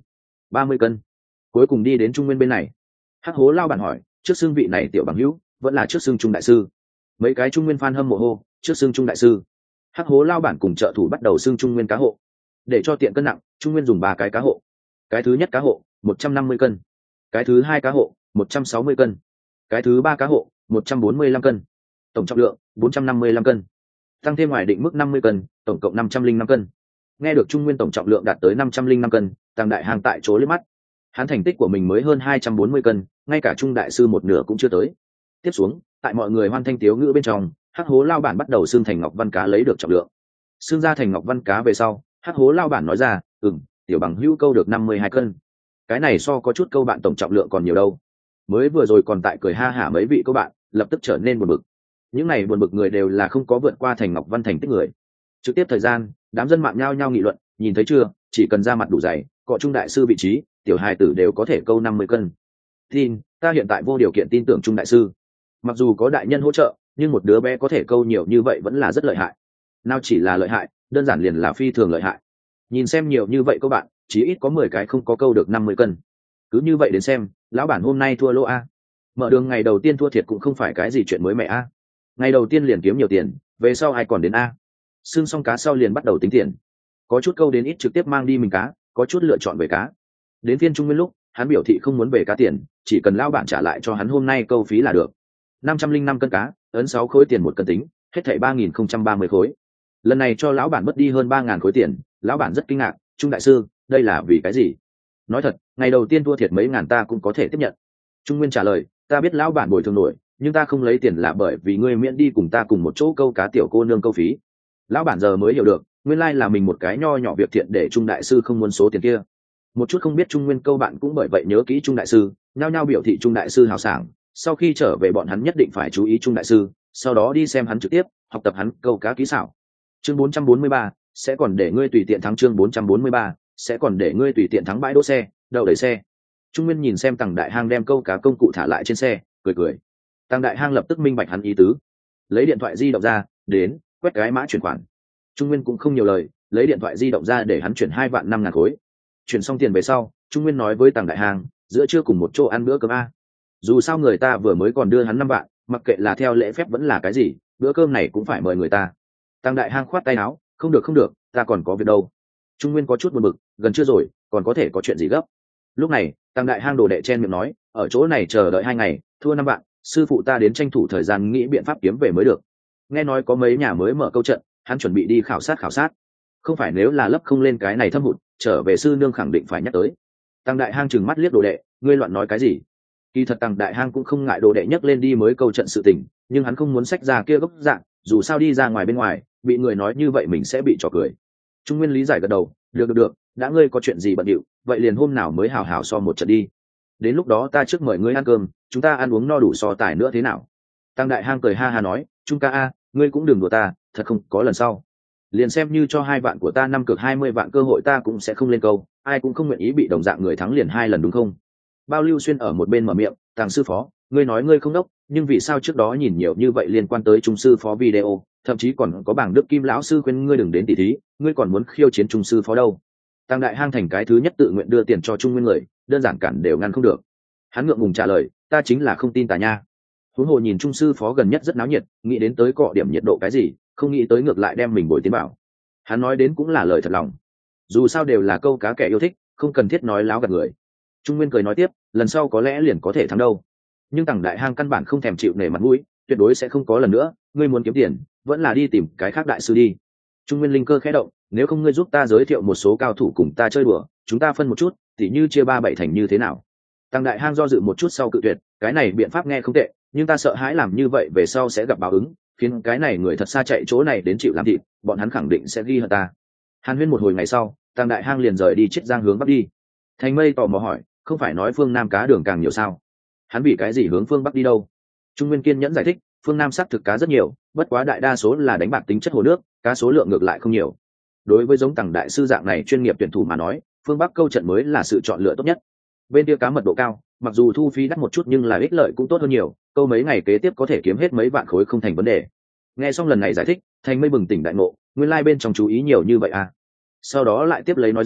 ba mươi cân. Cuối cùng đi đến Trung Nguyên bên này. Hắc hố lao bản hỏi, trước xương vị này tiểu bằng hữu vẫn là trước xương Trung đại sư? Mấy cái Trung Nguyên fan hâm mộ hô, trước xương Trung đại sư. Hắc hố lao bản cùng trợ thủ bắt đầu xương Trung Nguyên cá hộ. Để cho tiện cân nặng, Trung Nguyên dùng ba cái cá hộ. Cái thứ nhất cá hộ một trăm năm mươi cân, cái thứ hai cá hộ một trăm sáu mươi cân, cái thứ ba cá hộ một trăm bốn mươi lăm cân, tổng trọng lượng bốn trăm năm mươi lăm cân, tăng thêm ngoài định mức năm mươi cân, tổng cộng năm trăm linh năm cân. Nghe được Trung Nguyên tổng trọng lượng đạt tới năm trăm linh năm cân, Tăng Đại Hàng tại chỗ liếc mắt. Hắn thành tích của mình mới hơn hai trăm bốn mươi cân, ngay cả Trung đại sư một nửa cũng chưa tới. Tiếp xuống, tại mọi người hoan thanh tiếu ngữ bên trong, Hắc hố lao bản bắt đầu xương thành ngọc văn cá lấy được trọng lượng. Xương ra thành ngọc văn cá về sau, Hắc hố lao bản nói ra, "Ừm, tiểu bằng hữu câu được năm mươi hai cân. Cái này so có chút câu bạn tổng trọng lượng còn nhiều đâu." Mới vừa rồi còn tại cười ha hả mấy vị câu bạn, lập tức trở nên buồn bực. Những này buồn bực người đều là không có vượt qua thành ngọc văn thành tích người. Trực tiếp thời gian, đám dân mạng nhao nhao nghị luận, nhìn thấy chưa, chỉ cần ra mặt đủ dày, cọ Trung đại sư vị trí, tiểu hài tử đều có thể câu năm mươi cân. Tin, ta hiện tại vô điều kiện tin tưởng Trung đại sư. Mặc dù có đại nhân hỗ trợ, nhưng một đứa bé có thể câu nhiều như vậy vẫn là rất lợi hại. Nào chỉ là lợi hại, đơn giản liền là phi thường lợi hại. Nhìn xem nhiều như vậy các bạn, chỉ ít có mười cái không có câu được năm mươi cân. Cứ như vậy đến xem, lão bản hôm nay thua lỗ a. Mở đường ngày đầu tiên thua thiệt cũng không phải cái gì chuyện mới mẻ a. Ngày đầu tiên liền kiếm nhiều tiền, về sau ai còn đến a. Xương xong cá sau liền bắt đầu tính tiền. Có chút câu đến ít trực tiếp mang đi mình cá, có chút lựa chọn về cá. Đến phiên Trung Nguyên lúc, hắn biểu thị không muốn về cá tiền, chỉ cần lão bản trả lại cho hắn hôm nay câu phí là được. năm trăm linh năm cân cá, ấn sáu khối tiền một cân tính, hết thảy ba nghìn không trăm ba mươi khối. Lần này cho lão bản mất đi hơn ba ngàn khối tiền, lão bản rất kinh ngạc, Trung đại sư, đây là vì cái gì? Nói thật, ngày đầu tiên thua thiệt mấy ngàn ta cũng có thể tiếp nhận. Trung Nguyên trả lời, ta biết lão bản bồi thường nổi, nhưng ta không lấy tiền là bởi vì ngươi miễn đi cùng ta cùng một chỗ câu cá tiểu cô nương câu phí. Lão bản giờ mới hiểu được, nguyên lai là mình một cái nho nhỏ việc thiện để Trung đại sư không muốn số tiền kia. Một chút không biết Trung Nguyên câu bạn cũng bởi vậy nhớ kỹ Trung đại sư, nhao nhao biểu thị Trung đại sư hào sảng, sau khi trở về bọn hắn nhất định phải chú ý Trung đại sư, sau đó đi xem hắn trực tiếp, học tập hắn câu cá kỹ xảo. Chương bốn trăm bốn mươi ba, sẽ còn để ngươi tùy tiện thắng. Chương bốn trăm bốn mươi ba, sẽ còn để ngươi tùy tiện thắng bãi đỗ xe, đậu đẩy xe. Trung Nguyên nhìn xem Tằng Đại Hang đem câu cá công cụ thả lại trên xe, cười cười. Tằng Đại Hang lập tức minh bạch hắn ý tứ, lấy điện thoại di động ra, đến, quét cái mã chuyển khoản. Trung Nguyên cũng không nhiều lời, lấy điện thoại di động ra để hắn chuyển hai vạn năm ngàn khối. Chuyển xong tiền về sau, Trung Nguyên nói với Tằng Đại Hang, giữa trưa cùng một chỗ ăn bữa cơm a. Dù sao người ta vừa mới còn đưa hắn năm vạn, mặc kệ là theo lễ phép vẫn là cái gì, bữa cơm này cũng phải mời người ta. Tằng Đại Hang khoát tay áo, không được không được, ta còn có việc đâu. Trung Nguyên có chút buồn bực, gần chưa rồi, còn có thể có chuyện gì gấp. Lúc này, Tằng Đại Hang đồ đệ chen miệng nói, ở chỗ này chờ đợi hai ngày, thua năm vạn, sư phụ ta đến tranh thủ thời gian nghĩ biện pháp kiếm về mới được. Nghe nói có mấy nhà mới mở câu trận, hắn chuẩn bị đi khảo sát khảo sát. Không phải nếu là lấp không lên cái này thâm hụt, trở về sư nương khẳng định phải nhắc tới. Tằng Đại Hang trừng mắt liếc đồ đệ, ngươi loạn nói cái gì? Kỳ thật Tằng Đại Hang cũng không ngại đồ đệ nhắc lên đi mới câu trận sự tình, nhưng hắn không muốn xách ra kia gốc dạng, dù sao đi ra ngoài bên ngoài, bị người nói như vậy mình sẽ bị trò cười. Trung Nguyên lý giải gật đầu, được được được, đã ngươi có chuyện gì bận điệu, vậy liền hôm nào mới hào hào so một trận đi. Đến lúc đó ta trước mời ngươi ăn cơm, chúng ta ăn uống no đủ so tài nữa thế nào? Tằng Đại Hang cười ha ha nói, Trung ca a, ngươi cũng đừng đùa ta, thật không có lần sau. Liền xem như cho hai vạn của ta năm cược hai mươi vạn cơ hội ta cũng sẽ không lên câu, ai cũng không nguyện ý bị đồng dạng người thắng liền hai lần đúng không? Bao Lưu Xuyên ở một bên mở miệng, Tằng sư phó, ngươi nói ngươi không đốc, nhưng vì sao trước đó nhìn nhiều như vậy liên quan tới Trung sư phó video, thậm chí còn có bảng Đức Kim lão sư khuyên ngươi đừng đến tỷ thí, ngươi còn muốn khiêu chiến Trung sư phó đâu? Tằng Đại Hang thành cái thứ nhất tự nguyện đưa tiền cho Trung Nguyên người, đơn giản cản đều ngăn không được. Hắn ngượng ngùng trả lời, ta chính là không tin tà nha. Huống hồ nhìn Trung sư phó gần nhất rất náo nhiệt, nghĩ đến tới cọ điểm nhiệt độ cái gì, không nghĩ tới ngược lại đem mình bồi tiến bảo. Hắn nói đến cũng là lời thật lòng. Dù sao đều là câu cá kẻ yêu thích, không cần thiết nói láo gạt người. Trung Nguyên cười nói tiếp, lần sau có lẽ liền có thể thắng đâu. Nhưng Tằng Đại Hang căn bản không thèm chịu nể mặt mũi, tuyệt đối sẽ không có lần nữa, ngươi muốn kiếm tiền, vẫn là đi tìm cái khác đại sư đi. Trung Nguyên linh cơ khẽ động, nếu không ngươi giúp ta giới thiệu một số cao thủ cùng ta chơi đùa, chúng ta phân một chút, tỉ như chia ba bảy thành như thế nào? Tằng Đại Hang do dự một chút sau cự tuyệt, cái này biện pháp nghe không tệ, nhưng ta sợ hãi làm như vậy về sau sẽ gặp báo ứng, khiến cái này người thật xa chạy chỗ này đến chịu làm thịt, bọn hắn khẳng định sẽ ghi hận ta. Hàn Huyên một hồi ngày sau, Tằng Đại Hang liền rời đi Chiết Giang hướng bắc đi. Thành Mây tò mò hỏi, không phải nói phương Nam cá đường càng nhiều sao? Hắn bị cái gì hướng phương bắc đi đâu? Trung Nguyên kiên nhẫn giải thích, phương Nam xác thực cá rất nhiều, bất quá đại đa số là đánh bạc tính chất hồ nước, cá số lượng ngược lại không nhiều. Đối với giống Tằng đại sư dạng này chuyên nghiệp tuyển thủ mà nói, phương bắc câu trận mới là sự chọn lựa tốt nhất. Bên kia cá mật độ cao, mặc dù thu phí đắt một chút nhưng là ích lợi cũng tốt hơn nhiều, câu mấy ngày kế tiếp có thể kiếm hết mấy vạn khối không thành vấn đề. Nghe xong lần này giải thích, Thành Mây bừng tỉnh đại ngộ, nguyên lai bên trong chú ý nhiều như vậy à. Sau đó lại tiếp lấy nói ra,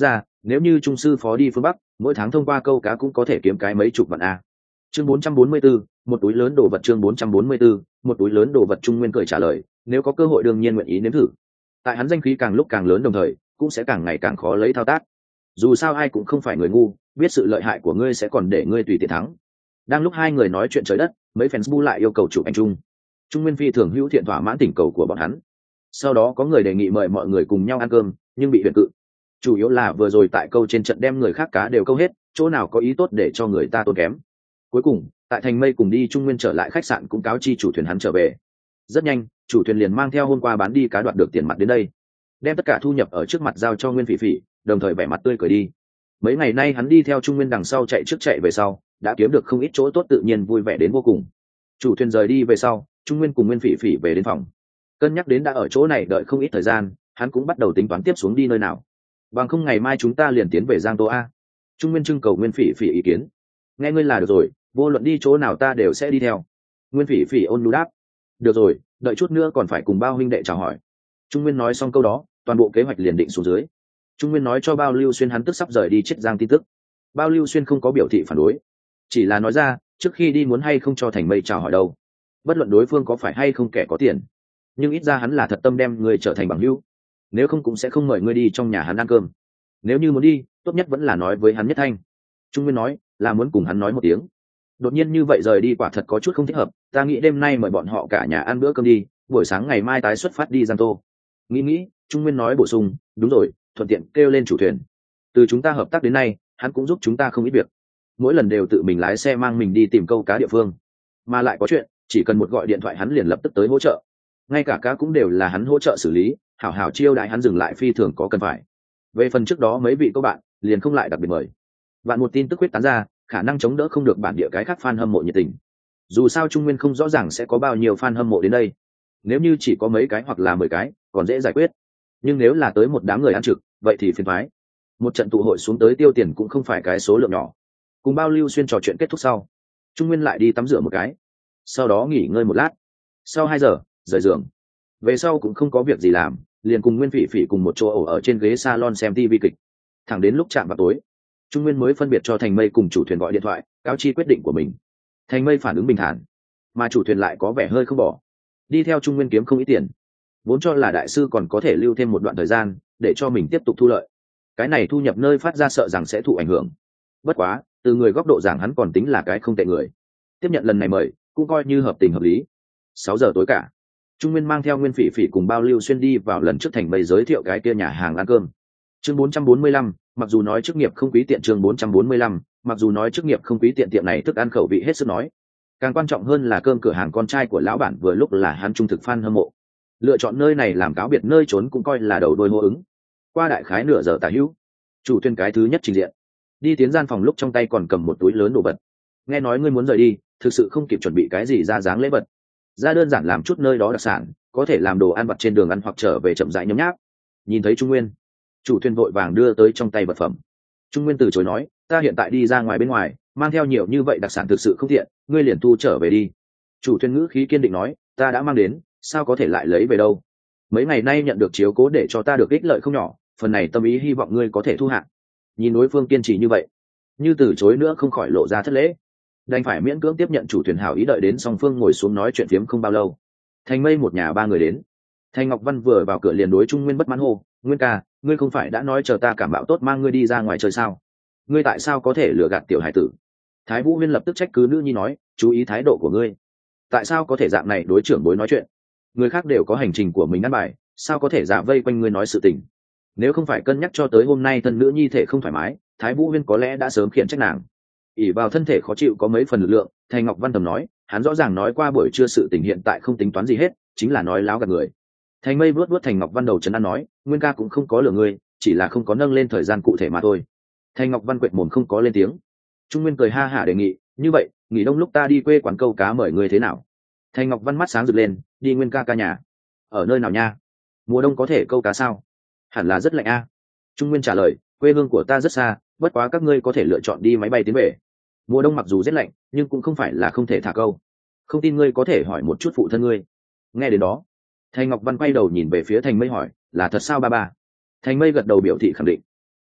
nếu như trung sư phó đi phương bắc mỗi tháng thông qua câu cá cũng có thể kiếm cái mấy chục vạn a. Chương bốn trăm bốn mươi bốn, một túi lớn đồ vật. Chương bốn trăm bốn mươi bốn, một túi lớn đồ vật. Trung Nguyên cười trả lời, nếu có cơ hội đương nhiên nguyện ý nếm thử. Tại hắn danh khí càng lúc càng lớn đồng thời cũng sẽ càng ngày càng khó lấy thao tác, dù sao ai cũng không phải người ngu, biết sự lợi hại của ngươi sẽ còn để ngươi tùy tiện thắng. Đang lúc hai người nói chuyện trời đất, mấy fans bu lại yêu cầu chụp anh Trung. Trung Nguyên phi thường hữu thiện thỏa mãn tình cầu của bọn hắn. Sau đó có người đề nghị mời mọi người cùng nhau ăn cơm, nhưng bị huyền cự. Chủ yếu là vừa rồi tại câu trên trận đem người khác cá đều câu hết, chỗ nào có ý tốt để cho người ta tốn kém. Cuối cùng, tại Thành Mây cùng đi Trung Nguyên trở lại khách sạn cũng cáo chi chủ thuyền hắn trở về. Rất nhanh, chủ thuyền liền mang theo hôm qua bán đi cá đoạt được tiền mặt đến đây, đem tất cả thu nhập ở trước mặt giao cho Nguyên Phỉ Phỉ, đồng thời vẻ mặt tươi cười đi. Mấy ngày nay hắn đi theo Trung Nguyên đằng sau chạy trước chạy về sau, đã kiếm được không ít chỗ tốt, tự nhiên vui vẻ đến vô cùng. Chủ thuyền rời đi về sau, Trung Nguyên cùng Nguyên Phỉ Phỉ về đến phòng. Cân nhắc đến đã ở chỗ này đợi không ít thời gian, hắn cũng bắt đầu tính toán tiếp xuống đi nơi nào. Bằng không ngày mai chúng ta liền tiến về Giang Tô a. Trung Nguyên trưng cầu Nguyên Phỉ Phỉ ý kiến. Nghe ngươi là được rồi, vô luận đi chỗ nào ta đều sẽ đi theo. Nguyên Phỉ Phỉ ôn nhu đáp. Được rồi, đợi chút nữa còn phải cùng Bao huynh đệ chào hỏi. Trung Nguyên nói xong câu đó, toàn bộ kế hoạch liền định xuống dưới. Trung Nguyên nói cho Bao Lưu Xuyên hắn tức sắp rời đi Chiết Giang tin tức. Bao Lưu Xuyên không có biểu thị phản đối, chỉ là nói ra trước khi đi muốn hay không cho Thành Mây chào hỏi đâu, bất luận đối phương có phải hay không kẻ có tiền, nhưng ít ra hắn là thật tâm đem người trở thành bằng hữu, nếu không cũng sẽ không mời ngươi đi trong nhà hắn ăn cơm. Nếu như muốn đi, tốt nhất vẫn là nói với hắn nhất thanh. Trung Nguyên nói là muốn cùng hắn nói một tiếng. Đột nhiên như vậy rời đi quả thật có chút không thích hợp, ta nghĩ đêm nay mời bọn họ cả nhà ăn bữa cơm đi, buổi sáng ngày mai tái xuất phát đi Giang Tô. Nghĩ nghĩ, Trung Nguyên nói bổ sung, đúng rồi, thuận tiện kêu lên chủ thuyền. Từ chúng ta hợp tác đến nay, hắn cũng giúp chúng ta không ít việc, mỗi lần đều tự mình lái xe mang mình đi tìm câu cá địa phương, mà lại có chuyện chỉ cần một gọi điện thoại hắn liền lập tức tới hỗ trợ, ngay cả cá cũng đều là hắn hỗ trợ xử lý, hảo hảo chiêu đãi hắn dừng lại phi thường có cần phải. Về phần trước đó mấy vị cô bạn liền không lại đặc biệt mời. Bạn một tin tức quyết tán ra, khả năng chống đỡ không được bản địa cái khác fan hâm mộ nhiệt tình. Dù sao Trung Nguyên không rõ ràng sẽ có bao nhiêu fan hâm mộ đến đây, nếu như chỉ có mấy cái hoặc là mười cái còn dễ giải quyết, nhưng nếu là tới một đám người ăn trực vậy thì phiền toái. Một trận tụ hội xuống tới tiêu tiền cũng không phải cái số lượng nhỏ. Cùng Bao Lưu Xuyên trò chuyện kết thúc sau, Trung Nguyên lại đi tắm rửa một cái, sau đó nghỉ ngơi một lát. Sau hai giờ rời giường về sau cũng không có việc gì làm, liền cùng Nguyên Phỉ Phỉ cùng một chỗ ổ ở trên ghế salon xem ti vi kịch, thẳng đến lúc chạm vào tối Trung Nguyên mới phân biệt cho Thành Mây cùng chủ thuyền gọi điện thoại cáo chi quyết định của mình. Thành Mây phản ứng bình thản, mà chủ thuyền lại có vẻ hơi không bỏ, đi theo Trung Nguyên kiếm không ít tiền, vốn cho là đại sư còn có thể lưu thêm một đoạn thời gian để cho mình tiếp tục thu lợi, cái này thu nhập nơi phát ra sợ rằng sẽ thụ ảnh hưởng. Bất quá từ người góc độ giảng hắn còn tính là cái không tệ người, tiếp nhận lần này mời cũng coi như hợp tình hợp lý. Sáu giờ tối cả, Trung Nguyên mang theo Nguyên Phỉ Phỉ cùng Bao Lưu Xuyên đi vào lần trước Thành Mây giới thiệu cái kia nhà hàng ăn cơm. Chương bốn trăm bốn mươi lăm, mặc dù nói chức nghiệp không quý tiện. Chương bốn trăm bốn mươi lăm, mặc dù nói chức nghiệp không quý tiện, tiệm này thức ăn khẩu vị hết sức nói. Càng quan trọng hơn là cơm cửa hàng con trai của lão bản vừa lúc là hắn trung thực fan hâm mộ, lựa chọn nơi này làm cáo biệt nơi trốn cũng coi là đầu đôi hô ứng. Qua đại khái nửa giờ tả hữu, chủ thuyền cái thứ nhất trình diện, đi tiến gian phòng lúc trong tay còn cầm một túi lớn đồ vật. Nghe nói ngươi muốn rời đi, thực sự không kịp chuẩn bị cái gì ra dáng lễ vật, ra đơn giản làm chút nơi đó đặc sản, có thể làm đồ ăn vặt trên đường ăn hoặc trở về chậm rãi nhấm nháp. Nhìn thấy Trung Nguyên, chủ thuyền vội vàng đưa tới trong tay vật phẩm. Trung Nguyên từ chối nói, ta hiện tại đi ra ngoài bên ngoài, mang theo nhiều như vậy đặc sản thực sự không tiện, ngươi liền thu trở về đi. Chủ thuyền ngữ khí kiên định nói, ta đã mang đến, sao có thể lại lấy về đâu. Mấy ngày nay nhận được chiếu cố để cho ta được ích lợi không nhỏ, phần này tâm ý hy vọng ngươi có thể thu hạ. Nhìn đối phương kiên trì như vậy, như từ chối nữa không khỏi lộ ra thất lễ, đành phải miễn cưỡng tiếp nhận chủ thuyền hảo ý. Đợi đến song phương ngồi xuống nói chuyện phiếm không bao lâu, Thành Mây một nhà ba người đến. Thành Ngọc Văn vừa vào cửa liền đối Trung Nguyên bất mãn hô, Nguyên ca, ngươi không phải đã nói chờ ta cảm bạo tốt mang ngươi đi ra ngoài chơi sao, ngươi tại sao có thể lừa gạt tiểu hải tử? Thái Vũ Huyên lập tức trách cứ nữ nhi nói, chú ý thái độ của ngươi, tại sao có thể dạng này đối trưởng bối nói chuyện, người khác đều có hành trình của mình ăn bài, sao có thể giả vây quanh ngươi nói sự tình. Nếu không phải cân nhắc cho tới hôm nay thân nữ nhi thể không thoải mái, Thái Vũ Huyên có lẽ đã sớm khiển trách nàng. ỉ vào thân thể khó chịu có mấy phần lực lượng, Thành Ngọc Văn thầm nói, hắn rõ ràng nói qua buổi trưa sự tình hiện tại không tính toán gì hết, chính là nói láo gạt người. Thành Mây vuốt vuốt Thành Ngọc Văn đầu trấn an nói, Nguyên ca cũng không có lừa ngươi, chỉ là không có nâng lên thời gian cụ thể mà thôi. Thành Ngọc Văn quệt mồm không có lên tiếng. Trung Nguyên cười ha hả đề nghị, như vậy nghỉ đông lúc ta đi quê quán câu cá mời ngươi thế nào? Thành Ngọc Văn mắt sáng rực lên, đi Nguyên ca ca nhà? Ở nơi nào nha? Mùa đông có thể câu cá sao? Hẳn là rất lạnh a. Trung Nguyên trả lời, quê hương của ta rất xa, bất quá các ngươi có thể lựa chọn đi máy bay tiến về. Mùa đông mặc dù rất lạnh nhưng cũng không phải là không thể thả câu, không tin ngươi có thể hỏi một chút phụ thân ngươi. Nghe đến đó, Thành Ngọc Văn quay đầu nhìn về phía Thành Mây hỏi, là thật sao ba ba? Thành Mây gật đầu biểu thị khẳng định.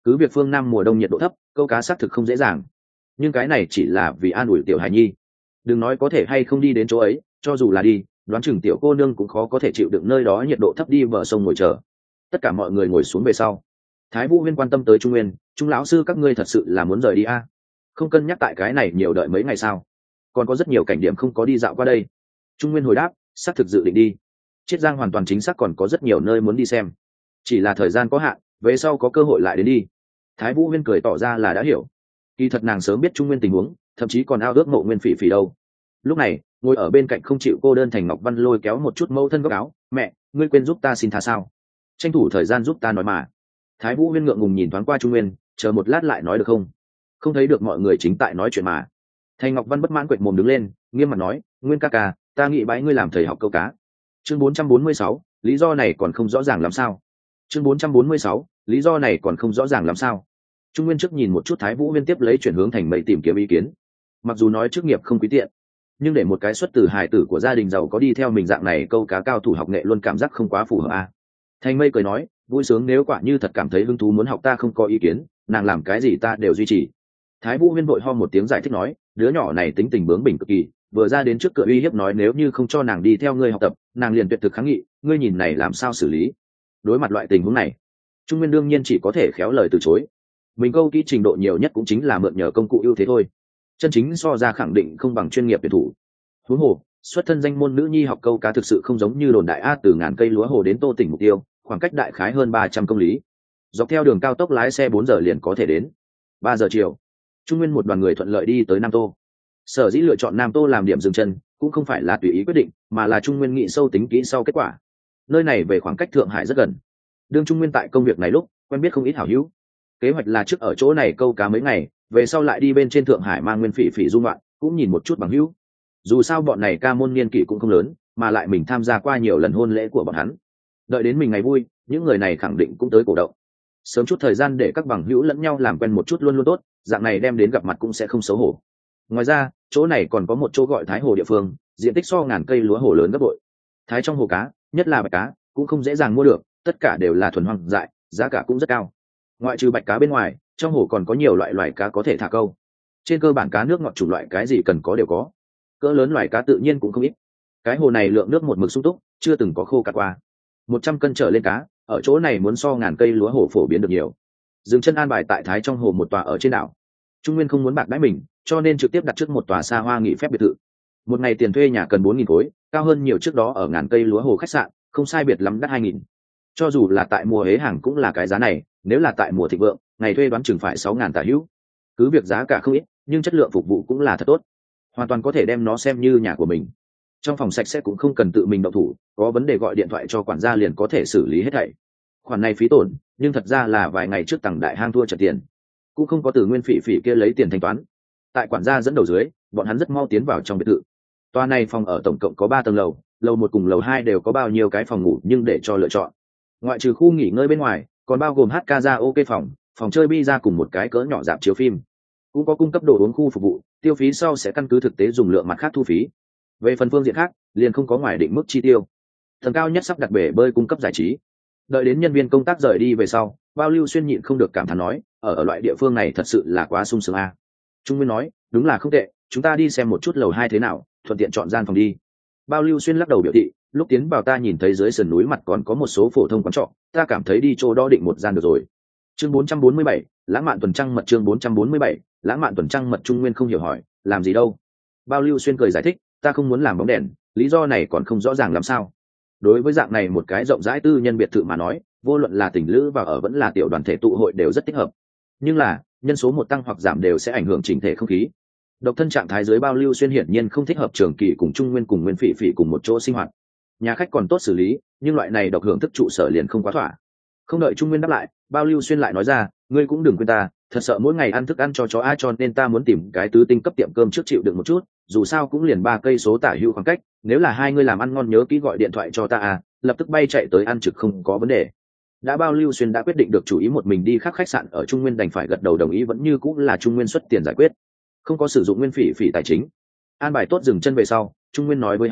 cứ việc phương nam mùa đông nhiệt độ thấp, câu cá xác thực không dễ dàng, nhưng cái này chỉ là vì an ủi tiểu hải nhi. Đừng nói có thể hay không đi đến chỗ ấy, cho dù là đi, đoán chừng tiểu cô nương cũng khó có thể chịu đựng nơi đó nhiệt độ thấp đi bờ sông ngồi chờ. Tất cả mọi người ngồi xuống về sau, Thái Vũ Huyên quan tâm tới Trung Nguyên, Trung lão sư các ngươi thật sự là muốn rời đi a? Không cân nhắc tại cái này nhiều đợi mấy ngày sao? Còn có rất nhiều cảnh điểm không có đi dạo qua đây. Trung Nguyên hồi đáp, xác thực dự định đi. Chiết Giang hoàn toàn chính xác còn có rất nhiều nơi muốn đi xem, chỉ là thời gian có hạn, về sau có cơ hội lại đến đi. Thái Vũ Huyên cười tỏ ra là đã hiểu. Kỳ thật nàng sớm biết Trung Nguyên tình huống, thậm chí còn ao ước mộ Nguyên Phỉ Phỉ đâu. Lúc này, ngồi ở bên cạnh không chịu cô đơn Thành Ngọc Văn lôi kéo một chút mâu thân góc áo, mẹ, ngươi quên giúp ta xin tha sao? Tranh thủ thời gian giúp ta nói mà. Thái Vũ Huyên ngượng ngùng nhìn thoáng qua Trung Nguyên, chờ một lát lại nói được không? Không thấy được mọi người chính tại nói chuyện mà. Thành Ngọc Văn bất mãn quệt mồm đứng lên, nghiêm mặt nói, Nguyên ca ca, ta nghĩ bái ngươi làm thầy học câu cá. Chương bốn trăm bốn mươi sáu, lý do này còn không rõ ràng làm sao? Chương bốn trăm bốn mươi sáu, lý do này còn không rõ ràng làm sao? Trung Nguyên trước nhìn một chút Thái Vũ Huyên tiếp lấy chuyển hướng Thành Mây tìm kiếm ý kiến. Mặc dù nói chức nghiệp không quý tiện, nhưng để một cái xuất từ hài tử của gia đình giàu có đi theo mình dạng này câu cá cao thủ học nghệ luôn cảm giác không quá phù hợp a. À. Thành Mây cười nói, vui sướng nếu quả như thật cảm thấy hứng thú muốn học ta không có ý kiến, nàng làm cái gì ta đều duy trì. Thái Vũ Huyên vội ho một tiếng giải thích nói, đứa nhỏ này tính tình bướng bỉnh cực kỳ, vừa ra đến trước cửa uy hiếp nói nếu như không cho nàng đi theo ngươi học tập, nàng liền tuyệt thực kháng nghị, ngươi nhìn này làm sao xử lý? Đối mặt loại tình huống này, Trung Nguyên đương nhiên chỉ có thể khéo lời từ chối. Mình câu kỹ trình độ nhiều nhất cũng chính là mượn nhờ công cụ ưu thế thôi, chân chính so ra khẳng định không bằng chuyên nghiệp tuyển thủ. Huống hồ, xuất thân danh môn nữ nhi học câu cá thực sự không giống như đồn đại a, từ ngàn cây lúa hồ đến Tô tỉnh mục tiêu, khoảng cách đại khái hơn ba trăm công lý. Dọc theo đường cao tốc lái xe bốn giờ liền có thể đến. Ba giờ chiều, Trung Nguyên một đoàn người thuận lợi đi tới Nam Tô. Sở dĩ lựa chọn Nam Tô làm điểm dừng chân, cũng không phải là tùy ý quyết định, mà là Trung Nguyên nghĩ sâu tính kỹ sau kết quả. Nơi này về khoảng cách Thượng Hải rất gần. Đương Trung Nguyên tại công việc này lúc, quen biết không ít hảo hữu. Kế hoạch là trước ở chỗ này câu cá mấy ngày, về sau lại đi bên trên Thượng Hải mang Nguyên Phỉ Phỉ du ngoạn, cũng nhìn một chút bằng hữu. Dù sao bọn này ca môn niên kỷ cũng không lớn, mà lại mình tham gia qua nhiều lần hôn lễ của bọn hắn. Đợi đến mình ngày vui, những người này khẳng định cũng tới cổ động. Sớm chút thời gian để các bằng hữu lẫn nhau làm quen một chút luôn luôn tốt, dạng này đem đến gặp mặt cũng sẽ không xấu hổ. Ngoài ra, chỗ này còn có một chỗ gọi Thái Hồ địa phương, diện tích so ngàn cây lúa hồ lớn gấp bội. Thái trong hồ cá, nhất là bạch cá, cũng không dễ dàng mua được, tất cả đều là thuần hoang dại, giá cả cũng rất cao. Ngoại trừ bạch cá bên ngoài, trong hồ còn có nhiều loại loài cá có thể thả câu. Trên cơ bản cá nước ngọt chủng loại cái gì cần có đều có. Cỡ lớn loài cá tự nhiên cũng không ít. Cái hồ này lượng nước một mực sung túc, chưa từng có khô cạn qua. Một trăm cân trở lên cá, ở chỗ này muốn so ngàn cây lúa hồ phổ biến được nhiều. Dừng chân an bài tại Thái trong hồ một tòa ở trên đảo. Trung Nguyên không muốn bạc đãi mình, cho nên trực tiếp đặt trước một tòa xa hoa nghỉ phép biệt thự. Một ngày tiền thuê nhà cần bốn nghìn khối, cao hơn nhiều trước đó ở ngàn cây lúa hồ khách sạn, không sai biệt lắm đắt hai nghìn. Cho dù là tại mùa hế hàng cũng là cái giá này, nếu là tại mùa thịnh vượng, ngày thuê đoán chừng phải sáu ngàn tả hữu. Cứ việc giá cả không ít, nhưng chất lượng phục vụ cũng là thật tốt. Hoàn toàn có thể đem nó xem như nhà của mình. Trong phòng sạch sẽ cũng không cần tự mình động thủ, có vấn đề gọi điện thoại cho quản gia liền có thể xử lý hết thảy. Khoản này phí tổn, nhưng thật ra là vài ngày trước Tằng Đại Hang thua trận tiền, cũng không có từ Nguyên Phỉ Phỉ kia lấy tiền thanh toán. Tại quản gia dẫn đầu dưới, bọn hắn rất mau tiến vào trong biệt thự. Tòa này phòng ở tổng cộng có ba tầng lầu, lầu một cùng lầu hai đều có bao nhiêu cái phòng ngủ nhưng để cho lựa chọn. Ngoại trừ khu nghỉ ngơi bên ngoài, còn bao gồm hát karaoke phòng, phòng chơi bida cùng một cái cỡ nhỏ rạp chiếu phim. Cũng có cung cấp đồ uống khu phục vụ, tiêu phí sau sẽ căn cứ thực tế dùng lượng mặt khác thu phí. Về phần phương diện khác, liền không có ngoài định mức chi tiêu. Tầng cao nhất sắp đặt bể bơi cung cấp giải trí. Đợi đến nhân viên công tác rời đi về sau, Bao Lưu Xuyên nhịn không được cảm thán nói, ở ở loại địa phương này thật sự là quá sung sướng a. Trung Nguyên nói, đúng là không tệ, chúng ta đi xem một chút lầu hai thế nào, thuận tiện chọn gian phòng đi. Bao Lưu Xuyên lắc đầu biểu thị, lúc tiến vào ta nhìn thấy dưới sườn núi mặt còn có một số phổ thông quán trọ, ta cảm thấy đi chỗ đó định một gian được rồi. Chương bốn trăm bốn mươi bảy, lãng mạn tuần trăng mật chương bốn trăm bốn mươi bảy, lãng mạn tuần trăng mật. Trung Nguyên không hiểu hỏi, làm gì đâu? Bao Lưu Xuyên cười giải thích, ta không muốn làm bóng đèn, lý do này còn không rõ ràng làm sao. Đối với dạng này một cái rộng rãi tư nhân biệt thự mà nói, vô luận là tình lữ và ở vẫn là tiểu đoàn thể tụ hội đều rất thích hợp. Nhưng là, nhân số một tăng hoặc giảm đều sẽ ảnh hưởng chỉnh thể không khí. Độc thân trạng thái dưới Bao Lưu Xuyên hiển nhiên không thích hợp trường kỳ cùng Trung Nguyên cùng Nguyên Phỉ Phỉ cùng một chỗ sinh hoạt. Nhà khách còn tốt xử lý, nhưng loại này độc hưởng thức trụ sở liền không quá thỏa. Không đợi Trung Nguyên đáp lại, Bao Lưu Xuyên lại nói ra, ngươi cũng đừng quên ta, thật sợ mỗi ngày ăn thức ăn cho chó ai cho nên ta muốn tìm cái tứ tinh cấp tiệm cơm trước chịu đựng một chút, dù sao cũng liền ba cây số tả hữu khoảng cách, nếu là hai ngươi làm ăn ngon nhớ kỹ gọi điện thoại cho ta à, lập tức bay chạy tới ăn trực không có vấn đề. Đã Bao Lưu Xuyên đã quyết định được chủ ý một mình đi khác khách sạn ở Trung Nguyên đành phải gật đầu đồng ý, vẫn như cũng là Trung Nguyên xuất tiền giải quyết, không có sử dụng Nguyên Phỉ Phỉ tài chính. An bài tốt dừng chân về sau, Trung Nguyên nói với hắn,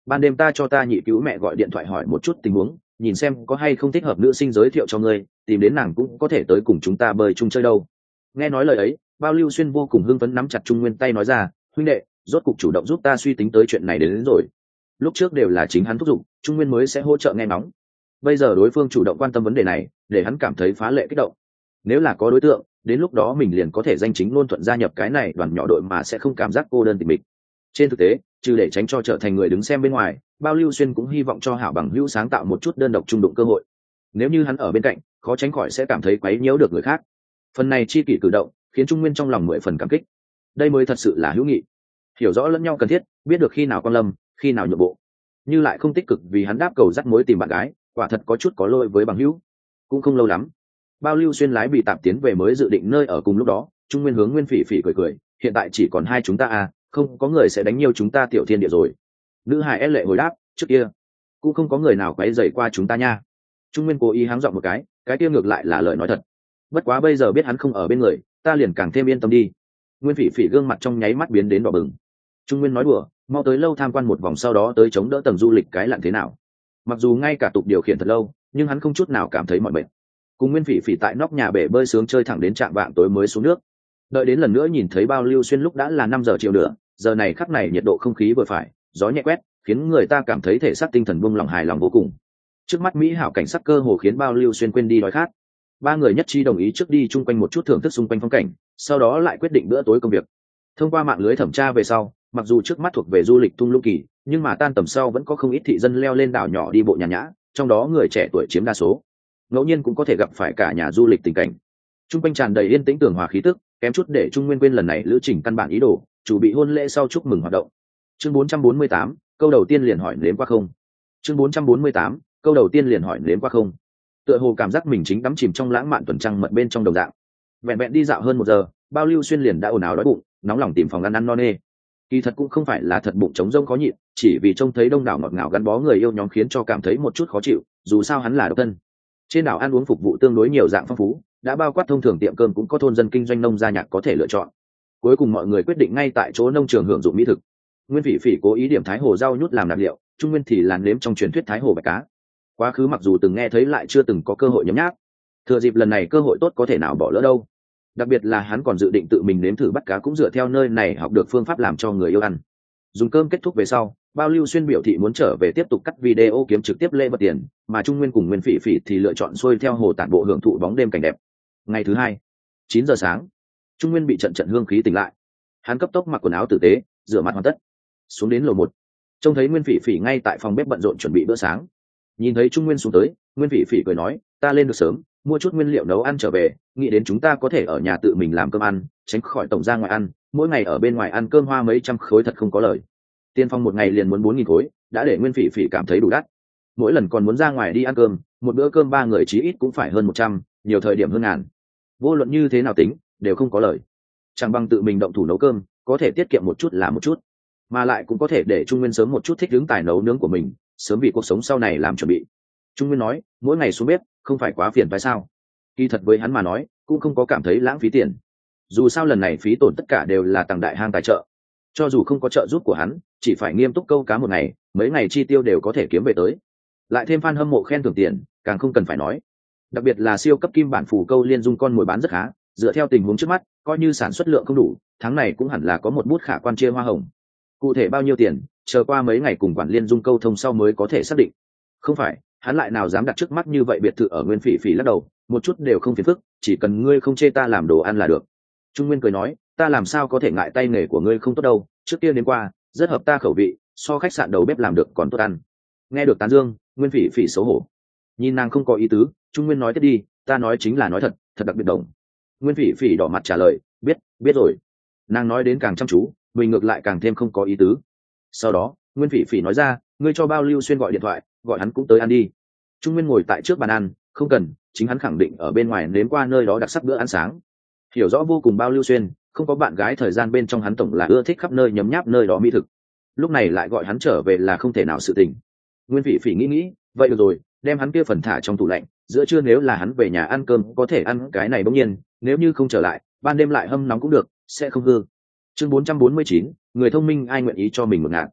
ban đêm ta cho ta nhị cứu mẹ gọi điện thoại hỏi một chút tình huống, nhìn xem có hay không thích hợp nữ sinh giới thiệu cho ngươi, tìm đến nàng cũng có thể tới cùng chúng ta bơi chung chơi đâu. Nghe nói lời ấy, Bao Lưu Xuyên vô cùng hưng phấn nắm chặt Trung Nguyên tay nói ra, huynh đệ, rốt cục chủ động giúp ta suy tính tới chuyện này đến, đến rồi. Lúc trước đều là chính hắn thúc giục, Trung Nguyên mới sẽ hỗ trợ nghe ngóng. Bây giờ đối phương chủ động quan tâm vấn đề này, để hắn cảm thấy phá lệ kích động. Nếu là có đối tượng, đến lúc đó mình liền có thể danh chính ngôn thuận gia nhập cái này đoàn nhỏ đội mà sẽ không cảm giác cô đơn tịch mịch. Trên thực tế, trừ để tránh cho trở thành người đứng xem bên ngoài, Bao Lưu Xuyên cũng hy vọng cho hảo bằng hữu sáng tạo một chút đơn độc trung đụng cơ hội. Nếu như hắn ở bên cạnh, khó tránh khỏi sẽ cảm thấy quấy nhiễu được người khác. Phần này chi kỷ cử động, khiến Trung Nguyên trong lòng mười phần cảm kích. Đây mới thật sự là hữu nghị, hiểu rõ lẫn nhau cần thiết, biết được khi nào quan lâm, khi nào nhượng bộ, như lại không tích cực vì hắn đáp cầu dắt mối tìm bạn gái, quả thật có chút có lỗi với bằng hữu. Cũng không lâu lắm, Bao Lưu Xuyên lái bị tạm tiến về mới dự định nơi ở cùng lúc đó, Trung Nguyên hướng Nguyên Phỉ Phỉ cười cười, hiện tại chỉ còn hai chúng ta à, không có người sẽ đánh nhiều chúng ta tiểu thiên địa rồi. Nữ hải e lệ hồi đáp, trước kia cũng không có người nào quấy rầy qua chúng ta nha. Trung Nguyên cố ý háng giọng một cái, cái kia ngược lại là lời nói thật. Bất quá bây giờ biết hắn không ở bên người, ta liền càng thêm yên tâm đi. Nguyên Phỉ Phỉ gương mặt trong nháy mắt biến đến đỏ bừng. Trung Nguyên nói đùa, mau tới lâu tham quan một vòng sau đó tới chống đỡ tầng du lịch cái lặn thế nào. Mặc dù ngay cả tục điều khiển thật lâu, nhưng hắn không chút nào cảm thấy mỏi mệt. Cùng Nguyên Phỉ Phỉ tại nóc nhà bể bơi sướng chơi thẳng đến trạm vạng tối mới xuống nước. Đợi đến lần nữa nhìn thấy Bao Lưu Xuyên lúc đã là năm giờ chiều nữa, giờ này khắc này nhiệt độ không khí vừa phải, gió nhẹ quét, khiến người ta cảm thấy thể xác tinh thần buông lòng hài lòng vô cùng. Trước mắt mỹ hảo cảnh sắc cơ hồ khiến Bao Lưu Xuyên quên đi đói khát. Ba người nhất trí đồng ý trước đi chung quanh một chút thưởng thức xung quanh phong cảnh, sau đó lại quyết định bữa tối công việc. Thông qua mạng lưới thẩm tra về sau, mặc dù trước mắt thuộc về du lịch thung lũng kỳ, nhưng mà tan tầm sau vẫn có không ít thị dân leo lên đảo nhỏ đi bộ nhàn nhã, trong đó người trẻ tuổi chiếm đa số. Ngẫu nhiên cũng có thể gặp phải cả nhà du lịch tình cảnh. Trung quanh tràn đầy yên tĩnh tường hòa khí tức, kém chút để Trung Nguyên quên lần này lữ trình căn bản ý đồ, chủ bị hôn lễ sau chúc mừng hoạt động. Chương bốn trăm bốn mươi tám, câu đầu tiên liền hỏi nếm qua không. Chương bốn trăm bốn mươi tám, câu đầu tiên liền hỏi nếm qua không. Tựa hồ cảm giác mình chính đắm chìm trong lãng mạn tuần trăng mật bên trong đồng dạng. Vẹn vẹn đi dạo hơn một giờ, Bao Lưu Xuyên liền đã ồn ào đói bụng, nóng lòng tìm phòng ăn ăn no nê. Kỳ thật cũng không phải là thật bụng trống rỗng khó nhịn, chỉ vì trông thấy đông đảo ngọt ngào gắn bó người yêu nhóm khiến cho cảm thấy một chút khó chịu, dù sao hắn là độc thân. Trên đảo ăn uống phục vụ tương đối nhiều dạng phong phú, đã bao quát thông thường tiệm cơm cũng có thôn dân kinh doanh nông gia nhạc có thể lựa chọn. Cuối cùng mọi người quyết định ngay tại chỗ nông trường hưởng dụng mỹ thực. Nguyên Phỉ Phỉ cố ý điểm thái hồ rau nhút làm nạp liệu, Trung Nguyên thì làm nếm trong truyền thuyết thái hồ bạch cá. Quá khứ mặc dù từng nghe thấy lại chưa từng có cơ hội nhấm nháp. Thừa dịp lần này cơ hội tốt có thể nào bỏ lỡ đâu. Đặc biệt là hắn còn dự định tự mình nếm thử bắt cá cũng dựa theo nơi này học được phương pháp làm cho người yêu ăn. Dùng cơm kết thúc về sau, Bao Lưu Xuyên biểu thị muốn trở về tiếp tục cắt video kiếm trực tiếp lễ vật tiền, mà Trung Nguyên cùng Nguyên Phỉ Phỉ thì lựa chọn xuôi theo hồ tản bộ hưởng thụ bóng đêm cảnh đẹp. Ngày thứ hai, chín giờ sáng, Trung Nguyên bị trận trận hương khí tỉnh lại. Hắn cấp tốc mặc quần áo tử tế, rửa mặt hoàn tất, xuống đến lầu một, trông thấy Nguyên Phỉ Phỉ ngay tại phòng bếp bận rộn chuẩn bị bữa sáng. Nhìn thấy Trung Nguyên xuống tới, Nguyên Phỉ Phỉ cười nói, ta lên được sớm, mua chút nguyên liệu nấu ăn trở về, nghĩ đến chúng ta có thể ở nhà tự mình làm cơm ăn, tránh khỏi tổng ra ngoài ăn, mỗi ngày ở bên ngoài ăn cơm hoa mấy trăm khối thật không có lời. Tiên phong một ngày liền muốn bốn nghìn khối, đã để Nguyên Phỉ Phỉ cảm thấy đủ đắt. Mỗi lần còn muốn ra ngoài đi ăn cơm, một bữa cơm ba người chí ít cũng phải hơn một trăm, nhiều thời điểm hơn ngàn. Vô luận như thế nào tính, đều không có lời. Chẳng bằng tự mình động thủ nấu cơm, có thể tiết kiệm một chút là một chút, mà lại cũng có thể để Trung Nguyên sớm một chút thích ứng tài nấu nướng của mình, sớm vì cuộc sống sau này làm chuẩn bị. Trung Nguyên nói, mỗi ngày xuống bếp, không phải quá phiền phải sao? Kỳ thật với hắn mà nói, cũng không có cảm thấy lãng phí tiền. Dù sao lần này phí tổn tất cả đều là Tằng Đại Hang tài trợ, cho dù không có trợ giúp của hắn, chỉ phải nghiêm túc câu cá một ngày, mấy ngày chi tiêu đều có thể kiếm về tới. Lại thêm fan hâm mộ khen thưởng tiền, càng không cần phải nói. Đặc biệt là siêu cấp kim bản phù câu liên dung con mồi bán rất khá, dựa theo tình huống trước mắt, coi như sản xuất lượng không đủ, tháng này cũng hẳn là có một bút khả quan chia hoa hồng. Cụ thể bao nhiêu tiền, chờ qua mấy ngày cùng quản liên dung câu thông sau mới có thể xác định. Không phải, hắn lại nào dám đặt trước mắt như vậy biệt thự ở Nguyên Phỉ Phỉ lắc đầu, một chút đều không phiền phức, chỉ cần ngươi không chê ta làm đồ ăn là được. Trung Nguyên cười nói, ta làm sao có thể ngại tay nghề của ngươi không tốt đâu, trước kia đến qua, rất hợp ta khẩu vị, so khách sạn đầu bếp làm được còn tốt ăn. Nghe được tán dương, Nguyên Phỉ Phỉ xấu hổ. Nhìn nàng không có ý tứ, Trung Nguyên nói tiếp đi, ta nói chính là nói thật, thật đặc biệt đồng. Nguyên Phỉ Phỉ đỏ mặt trả lời, biết, biết rồi. Nàng nói đến càng chăm chú, mình ngược lại càng thêm không có ý tứ. Sau đó, Nguyên Phỉ Phỉ nói ra, ngươi cho Bao Lưu Xuyên gọi điện thoại, gọi hắn cũng tới ăn đi. Trung Nguyên ngồi tại trước bàn ăn, không cần, chính hắn khẳng định ở bên ngoài nếm qua nơi đó đặc sắc bữa ăn sáng. Hiểu rõ vô cùng Bao Lưu Xuyên, không có bạn gái thời gian bên trong hắn tổng là ưa thích khắp nơi nhấm nháp nơi đó mỹ thực. Lúc này lại gọi hắn trở về là không thể nào sự tình. Nguyên Phỉ Phỉ nghĩ nghĩ, vậy được rồi, đem hắn kia phần thả trong tủ lạnh, giữa trưa nếu là hắn về nhà ăn cơm có thể ăn cái này bỗng nhiên, nếu như không trở lại, ban đêm lại hâm nóng cũng được, sẽ không hư. Chương bốn trăm bốn mươi chín, người thông minh ai nguyện ý cho mình một ngạt.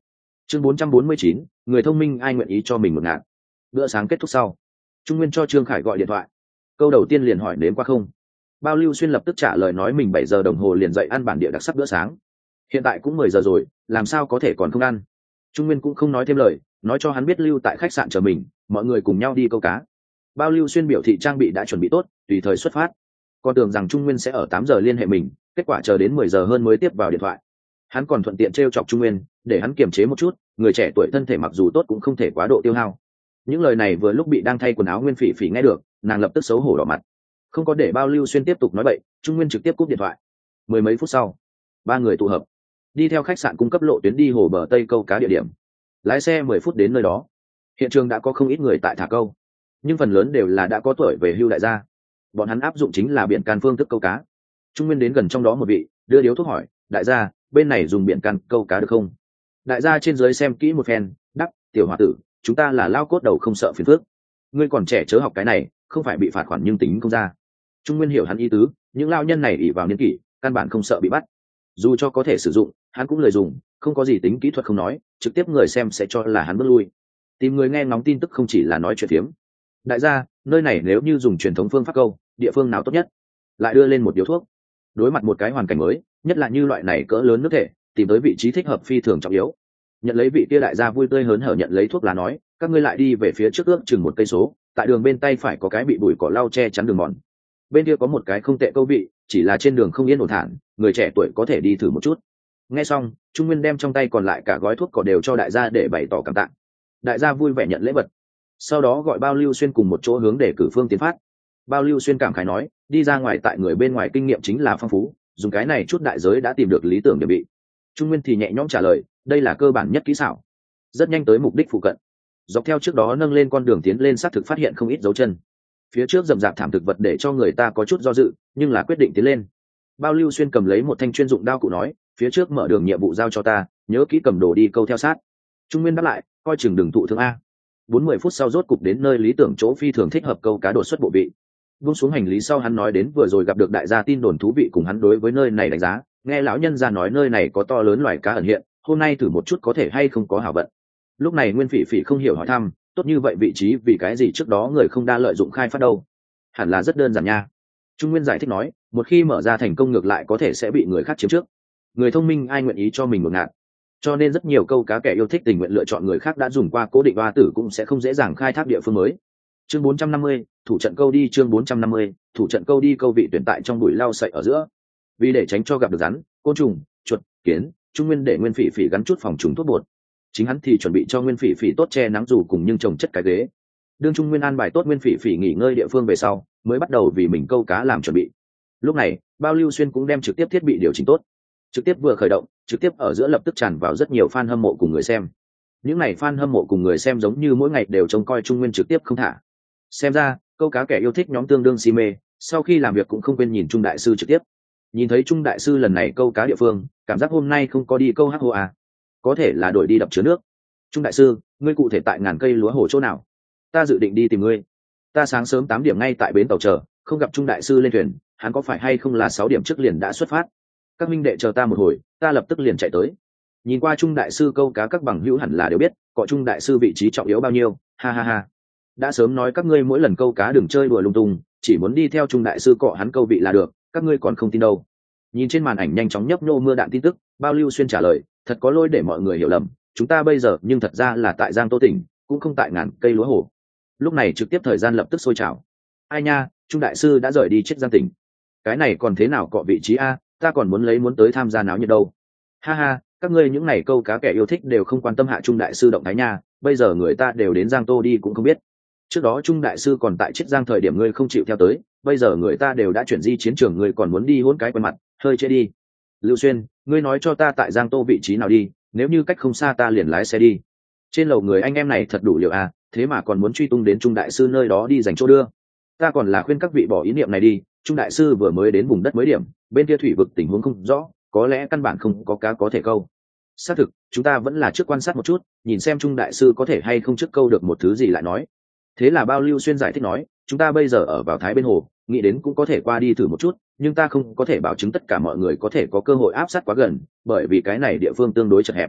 chương bốn trăm bốn mươi chín, người thông minh ai nguyện ý cho mình một ngạn. Bữa sáng kết thúc sau, Trung Nguyên cho Trương Khải gọi điện thoại. Câu đầu tiên liền hỏi đến qua không. Bao Lưu Xuyên lập tức trả lời nói mình bảy giờ đồng hồ liền dậy ăn bản địa đặc sắc bữa sáng. Hiện tại cũng mười giờ rồi, làm sao có thể còn không ăn. Trung Nguyên cũng không nói thêm lời, nói cho hắn biết lưu tại khách sạn chờ mình, mọi người cùng nhau đi câu cá. Bao Lưu Xuyên biểu thị trang bị đã chuẩn bị tốt, tùy thời xuất phát. Còn tưởng rằng Trung Nguyên sẽ ở tám giờ liên hệ mình, kết quả chờ đến mười giờ hơn mới tiếp vào điện thoại. Hắn còn thuận tiện trêu chọc Trung Nguyên, để hắn kiềm chế một chút, người trẻ tuổi thân thể mặc dù tốt cũng không thể quá độ tiêu hao. Những lời này vừa lúc bị đang thay quần áo Nguyên Phỉ Phỉ nghe được, nàng lập tức xấu hổ đỏ mặt. Không có để Bao Lưu Xuyên tiếp tục nói bậy, Trung Nguyên trực tiếp cúp điện thoại. Mười mấy phút sau, ba người tụ hợp, đi theo khách sạn cung cấp lộ tuyến đi hồ bờ Tây câu cá địa điểm. Lái xe mười phút đến nơi đó. Hiện trường đã có không ít người tại thả câu, nhưng phần lớn đều là đã có tuổi về hưu đại gia. Bọn hắn áp dụng chính là biển can phương thức câu cá. Trung Nguyên đến gần trong đó một vị, đưa điếu thuốc hỏi, đại gia, bên này dùng biển can câu cá được không? Đại gia trên dưới xem kỹ một phen, đắp, tiểu hòa tử, chúng ta là lao cốt đầu không sợ phiền phước. Ngươi còn trẻ chớ học cái này, không phải bị phạt khoản nhưng tính không ra. Trung Nguyên hiểu hắn ý tứ, những lao nhân này ỷ vào niên kỷ, căn bản không sợ bị bắt. Dù cho có thể sử dụng, hắn cũng lười dùng, không có gì tính kỹ thuật không nói, trực tiếp người xem sẽ cho là hắn bước lui. Tìm người nghe ngóng tin tức không chỉ là nói chuyện phiếm. Đại gia, nơi này nếu như dùng truyền thống phương pháp câu, địa phương nào tốt nhất? Lại đưa lên một điếu thuốc. Đối mặt một cái hoàn cảnh mới, nhất là như loại này cỡ lớn nước thể, tìm tới vị trí thích hợp phi thường trọng yếu. Nhận lấy vị kia đại gia vui tươi hớn hở nhận lấy thuốc lá nói, các ngươi lại đi về phía trước ước chừng một cây số, tại đường bên tay phải có cái bị bụi cỏ lau che chắn đường mòn. Bên kia có một cái không tệ câu vị, chỉ là trên đường không yên ổn thản, người trẻ tuổi có thể đi thử một chút. Nghe xong, Trung Nguyên đem trong tay còn lại cả gói thuốc cỏ đều cho đại gia để bày tỏ cảm tạ. Đại gia vui vẻ nhận lễ vật, sau đó gọi Bao Lưu Xuyên cùng một chỗ hướng để cử phương tiến phát. Bao Lưu Xuyên cảm khái nói, đi ra ngoài tại người bên ngoài kinh nghiệm chính là phong phú, dùng cái này chút đại giới đã tìm được lý tưởng địa bị. Trung Nguyên thì nhẹ nhõm trả lời, đây là cơ bản nhất kỹ xảo. Rất nhanh tới mục đích phụ cận, dọc theo trước đó nâng lên con đường tiến lên xác thực phát hiện không ít dấu chân. Phía trước rậm rạp thảm thực vật để cho người ta có chút do dự, nhưng là quyết định tiến lên. Bao Lưu Xuyên cầm lấy một thanh chuyên dụng đao cụ nói, phía trước mở đường nhiệm vụ giao cho ta, nhớ kỹ cầm đồ đi câu theo sát. Trung Nguyên đáp lại, coi chừng đừng thụ thương a. Bốn mươi phút sau rốt cục đến nơi lý tưởng chỗ phi thường thích hợp câu cá đột xuất bộ vị. Buông xuống hành lý sau hắn nói đến vừa rồi gặp được đại gia tin đồn thú vị cùng hắn đối với nơi này đánh giá, nghe lão nhân gia nói nơi này có to lớn loài cá ẩn hiện, hôm nay thử một chút có thể hay không có hảo vận. Lúc này Nguyên Phỉ Phỉ không hiểu hỏi thăm, tốt như vậy vị trí vì cái gì trước đó người không đa lợi dụng khai phát đâu? Hẳn là rất đơn giản nha. Trung Nguyên giải thích nói, một khi mở ra thành công ngược lại có thể sẽ bị người khác chiếm trước. Người thông minh ai nguyện ý cho mình một ngạn. Cho nên rất nhiều câu cá kẻ yêu thích tình nguyện lựa chọn người khác đã dùng qua cố định oa tử cũng sẽ không dễ dàng khai thác địa phương mới. Chương bốn trăm năm mươi, thủ trận câu đi chương bốn trăm năm mươi, thủ trận câu đi câu vị tuyển tại trong bụi lau sậy ở giữa. Vì để tránh cho gặp được rắn, côn trùng, chuột, kiến, Trung Nguyên để Nguyên Phỉ Phỉ gắn chút phòng trùng thuốc bột. Chính hắn thì chuẩn bị cho Nguyên Phỉ Phỉ tốt che nắng dù cùng nhưng trồng chất cái ghế. Đương Trung Nguyên an bài tốt Nguyên Phỉ Phỉ nghỉ ngơi địa phương về sau, mới bắt đầu vì mình câu cá làm chuẩn bị. Lúc này, Bao Lưu Xuyên cũng đem trực tiếp thiết bị điều chỉnh tốt. Trực tiếp vừa khởi động, trực tiếp ở giữa lập tức tràn vào rất nhiều fan hâm mộ cùng người xem. Những này fan hâm mộ cùng người xem giống như mỗi ngày đều trông coi Trung Nguyên trực tiếp không thả. Xem ra, câu cá kẻ yêu thích nhóm tương đương si mê, sau khi làm việc cũng không quên nhìn Trung đại sư trực tiếp. Nhìn thấy Trung đại sư lần này câu cá địa phương, cảm giác hôm nay không có đi câu hắc hồ à, có thể là đổi đi đập chứa nước. Trung đại sư, ngươi cụ thể tại ngàn cây lúa hồ chỗ nào? Ta dự định đi tìm ngươi. Ta sáng sớm tám điểm ngay tại bến tàu chờ, không gặp Trung đại sư lên thuyền, hắn có phải hay không là sáu điểm trước liền đã xuất phát? Các minh đệ chờ ta một hồi, ta lập tức liền chạy tới. Nhìn qua Trung đại sư câu cá các bằng hữu hẳn là đều biết, có Trung đại sư vị trí trọng yếu bao nhiêu, ha ha ha. Đã sớm nói các ngươi mỗi lần câu cá đừng chơi đùa lung tung, chỉ muốn đi theo Trung đại sư cọ hắn câu vị là được, các ngươi còn không tin đâu. Nhìn trên màn ảnh nhanh chóng nhấp nhô mưa đạn tin tức, Bao Lưu Xuyên trả lời, thật có lỗi để mọi người hiểu lầm, chúng ta bây giờ nhưng thật ra là tại Giang Tô tỉnh, cũng không tại ngàn cây lúa hồ. Lúc này trực tiếp thời gian lập tức sôi trào. Ai nha, Trung đại sư đã rời đi chết Giang tỉnh. Cái này còn thế nào cọ vị trí a, ta còn muốn lấy muốn tới tham gia náo nhiệt đâu. Ha ha, các ngươi những này câu cá kẻ yêu thích đều không quan tâm hạ Trung đại sư động thái nha, bây giờ người ta đều đến Giang Tô đi cũng không biết. Trước đó Trung đại sư còn tại chiết Giang thời điểm ngươi không chịu theo tới, bây giờ người ta đều đã chuyển di chiến trường ngươi còn muốn đi hôn cái quen mặt, hơi chết đi. Lưu Xuyên, ngươi nói cho ta tại Giang Tô vị trí nào đi, nếu như cách không xa ta liền lái xe đi. Trên lầu người anh em này thật đủ liệu à, thế mà còn muốn truy tung đến Trung đại sư nơi đó đi dành chỗ đưa. Ta còn là khuyên các vị bỏ ý niệm này đi, Trung đại sư vừa mới đến vùng đất mới điểm, bên kia thủy vực tình huống không rõ, có lẽ căn bản không có cá có thể câu. Xác thực, chúng ta vẫn là trước quan sát một chút, nhìn xem Trung đại sư có thể hay không trước câu được một thứ gì lại nói. Thế là Bao Lưu Xuyên giải thích nói, chúng ta bây giờ ở vào Thái bên hồ, nghĩ đến cũng có thể qua đi thử một chút, nhưng ta không có thể bảo chứng tất cả mọi người có thể có cơ hội áp sát quá gần, bởi vì cái này địa phương tương đối chật hẹp.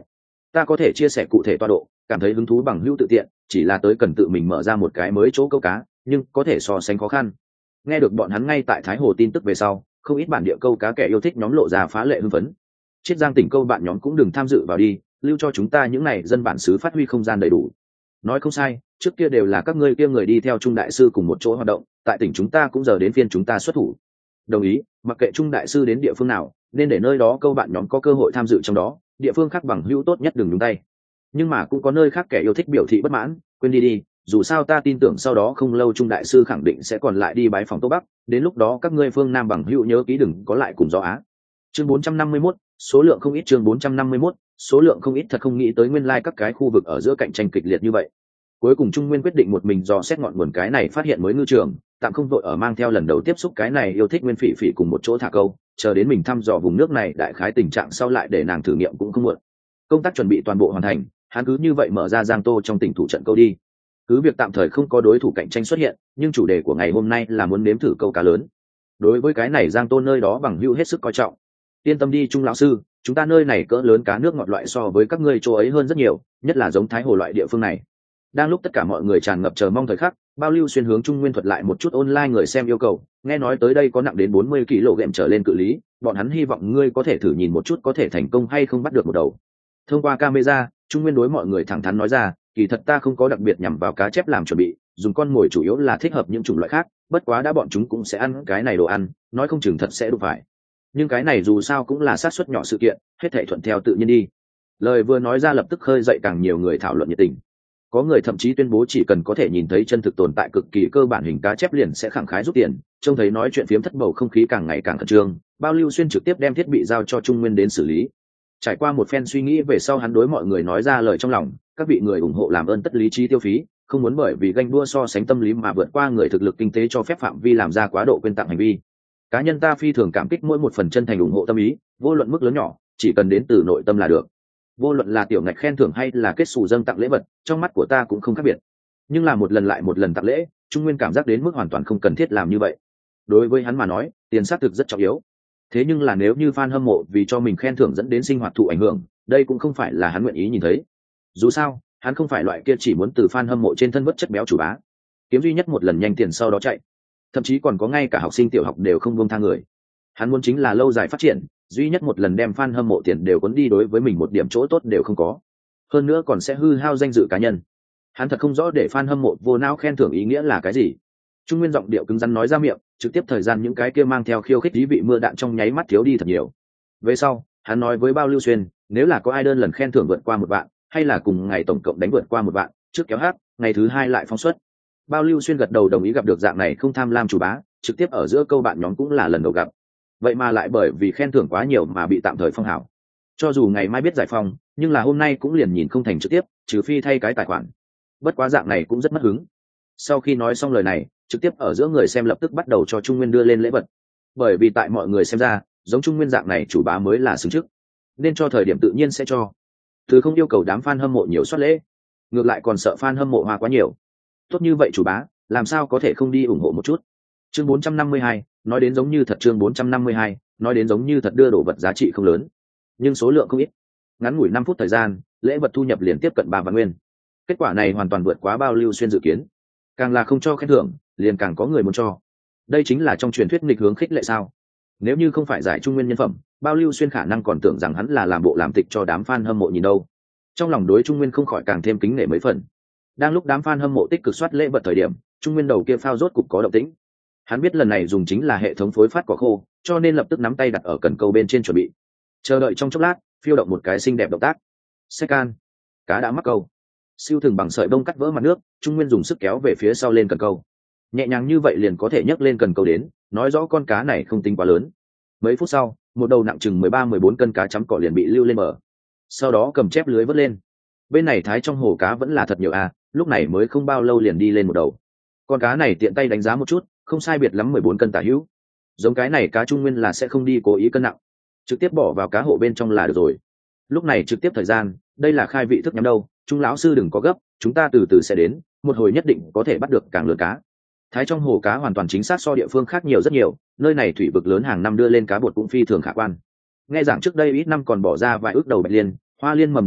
ta có thể chia sẻ cụ thể tọa độ, cảm thấy hứng thú bằng hữu tự tiện, chỉ là tới cần tự mình mở ra một cái mới chỗ câu cá, nhưng có thể so sánh khó khăn. Nghe được bọn hắn ngay tại Thái Hồ tin tức về sau, không ít bản địa câu cá kẻ yêu thích nhóm lộ ra phá lệ hưng phấn. Chiết Giang tỉnh câu bạn nhóm cũng đừng tham dự vào đi, lưu cho chúng ta những này dân bản xứ phát huy không gian đầy đủ. Nói không sai, trước kia đều là các ngươi kia người đi theo Trung đại sư cùng một chỗ hoạt động, tại tỉnh chúng ta cũng giờ đến phiên chúng ta xuất thủ. Đồng ý, mặc kệ Trung đại sư đến địa phương nào, nên để nơi đó câu bạn nhóm có cơ hội tham dự trong đó, địa phương khác bằng hữu tốt nhất đừng nhúng tay. Nhưng mà cũng có nơi khác kẻ yêu thích biểu thị bất mãn, quên đi đi, dù sao ta tin tưởng sau đó không lâu Trung đại sư khẳng định sẽ còn lại đi bái phòng Tô Bắc, đến lúc đó các ngươi phương Nam bằng hữu nhớ kỹ đừng có lại cùng gió Á. Chương bốn trăm năm mươi mốt, số lượng không ít. Chương bốn trăm năm mươi mốt, số lượng không ít. Thật không nghĩ tới nguyên lai like các cái khu vực ở giữa cạnh tranh kịch liệt như vậy. Cuối cùng Trung Nguyên quyết định một mình dò xét ngọn nguồn cái này phát hiện mới ngư trường, tạm không vội ở mang theo lần đầu tiếp xúc cái này yêu thích Nguyên Phỉ Phỉ cùng một chỗ thả câu, chờ đến mình thăm dò vùng nước này đại khái tình trạng sau lại để nàng thử nghiệm cũng không muộn. Công tác chuẩn bị toàn bộ hoàn thành, hắn cứ như vậy mở ra Giang Tô trong tỉnh thủ trận câu đi. Cứ việc tạm thời không có đối thủ cạnh tranh xuất hiện, nhưng chủ đề của ngày hôm nay là muốn nếm thử câu cá lớn. Đối với cái này Giang Tô nơi đó bằng hữu hết sức coi trọng. Yên tâm đi Trung lão sư, chúng ta nơi này cỡ lớn cá nước ngọt loại so với các ngươi chỗ ấy hơn rất nhiều, nhất là giống Thái Hồ loại địa phương này. Đang lúc tất cả mọi người tràn ngập chờ mong thời khắc, Bao Lưu xuyên hướng Trung Nguyên thuật lại một chút online người xem yêu cầu, nghe nói tới đây có nặng đến bốn mươi ki lô gam trở lên cự lý, bọn hắn hy vọng ngươi có thể thử nhìn một chút có thể thành công hay không bắt được một đầu. Thông qua camera, Trung Nguyên đối mọi người thẳng thắn nói ra, kỳ thật ta không có đặc biệt nhằm vào cá chép làm chuẩn bị, dùng con mồi chủ yếu là thích hợp những chủng loại khác, bất quá đã bọn chúng cũng sẽ ăn cái này đồ ăn, nói không chừng thật sẽ đụng phải. Nhưng cái này dù sao cũng là xác suất nhỏ sự kiện, hết thảy thuận theo tự nhiên đi. Lời vừa nói ra lập tức khơi dậy càng nhiều người thảo luận nhiệt tình. Có người thậm chí tuyên bố chỉ cần có thể nhìn thấy chân thực tồn tại cực kỳ cơ bản hình cá chép liền sẽ khẳng khái rút tiền, trông thấy nói chuyện phiếm thất bầu không khí càng ngày càng khẩn trương, Bao Lưu xuyên trực tiếp đem thiết bị giao cho Trung Nguyên đến xử lý. Trải qua một phen suy nghĩ về sau hắn đối mọi người nói ra lời trong lòng, các vị người ủng hộ làm ơn tất lý trí tiêu phí, không muốn bởi vì ganh đua so sánh tâm lý mà vượt qua người thực lực kinh tế cho phép phạm vi làm ra quá độ quên tặng hành vi. Cá nhân ta phi thường cảm kích mỗi một phần chân thành ủng hộ tâm ý, vô luận mức lớn nhỏ, chỉ cần đến từ nội tâm là được. Vô luận là tiểu ngạch khen thưởng hay là kết xù dâng tặng lễ vật, trong mắt của ta cũng không khác biệt. Nhưng là một lần lại một lần tặng lễ, Trung Nguyên cảm giác đến mức hoàn toàn không cần thiết làm như vậy. Đối với hắn mà nói, tiền xác thực rất trọng yếu. Thế nhưng là nếu như fan hâm mộ vì cho mình khen thưởng dẫn đến sinh hoạt thụ ảnh hưởng, đây cũng không phải là hắn nguyện ý nhìn thấy. Dù sao, hắn không phải loại kia chỉ muốn từ fan hâm mộ trên thân vất chất béo chủ bá, kiếm duy nhất một lần nhanh tiền sau đó chạy. Thậm chí còn có ngay cả học sinh tiểu học đều không buông tha người. Hắn muốn chính là lâu dài phát triển, duy nhất một lần đem fan hâm mộ tiền đều cuốn đi đối với mình một điểm chỗ tốt đều không có. Hơn nữa còn sẽ hư hao danh dự cá nhân. Hắn thật không rõ để fan hâm mộ vô não khen thưởng ý nghĩa là cái gì. Trung Nguyên giọng điệu cứng rắn nói ra miệng, trực tiếp thời gian những cái kia mang theo khiêu khích ý vị mưa đạn trong nháy mắt thiếu đi thật nhiều. Về sau, hắn nói với Bao Lưu xuyên, nếu là có ai đơn lần khen thưởng vượt qua một vạn, hay là cùng ngày tổng cộng đánh vượt qua một vạn, trước kéo hát, ngày thứ hai lại phóng xuất. Bao Lưu xuyên gật đầu đồng ý, gặp được dạng này không tham lam chủ bá, trực tiếp ở giữa câu bạn nhóm cũng là lần đầu gặp. Vậy mà lại bởi vì khen thưởng quá nhiều mà bị tạm thời phong hảo. Cho dù ngày mai biết giải phong, nhưng là hôm nay cũng liền nhìn không thành trực tiếp, trừ phi thay cái tài khoản. Bất quá dạng này cũng rất mất hứng. Sau khi nói xong lời này, trực tiếp ở giữa người xem lập tức bắt đầu cho Trung Nguyên đưa lên lễ vật. Bởi vì tại mọi người xem ra, giống Trung Nguyên dạng này chủ bá mới là xứng chức, nên cho thời điểm tự nhiên sẽ cho. Từ không yêu cầu đám fan hâm mộ nhiều soát lễ, ngược lại còn sợ fan hâm mộ hoa quá nhiều. Tốt như vậy chủ bá, làm sao có thể không đi ủng hộ một chút. Chương bốn trăm năm mươi hai, nói đến giống như thật. Chương bốn trăm năm mươi hai, nói đến giống như thật đưa đồ vật giá trị không lớn, nhưng số lượng không ít. Ngắn ngủi năm phút thời gian, lễ vật thu nhập liền tiếp cận ba vạn nguyên. Kết quả này hoàn toàn vượt quá Bao Lưu xuyên dự kiến. Càng là không cho khen thưởng, liền càng có người muốn cho. Đây chính là trong truyền thuyết nghịch hướng khích lệ sao? Nếu như không phải giải Trung Nguyên nhân phẩm, Bao Lưu xuyên khả năng còn tưởng rằng hắn là làm bộ làm tịch cho đám fan hâm mộ nhìn đâu. Trong lòng đối Trung Nguyên không khỏi càng thêm kính nể mấy phần. Đang lúc đám fan hâm mộ tích cực soát lễ vật thời điểm, Trung Nguyên đầu kia phao rốt cục có động tĩnh. Hắn biết lần này dùng chính là hệ thống phối phát quả khô, cho nên lập tức nắm tay đặt ở cần câu bên trên chuẩn bị. Chờ đợi trong chốc lát, phiêu động một cái xinh đẹp động tác. Xách can, cá đã mắc câu. Siêu thường bằng sợi bông cắt vỡ mặt nước, Trung Nguyên dùng sức kéo về phía sau lên cần câu. Nhẹ nhàng như vậy liền có thể nhấc lên cần câu đến, nói rõ con cá này không tính quá lớn. Mấy phút sau, một đầu nặng chừng mười ba mười bốn cân cá chấm cỏ liền bị lưu lên bờ. Sau đó cầm chép lưới vớt lên. Bên này thái trong hồ cá vẫn là thật nhiều à, lúc này mới không bao lâu liền đi lên một đầu. Con cá này tiện tay đánh giá một chút, không sai biệt lắm mười bốn cân tả hữu. Giống cái này cá Trung Nguyên là sẽ không đi cố ý cân nặng, trực tiếp bỏ vào cá hộ bên trong là được rồi. Lúc này trực tiếp thời gian, đây là khai vị thức nhắm đâu, Trung lão sư đừng có gấp, chúng ta từ từ sẽ đến, một hồi nhất định có thể bắt được càng lớn cá. Thái trong hồ cá hoàn toàn chính xác so địa phương khác nhiều rất nhiều, nơi này thủy vực lớn hàng năm đưa lên cá bột cũng phi thường khả quan. Nghe rằng trước đây ít năm còn bỏ ra vài ước đầu bạch liên, hoa liên mầm non đâu,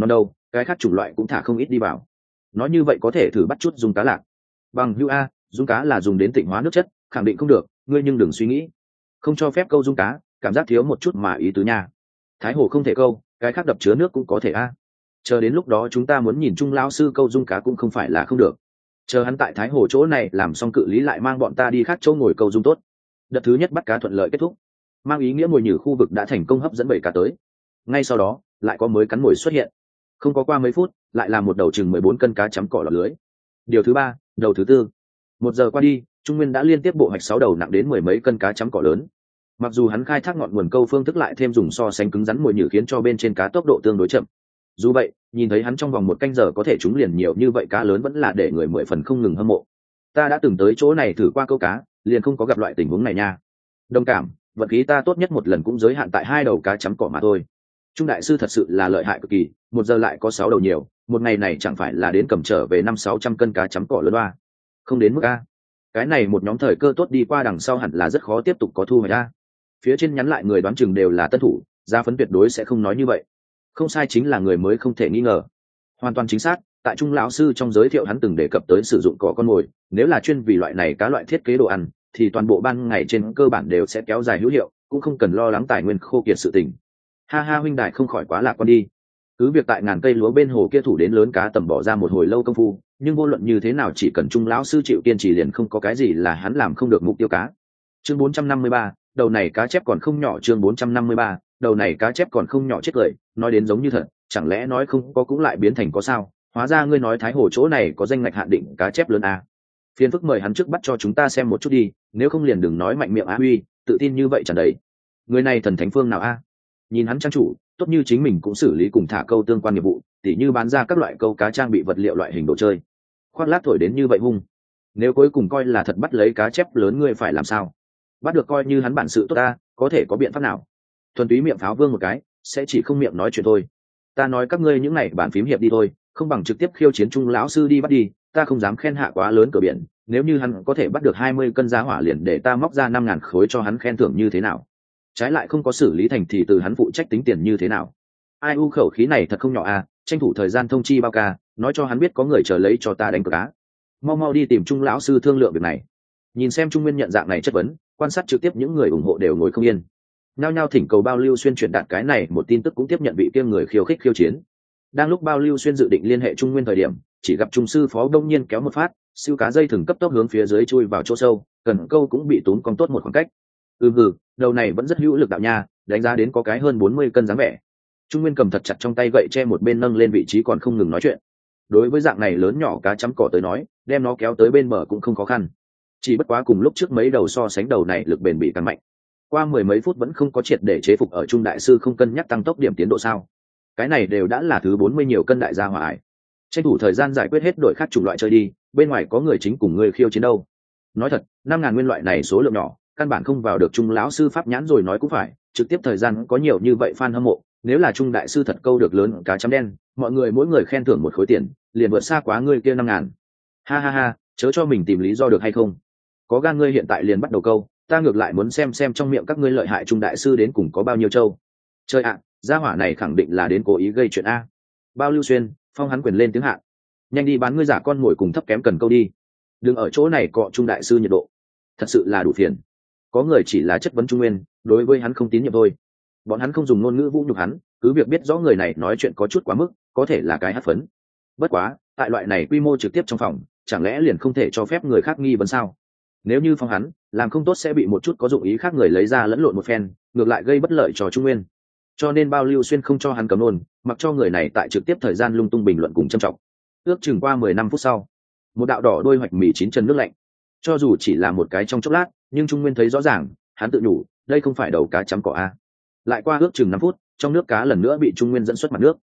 cái khác chủng loại cũng thả không ít đi vào. Nói như vậy có thể thử bắt chút dùng cá lạc. Bằng hữu a, dung cá là dùng đến tịnh hóa nước chất, khẳng định không được, ngươi nhưng đừng suy nghĩ. Không cho phép câu dung cá, cảm giác thiếu một chút mà ý tứ nha. Thái hồ không thể câu, cái khác đập chứa nước cũng có thể a. Chờ đến lúc đó chúng ta muốn nhìn Trung lão sư câu dung cá cũng không phải là không được. Chờ hắn tại Thái hồ chỗ này làm xong cự lý lại mang bọn ta đi khác chỗ ngồi câu dung tốt. Đợt thứ nhất bắt cá thuận lợi kết thúc, mang ý nghĩa mồi nhử khu vực đã thành công hấp dẫn bảy cá tới. Ngay sau đó lại có mới cắn mồi xuất hiện, không có qua mấy phút lại là một đầu chừng mười bốn cân cá chấm cỏ lọt lưới. Điều thứ ba, đầu thứ tư. Một giờ qua đi, Trung Nguyên đã liên tiếp bộ hoạch sáu đầu nặng đến mười mấy cân cá chấm cỏ lớn. Mặc dù hắn khai thác ngọn nguồn câu phương thức lại thêm dùng so sánh cứng rắn mồi nhử khiến cho bên trên cá tốc độ tương đối chậm. Dù vậy, nhìn thấy hắn trong vòng một canh giờ có thể trúng liền nhiều như vậy cá lớn vẫn là để người mười phần không ngừng hâm mộ. Ta đã từng tới chỗ này thử qua câu cá, liền không có gặp loại tình huống này nha. Đồng cảm, vận khí ta tốt nhất một lần cũng giới hạn tại hai đầu cá chấm cỏ mà thôi. Trung đại sư thật sự là lợi hại cực kỳ, một giờ lại có sáu đầu nhiều, một ngày này chẳng phải là đến cầm trở về năm sáu trăm cân cá chấm cỏ lớn ba. Không đến mức a. Cái này một nhóm thời cơ tốt đi qua đằng sau hẳn là rất khó tiếp tục có thu hoạch a. Phía trên nhắn lại người đoán chừng đều là tân thủ, gia phấn tuyệt đối sẽ không nói như vậy. Không sai, chính là người mới không thể nghi ngờ. Hoàn toàn chính xác, tại Trung lão sư trong giới thiệu hắn từng đề cập tới sử dụng cỏ con mồi, nếu là chuyên vì loại này cá loại thiết kế đồ ăn, thì toàn bộ ban ngày trên cơ bản đều sẽ kéo dài hữu hiệu, cũng không cần lo lắng tài nguyên khô kiệt sự tình. Ha ha, huynh đại không khỏi quá lạc quan đi. Cứ việc tại ngàn cây lúa bên hồ kia thủ đến lớn cá tầm bỏ ra một hồi lâu công phu, nhưng vô luận như thế nào chỉ cần Trung lão sư chịu kiên trì liền không có cái gì là hắn làm không được mục tiêu cá. Chương bốn trăm năm mươi ba, đầu này cá chép còn không nhỏ. Chương bốn trăm năm mươi ba, đầu này cá chép còn không nhỏ chết cười, nói đến giống như thật, chẳng lẽ nói không có cũng lại biến thành có sao? Hóa ra ngươi nói Thái hồ chỗ này có danh ngạch hạn định cá chép lớn à? Phiền phức mời hắn trước bắt cho chúng ta xem một chút đi, nếu không liền đừng nói mạnh miệng á huy, tự tin như vậy chẳng đấy. Người này thần thánh phương nào a? Nhìn hắn trang chủ, tốt như chính mình cũng xử lý cùng thả câu tương quan nghiệp vụ, tỉ như bán ra các loại câu cá trang bị vật liệu loại hình đồ chơi. Khoác lác thổi đến như vậy hung. Nếu cuối cùng coi là thật bắt lấy cá chép lớn ngươi phải làm sao? Bắt được coi như hắn bản sự tốt ta, có thể có biện pháp nào? Thuần túy miệng pháo vương một cái, sẽ chỉ không miệng nói chuyện thôi. Ta nói các ngươi những này bản phím hiệp đi thôi, không bằng trực tiếp khiêu chiến Trung lão sư đi bắt đi, ta không dám khen hạ quá lớn cửa biển, nếu như hắn có thể bắt được hai mươi cân giá hỏa liền để ta móc ra năm ngàn khối cho hắn khen thưởng như thế nào. Trái lại không có xử lý thành thì từ hắn phụ trách tính tiền như thế nào. Ai u, khẩu khí này thật không nhỏ à, tranh thủ thời gian thông chi bao ca, nói cho hắn biết có người chờ lấy cho ta đánh cược cá. Mau mau đi tìm Trung lão sư thương lượng việc này. Nhìn xem Trung Nguyên nhận dạng này chất vấn, quan sát trực tiếp những người ủng hộ đều ngồi không yên. Nhao nhao thỉnh cầu Bao Lưu Xuyên truyền đạt cái này một tin tức cũng tiếp nhận vị kia người khiêu khích khiêu chiến. Đang lúc Bao Lưu Xuyên dự định liên hệ Trung Nguyên thời điểm, chỉ gặp trung sư phó đông nhiên kéo một phát, siêu cá dây thừng cấp tốc hướng phía dưới chui vào chỗ sâu, cần câu cũng bị tốn cong tốt một khoảng cách. Ừ hừ, đầu này vẫn rất hữu lực đạo nha, đánh giá đến có cái hơn bốn mươi cân dáng vẻ. Trung Nguyên cầm thật chặt trong tay gậy che một bên nâng lên vị trí còn không ngừng nói chuyện. Đối với dạng này lớn nhỏ cá chấm cỏ tới nói, đem nó kéo tới bên bờ cũng không khó khăn. Chỉ bất quá cùng lúc trước mấy đầu so sánh, đầu này lực bền bị càng mạnh. Qua mười mấy phút vẫn không có triệt để chế phục ở Trung đại sư không cân nhắc tăng tốc điểm tiến độ sao? Cái này đều đã là thứ bốn mươi nhiều cân đại gia hỏa ải. Tranh thủ thời gian giải quyết hết đội khác chủng loại chơi đi, bên ngoài có người chính cùng người khiêu chiến đâu. Nói thật, năm ngàn nguyên loại này số lượng nhỏ, căn bản không vào được Trung lão sư pháp nhãn rồi nói cũng phải, trực tiếp thời gian có nhiều như vậy fan hâm mộ, nếu là Trung đại sư thật câu được lớn cá chấm đen, mọi người mỗi người khen thưởng một khối tiền, liền vượt xa quá ngươi kia năm ngàn. Ha ha ha, chớ cho mình tìm lý do được hay không? Có gan ngươi hiện tại liền bắt đầu câu, ta ngược lại muốn xem xem trong miệng các ngươi lợi hại Trung đại sư đến cùng có bao nhiêu trâu. Chơi ạ, gia hỏa này khẳng định là đến cố ý gây chuyện a. Bao Lưu Xuyên, phong hắn quyền lên tiếng hạ. Nhanh đi bán ngươi giả con ngồi cùng thấp kém cần câu đi. Đừng ở chỗ này cọ Trung đại sư nhiệt độ. Thật sự là đủ phiền. Có người chỉ là chất vấn Trung Nguyên, đối với hắn không tín nhiệm thôi. Bọn hắn không dùng ngôn ngữ vũ nhục hắn, cứ việc biết rõ người này nói chuyện có chút quá mức, có thể là cái hất phấn. Bất quá, tại loại này quy mô trực tiếp trong phòng, chẳng lẽ liền không thể cho phép người khác nghi vấn sao? Nếu như phong hắn, làm không tốt sẽ bị một chút có dụng ý khác người lấy ra lẫn lộn một phen, ngược lại gây bất lợi cho Trung Nguyên. Cho nên Bao Lưu Xuyên không cho hắn cấm nôn, mặc cho người này tại trực tiếp thời gian lung tung bình luận cùng châm trọng. Ước chừng qua mười năm phút sau, một đạo đỏ đôi hoạch mì chín chân nước lạnh. Cho dù chỉ là một cái trong chốc lát, nhưng Trung Nguyên thấy rõ ràng, hắn tự nhủ, đây không phải đầu cá chấm cỏ a. Lại qua ước chừng năm phút, trong nước cá lần nữa bị Trung Nguyên dẫn xuất mặt nước.